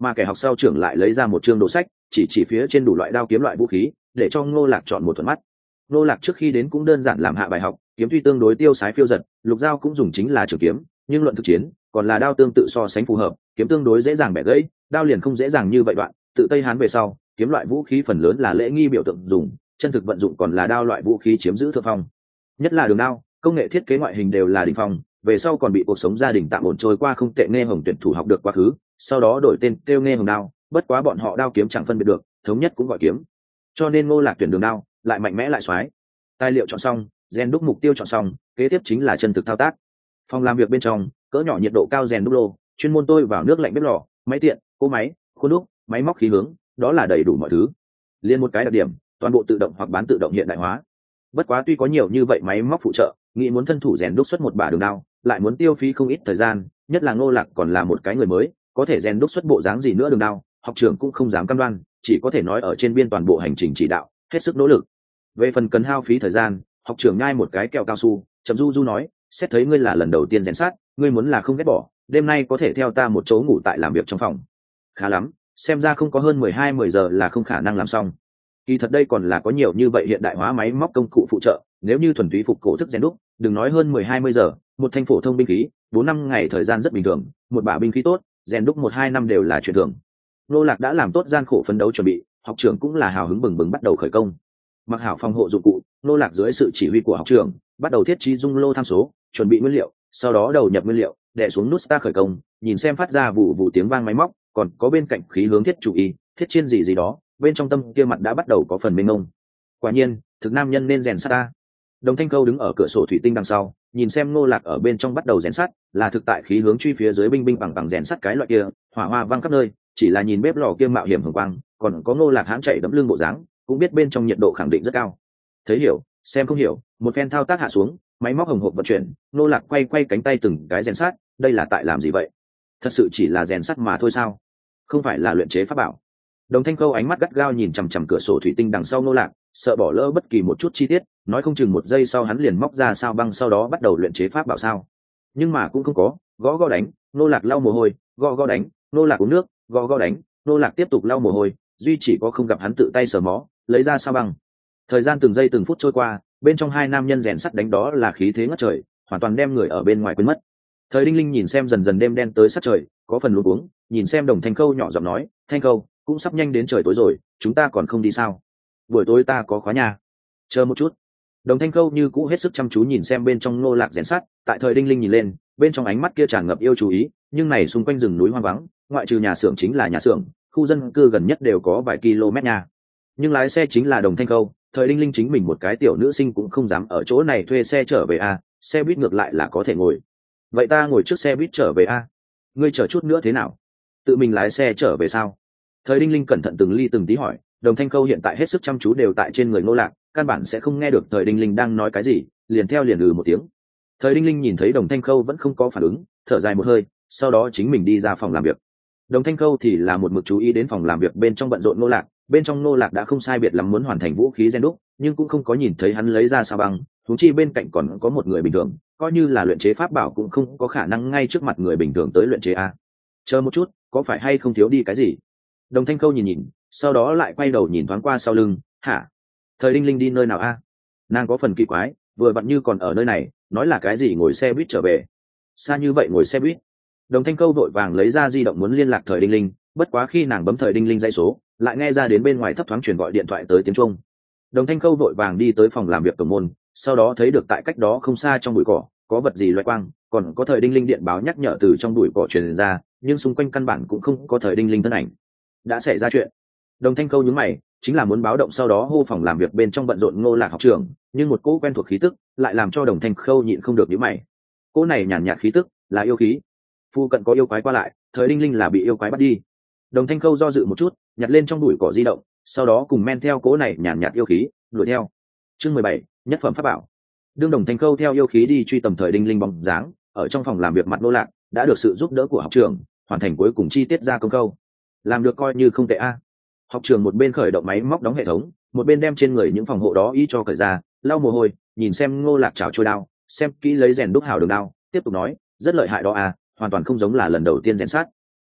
mà kẻ học sau trưởng lại lấy ra một chương đồ sách, chỉ phía trên đủ loại đao kiếm loại vũ khí, để cho Ngô Lạc chọn một thuận mắt. Ngô Lạc trước khi đến cũng đơn giản làm hạ bài học, kiếm tuy tương đối tiêu sái phiêu dật, lục dao cũng dùng chính là trường kiếm, nhưng luận thực chiến, còn là đao tương tự so sánh phù hợp, kiếm tương đối dễ dàng bẻ gãy, đao liền không dễ dàng như vậy đoạn. Tự Tây Hán về sau, kiếm loại vũ khí phần lớn là lễ nghi biểu tượng dùng, chân thực vận dụng còn là đao loại vũ khí chiếm giữ thượng phong. Nhất là đường đao, công nghệ thiết kế ngoại hình đều là đỉnh phong, về sau còn bị cuộc sống gia đình tạm ổn trôi qua không tệ nghe hồng tuyển thủ học được quá khứ, sau đó đổi tên kêu nghe hồng đao, bất quá bọn họ đao kiếm chẳng phân biệt được, thống nhất cũng gọi kiếm. Cho nên Ngô Lạc tuyển đường đao, lại mạnh mẽ lại xoái. Tài liệu chọn xong, rèn đúc mục tiêu chọn xong, kế tiếp chính là chân thực thao tác. Phòng làm việc bên trong, cỡ nhỏ nhiệt độ cao rèn đúc lô, chuyên môn tôi vào nước lạnh bếp lò, máy tiện, cỗ máy, khuôn đúc, máy móc khí hướng, đó là đầy đủ mọi thứ. Liên một cái đặc điểm, toàn bộ tự động hoặc bán tự động hiện đại hóa. Bất quá tuy có nhiều như vậy máy móc phụ trợ, nghĩ muốn thân thủ rèn đúc xuất một bả đường đao, lại muốn tiêu phí không ít thời gian, nhất là Ngô Lạc còn là một cái người mới, có thể rèn đúc xuất bộ dáng gì nữa đường đao, học trưởng cũng không dám cam đoan, chỉ có thể nói ở trên biên toàn bộ hành trình chỉ đạo, hết sức nỗ lực. Về phần cần hao phí thời gian, học trưởng nhai một cái kẹo cao su, chậm du du nói, xét thấy ngươi là lần đầu tiên rèn sát, ngươi muốn là không ghét bỏ, đêm nay có thể theo ta một chỗ ngủ tại làm việc trong phòng. Khá lắm, xem ra không có hơn 10 giờ là không khả năng làm xong. Kỳ thật đây còn là có nhiều như vậy hiện đại hóa máy móc công cụ phụ trợ, nếu như thuần túy phục cổ thức rèn đúc, đừng nói hơn 10 giờ, một thanh phổ thông binh khí, 4-5 ngày thời gian rất bình thường, một bả binh khí tốt, rèn đúc 1-2 năm đều là chuyện thường. Nô Lạc đã làm tốt gian khổ phấn đấu chuẩn bị, học trưởng cũng là hào hứng bừng bừng bắt đầu khởi công. Mặc hảo phòng hộ dụng cụ, Nô Lạc dưới sự chỉ huy của học trưởng, bắt đầu thiết trí dung lô tham số, chuẩn bị nguyên liệu, sau đó đầu nhập nguyên liệu, đè xuống nút start khởi công, nhìn xem phát ra vụ vụ tiếng vang máy móc, còn có bên cạnh khí hướng thiết chủ y, thiết chiên gì đó, bên trong tâm kia mặt đã bắt đầu có phần mênh mông. Quả nhiên, thực nam nhân nên rèn sắt ta. Đồng Thanh Câu đứng ở cửa sổ thủy tinh đằng sau, nhìn xem Ngô Lạc ở bên trong bắt đầu rèn sắt, là thực tại khí hướng truy phía dưới binh binh bằng rèn sắt cái loại kia, hỏa hoa vang khắp nơi, chỉ là nhìn bếp lò kia mạo hiểm hồng quang, còn có Ngô Lạc hãn chạy đẫm lưng bộ dáng, cũng biết bên trong nhiệt độ khẳng định rất cao. Thấy hiểu, xem không hiểu, một phen thao tác hạ xuống, máy móc hồng hộc vận chuyển, Ngô Lạc quay cánh tay từng cái rèn sắt, đây là tại làm gì vậy? Thật sự chỉ là rèn sắt mà thôi sao? Không phải là luyện chế pháp bảo. Đồng Thanh Câu ánh mắt gắt gao nhìn chằm chằm cửa sổ thủy tinh đằng sau Ngô Lạc, sợ bỏ lỡ bất kỳ một chút chi tiết, nói không chừng một giây sau hắn liền móc ra sao băng sau đó bắt đầu luyện chế pháp bảo sao. Nhưng mà cũng không có, gõ đánh, Ngô Lạc lau mồ hôi, gõ đánh, Ngô Lạc uống nước, gõ đánh, Ngô Lạc tiếp tục lau mồ hôi, duy chỉ có không gặp hắn tự tay sờ mó, lấy ra sao băng. Thời gian từng giây từng phút trôi qua, bên trong hai nam nhân rèn sắt đánh đó là khí thế ngất trời, hoàn toàn đem người ở bên ngoài quên mất. Thời Đinh Linh nhìn xem dần dần đêm đen tới sát trời, có phần luống cuống, nhìn xem Đồng Thanh Câu nhỏ giọng nói, Thanh Câu, cũng sắp nhanh đến trời tối rồi, chúng ta còn không đi sao? Buổi tối ta có khóa nhà. Chờ một chút. Đồng Thanh Câu như cũ hết sức chăm chú nhìn xem bên trong Ngô Lạc rèn sắt, tại Thời Đinh Linh nhìn lên, bên trong ánh mắt kia tràn ngập yêu chú ý, nhưng này xung quanh rừng núi hoang vắng, ngoại trừ nhà xưởng chính là nhà xưởng, khu dân cư gần nhất đều có vài km nha. Nhưng lái xe chính là Đồng Thanh Câu, Thời Đinh Linh chính mình một cái tiểu nữ sinh cũng không dám ở chỗ này thuê xe trở về a, xe buýt ngược lại là có thể ngồi. Vậy ta ngồi trước xe buýt trở về a. Ngươi chờ chút nữa thế nào? Tự mình lái xe trở về sao? Thời Đinh Linh cẩn thận từng ly từng tí hỏi, Đồng Thanh Câu hiện tại hết sức chăm chú đều tại trên người Ngô Lạc, căn bản sẽ không nghe được Thời Đinh Linh đang nói cái gì, liền theo liền một tiếng. Thời Đinh Linh nhìn thấy Đồng Thanh Câu vẫn không có phản ứng, thở dài một hơi, sau đó chính mình đi ra phòng làm việc. Đồng Thanh Câu thì là một mực chú ý đến phòng làm việc bên trong bận rộn Ngô Lạc, bên trong Ngô Lạc đã không sai biệt lắm muốn hoàn thành vũ khí rèn đúc, nhưng cũng không có nhìn thấy hắn lấy ra sao băng, huống chi bên cạnh còn có một người bình thường, coi như là luyện chế pháp bảo cũng không có khả năng ngay trước mặt người bình thường tới luyện chế a. Chờ một chút, có phải hay không thiếu đi cái gì? Đồng Thanh Câu nhìn, sau đó lại quay đầu nhìn thoáng qua sau lưng, hả? Thời Đinh Linh đi nơi nào a? Nàng có phần kỳ quái, vừa vặn như còn ở nơi này, nói là cái gì ngồi xe buýt trở về. Xa như vậy ngồi xe buýt. Đồng Thanh Câu vội vàng lấy ra di động muốn liên lạc Thời Đinh Linh, bất quá khi nàng bấm Thời Đinh Linh dãy số, lại nghe ra đến bên ngoài thấp thoáng truyền gọi điện thoại tới tiếng Trung. Đồng Thanh Câu vội vàng đi tới phòng làm việc cổng môn, sau đó thấy được tại cách đó không xa trong bụi cỏ, có vật gì loay quang, còn có Thời Đinh Linh điện báo nhắc nhở từ trong bụi cỏ truyền ra, nhưng xung quanh căn bản cũng không có Thời Đinh Linh thân ảnh. Đã xảy ra chuyện. Đồng Thanh Câu nhướng mày, chính là muốn báo động sau đó hô phòng làm việc bên trong bận rộn Ngô Lạc học trưởng, nhưng một cỗ quen thuộc khí tức lại làm cho Đồng Thanh Câu nhịn không được nhíu mày. Cỗ này nhàn nhạt khí tức, là yêu khí. Phu cận có yêu quái qua lại, Thời Đinh Linh là bị yêu quái bắt đi. Đồng Thanh Câu do dự một chút, nhặt lên trong bụi cỏ di động, sau đó cùng men theo cỗ này nhàn nhạt yêu khí, đuổi theo. Chương 17, nhất phẩm pháp bảo. Đương Đồng Thanh Câu theo yêu khí đi truy tầm Thời Đinh Linh bóng dáng, ở trong phòng làm việc mặt Ngô Lạc, đã được sự giúp đỡ của học trưởng, hoàn thành cuối cùng chi tiết ra công câu. Làm được coi như không tệ a. Học trưởng một bên khởi động máy móc đóng hệ thống, một bên đem trên người những phòng hộ đó y cho cởi ra, lau mồ hôi, nhìn xem Ngô Lạc chảo trôi đao, xem kỹ lấy rèn đúc hảo đường đao, tiếp tục nói, rất lợi hại đó a, hoàn toàn không giống là lần đầu tiên rèn sát.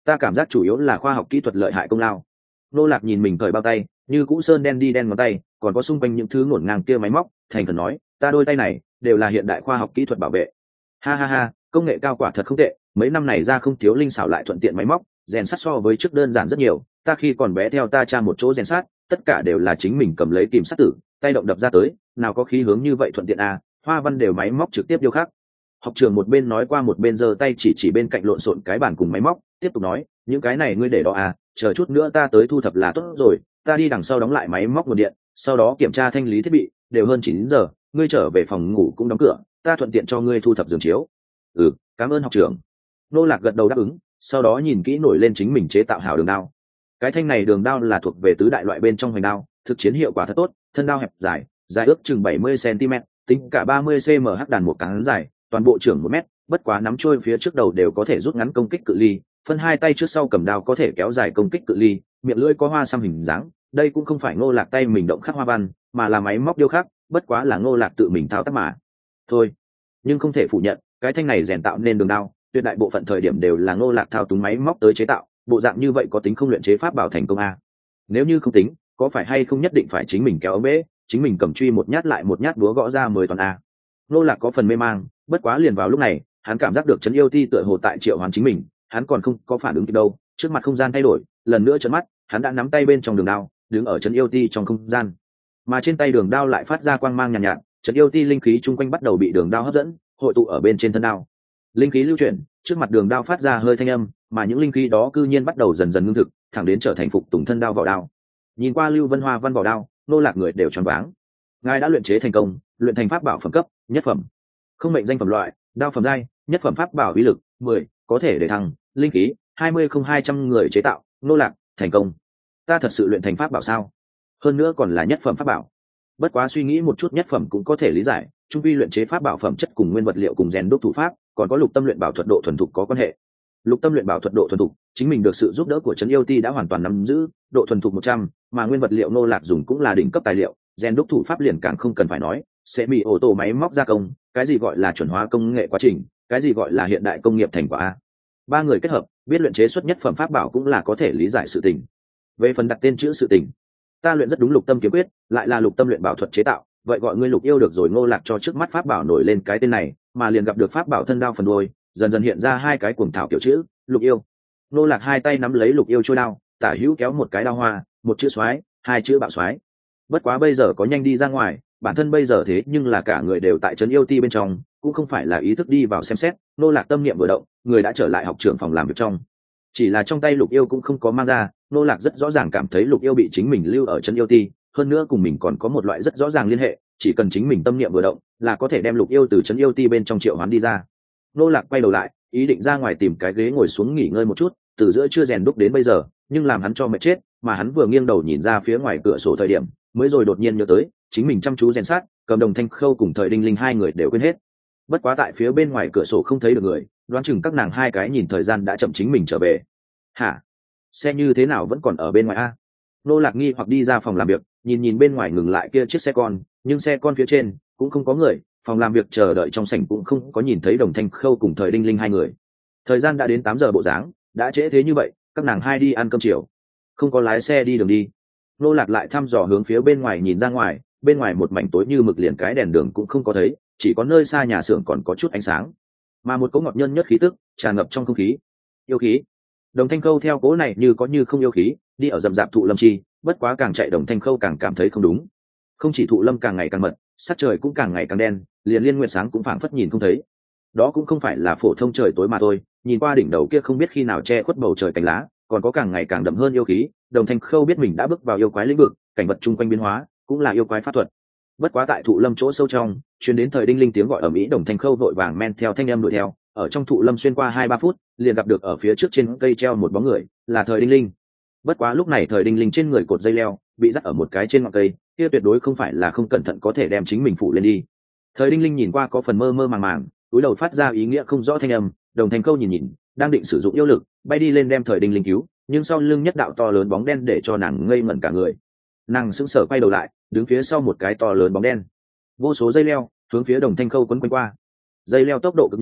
ta cảm giác chủ yếu là khoa học kỹ thuật lợi hại công lao. Nô Lạc nhìn mình cởi bao tay, như cũ sơn đen đi đen ngón tay, còn có xung quanh những thứ ngổn ngang kia máy móc, thành thần nói, ta đôi tay này đều là hiện đại khoa học kỹ thuật bảo vệ. Ha ha ha, công nghệ cao quả thật không tệ, mấy năm này ra không thiếu linh xảo lại thuận tiện máy móc, rèn sắt so với trước đơn giản rất nhiều. Ta khi còn bé theo ta cha một chỗ rèn sắt, tất cả đều là chính mình cầm lấy kìm sắt tử, tay động đập ra tới, nào có khí hướng như vậy thuận tiện à, hoa văn đều máy móc trực tiếp điêu khắc. Học trưởng một bên nói qua một bên giơ tay chỉ bên cạnh lộn xộn cái bàn cùng máy móc, tiếp tục nói, những cái này ngươi để đó à, chờ chút nữa ta tới thu thập là tốt rồi, ta đi đằng sau đóng lại máy móc nguồn điện, sau đó kiểm tra thanh lý thiết bị, đều hơn 9 giờ, ngươi trở về phòng ngủ cũng đóng cửa, ta thuận tiện cho ngươi thu thập giường chiếu. Ừ, cảm ơn học trưởng. Nô Lạc gật đầu đáp ứng, sau đó nhìn kỹ nổi lên chính mình chế tạo hảo đường đao. Cái thanh này đường đao là thuộc về tứ đại loại bên trong hoành đao, thực chiến hiệu quả thật tốt, thân đao hẹp dài ước chừng 70 cm, tính cả 30 cm hắc đàn một cán dài, toàn bộ trưởng 1 mét, bất quá nắm trôi phía trước đầu đều có thể rút ngắn công kích cự ly, phân hai tay trước sau cầm đao có thể kéo dài công kích cự ly, miệng lưỡi có hoa xăm hình dáng, đây cũng không phải Ngô Lạc tay mình động khắc hoa văn, mà là máy móc điêu khắc, bất quá là Ngô Lạc tự mình thao tác mà thôi. Nhưng không thể phủ nhận, cái thanh này rèn tạo nên đường đao, tuyệt đại bộ phận thời điểm đều là Ngô Lạc thao túng máy móc tới chế tạo, bộ dạng như vậy có tính không luyện chế pháp bảo thành công a? Nếu như không tính, có phải hay không nhất định phải chính mình kéo ống bể, chính mình cầm truy một nhát lại một nhát búa gõ ra 10 toàn a? Ngô Lạc có phần mê mang, bất quá liền vào lúc này, hắn cảm giác được Trấn Yêu Ti tựa hồ tại triệu hoán chính mình, hắn còn không có phản ứng kịp đâu, trước mặt không gian thay đổi, lần nữa trợn mắt, hắn đã nắm tay bên trong đường đao, đứng ở Trấn Yêu Ti trong không gian, mà trên tay đường đao lại phát ra quang mang nhàn nhạt, Trấn Yêu Ti linh khí chung quanh bắt đầu bị đường đao hấp dẫn, hội tụ ở bên trên thân đao. Linh khí lưu chuyển, trước mặt đường đao phát ra hơi thanh âm, mà những linh khí đó cư nhiên bắt đầu dần dần ngưng thực, thẳng đến trở thành phục tùng thân đao vỏ đao. Nhìn qua Lưu Vân Hoa văn vỏ đao, Nô Lạc người đều choáng váng. Ngài đã luyện chế thành công, luyện thành pháp bảo phẩm cấp, nhất phẩm. Không mệnh danh phẩm loại, đao phẩm giai, nhất phẩm pháp bảo uy lực 10, có thể để thăng, linh khí 20-200 người chế tạo, Nô Lạc, thành công. Ta thật sự luyện thành pháp bảo sao? Hơn nữa còn là nhất phẩm pháp bảo. Bất quá suy nghĩ một chút, nhất phẩm cũng có thể lý giải, trung quy luyện chế pháp bảo phẩm chất cùng nguyên vật liệu cùng rèn đúc thủ pháp, còn có lục tâm luyện bảo thuật độ thuần thục có quan hệ. Lục tâm luyện bảo thuật độ thuần thục, chính mình được sự giúp đỡ của Trấn Yêu Ti đã hoàn toàn nắm giữ, độ thuần thục 100, mà nguyên vật liệu Nô Lạc dùng cũng là đỉnh cấp tài liệu, rèn đúc thủ pháp liền càng không cần phải nói, sẽ bị ô tô máy móc gia công, cái gì gọi là chuẩn hóa công nghệ quá trình, cái gì gọi là hiện đại công nghiệp thành quả. Ba người kết hợp, biết luyện chế xuất nhất phẩm pháp bảo cũng là có thể lý giải sự tình. Về phần đặt tên chữ sự tình, ta luyện rất đúng lục tâm kiếm quyết, lại là lục tâm luyện bảo thuật chế tạo, vậy gọi ngươi Lục Yêu được rồi. Ngô Lạc cho trước mắt pháp bảo nổi lên cái tên này, mà liền gặp được pháp bảo thân đao phần đuôi, dần dần hiện ra hai cái cuồng thảo kiểu chữ Lục Yêu. Ngô Lạc hai tay nắm lấy Lục Yêu trôi đao, tả hữu kéo một cái đao hoa, một chữ xoái, hai chữ bạo xoái. Bất quá bây giờ có nhanh đi ra ngoài, bản thân bây giờ thế nhưng là cả người đều tại Trấn Yêu Ti bên trong, cũng không phải là ý thức đi vào xem xét. Ngô Lạc tâm niệm vừa động, người đã trở lại học trưởng phòng làm việc trong. Chỉ là trong tay Lục Yêu cũng không có mang ra, Ngô Lạc rất rõ ràng cảm thấy Lục Yêu bị chính mình lưu ở Trấn Yêu Ti, hơn nữa cùng mình còn có một loại rất rõ ràng liên hệ, chỉ cần chính mình tâm niệm vừa động là có thể đem Lục Yêu từ Trấn Yêu Ti bên trong triệu hoán đi ra. Ngô Lạc quay đầu lại, ý định ra ngoài tìm cái ghế ngồi xuống nghỉ ngơi một chút, từ giữa chưa rèn đúc đến bây giờ, nhưng làm hắn cho mệt chết, mà hắn vừa nghiêng đầu nhìn ra phía ngoài cửa sổ thời điểm, mới rồi đột nhiên nhớ tới, chính mình chăm chú rèn sát, Cầm Đồng Thanh Khâu cùng Thời Đinh Linh hai người đều quên hết. Bất quá tại phía bên ngoài cửa sổ không thấy được người, đoán chừng các nàng hai cái nhìn thời gian đã chậm chính mình trở về. Hả? Xe như thế nào vẫn còn ở bên ngoài a? Ngô Lạc nghi hoặc đi ra phòng làm việc, nhìn bên ngoài ngừng lại kia chiếc xe con, nhưng xe con phía trên cũng không có người, phòng làm việc chờ đợi trong sảnh cũng không có nhìn thấy Đồng Thanh Khâu cùng Thời Đinh Linh hai người. Thời gian đã đến 8 giờ bộ dáng, đã trễ thế như vậy, các nàng hai đi ăn cơm chiều, không có lái xe đi đường đi. Ngô Lạc lại thăm dò hướng phía bên ngoài nhìn ra ngoài, bên ngoài một mảnh tối như mực, liền cái đèn đường cũng không có thấy, chỉ có nơi xa nhà xưởng còn có chút ánh sáng, mà một cỗ ngọt nhân nhất khí tức tràn ngập trong không khí. Yêu khí. Đồng Thanh Khâu theo cỗ này như có như không yêu khí, đi ở rậm rạp thụ lâm chi, bất quá càng chạy Đồng Thanh Khâu càng cảm thấy không đúng. Không chỉ thụ lâm càng ngày càng mật, sắc trời cũng càng ngày càng đen, liền liên nguyệt sáng cũng phảng phất nhìn không thấy. Đó cũng không phải là phổ thông trời tối mà thôi, nhìn qua đỉnh đầu kia không biết khi nào che khuất bầu trời cánh lá, còn có càng ngày càng đậm hơn yêu khí. Đồng Thanh Khâu biết mình đã bước vào yêu quái lĩnh vực, cảnh vật chung quanh biến hóa, cũng là yêu quái pháp thuật. Bất quá tại thụ lâm chỗ sâu trong, truyền đến Thời Đinh Linh tiếng gọi ầm ĩ, Đồng Thanh Khâu vội vàng men theo thanh âm đuổi theo, ở trong thụ lâm xuyên qua 2-3 phút, liền gặp được ở phía trước trên cây treo một bóng người, là Thời Đinh Linh. Bất quá lúc này Thời Đinh Linh trên người cột dây leo, bị dắt ở một cái trên ngọn cây, kia tuyệt đối không phải là không cẩn thận có thể đem chính mình phụ lên đi. Thời Đinh Linh nhìn qua có phần mơ mơ màng màng, túi đầu phát ra ý nghĩa không rõ thanh âm. Đồng Thanh Khâu nhìn, đang định sử dụng yêu lực bay đi lên đem Thời Đinh Linh cứu, nhưng sau lưng nhất đạo to lớn bóng đen để cho nàng ngây ngẩn cả người. Nàng sững sờ quay đầu lại, đứng phía sau một cái to lớn bóng đen, vô số dây leo hướng phía Đồng Thanh Khâu quấn quanh qua. Dây leo tốc độ cực nhanh,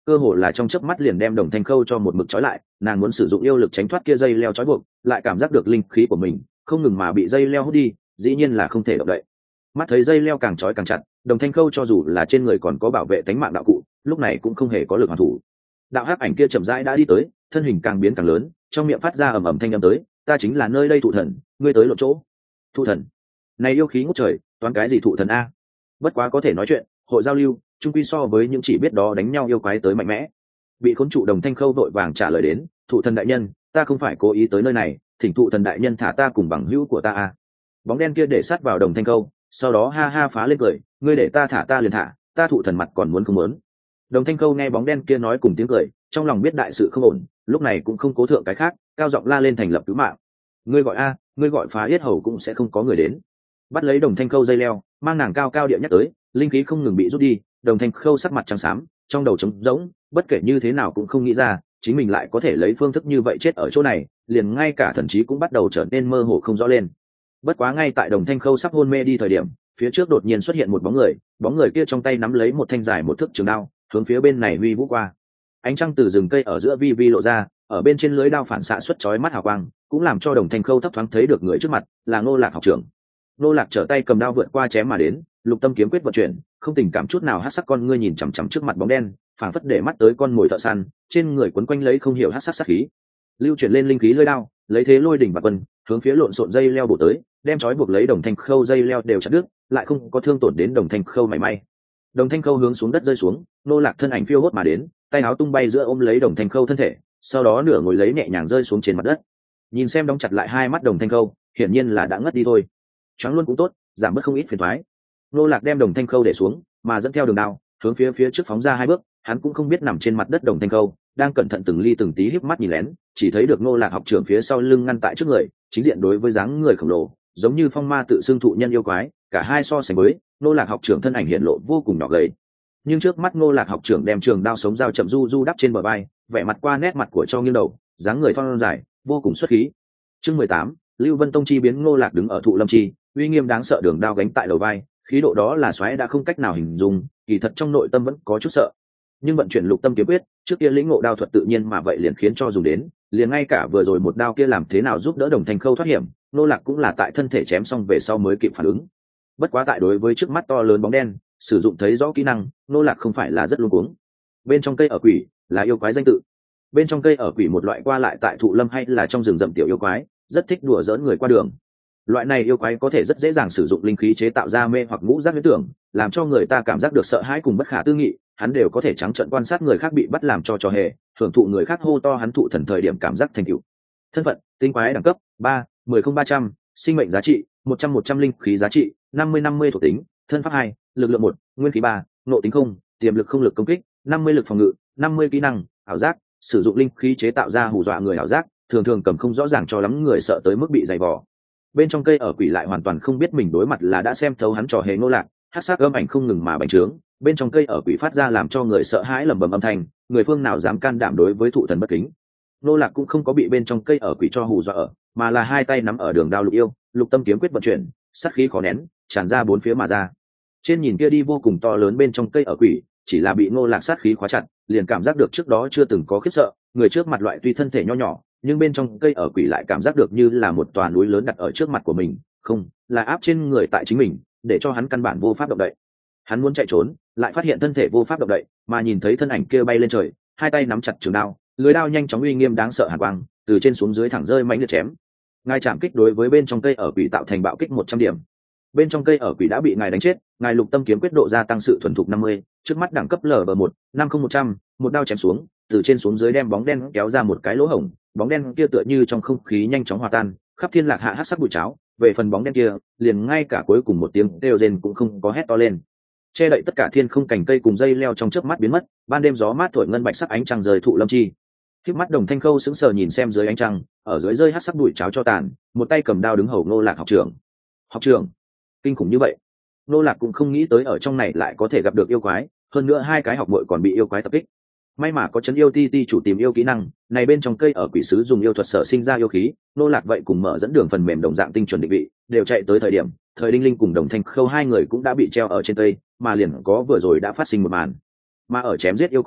cơ hồ là trong chớp mắt liền đem Đồng Thanh Khâu cho một mực trói lại. Nàng muốn sử dụng yêu lực tránh thoát kia dây leo trói buộc, lại cảm giác được linh khí của mình không ngừng mà bị dây leo hút đi, dĩ nhiên là không thể động đậy. Mắt thấy dây leo càng trói càng chặt, Đồng Thanh Khâu cho dù là trên người còn có bảo vệ tính mạng đạo cụ, lúc này cũng không hề có lực hoàn thủ. Đạo hắc ảnh kia chậm rãi đã đi tới, thân hình càng biến càng lớn, trong miệng phát ra ầm ầm thanh âm tới, ta chính là nơi đây thụ thần, ngươi tới lộ chỗ. Thụ thần? Này yêu khí ngút trời, toán cái gì thụ thần a? Bất quá có thể nói chuyện, hội giao lưu, chung quy so với những chỉ biết đó đánh nhau yêu quái tới mạnh mẽ. Bị khốn trụ Đồng Thanh Khâu vội vàng trả lời đến, thụ thần đại nhân, ta không phải cố ý tới nơi này, thỉnh thụ thần đại nhân thả ta cùng bằng hữu của ta a. Bóng đen kia để sát vào Đồng Thanh Khâu, sau đó ha ha phá lên cười, ngươi để ta thả ta liền thả, ta thụ thần mặt còn muốn không muốn. Đồng Thanh Khâu nghe bóng đen kia nói cùng tiếng cười, trong lòng biết đại sự không ổn, lúc này cũng không cố thượng cái khác, cao giọng la lên thành lập cứu mạng. Ngươi gọi a, ngươi gọi phá yết hầu cũng sẽ không có người đến. Bắt lấy Đồng Thanh Khâu dây leo, mang nàng cao cao địa nhắc tới, linh khí không ngừng bị rút đi. Đồng Thanh Khâu sắc mặt trắng xám, trong đầu trống rỗng, bất kể như thế nào cũng không nghĩ ra, chính mình lại có thể lấy phương thức như vậy chết ở chỗ này, liền ngay cả thần trí cũng bắt đầu trở nên mơ hồ không rõ lên. Bất quá ngay tại Đồng Thanh Khâu sắp hôn mê đi thời điểm, phía trước đột nhiên xuất hiện một bóng người kia trong tay nắm lấy một thanh dài một thước trường đao, hướng phía bên này huy vũ qua. Ánh trăng từ rừng cây ở giữa vi vi lộ ra, ở bên trên lưới đao phản xạ xuất chói mắt hào quang, cũng làm cho Đồng Thanh Khâu thấp thoáng thấy được người trước mặt là Ngô Lạc học trưởng. Ngô Lạc trở tay cầm đao vượt qua chém mà đến, lục tâm kiếm quyết vận chuyển, không tình cảm chút nào hắc sắc con ngươi nhìn chằm chằm trước mặt bóng đen, phảng phất để mắt tới con mồi thợ săn, trên người quấn quanh lấy không hiểu hắc sắc sát khí. Lưu chuyển lên linh khí lưỡi đao, lấy thế lôi đỉnh bạt quân, hướng phía lộn xộn dây leo bổ tới, đem trói buộc lấy Đồng Thanh Khâu dây leo đều chặt đứt, lại không có thương tổn đến Đồng Thanh Khâu mảy may. Đồng Thanh Khâu hướng xuống đất rơi xuống, Ngô Lạc thân ảnh phiêu hốt mà đến, tay áo tung bay giữa ôm lấy Đồng Thanh Khâu thân thể, sau đó nửa ngồi lấy nhẹ nhàng rơi xuống trên mặt đất. Nhìn xem đóng chặt lại hai mắt Đồng Thanh Khâu, hiển nhiên là đã ngất đi thôi. Choáng luôn cũng tốt, giảm bớt không ít phiền toái. Ngô Lạc đem Đồng Thanh Khâu để xuống, mà dẫn theo đường đao, hướng phía trước phóng ra hai bước, hắn cũng không biết nằm trên mặt đất Đồng Thanh Khâu, đang cẩn thận từng ly từng tí híp mắt nhìn lén, chỉ thấy được Ngô Lạc học trưởng phía sau lưng ngăn tại trước người, chính diện đối với dáng người khổng lồ, giống như phong ma tự xưng thụ nhân yêu quái, cả hai so sánh với, Ngô Lạc học trưởng thân ảnh hiện lộ vô cùng nhỏ gầy. Nhưng trước mắt Ngô Lạc học trưởng đem trường đao sống dao chậm du đắp trên bờ vai, vẻ mặt qua nét mặt của cho nghiêng đầu, dáng người thon dài, vô cùng xuất khí. Chương 18, Lưu Vân Tông chi biến. Ngô Lạc đứng ở thụ lâm chi, uy nghiêm đáng sợ, đường đao gánh tại đầu vai, khí độ đó là xoáy đã không cách nào hình dung, kỳ thật trong nội tâm vẫn có chút sợ. Nhưng vận chuyển lục tâm kiếm quyết, trước kia lĩnh ngộ đao thuật tự nhiên mà vậy liền khiến cho dùng đến, liền ngay cả vừa rồi một đao kia làm thế nào giúp đỡ Đồng Thanh Khâu thoát hiểm, Ngô Lạc cũng là tại thân thể chém xong về sau mới kịp phản ứng. Bất quá tại đối với trước mắt to lớn bóng đen, sử dụng thấy rõ kỹ năng, Ngô Lạc không phải là rất luống cuống. Bên trong cây ở quỷ là yêu quái danh tự. Bên trong cây ở quỷ một loại qua lại tại thụ lâm hay là trong rừng rậm tiểu yêu quái, rất thích đùa giỡn người qua đường. Loại này yêu quái có thể rất dễ dàng sử dụng linh khí chế tạo ra mê hoặc ngũ giác huyễn tưởng, làm cho người ta cảm giác được sợ hãi cùng bất khả tư nghị. Hắn đều có thể trắng trợn quan sát người khác bị bắt làm cho hề, hưởng thụ người khác hô to hắn thụ thần thời điểm cảm giác thành tựu. Thân phận: tinh quái đẳng cấp 3, 10-0300, sinh mệnh giá trị 100 linh khí giá trị 50 thuộc tính, thân pháp 2, lực lượng 1, nguyên khí 3, nộ tính 0, tiềm lực không, lực công kích 50, lực phòng ngự 50, kỹ năng ảo giác, sử dụng linh khí chế tạo ra hù dọa người ảo giác, thường thường cầm không rõ ràng cho lắm người sợ tới mức bị dày vò. Bên trong cây ở quỷ lại hoàn toàn không biết mình đối mặt là đã xem thấu hắn trò hề Ngô Lạc, hắc sắc âm ảnh không ngừng mà bành trướng, bên trong cây ở quỷ phát ra làm cho người sợ hãi lẩm bẩm âm thanh, người phương nào dám can đảm đối với thụ thần bất kính. Ngô Lạc cũng không có bị bên trong cây ở quỷ cho hù dọa ở, mà là hai tay nắm ở đường đao lục yêu, lục tâm kiếm quyết vận chuyển, sát khí khó nén, tràn ra bốn phía mà ra. Trên nhìn kia đi vô cùng to lớn bên trong cây ở quỷ, chỉ là bị Ngô Lạc sát khí khóa chặt, liền cảm giác được trước đó chưa từng có khiếp sợ, người trước mặt loại tuy thân thể nho nhỏ, nhưng bên trong cây ở quỷ lại cảm giác được như là một tòa núi lớn đặt ở trước mặt của mình, không, là áp trên người tại chính mình, để cho hắn căn bản vô pháp động đậy. Hắn muốn chạy trốn, lại phát hiện thân thể vô pháp động đậy, mà nhìn thấy thân ảnh kia bay lên trời, hai tay nắm chặt trường đao, lưỡi đao nhanh chóng uy nghiêm đáng sợ hàn quang, từ trên xuống dưới thẳng rơi mãnh liệt chém. Ngài chạm kích đối với bên trong cây ở quỷ tạo thành bạo kích 100 điểm. Bên trong cây ở quỷ đã bị ngài đánh chết, ngài lục tâm kiếm quyết độ gia tăng sự thuần thục 50, trước mắt đẳng cấp LV1, 50100, một đao chém xuống, từ trên xuống dưới đem bóng đen kéo ra một cái lỗ hổng, bóng đen kia tựa như trong không khí nhanh chóng hòa tan, khắp thiên lạc hạ hắc sắc bụi cháo, về phần bóng đen kia, liền ngay cả cuối cùng một tiếng kêu rên cũng không có hét to lên. Che đậy tất cả thiên không, cành cây cùng dây leo trong chớp mắt biến mất, ban đêm gió mát thổi ngân bạch sắc ánh trăng rời thụ lâm chi. Khép mắt Đồng Thanh Khâu sững sờ nhìn xem dưới ánh trăng, ở dưới rơi hắc sắc bụi cháo cho tàn, một tay cầm đao đứng hầu Ngô Lạc học trưởng. Học trưởng, kinh khủng như vậy. Ngô Lạc cũng không nghĩ tới ở trong này lại có thể gặp được yêu quái, hơn nữa hai cái học muội còn bị yêu quái tập kích. May mà có Trấn Yêu Ti Ti chủ tìm yêu kỹ năng, này bên trong cây ở quỷ sứ dùng yêu thuật sở sinh ra yêu khí, Ngô Lạc vậy cùng mở dẫn đường phần mềm đồng dạng tinh chuẩn định vị, đều chạy tới thời điểm, thời Đinh Linh cùng Đồng Thanh Khâu hai người cũng đã bị treo ở trên cây, mà liền có vừa rồi đã phát sinh một màn. Mà ở chém giết yêu quái,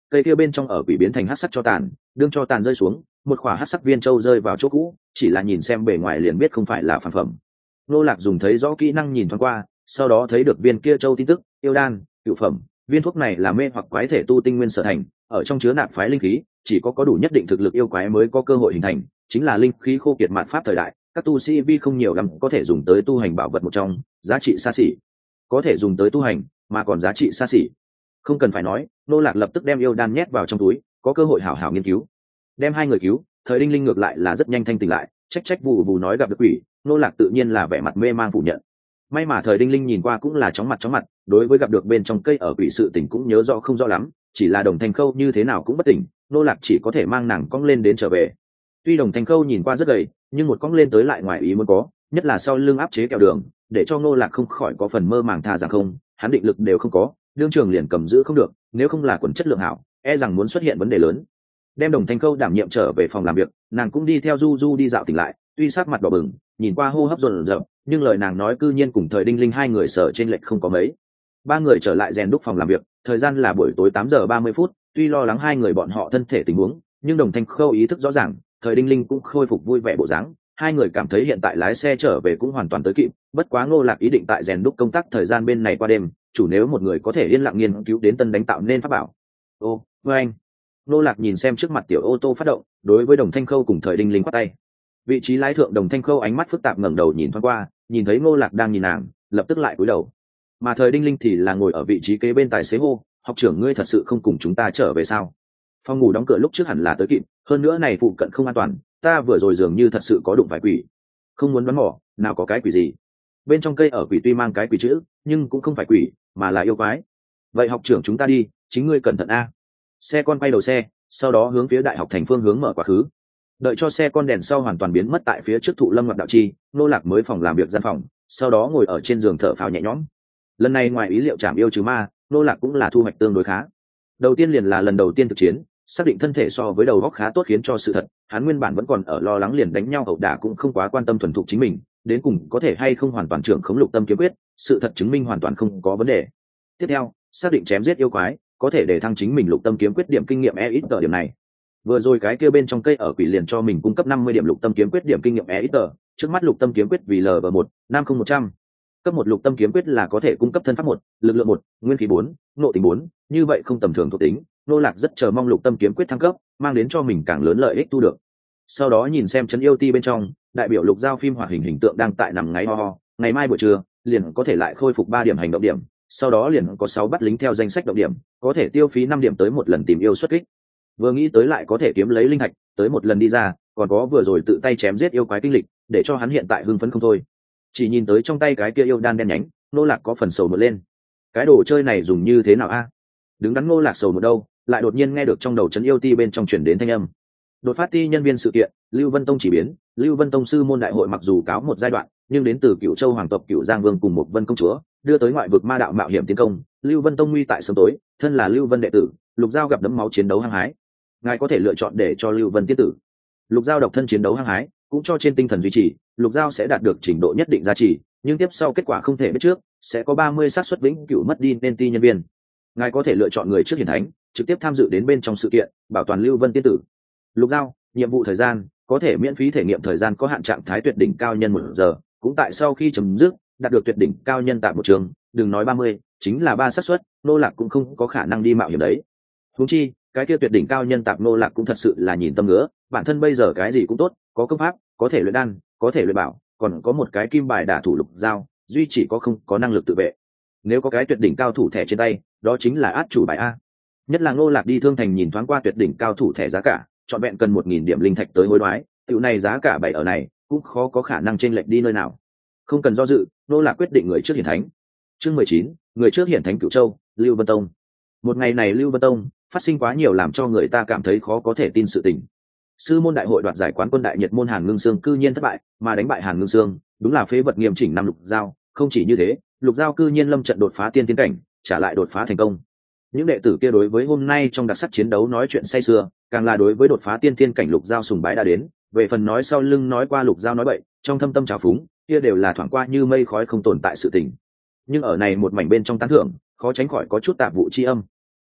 cây kia bên trong ở quỷ biến thành hắc sắc cho tàn, đương cho tàn rơi xuống, một quả hắc sắc viên châu rơi vào chỗ cũ, chỉ là nhìn xem bề ngoài liền biết không phải là phản phẩm. Nô Lạc dùng thấy rõ kỹ năng nhìn thoáng qua, sau đó thấy được viên kia châu tin tức, yêu đan, cửu phẩm, viên thuốc này là mê hoặc quái thể tu tinh nguyên sở thành, ở trong chứa nạp phái linh khí, chỉ có đủ nhất định thực lực yêu quái mới có cơ hội hình thành, chính là linh khí khô kiệt mạn pháp thời đại, các tu sĩ vi không nhiều lắm có thể dùng tới tu hành bảo vật một trong, giá trị xa xỉ. Có thể dùng tới tu hành, mà còn giá trị xa xỉ. Không cần phải nói, Nô Lạc lập tức đem yêu đan nhét vào trong túi, có cơ hội hảo hảo nghiên cứu. Đem hai người cứu, Thời Đinh Linh ngược lại là rất nhanh thanh tỉnh lại, trách vụ vụ nói gặp được quỷ, Nô Lạc tự nhiên là vẻ mặt mê mang phủ nhận. May mà Thời Đinh Linh nhìn qua cũng là chóng mặt, đối với gặp được bên trong cây ở quỷ sự tình cũng nhớ rõ không rõ lắm, chỉ là Đồng Thanh Khâu như thế nào cũng bất tỉnh, Nô Lạc chỉ có thể mang nàng cong lên đến trở về. Tuy Đồng Thanh Khâu nhìn qua rất gầy, nhưng một cong lên tới lại ngoài ý muốn có, nhất là sau lưng áp chế kẹo đường, để cho Nô Lạc không khỏi có phần mơ màng thà rằng không, hắn định lực đều không có, đương trường liền cầm giữ không được, nếu không là quần chất lượng hảo, e rằng muốn xuất hiện vấn đề lớn. Đem Đồng Thanh Khâu đảm nhiệm trở về phòng làm việc, nàng cũng đi theo Du đi dạo tỉnh lại, tuy sắc mặt đỏ bừng, nhìn qua hô hấp dồn dập, nhưng lời nàng nói cư nhiên cùng Thời Đinh Linh hai người sở trên lệch không có mấy. Ba người trở lại rèn đúc phòng làm việc, thời gian là buổi tối 8:30, tuy lo lắng hai người bọn họ thân thể tình huống, nhưng Đồng Thanh Khâu ý thức rõ ràng, Thời Đinh Linh cũng khôi phục vui vẻ bộ dáng, hai người cảm thấy hiện tại lái xe trở về cũng hoàn toàn tới kịp, bất quá Ngô Lạc ý định tại rèn đúc công tác thời gian bên này qua đêm, chủ nếu một người có thể yên lặng nghiên cứu đến tân đánh tạo nên pháp bảo. Ô, với anh. Ngô Lạc nhìn xem trước mặt tiểu ô tô phát động, đối với Đồng Thanh Khâu cùng Thời Đinh Linh quát tay. Vị trí lái thượng Đồng Thanh Khâu ánh mắt phức tạp ngẩng đầu nhìn thoáng qua, nhìn thấy Ngô Lạc đang nhìn nàng, lập tức lại cúi đầu. Mà Thời Đinh Linh thì là ngồi ở vị trí kế bên tài xế hô, học trưởng ngươi thật sự không cùng chúng ta trở về sao? Phòng ngủ đóng cửa lúc trước hẳn là tới kịp, hơn nữa này phụ cận không an toàn, ta vừa rồi dường như thật sự có đụng phải quỷ. Không muốn đoán mò, nào có cái quỷ gì? Bên trong cây ở quỷ tuy mang cái quỷ chữ, nhưng cũng không phải quỷ, mà là yêu quái. Vậy học trưởng chúng ta đi, chính ngươi cẩn thận a. Xe con quay đầu xe, sau đó hướng phía đại học thành phương hướng mở quá khứ. Đợi cho xe con đèn sau hoàn toàn biến mất tại phía trước thụ lâm ngọc đạo chi, Nô Lạc mới phòng làm việc gian phòng, sau đó ngồi ở trên giường thở phào nhẹ nhõm. Lần này ngoài ý liệu chạm yêu trừ ma, Nô Lạc cũng là thu hoạch tương đối khá. Đầu tiên liền là lần đầu tiên thực chiến, xác định thân thể so với đầu óc khá tốt khiến cho sự thật, hắn nguyên bản vẫn còn ở lo lắng liền đánh nhau ẩu đả cũng không quá quan tâm thuần thục chính mình, đến cùng có thể hay không hoàn toàn trưởng khống lục tâm kiếm quyết, sự thật chứng minh hoàn toàn không có vấn đề. Tiếp theo, xác định chém giết yêu quái, có thể để thăng chính mình lục tâm kiếm quyết điểm kinh nghiệm ít ở điểm này. Vừa rồi cái kia bên trong cây ở quỷ liền cho mình cung cấp 50 điểm lục tâm kiếm quyết điểm kinh nghiệm ít ở, trước mắt lục tâm kiếm quyết vì LV1, 50100. Cấp 1 lục tâm kiếm quyết là có thể cung cấp thân pháp 1, lực lượng 1, nguyên khí 4, nộ tính 4, như vậy không tầm thường thuộc tính, Nô Lạc rất chờ mong lục tâm kiếm quyết thăng cấp, mang đến cho mình càng lớn lợi ích thu được. Sau đó nhìn xem trấn yêu ti bên trong, đại biểu Lục Giao phim hoạt hình hình tượng đang tại nằm ngáy ho ho, ngày mai buổi trưa liền có thể lại khôi phục 3 điểm hành động điểm, sau đó liền có 6 bắt lính theo danh sách động điểm, có thể tiêu phí 5 điểm tới một lần tìm yêu xuất kích. Vừa nghĩ tới lại có thể kiếm lấy linh hạch, tới một lần đi ra, còn có vừa rồi tự tay chém giết yêu quái kinh lịch, để cho hắn hiện tại hưng phấn không thôi. Chỉ nhìn tới trong tay cái kia yêu đan đen nhánh, Nô Lạc có phần sầu một lên. Cái đồ chơi này dùng như thế nào a? Đứng đắn Nô Lạc sầu một đâu, lại đột nhiên nghe được trong đầu trấn yêu ti bên trong truyền đến thanh âm. Đột phát ti nhân viên sự kiện, Lưu Vân Tông chỉ biến, Lưu Vân Tông sư môn đại hội mặc dù cáo một giai đoạn, nhưng đến từ Cửu Châu hoàng tộc Cửu Giang Vương cùng một Vân công chúa, đưa tới ngoại vực ma đạo mạo hiểm tiến công, Lưu Vân Tông nguy tại sớm tối, thân là Lưu Vân đệ tử, Lục Giao gặp đấm máu chiến đấu hăng hái. Ngài có thể lựa chọn để cho Lưu Vân tiết tử. Lục Giao độc thân chiến đấu hăng hái, cũng cho trên tinh thần duy trì, Lục Giao sẽ đạt được trình độ nhất định giá trị, nhưng tiếp sau kết quả không thể biết trước, sẽ có 30 xác suất vĩnh cửu mất đi nên ti nhân viên. Ngài có thể lựa chọn người trước hiển thánh, trực tiếp tham dự đến bên trong sự kiện, bảo toàn Lưu Vân tiên tử. Lục Giao, nhiệm vụ thời gian, có thể miễn phí thể nghiệm thời gian có hạn trạng thái tuyệt đỉnh cao nhân 1 giờ, cũng tại sau khi chấm dứt, đạt được tuyệt đỉnh cao nhân tại một trường, đừng nói 30, chính là 3 xác suất, Nô Lạc cũng không có khả năng đi mạo hiểm đấy. Huống chi, cái kia tuyệt đỉnh cao nhân tạp Nô Lạc cũng thật sự là nhìn tâm ngứa, bản thân bây giờ cái gì cũng tốt, có công pháp, có thể luyện đan, có thể luyện bảo, còn có một cái kim bài đả thủ Lục Giao, duy chỉ có không có năng lực tự vệ. Nếu có cái tuyệt đỉnh cao thủ thẻ trên tay, đó chính là át chủ bài a. Nhất là Ngô Lạc đi thương thành nhìn thoáng qua tuyệt đỉnh cao thủ thẻ giá cả, chọn vẹn cần 1000 điểm linh thạch tới hối đoái, tiểu này giá cả bày ở này, cũng khó có khả năng chênh lệch đi nơi nào. Không cần do dự, Ngô Lạc quyết định người trước hiển thánh. Chương 19, người trước hiển thánh Cửu Châu, Lưu Vân Tông. Một ngày này Lưu Vân Tông phát sinh quá nhiều làm cho người ta cảm thấy khó có thể tin sự tình. Sư môn đại hội đoạt giải quán quân đại nhiệt môn Hàn Ngưng Sương cư nhiên thất bại, mà đánh bại Hàn Ngưng Sương, đúng là phế vật nghiêm chỉnh năm Lục Giao, không chỉ như thế, Lục Giao cư nhiên lâm trận đột phá tiên tiến cảnh, trả lại đột phá thành công. Những đệ tử kia đối với hôm nay trong đặc sắc chiến đấu nói chuyện say sưa, càng là đối với đột phá tiên thiên cảnh Lục Giao sùng bái đã đến, về phần nói sau lưng nói qua Lục Giao nói bậy, trong thâm tâm trào phúng, kia đều là thoảng qua như mây khói không tồn tại sự tình. Nhưng ở này một mảnh bên trong tán thưởng, khó tránh khỏi có chút tạp vụ chi âm.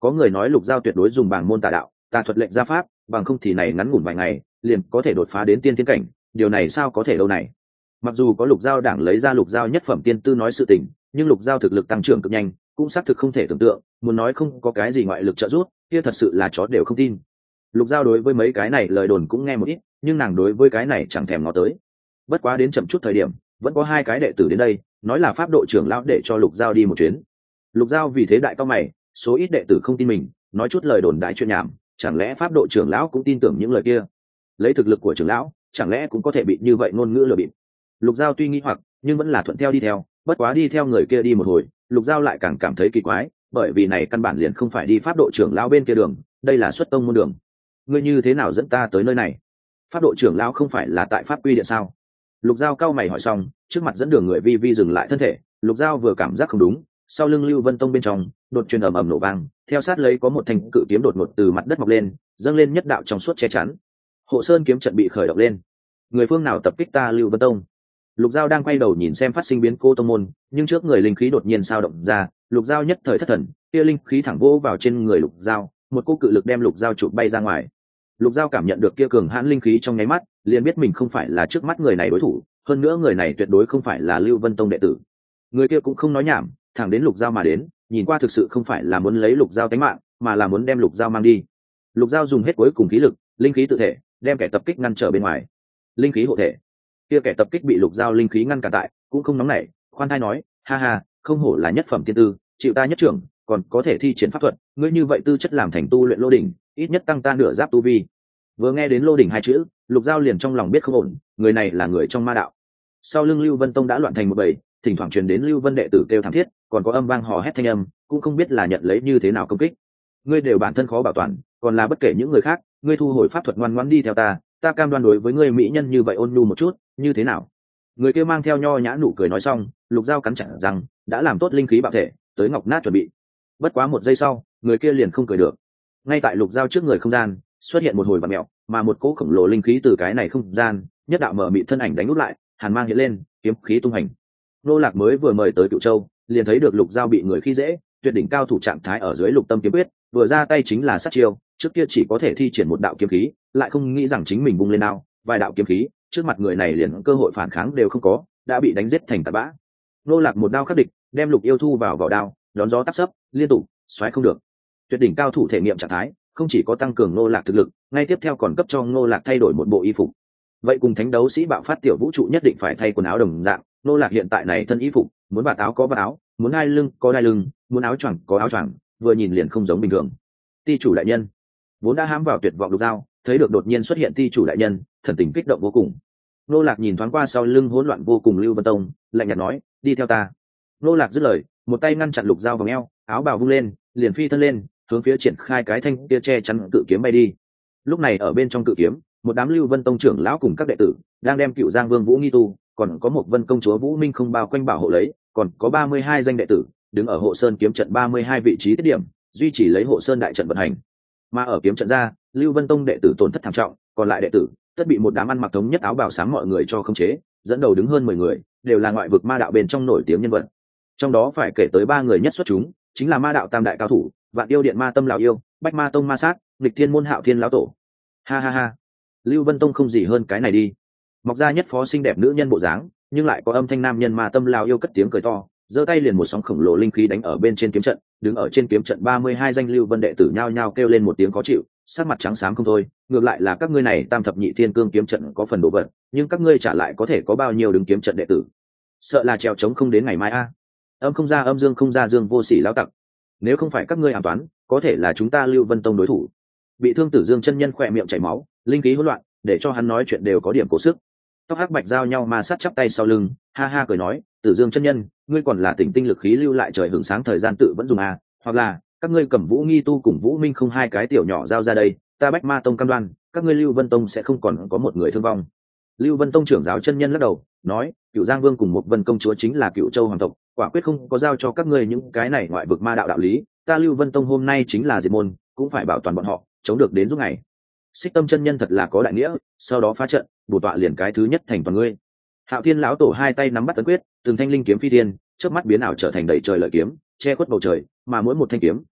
Có người nói lục giao tuyệt đối dùng bảng môn tà đạo, tà thuật lệnh gia pháp, bằng không thì này ngắn ngủn vài ngày liền có thể đột phá đến tiên thiên cảnh, điều này sao có thể đâu này. Mặc dù có lục giao đảng lấy ra lục giao nhất phẩm tiên tư nói sự tình, nhưng lục giao thực lực tăng trưởng cực nhanh, cũng xác thực không thể tưởng tượng, muốn nói không có cái gì ngoại lực trợ giúp kia thật sự là chó đều không tin. Lục giao đối với mấy cái này lời đồn cũng nghe một ít, nhưng nàng đối với cái này chẳng thèm ngó tới. Bất quá đến chậm chút thời điểm vẫn có hai cái đệ tử đến đây nói là pháp độ trưởng lão để cho lục giao đi một chuyến. Lục giao vì thế đại cao mày, số ít đệ tử không tin mình nói chút lời đồn đại chuyện nhảm, chẳng lẽ pháp độ trưởng lão cũng tin tưởng những lời kia? Lấy thực lực của trưởng lão chẳng lẽ cũng có thể bị như vậy ngôn ngữ lừa bịp? Lục giao tuy nghi hoặc nhưng vẫn là thuận theo đi theo, bất quá đi theo người kia đi một hồi lục giao lại càng cảm thấy kỳ quái, bởi vì này căn bản liền không phải đi pháp độ trưởng lão bên kia đường, đây là xuất tông môn đường. Ngươi như thế nào dẫn ta tới nơi này? Pháp độ trưởng lão không phải là tại pháp quy điện sao? Lục giao cao mày hỏi xong, trước mặt dẫn đường người vi vi dừng lại thân thể. Lục giao vừa cảm giác không đúng, sau lưng Lưu Vân Tông bên trong đột truyền ầm ầm nổ vang, theo sát lấy có một thanh cự kiếm đột ngột từ mặt đất mọc lên, dâng lên nhất đạo trong suốt che chắn. Hộ Sơn kiếm trận bị khởi động lên. Người phương nào tập kích ta Lưu Vân Tông? Lục giao đang quay đầu nhìn xem phát sinh biến cố tông môn, nhưng trước người linh khí đột nhiên sao động ra, lục giao nhất thời thất thần, kia linh khí thẳng vỗ vào trên người lục giao, một cú cự lực đem lục giao chụp bay ra ngoài. Lục giao cảm nhận được kia cường hãn linh khí trong nháy mắt, liền biết mình không phải là trước mắt người này đối thủ, hơn nữa người này tuyệt đối không phải là Lưu Vân Tông đệ tử. Người kia cũng không nói nhảm, thẳng đến lục giao mà đến, nhìn qua thực sự không phải là muốn lấy lục giao tính mạng, mà là muốn đem lục giao mang đi. Lục giao dùng hết cuối cùng khí lực, linh khí tự thể đem kẻ tập kích ngăn trở bên ngoài. Linh khí hộ thể. Kia kẻ tập kích bị lục giao linh khí ngăn cản tại, cũng không nóng nảy, khoan thai nói, ha ha, không hổ là nhất phẩm tiên tư, chịu ta nhất trưởng, còn có thể thi triển pháp thuật, ngươi như vậy tư chất làm thành tu luyện lô đỉnh, ít nhất tăng ta nửa giáp tu vi. Vừa nghe đến lô đỉnh hai chữ, lục giao liền trong lòng biết không ổn, người này là người trong ma đạo. Sau lưng Lưu Vân Tông đã loạn thành một bầy, thỉnh thoảng truyền đến Lưu Vân đệ tử kêu thảm thiết, còn có âm vang hò hét thanh âm, cũng không biết là nhận lấy như thế nào công kích. Ngươi đều bản thân khó bảo toàn, còn là bất kể những người khác, ngươi thu hồi pháp thuật ngoan ngoãn đi theo ta, ta cam đoan đối với ngươi mỹ nhân như vậy ôn nhu một chút, như thế nào? Người kia mang theo nho nhã nụ cười nói xong, lục giao cắn chặt rằng đã làm tốt linh khí bạo thể, tới ngọc nát chuẩn bị. Bất quá một giây sau, người kia liền không cười được. Ngay tại lục giao trước người không gian xuất hiện một hồi vặn mèo, mà một cỗ khổng lồ linh khí từ cái này không gian nhất đạo mở mị thân ảnh đánh nút lại, hàn mang hiện lên, kiếm khí tung hành. Nô Lạc mới vừa mời tới Cựu Châu, liền thấy được lục giao bị người khi dễ, tuyệt đỉnh cao thủ trạng thái ở dưới lục tâm kiếm quyết, vừa ra tay chính là sát chiêu, trước kia chỉ có thể thi triển một đạo kiếm khí, lại không nghĩ rằng chính mình bung lên đao, vài đạo kiếm khí, trước mặt người này liền cơ hội phản kháng đều không có, đã bị đánh giết thành tạt bã. Nô Lạc một đao khắc địch, đem lục yêu thu vào vỏ đao, đón gió táp sấp, liên tục xoáy không được. Tuyệt đỉnh cao thủ thể nghiệm trạng thái, không chỉ có tăng cường Nô Lạc thực lực, ngay tiếp theo còn cấp cho Nô Lạc thay đổi một bộ y phục. Vậy cùng thánh đấu sĩ bạo phát tiểu vũ trụ nhất định phải thay quần áo đồng dạng, Nô Lạc hiện tại này thân y phục, muốn vạt áo có vạt áo, muốn đai lưng có đai lưng, muốn áo choàng có áo choàng, vừa nhìn liền không giống bình thường. Ti chủ đại nhân, vốn đã hãm vào tuyệt vọng lục giao, thấy được đột nhiên xuất hiện ti chủ đại nhân, thần tình kích động vô cùng. Nô Lạc nhìn thoáng qua sau lưng hỗn loạn vô cùng Lưu Vân Tông, lạnh nhạt nói, đi theo ta. Nô Lạc dứt lời, một tay ngăn chặn lục giao vòng eo, áo bào vung lên, liền phi thân lên, hướng phía triển khai cái thanh kia che chắn cự kiếm bay đi. Lúc này ở bên trong cự kiếm, một đám Lưu Vân Tông trưởng lão cùng các đệ tử đang đem Cựu Giang Vương Vũ Nghi Tu, còn có một Vân công chúa Vũ Minh không bao quanh bảo hộ lấy, còn có 32 danh đệ tử đứng ở hộ sơn kiếm trận 32 vị trí tiết điểm, duy trì lấy hộ sơn đại trận vận hành. Mà ở kiếm trận ra, Lưu Vân Tông đệ tử tổn thất thảm trọng, còn lại đệ tử tất bị một đám ăn mặc thống nhất áo bào xám mọi người cho khống chế, dẫn đầu đứng hơn 10 người, đều là ngoại vực ma đạo bên trong nổi tiếng nhân vật. Trong đó phải kể tới 3 người nhất xuất chúng, chính là ma đạo tam đại cao thủ, Vạn Yêu Điện Ma Tâm lão yêu, Bách Ma Tông Ma Sát, Nghịch Thiên môn Hạo Thiên lão tổ. Ha ha ha, Lưu Vân Tông không gì hơn cái này đi. Mọc ra nhất phó xinh đẹp nữ nhân bộ dáng, nhưng lại có âm thanh nam nhân Ma Tâm lão yêu cất tiếng cười to, giơ tay liền một sóng khổng lồ linh khí đánh ở bên trên kiếm trận, đứng ở trên kiếm trận 32 danh Lưu Vân đệ tử nhao nhao kêu lên một tiếng khó chịu, sắc mặt trắng xám không thôi. Ngược lại là các ngươi này Tam thập nhị thiên cương kiếm trận có phần đồ vật, nhưng các ngươi trả lại có thể có bao nhiêu đứng kiếm trận đệ tử? Sợ là trèo trống không đến ngày mai a. Âm không ra âm, dương không ra dương, vô sỉ lão tặc. Nếu không phải các ngươi ám toán, có thể là chúng ta Lưu Vân Tông đối thủ. Bị thương Tử Dương chân nhân khỏe miệng chảy máu, linh khí hỗn loạn, để cho hắn nói chuyện đều có điểm cố sức. Tóc hắc bạch giao nhau ma sát chắp tay sau lưng, ha ha cười nói, Tử Dương chân nhân, ngươi còn là tỉnh tinh lực khí lưu lại trời hưởng sáng thời gian tự vẫn dùng à, hoặc là các ngươi cầm Vũ Nghi Tu cùng Vũ Minh không hai cái tiểu nhỏ giao ra đây, ta Bách Ma Tông cam đoan, các ngươi Lưu Vân Tông sẽ không còn có một người thương vong. Lưu Vân Tông trưởng giáo chân nhân lắc đầu, nói, Cựu Giang Vương cùng một Vân công chúa chính là Cựu Châu hoàng tộc, quả quyết không có giao cho các ngươi những cái này ngoại vực ma đạo đạo lý, ta Lưu Vân Tông hôm nay chính là diệt môn, cũng phải bảo toàn bọn họ, chống được đến giúp ngày. Xích Tâm chân nhân thật là có đại nghĩa, sau đó phá trận, bổ tọa liền cái thứ nhất thành toàn ngươi. Hạo Thiên lão tổ hai tay nắm bắt ấn quyết, từng thanh linh kiếm phi thiên, chớp mắt biến ảo trở thành đầy trời lợi kiếm, che khuất bầu trời, mà mỗi một thanh kiếm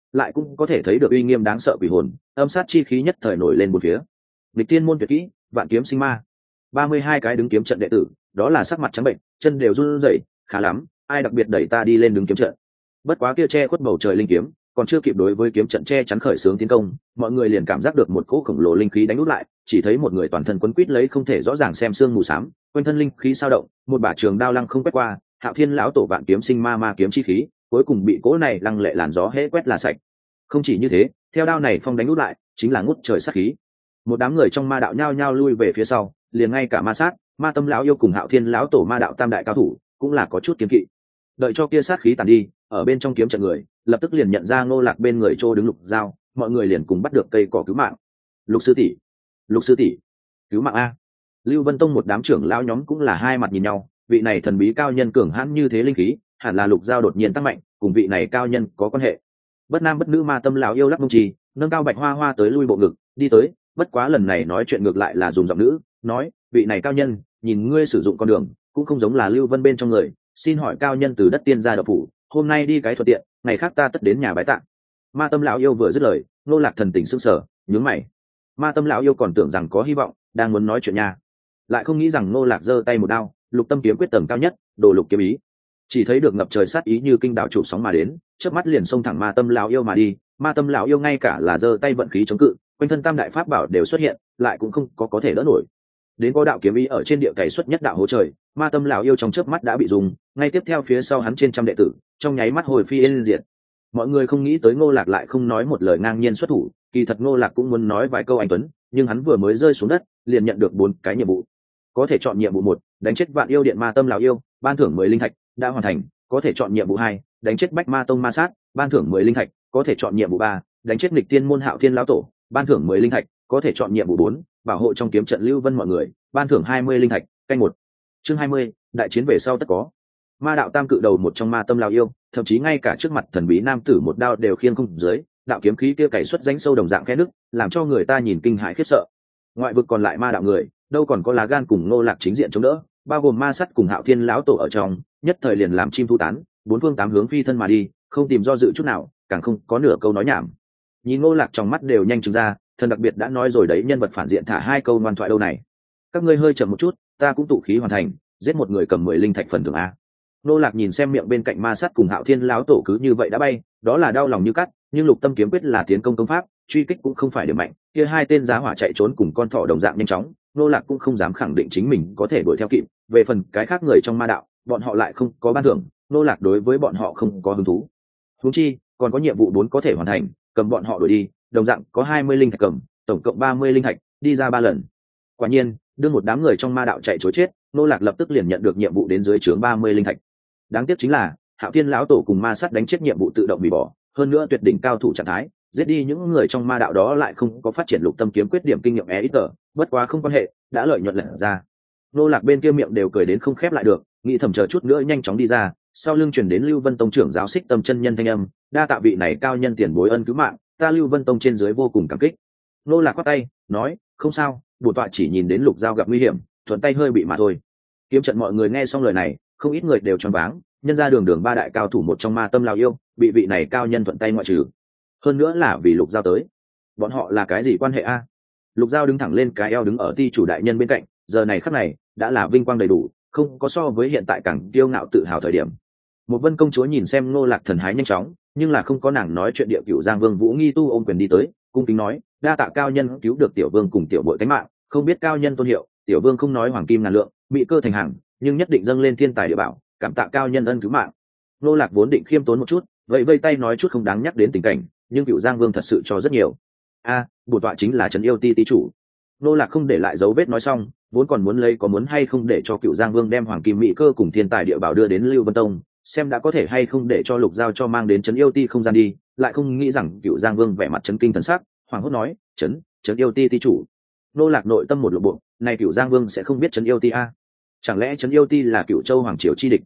lại cũng có thể thấy được uy nghiêm đáng sợ quỷ hồn, âm sát chi khí nhất thời nổi lên bốn phía. Lịch tiên môn tuyệt kỹ, vạn kiếm sinh ma. 32 cái đứng kiếm trận đệ tử, đó là sắc mặt trắng bệnh, chân đều run rẩy, khá lắm, ai đặc biệt đẩy ta đi lên đứng kiếm trận. Bất quá kia che khuất bầu trời linh kiếm, còn chưa kịp đối với kiếm trận che chắn khởi xướng tiến công, mọi người liền cảm giác được một cỗ khổng lồ linh khí đánh úp lại, chỉ thấy một người toàn thân quấn quít lấy không thể rõ ràng xem xương mù xám, quanh thân linh khí sao động, một bả trường đao lăng không quét qua, Hạo Thiên lão tổ vạn kiếm sinh ma ma kiếm chi khí, cuối cùng bị cỗ này lăng lệ làn gió hễ quét là sạch. Không chỉ như thế, theo đao này phong đánh úp lại, chính là ngút trời sát khí. Một đám người trong ma đạo nhao nhao lui về phía sau, liền ngay cả ma sát, ma tâm lão yêu cùng Hạo Thiên lão tổ ma đạo tam đại cao thủ, cũng là có chút kiêng kỵ. Đợi cho kia sát khí tàn đi, ở bên trong kiếm trận người lập tức liền nhận ra Ngô Lạc bên người Trô đứng Lục Giao, mọi người liền cùng bắt được cây cỏ cứu mạng. Lục sư tỷ, Lục sư tỷ, cứu mạng a! Lưu Vân Tông một đám trưởng lão nhóm cũng là hai mặt nhìn nhau, vị này thần bí cao nhân cường hãn như thế linh khí, hẳn là Lục Giao đột nhiên tăng mạnh, cùng vị này cao nhân có quan hệ. Bất nam bất nữ ma tâm lão yêu lắc mông trì, nâng cao bạch hoa hoa tới lui bộ ngực, đi tới, bất quá lần này nói chuyện ngược lại là dùng giọng nữ, nói, vị này cao nhân, nhìn ngươi sử dụng con đường, cũng không giống là Lưu Vân bên trong người, xin hỏi cao nhân từ đất tiên gia độc phủ, hôm nay đi cái thuận tiện, ngày khác ta tất đến nhà bái tạng. Ma tâm lão yêu vừa dứt lời, Ngô Lạc thần tình sững sờ, nhướng mày. Ma tâm lão yêu còn tưởng rằng có hy vọng, đang muốn nói chuyện nha, lại không nghĩ rằng Ngô Lạc giơ tay một đao, lục tâm kiếm quyết tầng cao nhất, đồ lục kiếm ý. Chỉ thấy được ngập trời sát ý như kinh đảo chụp sóng mà đến, chớp mắt liền xông thẳng ma tâm lão yêu mà đi. Ma tâm lão yêu ngay cả là giơ tay vận khí chống cự, quanh thân tam đại pháp bảo đều xuất hiện, lại cũng không có thể đỡ nổi. Đến có đạo kiếm ý ở trên địa cày xuất nhất đạo hố trời, ma tâm lão yêu trong chớp mắt đã bị dùng, ngay tiếp theo phía sau hắn trên trăm đệ tử, trong nháy mắt hồi phi yên diệt. Mọi người không nghĩ tới Ngô Lạc lại không nói một lời ngang nhiên xuất thủ, kỳ thật Ngô Lạc cũng muốn nói vài câu anh tuấn, nhưng hắn vừa mới rơi xuống đất, liền nhận được 4 cái nhiệm vụ. Có thể chọn nhiệm vụ 1, đánh chết Vạn Yêu Điện ma tâm lão yêu, ban thưởng 10 linh thạch, đã hoàn thành. Có thể chọn nhiệm vụ 2, đánh chết Bách Ma Tông ma sát, ban thưởng 10 linh thạch. Có thể chọn nhiệm vụ 3, đánh chết Nghịch Tiên môn Hạo Thiên lão tổ, ban thưởng 10 linh thạch. Có thể chọn nhiệm vụ 4, bảo hộ trong kiếm trận Lưu Vân mọi người, ban thưởng 20 linh thạch. Canh 1. Chương 20, đại chiến về sau tất có. Ma đạo tam cự đầu một trong ma tâm lão yêu, thậm chí ngay cả trước mặt thần bí nam tử một đao đều khiêng không dưới, đạo kiếm khí kia cày xuất rãnh sâu đồng dạng khe nứt, làm cho người ta nhìn kinh hãi khiếp sợ. Ngoại vực còn lại ma đạo người, đâu còn có lá gan cùng Ngô Lạc chính diện chống đỡ, bao gồm ma sắt cùng Hạo Thiên lão tổ ở trong, nhất thời liền làm chim thu tán, 4 phương 8 hướng phi thân mà đi, không tìm do dự chút nào, càng không có nửa câu nói nhảm. Nhìn Ngô Lạc trong mắt đều nhanh chừng ra, thần đặc biệt đã nói rồi đấy, nhân vật phản diện thả 2 câu ngoan thoại đâu này. Các ngươi hơi chậm một chút, ta cũng tụ khí hoàn thành, giết một người cầm 10 linh thạch phần thưởng a. Ngô Lạc nhìn xem miệng bên cạnh ma sắt cùng Hạo Thiên lão tổ cứ như vậy đã bay, đó là đau lòng như cắt, nhưng Lục Tâm kiếm quyết là tiến công công pháp, truy kích cũng không phải điểm mạnh, kia 2 tên giá hỏa chạy trốn cùng con thỏ đồng dạng nhanh chóng, Ngô Lạc cũng không dám khẳng định chính mình có thể đuổi theo kịp. Về phần cái khác người trong ma đạo, bọn họ lại không có ban thưởng, Ngô Lạc đối với bọn họ không có hứng thú. Huống chi, còn có nhiệm vụ 4 có thể hoàn thành, cầm bọn họ đuổi đi, đồng dạng có 20 linh thạch cầm, tổng cộng 30 linh thạch, đi ra 3 lần. Quả nhiên, đưa một đám người trong ma đạo chạy trối chết, Ngô Lạc lập tức liền nhận được nhiệm vụ đến dưới trướng 30 linh thạch. Đáng tiếc chính là, Hạo Thiên lão tổ cùng ma sát đánh chết nhiệm vụ tự động hủy bỏ, hơn nữa tuyệt đỉnh cao thủ trạng thái, giết đi những người trong ma đạo đó lại không có phát triển Lục Tâm kiếm quyết điểm kinh nghiệm ít tờ, bất quá không quan hệ, đã lợi nhuận lẩn ra. Ngô Lạc bên kia miệng đều cười đến không khép lại được, nghĩ thầm chờ chút nữa nhanh chóng đi ra, sau lưng truyền đến Lưu Vân Tông trưởng giáo Xích Tâm chân nhân thanh âm, đa tạ vị này cao nhân tiền bối ân cứu mạng, ta Lưu Vân Tông trên dưới vô cùng cảm kích. Ngô Lạc quát tay, nói, không sao, bổn tọa chỉ nhìn đến Lục Giao gặp nguy hiểm, thuận tay hơi bị mà thôi. Kiếm trận mọi người nghe xong lời này, không ít người đều choáng váng, nhân ra đường 3 đại cao thủ một trong ma tâm lão yêu, bị vị này cao nhân thuận tay ngoại trừ. Hơn nữa là vì Lục Giao tới. Bọn họ là cái gì quan hệ a? Lục Giao đứng thẳng lên cái eo đứng ở ti chủ đại nhân bên cạnh, giờ này khắc này đã là vinh quang đầy đủ, không có so với hiện tại càng kiêu ngạo tự hào thời điểm. Một Vân công chúa nhìn xem Ngô Lạc thần hái nhanh chóng, nhưng là không có nàng nói chuyện địa cửu Giang Vương Vũ Nghi Tu ôm quyền đi tới, cung kính nói, đa tạ cao nhân cứu được tiểu vương cùng tiểu bội cánh mạng, không biết cao nhân tôn hiệu, tiểu vương không nói hoàng kim ngàn lượng, mỹ cơ thành hàng, nhưng nhất định dâng lên thiên tài địa bảo, cảm tạ cao nhân ân cứu mạng. Ngô Lạc vốn định khiêm tốn một chút, vậy vây tay nói chút không đáng nhắc đến tình cảnh, nhưng cửu Giang Vương thật sự cho rất nhiều. Bổn tọa chính là Trấn Yêu Ti ti chủ. Ngô Lạc không để lại dấu vết nói xong, vốn còn muốn lấy có muốn hay không để cho cửu Giang Vương đem hoàng kim mỹ cơ cùng thiên tài địa bảo đưa đến Lưu Vân Tông, xem đã có thể hay không để cho Lục Giao cho mang đến Trấn Yêu Ti không gian đi, lại không nghĩ rằng cửu Giang Vương vẻ mặt chấn kinh thần sắc, hoảng hốt nói, Trấn Yêu Ti ti chủ. Ngô Lạc nội tâm một lộ bộ, này cửu Giang Vương sẽ không biết Trấn Yêu Ti a? Chẳng lẽ Trấn Yêu Ti là Cửu Châu hoàng triều chi địch?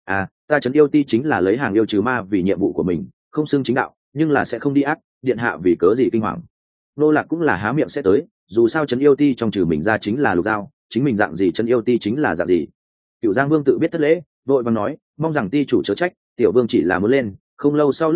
Ta Trấn Yêu Ti chính là lấy hàng yêu trừ ma vì nhiệm vụ của mình, không xưng chính đạo, nhưng là sẽ không đi ác, điện hạ vì cớ gì kinh hoàng. Ngô Lạc cũng là há miệng sẽ tới, dù sao Trấn Yêu Ti trong trừ mình ra chính là Lục Giao, chính mình dạng gì Trấn Yêu Ti chính là dạng gì. Cửu Giang Vương tự biết thất lễ, vội vàng nói, mong rằng ti chủ chớ trách, tiểu vương chỉ là muốn lên, không lâu sau lúc trước,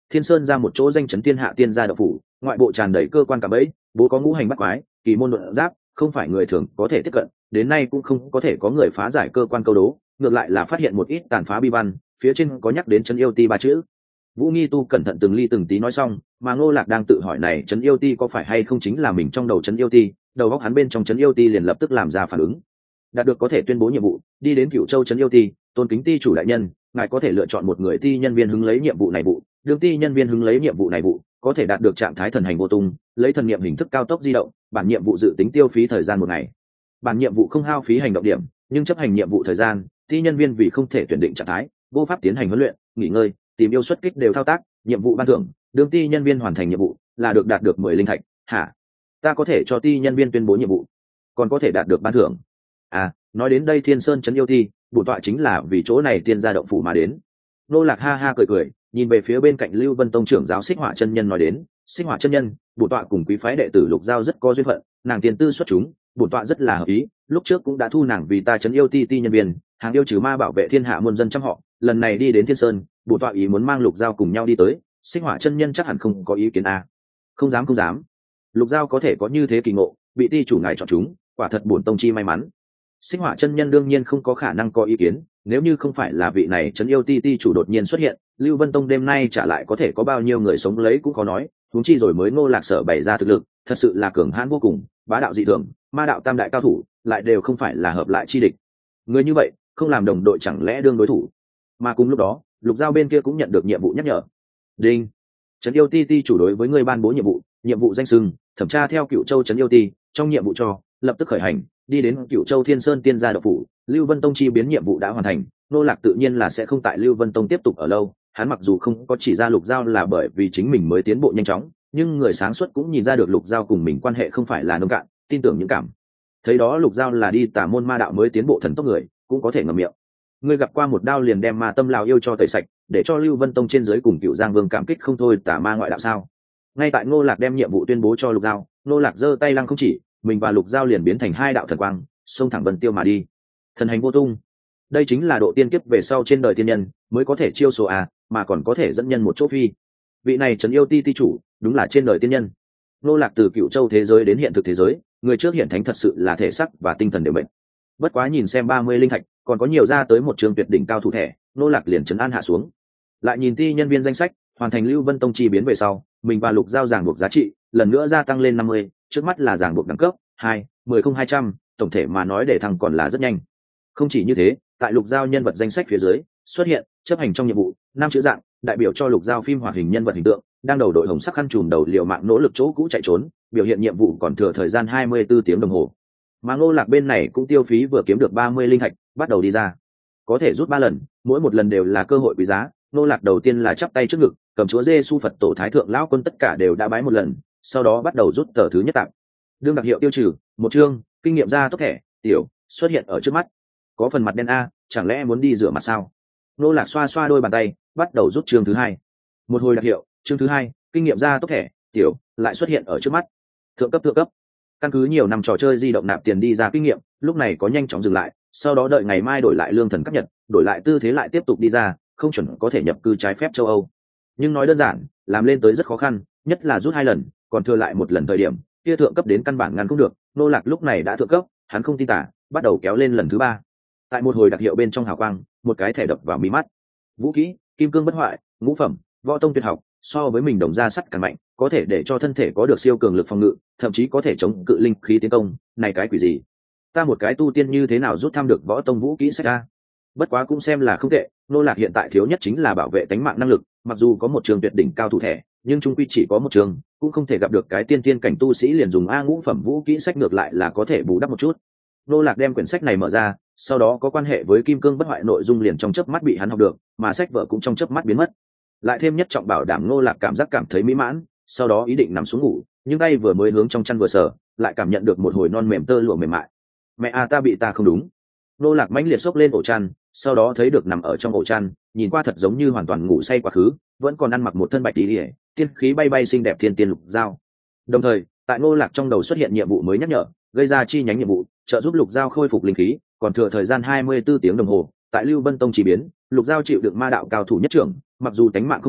Thiên Sơn ra một chỗ danh chấn thiên hạ tiên gia đậu phủ, ngoại bộ tràn đầy cơ quan cả bẫy, bố có ngũ hành bắt quái, kỳ môn luận giáp, không phải người thường có thể tiếp cận, đến nay cũng không có thể có người phá giải cơ quan câu đố, ngược lại là phát hiện một ít tàn phá bi văn, phía trên có nhắc đến trấn yêu ti ba chữ. Vũ Nghi Tu cẩn thận từng ly từng tí nói xong, mà Ngô Lạc đang tự hỏi này trấn yêu ti có phải hay không chính là mình trong đầu trấn yêu ti, đầu óc hắn bên trong trấn yêu ti liền lập tức làm ra phản ứng. Đạt được có thể tuyên bố nhiệm vụ, đi đến Cửu Châu trấn yêu ti, tôn kính ti chủ đại nhân, ngài có thể lựa chọn một người ti nhân viên hứng lấy nhiệm vụ này vụ, đương ti nhân viên hứng lấy nhiệm vụ này vụ, có thể đạt được trạng thái thần hành vô tung, lấy thần niệm hình thức cao tốc di động, bản nhiệm vụ dự tính tiêu phí thời gian một ngày. Bản nhiệm vụ không hao phí hành động điểm, nhưng chấp hành nhiệm vụ thời gian, ti nhân viên vì không thể tuyển định trạng thái, vô pháp tiến hành huấn luyện, nghỉ ngơi, tìm yêu xuất kích đều thao tác, nhiệm vụ ban thưởng, đương ti nhân viên hoàn thành nhiệm vụ là được đạt được 10 linh thạch. Hả? Ta có thể cho ti nhân viên tuyên bố nhiệm vụ, còn có thể đạt được ban thưởng. À, nói đến đây Thiên Sơn trấn yêu ti, bổn tọa chính là vì chỗ này tiên gia động phủ mà đến. Nô Lạc ha ha cười cười, nhìn về phía bên cạnh Lưu Vân Tông trưởng giáo Xích Hỏa chân nhân nói đến, Xích Hỏa chân nhân, bổn tọa cùng quý phái đệ tử Lục Giao rất có duyên phận, nàng tiền tư xuất chúng, bổn tọa rất là hợp ý, lúc trước cũng đã thu nàng vì ta trấn yêu ti ti nhân viên, hàng yêu trừ ma bảo vệ thiên hạ muôn dân trăm họ, lần này đi đến Thiên Sơn, bổn tọa ý muốn mang Lục Giao cùng nhau đi tới, Xích Hỏa chân nhân chắc hẳn không có ý kiến à. Không dám không dám. Lục Giao có thể có như thế kỳ ngộ, bị ti chủ ngài chọn chúng, quả thật bổn tông chi may mắn. Xích Hỏa chân nhân đương nhiên không có khả năng có ý kiến, nếu như không phải là vị này trấn yêu ti ti chủ đột nhiên xuất hiện, Lưu Vân Tông đêm nay trả lại có thể có bao nhiêu người sống lấy cũng khó nói, huống chi rồi mới Ngô Lạc sở bày ra thực lực, thật sự là cường hãn vô cùng, bá đạo dị thường, ma đạo tam đại cao thủ, lại đều không phải là hợp lại chi địch. Người như vậy, không làm đồng đội chẳng lẽ đương đối thủ? Mà cùng lúc đó, Lục Giao bên kia cũng nhận được nhiệm vụ nhắc nhở. Đinh. Trấn yêu ti ti chủ đối với người ban bố nhiệm vụ danh xưng, thẩm tra theo Cửu Châu trấn yêu ti, trong nhiệm vụ cho, lập tức khởi hành, đi đến Cửu Châu Thiên Sơn tiên gia đậu phủ, Lưu Vân Tông chi biến nhiệm vụ đã hoàn thành, Nô Lạc tự nhiên là sẽ không tại Lưu Vân Tông tiếp tục ở lâu, hắn mặc dù không có chỉ ra Lục Giao là bởi vì chính mình mới tiến bộ nhanh chóng, nhưng người sáng suốt cũng nhìn ra được Lục Giao cùng mình quan hệ không phải là nông cạn, tin tưởng những cảm thấy đó Lục Giao là đi tà môn ma đạo mới tiến bộ thần tốc người, cũng có thể ngậm miệng. Ngươi gặp qua một đao liền đem ma tâm lào yêu cho tẩy sạch, để cho Lưu Vân Tông trên dưới cùng Cửu Giang Vương cảm kích không thôi tà ma ngoại đạo sao? Ngay tại Ngô Lạc đem nhiệm vụ tuyên bố cho Lục Giao, Ngô Lạc giơ tay lăng không chỉ, mình và Lục Giao liền biến thành hai đạo thần quang, xông thẳng Vân Tiêu mà đi. Thần hành vô tung. Đây chính là độ tiên kiếp về sau trên đời tiên nhân mới có thể chiêu số à, mà còn có thể dẫn nhân một chỗ phi. Vị này trấn yêu ti ti chủ, đúng là trên đời tiên nhân. Ngô Lạc từ Cửu Châu thế giới đến hiện thực thế giới, người trước hiện thánh thật sự là thể sắc và tinh thần đều mệt. Bất quá nhìn xem 30 linh thạch, còn có nhiều ra tới một trường tuyệt đỉnh cao thủ thẻ, Ngô Lạc liền trấn an hạ xuống. Lại nhìn ti nhân viên danh sách, hoàn thành Lưu Vân Tông chi biến về sau, mình và Lục Giao giảng buộc giá trị lần nữa gia tăng lên 50, trước mắt là giảng buộc đẳng cấp 2, 10-200, tổng thể mà nói để thăng còn là rất nhanh. Không chỉ như thế, tại Lục Giao nhân vật danh sách phía dưới xuất hiện chấp hành trong nhiệm vụ 5 chữ dạng, đại biểu cho Lục Giao phim hoạt hình nhân vật hình tượng, đang đầu đội hồng sắc khăn trùm đầu liều mạng nỗ lực chỗ cũ chạy trốn, biểu hiện nhiệm vụ còn thừa thời gian 24 tiếng đồng hồ. Mà Ngô Lạc bên này cũng tiêu phí vừa kiếm được 30 linh thạch, bắt đầu đi ra. Có thể rút 3 lần, mỗi một lần đều là cơ hội quý giá. Ngô Lạc đầu tiên là chắp tay trước ngực, cầm chúa Giê-xu Phật tổ Thái thượng lão quân tất cả đều đã bái một lần, sau đó bắt đầu rút tờ thứ nhất tặng. Đương đặc hiệu tiêu trừ, một chương, kinh nghiệm ra tốc thẻ, tiểu, xuất hiện ở trước mắt. Có phần mặt đen a, chẳng lẽ muốn đi rửa mặt sao? Ngô Lạc xoa xoa đôi bàn tay, bắt đầu rút chương thứ hai. Một hồi đặc hiệu, chương thứ hai, kinh nghiệm ra tốc thẻ, tiểu, lại xuất hiện ở trước mắt. Thượng cấp. Căn cứ nhiều năm trò chơi di động nạp tiền đi ra kinh nghiệm, lúc này có nhanh chóng dừng lại, sau đó đợi ngày mai đổi lại lương thần cấp nhật, đổi lại tư thế lại tiếp tục đi ra, không chuẩn có thể nhập cư trái phép châu Âu. Nhưng nói đơn giản, làm lên tới rất khó khăn, nhất là rút 2 lần, còn thừa lại một lần thời điểm, kia thượng cấp đến căn bản ngăn không được. Nô Lạc lúc này đã thượng cấp, hắn không tin tả, bắt đầu kéo lên lần thứ 3. Tại một hồi đặc hiệu bên trong hào quang, một cái thẻ đập vào mí mắt. Vũ kỹ, kim cương bất hoại, ngũ phẩm, võ tông tuyệt học, so với mình đồng ra sắt càng mạnh, có thể để cho thân thể có được siêu cường lực phòng ngự, thậm chí có thể chống cự linh khí tiến công. Này cái quỷ gì? Ta một cái tu tiên như thế nào rút thăm được võ tông vũ kỹ sách a? Bất quá cũng xem là không tệ. Nô Lạc hiện tại thiếu nhất chính là bảo vệ tính mạng năng lực, mặc dù có một trường tuyệt đỉnh cao thủ thẻ, nhưng chung quy chỉ có một trường, cũng không thể gặp được cái tiên tiên cảnh tu sĩ liền dùng a ngũ phẩm vũ kỹ sách, ngược lại là có thể bù đắp một chút. Nô Lạc đem quyển sách này mở ra, sau đó có quan hệ với kim cương bất hoại nội dung liền trong chớp mắt bị hắn học được, mà sách vở cũng trong chớp mắt biến mất. Lại thêm nhất trọng bảo đảm Nô Lạc cảm giác cảm thấy mỹ mãn, sau đó ý định nằm xuống ngủ, nhưng tay vừa mới hướng trong chăn vừa sờ, lại cảm nhận được một hồi non mềm tơ lụa mềm mại. Mẹ à, ta không đúng. Nô Lạc mãnh liệt xốc lên ổ chăn, sau đó thấy được nằm ở trong ổ chăn, nhìn qua thật giống như hoàn toàn ngủ say quá khứ, vẫn còn ăn mặc một thân bạch tỷ lìa, tiên khí bay bay xinh đẹp thiên tiên Lục Giao. Đồng thời, tại Nô Lạc trong đầu xuất hiện nhiệm vụ mới nhắc nhở, gây ra chi nhánh nhiệm vụ, trợ giúp Lục Giao khôi phục linh khí, còn thừa thời gian 24 tiếng đồng hồ. Tại Lưu Vân Tông chỉ biến, Lục Giao chịu đựng ma đạo cao thủ nhất trưởng, mặc dù tánh mạng không ngại,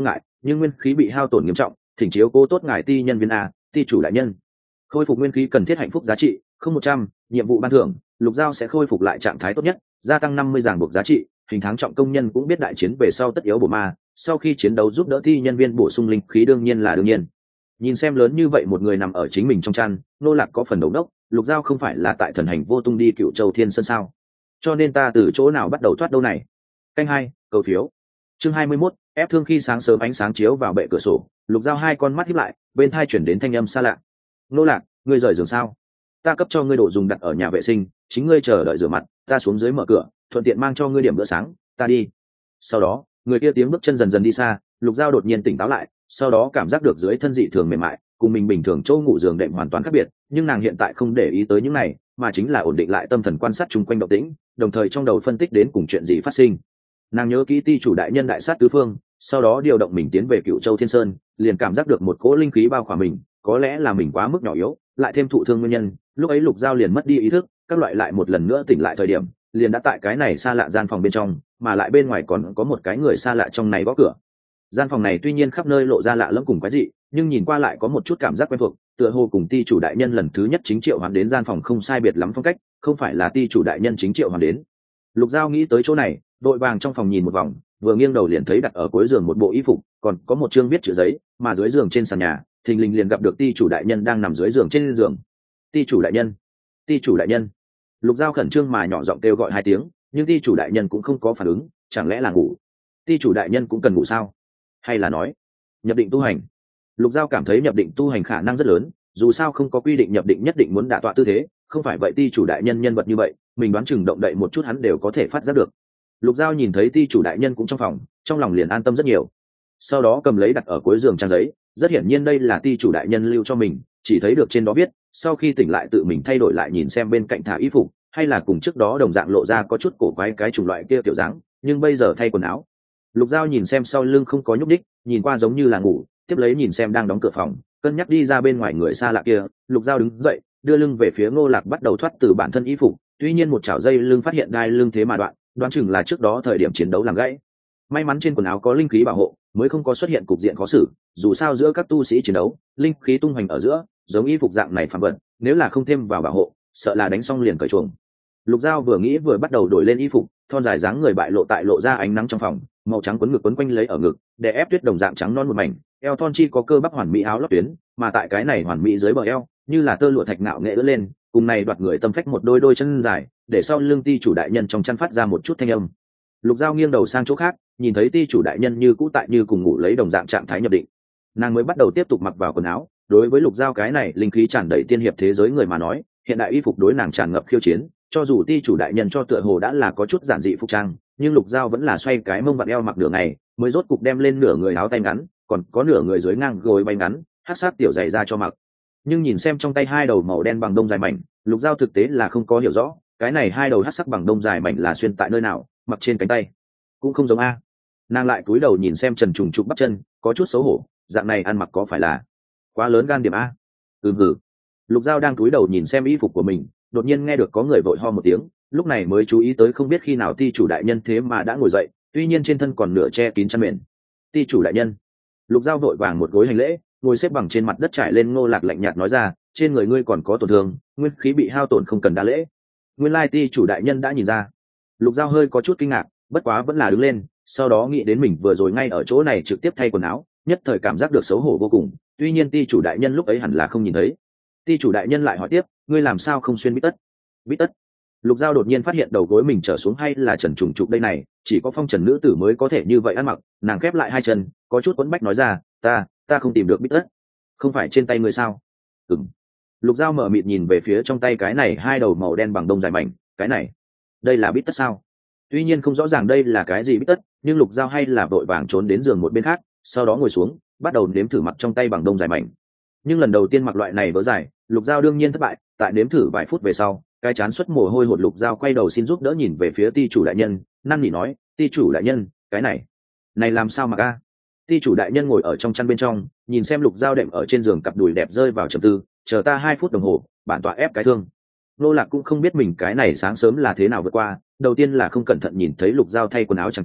nhưng nguyên khí bị hao tổn nghiêm trọng, thỉnh chiếu cố tốt ngài ti nhân viên a, ti chủ đại nhân. Khôi phục nguyên khí cần thiết hạnh phúc giá trị không 100, nhiệm vụ ban thưởng lục giao sẽ khôi phục lại trạng thái tốt nhất, gia tăng 50 ràng buộc giá trị. Hình tháng trọng công nhân cũng biết đại chiến về sau tất yếu bổ ma, sau khi chiến đấu giúp đỡ thi nhân viên bổ sung linh khí đương nhiên là đương nhiên. Nhìn xem lớn như vậy một người nằm ở chính mình trong chăn, nô lạc có phần đầu đốc, lục giao không phải là tại thần hành vô tung đi Cựu Châu Thiên Sơn sao? Cho nên ta từ chỗ nào bắt đầu thoát đâu này? Canh 2, cầu phiếu. Chương 21, ép thương. Khi sáng sớm ánh sáng chiếu vào bệ cửa sổ, lục giao hai con mắt híp lại, bên tai chuyển đến thanh âm xa lạ. Nô lạc, ngươi rời giường sao? Ta cấp cho ngươi đồ dùng đặt ở nhà vệ sinh, chính ngươi chờ đợi rửa mặt, ta xuống dưới mở cửa, thuận tiện mang cho ngươi điểm bữa sáng, ta đi. Sau đó người kia tiếng bước chân dần dần đi xa, lục giao đột nhiên tỉnh táo lại, sau đó cảm giác được dưới thân dị thường mềm mại, cùng mình bình thường chỗ ngủ giường đệm hoàn toàn khác biệt, nhưng nàng hiện tại không để ý tới những này, mà chính là ổn định lại tâm thần quan sát chung quanh động tĩnh, đồng thời trong đầu phân tích đến cùng chuyện gì phát sinh. Nàng nhớ kỹ ti chủ đại nhân đại sát tứ phương, sau đó điều động mình tiến về Cựu Châu Thiên Sơn, liền cảm giác được một cỗ linh khí bao khỏa mình, có lẽ là mình quá mức nhỏ yếu, lại thêm thụ thương nguyên nhân, lúc ấy lục giao liền mất đi ý thức, các loại lại một lần nữa tỉnh lại thời điểm, liền đã tại cái này xa lạ gian phòng bên trong, mà lại bên ngoài còn có một cái người xa lạ trong này gõ cửa. Gian phòng này tuy nhiên khắp nơi lộ ra lạ lẫm cùng quái dị, nhưng nhìn qua lại có một chút cảm giác quen thuộc, tựa hồ cùng ti chủ đại nhân lần thứ nhất chính triệu hoán đến gian phòng không sai biệt lắm phong cách, không phải là ti chủ đại nhân chính triệu hoán đến. Lục giao nghĩ tới chỗ này, đội vàng trong phòng nhìn một vòng, vừa nghiêng đầu liền thấy đặt ở cuối giường một bộ y phục, còn có một chương viết chữ giấy, mà dưới giường trên sàn nhà, thình lình liền gặp được ti chủ đại nhân đang nằm dưới giường trên giường. Ti chủ đại nhân, ti chủ đại nhân. Lục giao khẩn trương mà nhỏ giọng kêu gọi hai tiếng, nhưng ti chủ đại nhân cũng không có phản ứng, chẳng lẽ là ngủ? Ti chủ đại nhân cũng cần ngủ sao? Hay là nói nhập định tu hành? Lục giao cảm thấy nhập định tu hành khả năng rất lớn, dù sao không có quy định nhập định nhất định muốn đả tọa tư thế, không phải vậy ti chủ đại nhân nhân vật như vậy, mình đoán chừng động đậy một chút hắn đều có thể phát giác được. Lục giao nhìn thấy ti chủ đại nhân cũng trong phòng, trong lòng liền an tâm rất nhiều. Sau đó cầm lấy đặt ở cuối giường trang giấy, rất hiển nhiên đây là ti chủ đại nhân lưu cho mình, chỉ thấy được trên đó viết, sau khi tỉnh lại tự mình thay đổi lại nhìn xem bên cạnh thả y phục, hay là cùng trước đó đồng dạng lộ ra có chút cổ quái cái chủng loại kia kiểu dáng, nhưng bây giờ thay quần áo. Lục giao nhìn xem sau lưng không có nhúc đích, nhìn qua giống như là ngủ, tiếp lấy nhìn xem đang đóng cửa phòng, cân nhắc đi ra bên ngoài người xa lạ kia. Lục giao đứng dậy, đưa lưng về phía Ngô Lạc, bắt đầu thoát từ bản thân y phục, tuy nhiên một chảo dây lưng phát hiện đai lưng thế mà đoạn, đoán chừng là trước đó thời điểm chiến đấu làm gãy. May mắn trên quần áo có linh khí bảo hộ, mới không có xuất hiện cục diện khó xử, dù sao giữa các tu sĩ chiến đấu, linh khí tung hoành ở giữa, giống y phục dạng này phàm vật, nếu là không thêm vào bảo hộ, sợ là đánh xong liền cởi chuồng. Lục giao vừa nghĩ vừa bắt đầu đổi lên y phục, thon dài dáng người bại lộ tại lộ ra ánh nắng trong phòng, màu trắng quấn ngực quấn quanh lấy ở ngực, để ép tuyết đồng dạng trắng non một mảnh, eo thon chi có cơ bắp hoàn mỹ áo lót tuyến, mà tại cái này hoàn mỹ dưới bờ eo, như là tơ lụa thạch ngạo nghệ ưỡn lên, cùng này đoạt người tâm phách một đôi đôi chân dài, để sau lưng ti chủ đại nhân trong chăn phát ra một chút thanh âm. Lục giao nghiêng đầu sang chỗ khác, nhìn thấy ti chủ đại nhân như cũ tại như cùng ngủ lấy đồng dạng trạng thái nhập định, nàng mới bắt đầu tiếp tục mặc vào quần áo. Đối với lục giao cái này linh khí tràn đầy tiên hiệp thế giới người mà nói, hiện đại y phục đối nàng tràn ngập khiêu chiến, cho dù ti chủ đại nhân cho tựa hồ đã là có chút giản dị phục trang, nhưng lục giao vẫn là xoay cái mông vặn eo mặc nửa ngày, mới rốt cục đem lên nửa người áo tay ngắn, còn có nửa người dưới ngang gối bay ngắn, hắc sát tiểu giày ra cho mặc. Nhưng nhìn xem trong tay hai đầu màu đen bằng đông dài mảnh, lục giao thực tế là không có hiểu rõ, cái này hai đầu hắc sắc bằng đông dài mảnh là xuyên tại nơi nào, mặc trên cánh tay cũng không giống a. Nàng lại cúi đầu nhìn xem trần trùng trục bắp chân, có chút xấu hổ, dạng này ăn mặc có phải là quá lớn gan điểm a? Hừ. Lục giao đang cúi đầu nhìn xem y phục của mình, đột nhiên nghe được có người vội ho một tiếng, lúc này mới chú ý tới không biết khi nào ti chủ đại nhân thế mà đã ngồi dậy, tuy nhiên trên thân còn nửa che kín chăn mền. Ti chủ đại nhân. Lục giao vội vàng một gối hành lễ, ngồi xếp bằng trên mặt đất trải lên. Ngô Lạc lạnh nhạt nói ra, trên người ngươi còn có tổn thương, nguyên khí bị hao tổn không cần đa lễ. Nguyên lai ti chủ đại nhân đã nhìn ra. Lục giao hơi có chút kinh ngạc, bất quá vẫn là đứng lên, sau đó nghĩ đến mình vừa rồi ngay ở chỗ này trực tiếp thay quần áo, nhất thời cảm giác được xấu hổ vô cùng, tuy nhiên ti chủ đại nhân lúc ấy hẳn là không nhìn thấy. Ti chủ đại nhân lại hỏi tiếp, ngươi làm sao không xuyên bít tất? Bít tất? Lục giao đột nhiên phát hiện đầu gối mình trở xuống hay là trần trùng trục đây này, chỉ có phong trần nữ tử mới có thể như vậy ăn mặc. Nàng khép lại hai chân, có chút quấn bách nói ra, ta không tìm được bít tất. Không phải trên tay ngươi sao? Ừm. Lục giao mở mịt nhìn về phía trong tay cái này hai đầu màu đen bằng đông dài mảnh, cái này, đây là bít tất sao? Tuy nhiên không rõ ràng đây là cái gì bít tất, nhưng lục giao hay là vội vàng trốn đến giường một bên khác, sau đó ngồi xuống, bắt đầu nếm thử mặc trong tay bằng đông dài mảnh. Nhưng lần đầu tiên mặc loại này vớ dài, lục giao đương nhiên thất bại. Tại nếm thử vài phút về sau, cái chán xuất mồ hôi hột, lục giao quay đầu xin giúp đỡ nhìn về phía ti chủ đại nhân, năn nỉ nói, ti chủ đại nhân, cái này làm sao mặc a? Ti chủ đại nhân ngồi ở trong chăn bên trong, nhìn xem lục giao đệm ở trên giường cặp đùi đẹp rơi vào trầm tư, chờ ta 2 phút đồng hồ, bản tọa ép cái thương. Nô Lạc cũng không biết mình cái này sáng sớm là thế nào vượt qua, đầu tiên là không cẩn thận nhìn thấy lục giao thay quần áo trắng cảnh,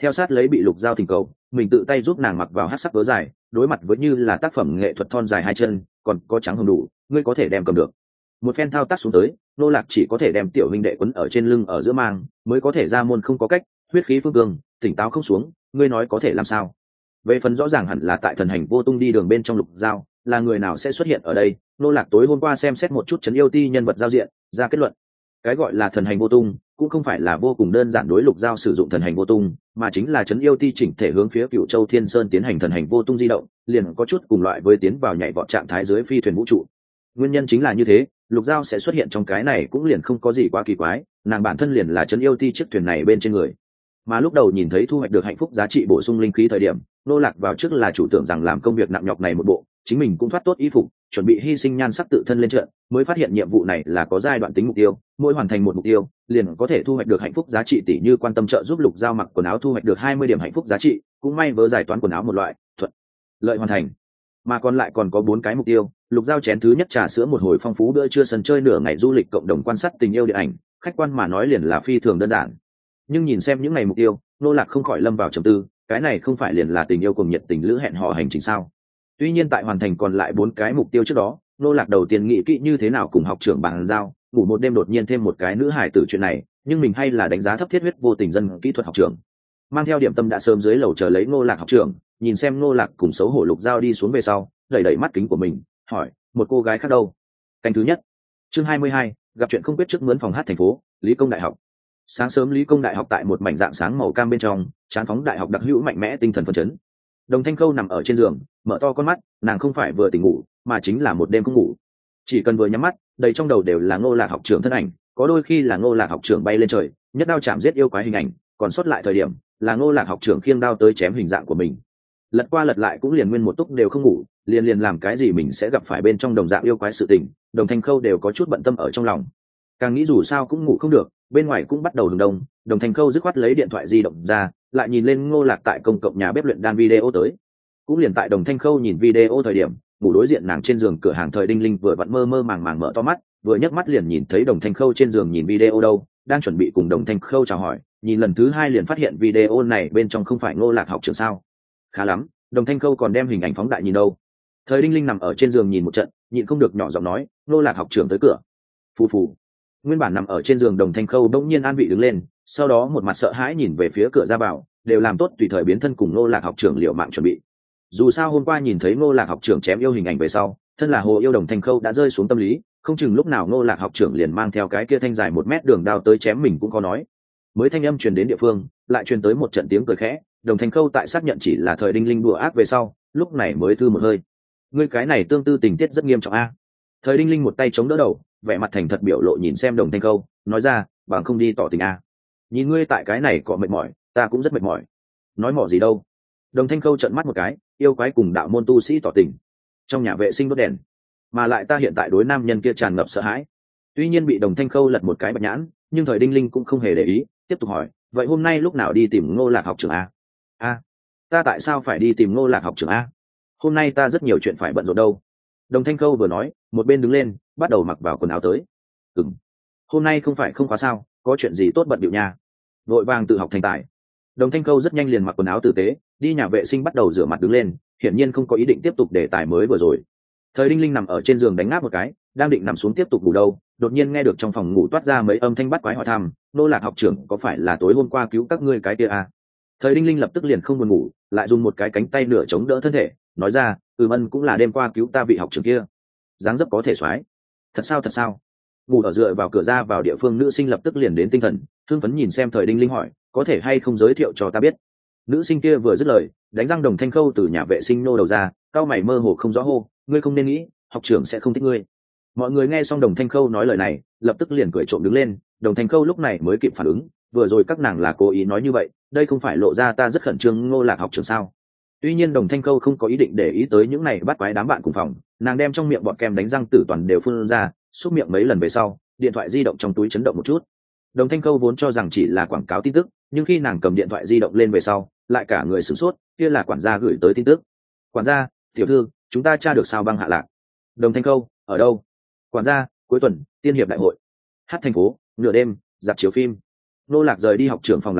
theo sát lấy bị Lục Giao thỉnh cầu, mình tự tay giúp nàng mặc vào hắc sắc vớ dài, đối mặt với như là tác phẩm nghệ thuật thon dài hai chân, còn có trắng hồng đủ, ngươi có thể đem cầm được. Một phen thao tác xuống tới, nô lạc chỉ có thể đem tiểu huynh đệ quấn ở trên lưng ở giữa mang, mới có thể ra môn, không có cách, huyết khí phương cương, tỉnh táo không xuống, ngươi nói có thể làm sao? Về phần rõ ràng hẳn là tại thần hành vô tung đi đường bên trong Lục Giao, là người nào sẽ xuất hiện ở đây? Nô lạc tối hôm qua xem xét một chút trấn yêu ti nhân vật giao diện, ra kết luận. Cái gọi là thần hành vô tung cũng không phải là vô cùng đơn giản đối Lục Giao sử dụng thần hành vô tung, mà chính là trấn yêu ti chỉnh thể hướng phía Cửu Châu Thiên Sơn tiến hành thần hành vô tung di động, liền có chút cùng loại với tiến vào nhảy vọt trạng thái dưới phi thuyền vũ trụ. Nguyên nhân chính là như thế, Lục Giao sẽ xuất hiện trong cái này cũng liền không có gì quá kỳ quái, nàng bản thân liền là trấn yêu ti chiếc thuyền này bên trên người. Mà lúc đầu nhìn thấy thu hoạch được hạnh phúc giá trị bổ sung linh khí thời điểm, nô lạc vào trước là chủ tưởng rằng làm công việc nặng nhọc này một bộ, chính mình cũng thoát tốt y phục, chuẩn bị hy sinh nhan sắc tự thân lên trận, mới phát hiện nhiệm vụ này là có giai đoạn tính mục tiêu, mỗi hoàn thành một mục tiêu, liền có thể thu hoạch được hạnh phúc giá trị, tỷ như quan tâm trợ giúp Lục Giao mặc quần áo thu hoạch được 20 điểm hạnh phúc giá trị, cũng may vớ giải toán quần áo một loại, thuận lợi hoàn thành. Mà còn lại còn có 4 cái mục tiêu, Lục Giao chén thứ nhất trà sữa một hồi phong phú bữa trưa sân chơi nửa ngày du lịch cộng đồng quan sát tình yêu điện ảnh, khách quan mà nói liền là phi thường đơn giản. Nhưng nhìn xem những ngày mục tiêu, nô lạc không khỏi lâm vào trầm tư, cái này không phải liền là tình yêu cùng nhiệt tình lữ hẹn hò hành trình sao? Tuy nhiên tại hoàn thành còn lại 4 cái mục tiêu trước đó, nô lạc đầu tiên nghĩ kỹ như thế nào cùng học trưởng bàn giao, ngủ một đêm đột nhiên thêm một cái nữ hải tử chuyện này, nhưng mình hay là đánh giá thấp thiết huyết vô tình dân kỹ thuật học trưởng. Mang theo điểm tâm đã sớm dưới lầu chờ lấy nô lạc học trưởng, nhìn xem nô lạc cùng xấu hổ Lục Giao đi xuống về sau, đẩy đẩy mắt kính của mình, hỏi, một cô gái khác đâu? Canh thứ nhất, chương 22, gặp chuyện không biết trước mướn phòng hát thành phố, Lý Công Đại học. Sáng sớm Lý Công Đại học tại một mảnh dạng sáng màu cam bên trong, trán phóng đại học đặc hữu mạnh mẽ tinh thần phấn chấn. Đồng Thanh Khâu nằm ở trên giường, mở to con mắt, nàng không phải vừa tỉnh ngủ, mà chính là một đêm không ngủ. Chỉ cần vừa nhắm mắt, đầy trong đầu đều là Ngô Lạc học trưởng thân ảnh, có đôi khi là Ngô Lạc học trưởng bay lên trời, nhất đao chạm giết yêu quái hình ảnh, còn sót lại thời điểm là Ngô Lạc học trưởng khiêng đao tới chém hình dạng của mình. Lật qua lật lại cũng liền nguyên một túc đều không ngủ, liền làm cái gì mình sẽ gặp phải bên trong đồng dạng yêu quái sự tình, Đồng Thanh Khâu đều có chút bận tâm ở trong lòng. Càng nghĩ dù sao cũng ngủ không được, bên ngoài cũng bắt đầu hừng đông, Đồng Thanh Khâu dứt khoát lấy điện thoại di động ra, lại nhìn lên Ngô Lạc tại công cộng nhà bếp luyện đan video tới. Cũng liền tại Đồng Thanh Khâu nhìn video thời điểm, ngủ đối diện nàng trên giường cửa hàng Thời Đinh Linh vừa vặn mơ mơ màng màng mở to mắt, vừa nhấc mắt liền nhìn thấy Đồng Thanh Khâu trên giường nhìn video đâu, đang chuẩn bị cùng Đồng Thanh Khâu chào hỏi, nhìn lần thứ 2 liền phát hiện video này bên trong không phải Ngô Lạc học trưởng sao? Khá lắm, Đồng Thanh Khâu còn đem hình ảnh phóng đại nhìn đâu. Thời Đinh Linh nằm ở trên giường nhìn một trận, nhịn không được nhỏ giọng nói, Ngô Lạc học trưởng tới cửa. Phù phù. Nguyên bản nằm ở trên giường Đồng Thanh Khâu bỗng nhiên an vị đứng lên, sau đó một mặt sợ hãi nhìn về phía cửa ra vào, đều làm tốt tùy thời biến thân cùng Ngô Lạc học trưởng liệu mạng chuẩn bị. Dù sao hôm qua nhìn thấy Ngô Lạc học trưởng chém yêu hình ảnh về sau, thân là hồ yêu Đồng Thanh Khâu đã rơi xuống tâm lý, không chừng lúc nào Ngô Lạc học trưởng liền mang theo cái kia thanh dài 1 mét đường đao tới chém mình cũng có nói. Mới thanh âm truyền đến địa phương, lại truyền tới một trận tiếng cười khẽ, Đồng Thanh Khâu tại xác nhận chỉ là Thời Đinh Linh đùa ác về sau, lúc này mới thư một hơi. Ngươi cái này tương tư tình tiết rất nghiêm trọng a. Thời Đinh Linh một tay chống đỡ đầu, vẻ mặt thành thật biểu lộ nhìn xem Đồng Thanh Khâu, nói ra, bằng không đi tỏ tình a. Nhìn ngươi tại cái này có mệt mỏi, ta cũng rất mệt mỏi. Nói mỏ gì đâu. Đồng Thanh Khâu trợn mắt một cái, yêu quái cùng đạo môn tu sĩ tỏ tình. Trong nhà vệ sinh đốt đèn, mà lại ta hiện tại đối nam nhân kia tràn ngập sợ hãi. Tuy nhiên bị Đồng Thanh Khâu lật một cái bạch nhãn, nhưng Thời Đinh Linh cũng không hề để ý, tiếp tục hỏi, vậy hôm nay lúc nào đi tìm Ngô Lạc học trưởng a? A, ta tại sao phải đi tìm Ngô Lạc học trưởng a? Hôm nay ta rất nhiều chuyện phải bận rộn đâu. Đồng Thanh Khâu vừa nói, một bên đứng lên, bắt đầu mặc vào quần áo tới. Hôm nay không phải không khóa sao, có chuyện gì tốt bận điệu nha. Vội vàng tự học thành tài. Đồng Thanh Khâu rất nhanh liền mặc quần áo tử tế, đi nhà vệ sinh bắt đầu rửa mặt đứng lên, hiển nhiên không có ý định tiếp tục đề tài mới vừa rồi. Thời Đinh Linh nằm ở trên giường đánh ngáp một cái, đang định nằm xuống tiếp tục ngủ đâu, đột nhiên nghe được trong phòng ngủ toát ra mấy âm thanh bắt quái hỏi thăm, Nô Lạc học trưởng có phải là tối hôm qua cứu các ngươi cái kia à? Thời Đinh Linh lập tức liền không buồn ngủ, lại dùng một cái cánh tay nửa chống đỡ thân thể, nói ra, Ân cũng là đêm qua cứu ta vị học trưởng kia. Dáng dấp có thể xoái. Thật sao? Ngủ ở dựa vào cửa ra vào địa phương nữ sinh lập tức liền đến tinh thần, hưng phấn nhìn xem Thời Đinh Linh hỏi, có thể hay không giới thiệu cho ta biết. Nữ sinh kia vừa dứt lời, đánh răng Đồng Thanh Khâu từ nhà vệ sinh nô đầu ra, cao mày mơ hồ không rõ hô, ngươi không nên nghĩ, học trưởng sẽ không thích ngươi. Mọi người nghe xong Đồng Thanh Khâu nói lời này, lập tức liền cười trộm đứng lên. Đồng Thanh Khâu lúc này mới kịp phản ứng, vừa rồi các nàng là cố ý nói như vậy, đây không phải lộ ra ta rất khẩn trương Ngô Lạc học trưởng sao? Tuy nhiên Đồng Thanh Khâu không có ý định để ý tới những này bắt quái đám bạn cùng phòng, nàng đem trong miệng bọt kem đánh răng tử toàn đều phun ra, xúc miệng mấy lần về sau, điện thoại di động trong túi chấn động một chút. Đồng Thanh Khâu vốn cho rằng chỉ là quảng cáo tin tức, nhưng khi nàng cầm điện thoại di động lên về sau, lại cả người sửng sốt, kia là quản gia gửi tới tin tức. Quản gia, tiểu thư, chúng ta tra được sao băng hạ lạc. Đồng Thanh Khâu, ở đâu? Quản gia, cuối tuần, tiên hiệp đại hội. Hát thành phố, nửa đêm, dạp chiếu phim. Nô Lạc rời đi học trưởng phòng làm việc,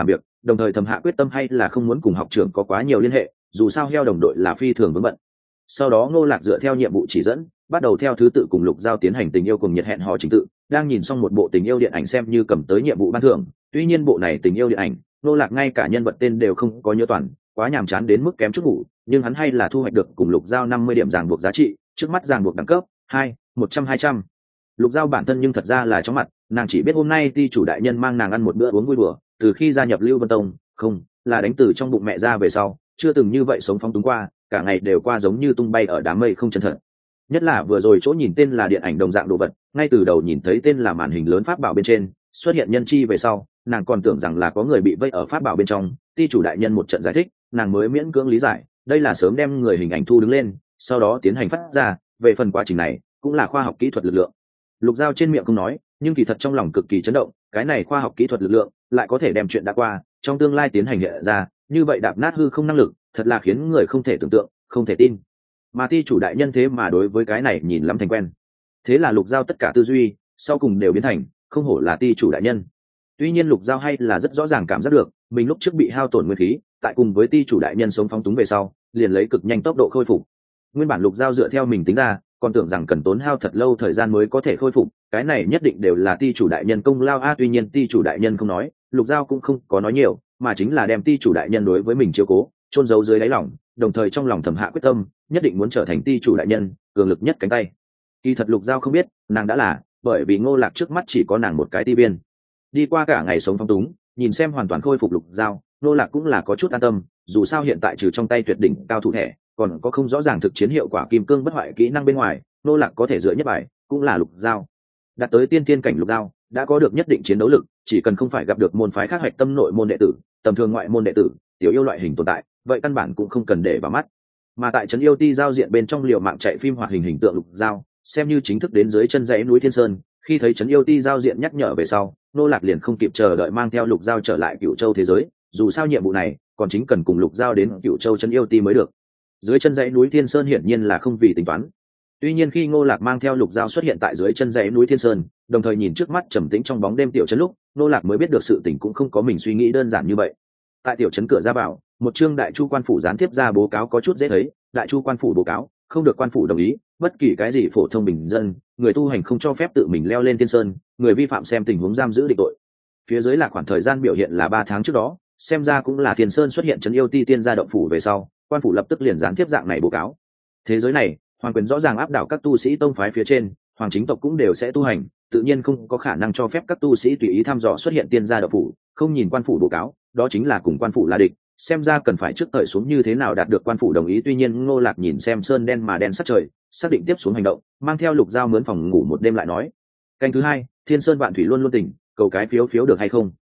đồng thời thầm hạ quyết tâm hay là không muốn cùng học trưởng có quá nhiều liên hệ, dù sao heo đồng đội là phi thường vướng bận. Sau đó Ngô Lạc dựa theo nhiệm vụ chỉ dẫn, bắt đầu theo thứ tự cùng Lục Giao tiến hành tình yêu cùng nhiệt hẹn hò trình tự, đang nhìn xong một bộ tình yêu điện ảnh xem như cầm tới nhiệm vụ ban thưởng. Tuy nhiên bộ này tình yêu điện ảnh, Ngô Lạc ngay cả nhân vật tên đều không có nhớ toàn, quá nhàm chán đến mức kém chút ngủ, nhưng hắn hay là thu hoạch được cùng Lục Giao 50 điểm ràng buộc giá trị, trước mắt ràng buộc đẳng cấp 2, 100-200. Lục Giao bản thân nhưng thật ra là chóng mặt, nàng chỉ biết hôm nay ty chủ đại nhân mang nàng ăn một bữa uống vui đùa, từ khi gia nhập Lưu Vân Tông, không, là đánh từ trong bụng mẹ ra về sau, chưa từng như vậy sống phóng túng qua, cả ngày đều qua giống như tung bay ở đám mây không chân thật. Nhất là vừa rồi chỗ nhìn tên là điện ảnh đồng dạng đồ vật, ngay từ đầu nhìn thấy tên là màn hình lớn pháp bảo bên trên xuất hiện nhân chi về sau, nàng còn tưởng rằng là có người bị vây ở pháp bảo bên trong, ty chủ đại nhân một trận giải thích, nàng mới miễn cưỡng lý giải, đây là sớm đem người hình ảnh thu đứng lên, sau đó tiến hành phát ra, về phần quá trình này cũng là khoa học kỹ thuật lực lượng. Lục Giao trên miệng không nói, nhưng kỳ thật trong lòng cực kỳ chấn động, cái này khoa học kỹ thuật lực lượng lại có thể đem chuyện đã qua trong tương lai tiến hành hiện ra, như vậy đạp nát hư không năng lực thật là khiến người không thể tưởng tượng, không thể tin. Mà ty chủ đại nhân thế mà đối với cái này nhìn lắm thành quen, thế là Lục Giao tất cả tư duy sau cùng đều biến thành không hổ là ty chủ đại nhân. Tuy nhiên Lục Giao hay là rất rõ ràng cảm giác được mình lúc trước bị hao tổn nguyên khí, tại cùng với ty chủ đại nhân sống phóng túng về sau liền lấy cực nhanh tốc độ khôi phục. Nguyên bản Lục Giao dựa theo mình tính ra còn tưởng rằng cần tốn hao thật lâu thời gian mới có thể khôi phục, cái này nhất định đều là ty chủ đại nhân công lao a. Tuy nhiên ty chủ đại nhân không nói, Lục Giao cũng không có nói nhiều, mà chính là đem ty chủ đại nhân đối với mình chiếu cố chôn giấu dưới đáy lòng, đồng thời trong lòng thầm hạ quyết tâm nhất định muốn trở thành ty chủ đại nhân cường lực nhất cánh tay. Kỳ thật Lục Giao không biết nàng đã là, bởi vì Ngô Lạc trước mắt chỉ có nàng một cái ti viên. Đi qua cả ngày sống phong túng, nhìn xem hoàn toàn khôi phục Lục Giao, Ngô Lạc cũng là có chút an tâm, dù sao hiện tại trừ trong tay tuyệt đỉnh cao thủ thẻ, còn có không rõ ràng thực chiến hiệu quả kim cương bất hoại kỹ năng bên ngoài, Ngô Lạc có thể dựa nhất bài cũng là Lục Giao. Đạt tới tiên thiên cảnh Lục Giao đã có được nhất định chiến đấu lực, chỉ cần không phải gặp được môn phái khác hạch tâm nội môn đệ tử, tầm thường ngoại môn đệ tử, tiểu yêu loại hình tồn tại, vậy căn bản cũng không cần để vào mắt. Mà tại trấn yêu ti giao diện bên trong liều mạng chạy phim hoạt hình hình tượng Lục Giao, xem như chính thức đến dưới chân dãy núi Thiên Sơn, khi thấy trấn yêu ti giao diện nhắc nhở về sau, Ngô Lạc liền không kịp chờ đợi mang theo Lục Giao trở lại Cửu Châu thế giới, dù sao nhiệm vụ này còn chính cần cùng Lục Giao đến Cửu Châu trấn yêu ti mới được. Dưới chân dãy núi Thiên Sơn hiển nhiên là không vì tính toán. Tuy nhiên khi Ngô Lạc mang theo Lục Giao xuất hiện tại dưới chân dãy núi Thiên Sơn, đồng thời nhìn trước mắt trầm tĩnh trong bóng đêm tiểu trấn lúc, Ngô Lạc mới biết được sự tình cũng không có mình suy nghĩ đơn giản như vậy. Tại tiểu trấn cửa ra vào, một chương đại chu quan phủ gián tiếp ra bố cáo có chút dễ thấy, đại chu quan phủ bố cáo, không được quan phủ đồng ý, bất kỳ cái gì phổ thông bình dân, người tu hành không cho phép tự mình leo lên Thiên Sơn, người vi phạm xem tình huống giam giữ định tội. Phía dưới là khoảng thời gian biểu hiện là 3 tháng trước đó, xem ra cũng là Thiên Sơn xuất hiện trấn yêu ti tiên gia động phủ về sau, quan phủ lập tức liền gián tiếp dạng này bố cáo. Thế giới này, hoàng quyền rõ ràng áp đảo các tu sĩ tông phái phía trên, hoàng chính tộc cũng đều sẽ tu hành, tự nhiên không có khả năng cho phép các tu sĩ tùy ý thăm dò xuất hiện tiên gia động phủ, không nhìn quan phủ bố cáo, đó chính là cùng quan phủ là địch, xem ra cần phải trước thời xuống như thế nào đạt được quan phủ đồng ý. Tuy nhiên Ngô Lạc nhìn xem sơn đen mà đen sắc trời, xác định tiếp xuống hành động, mang theo Lục Giao mướn phòng ngủ một đêm lại nói, canh thứ 2, Thiên Sơn vạn thủy luôn luôn tỉnh, cầu cái phiếu được hay không.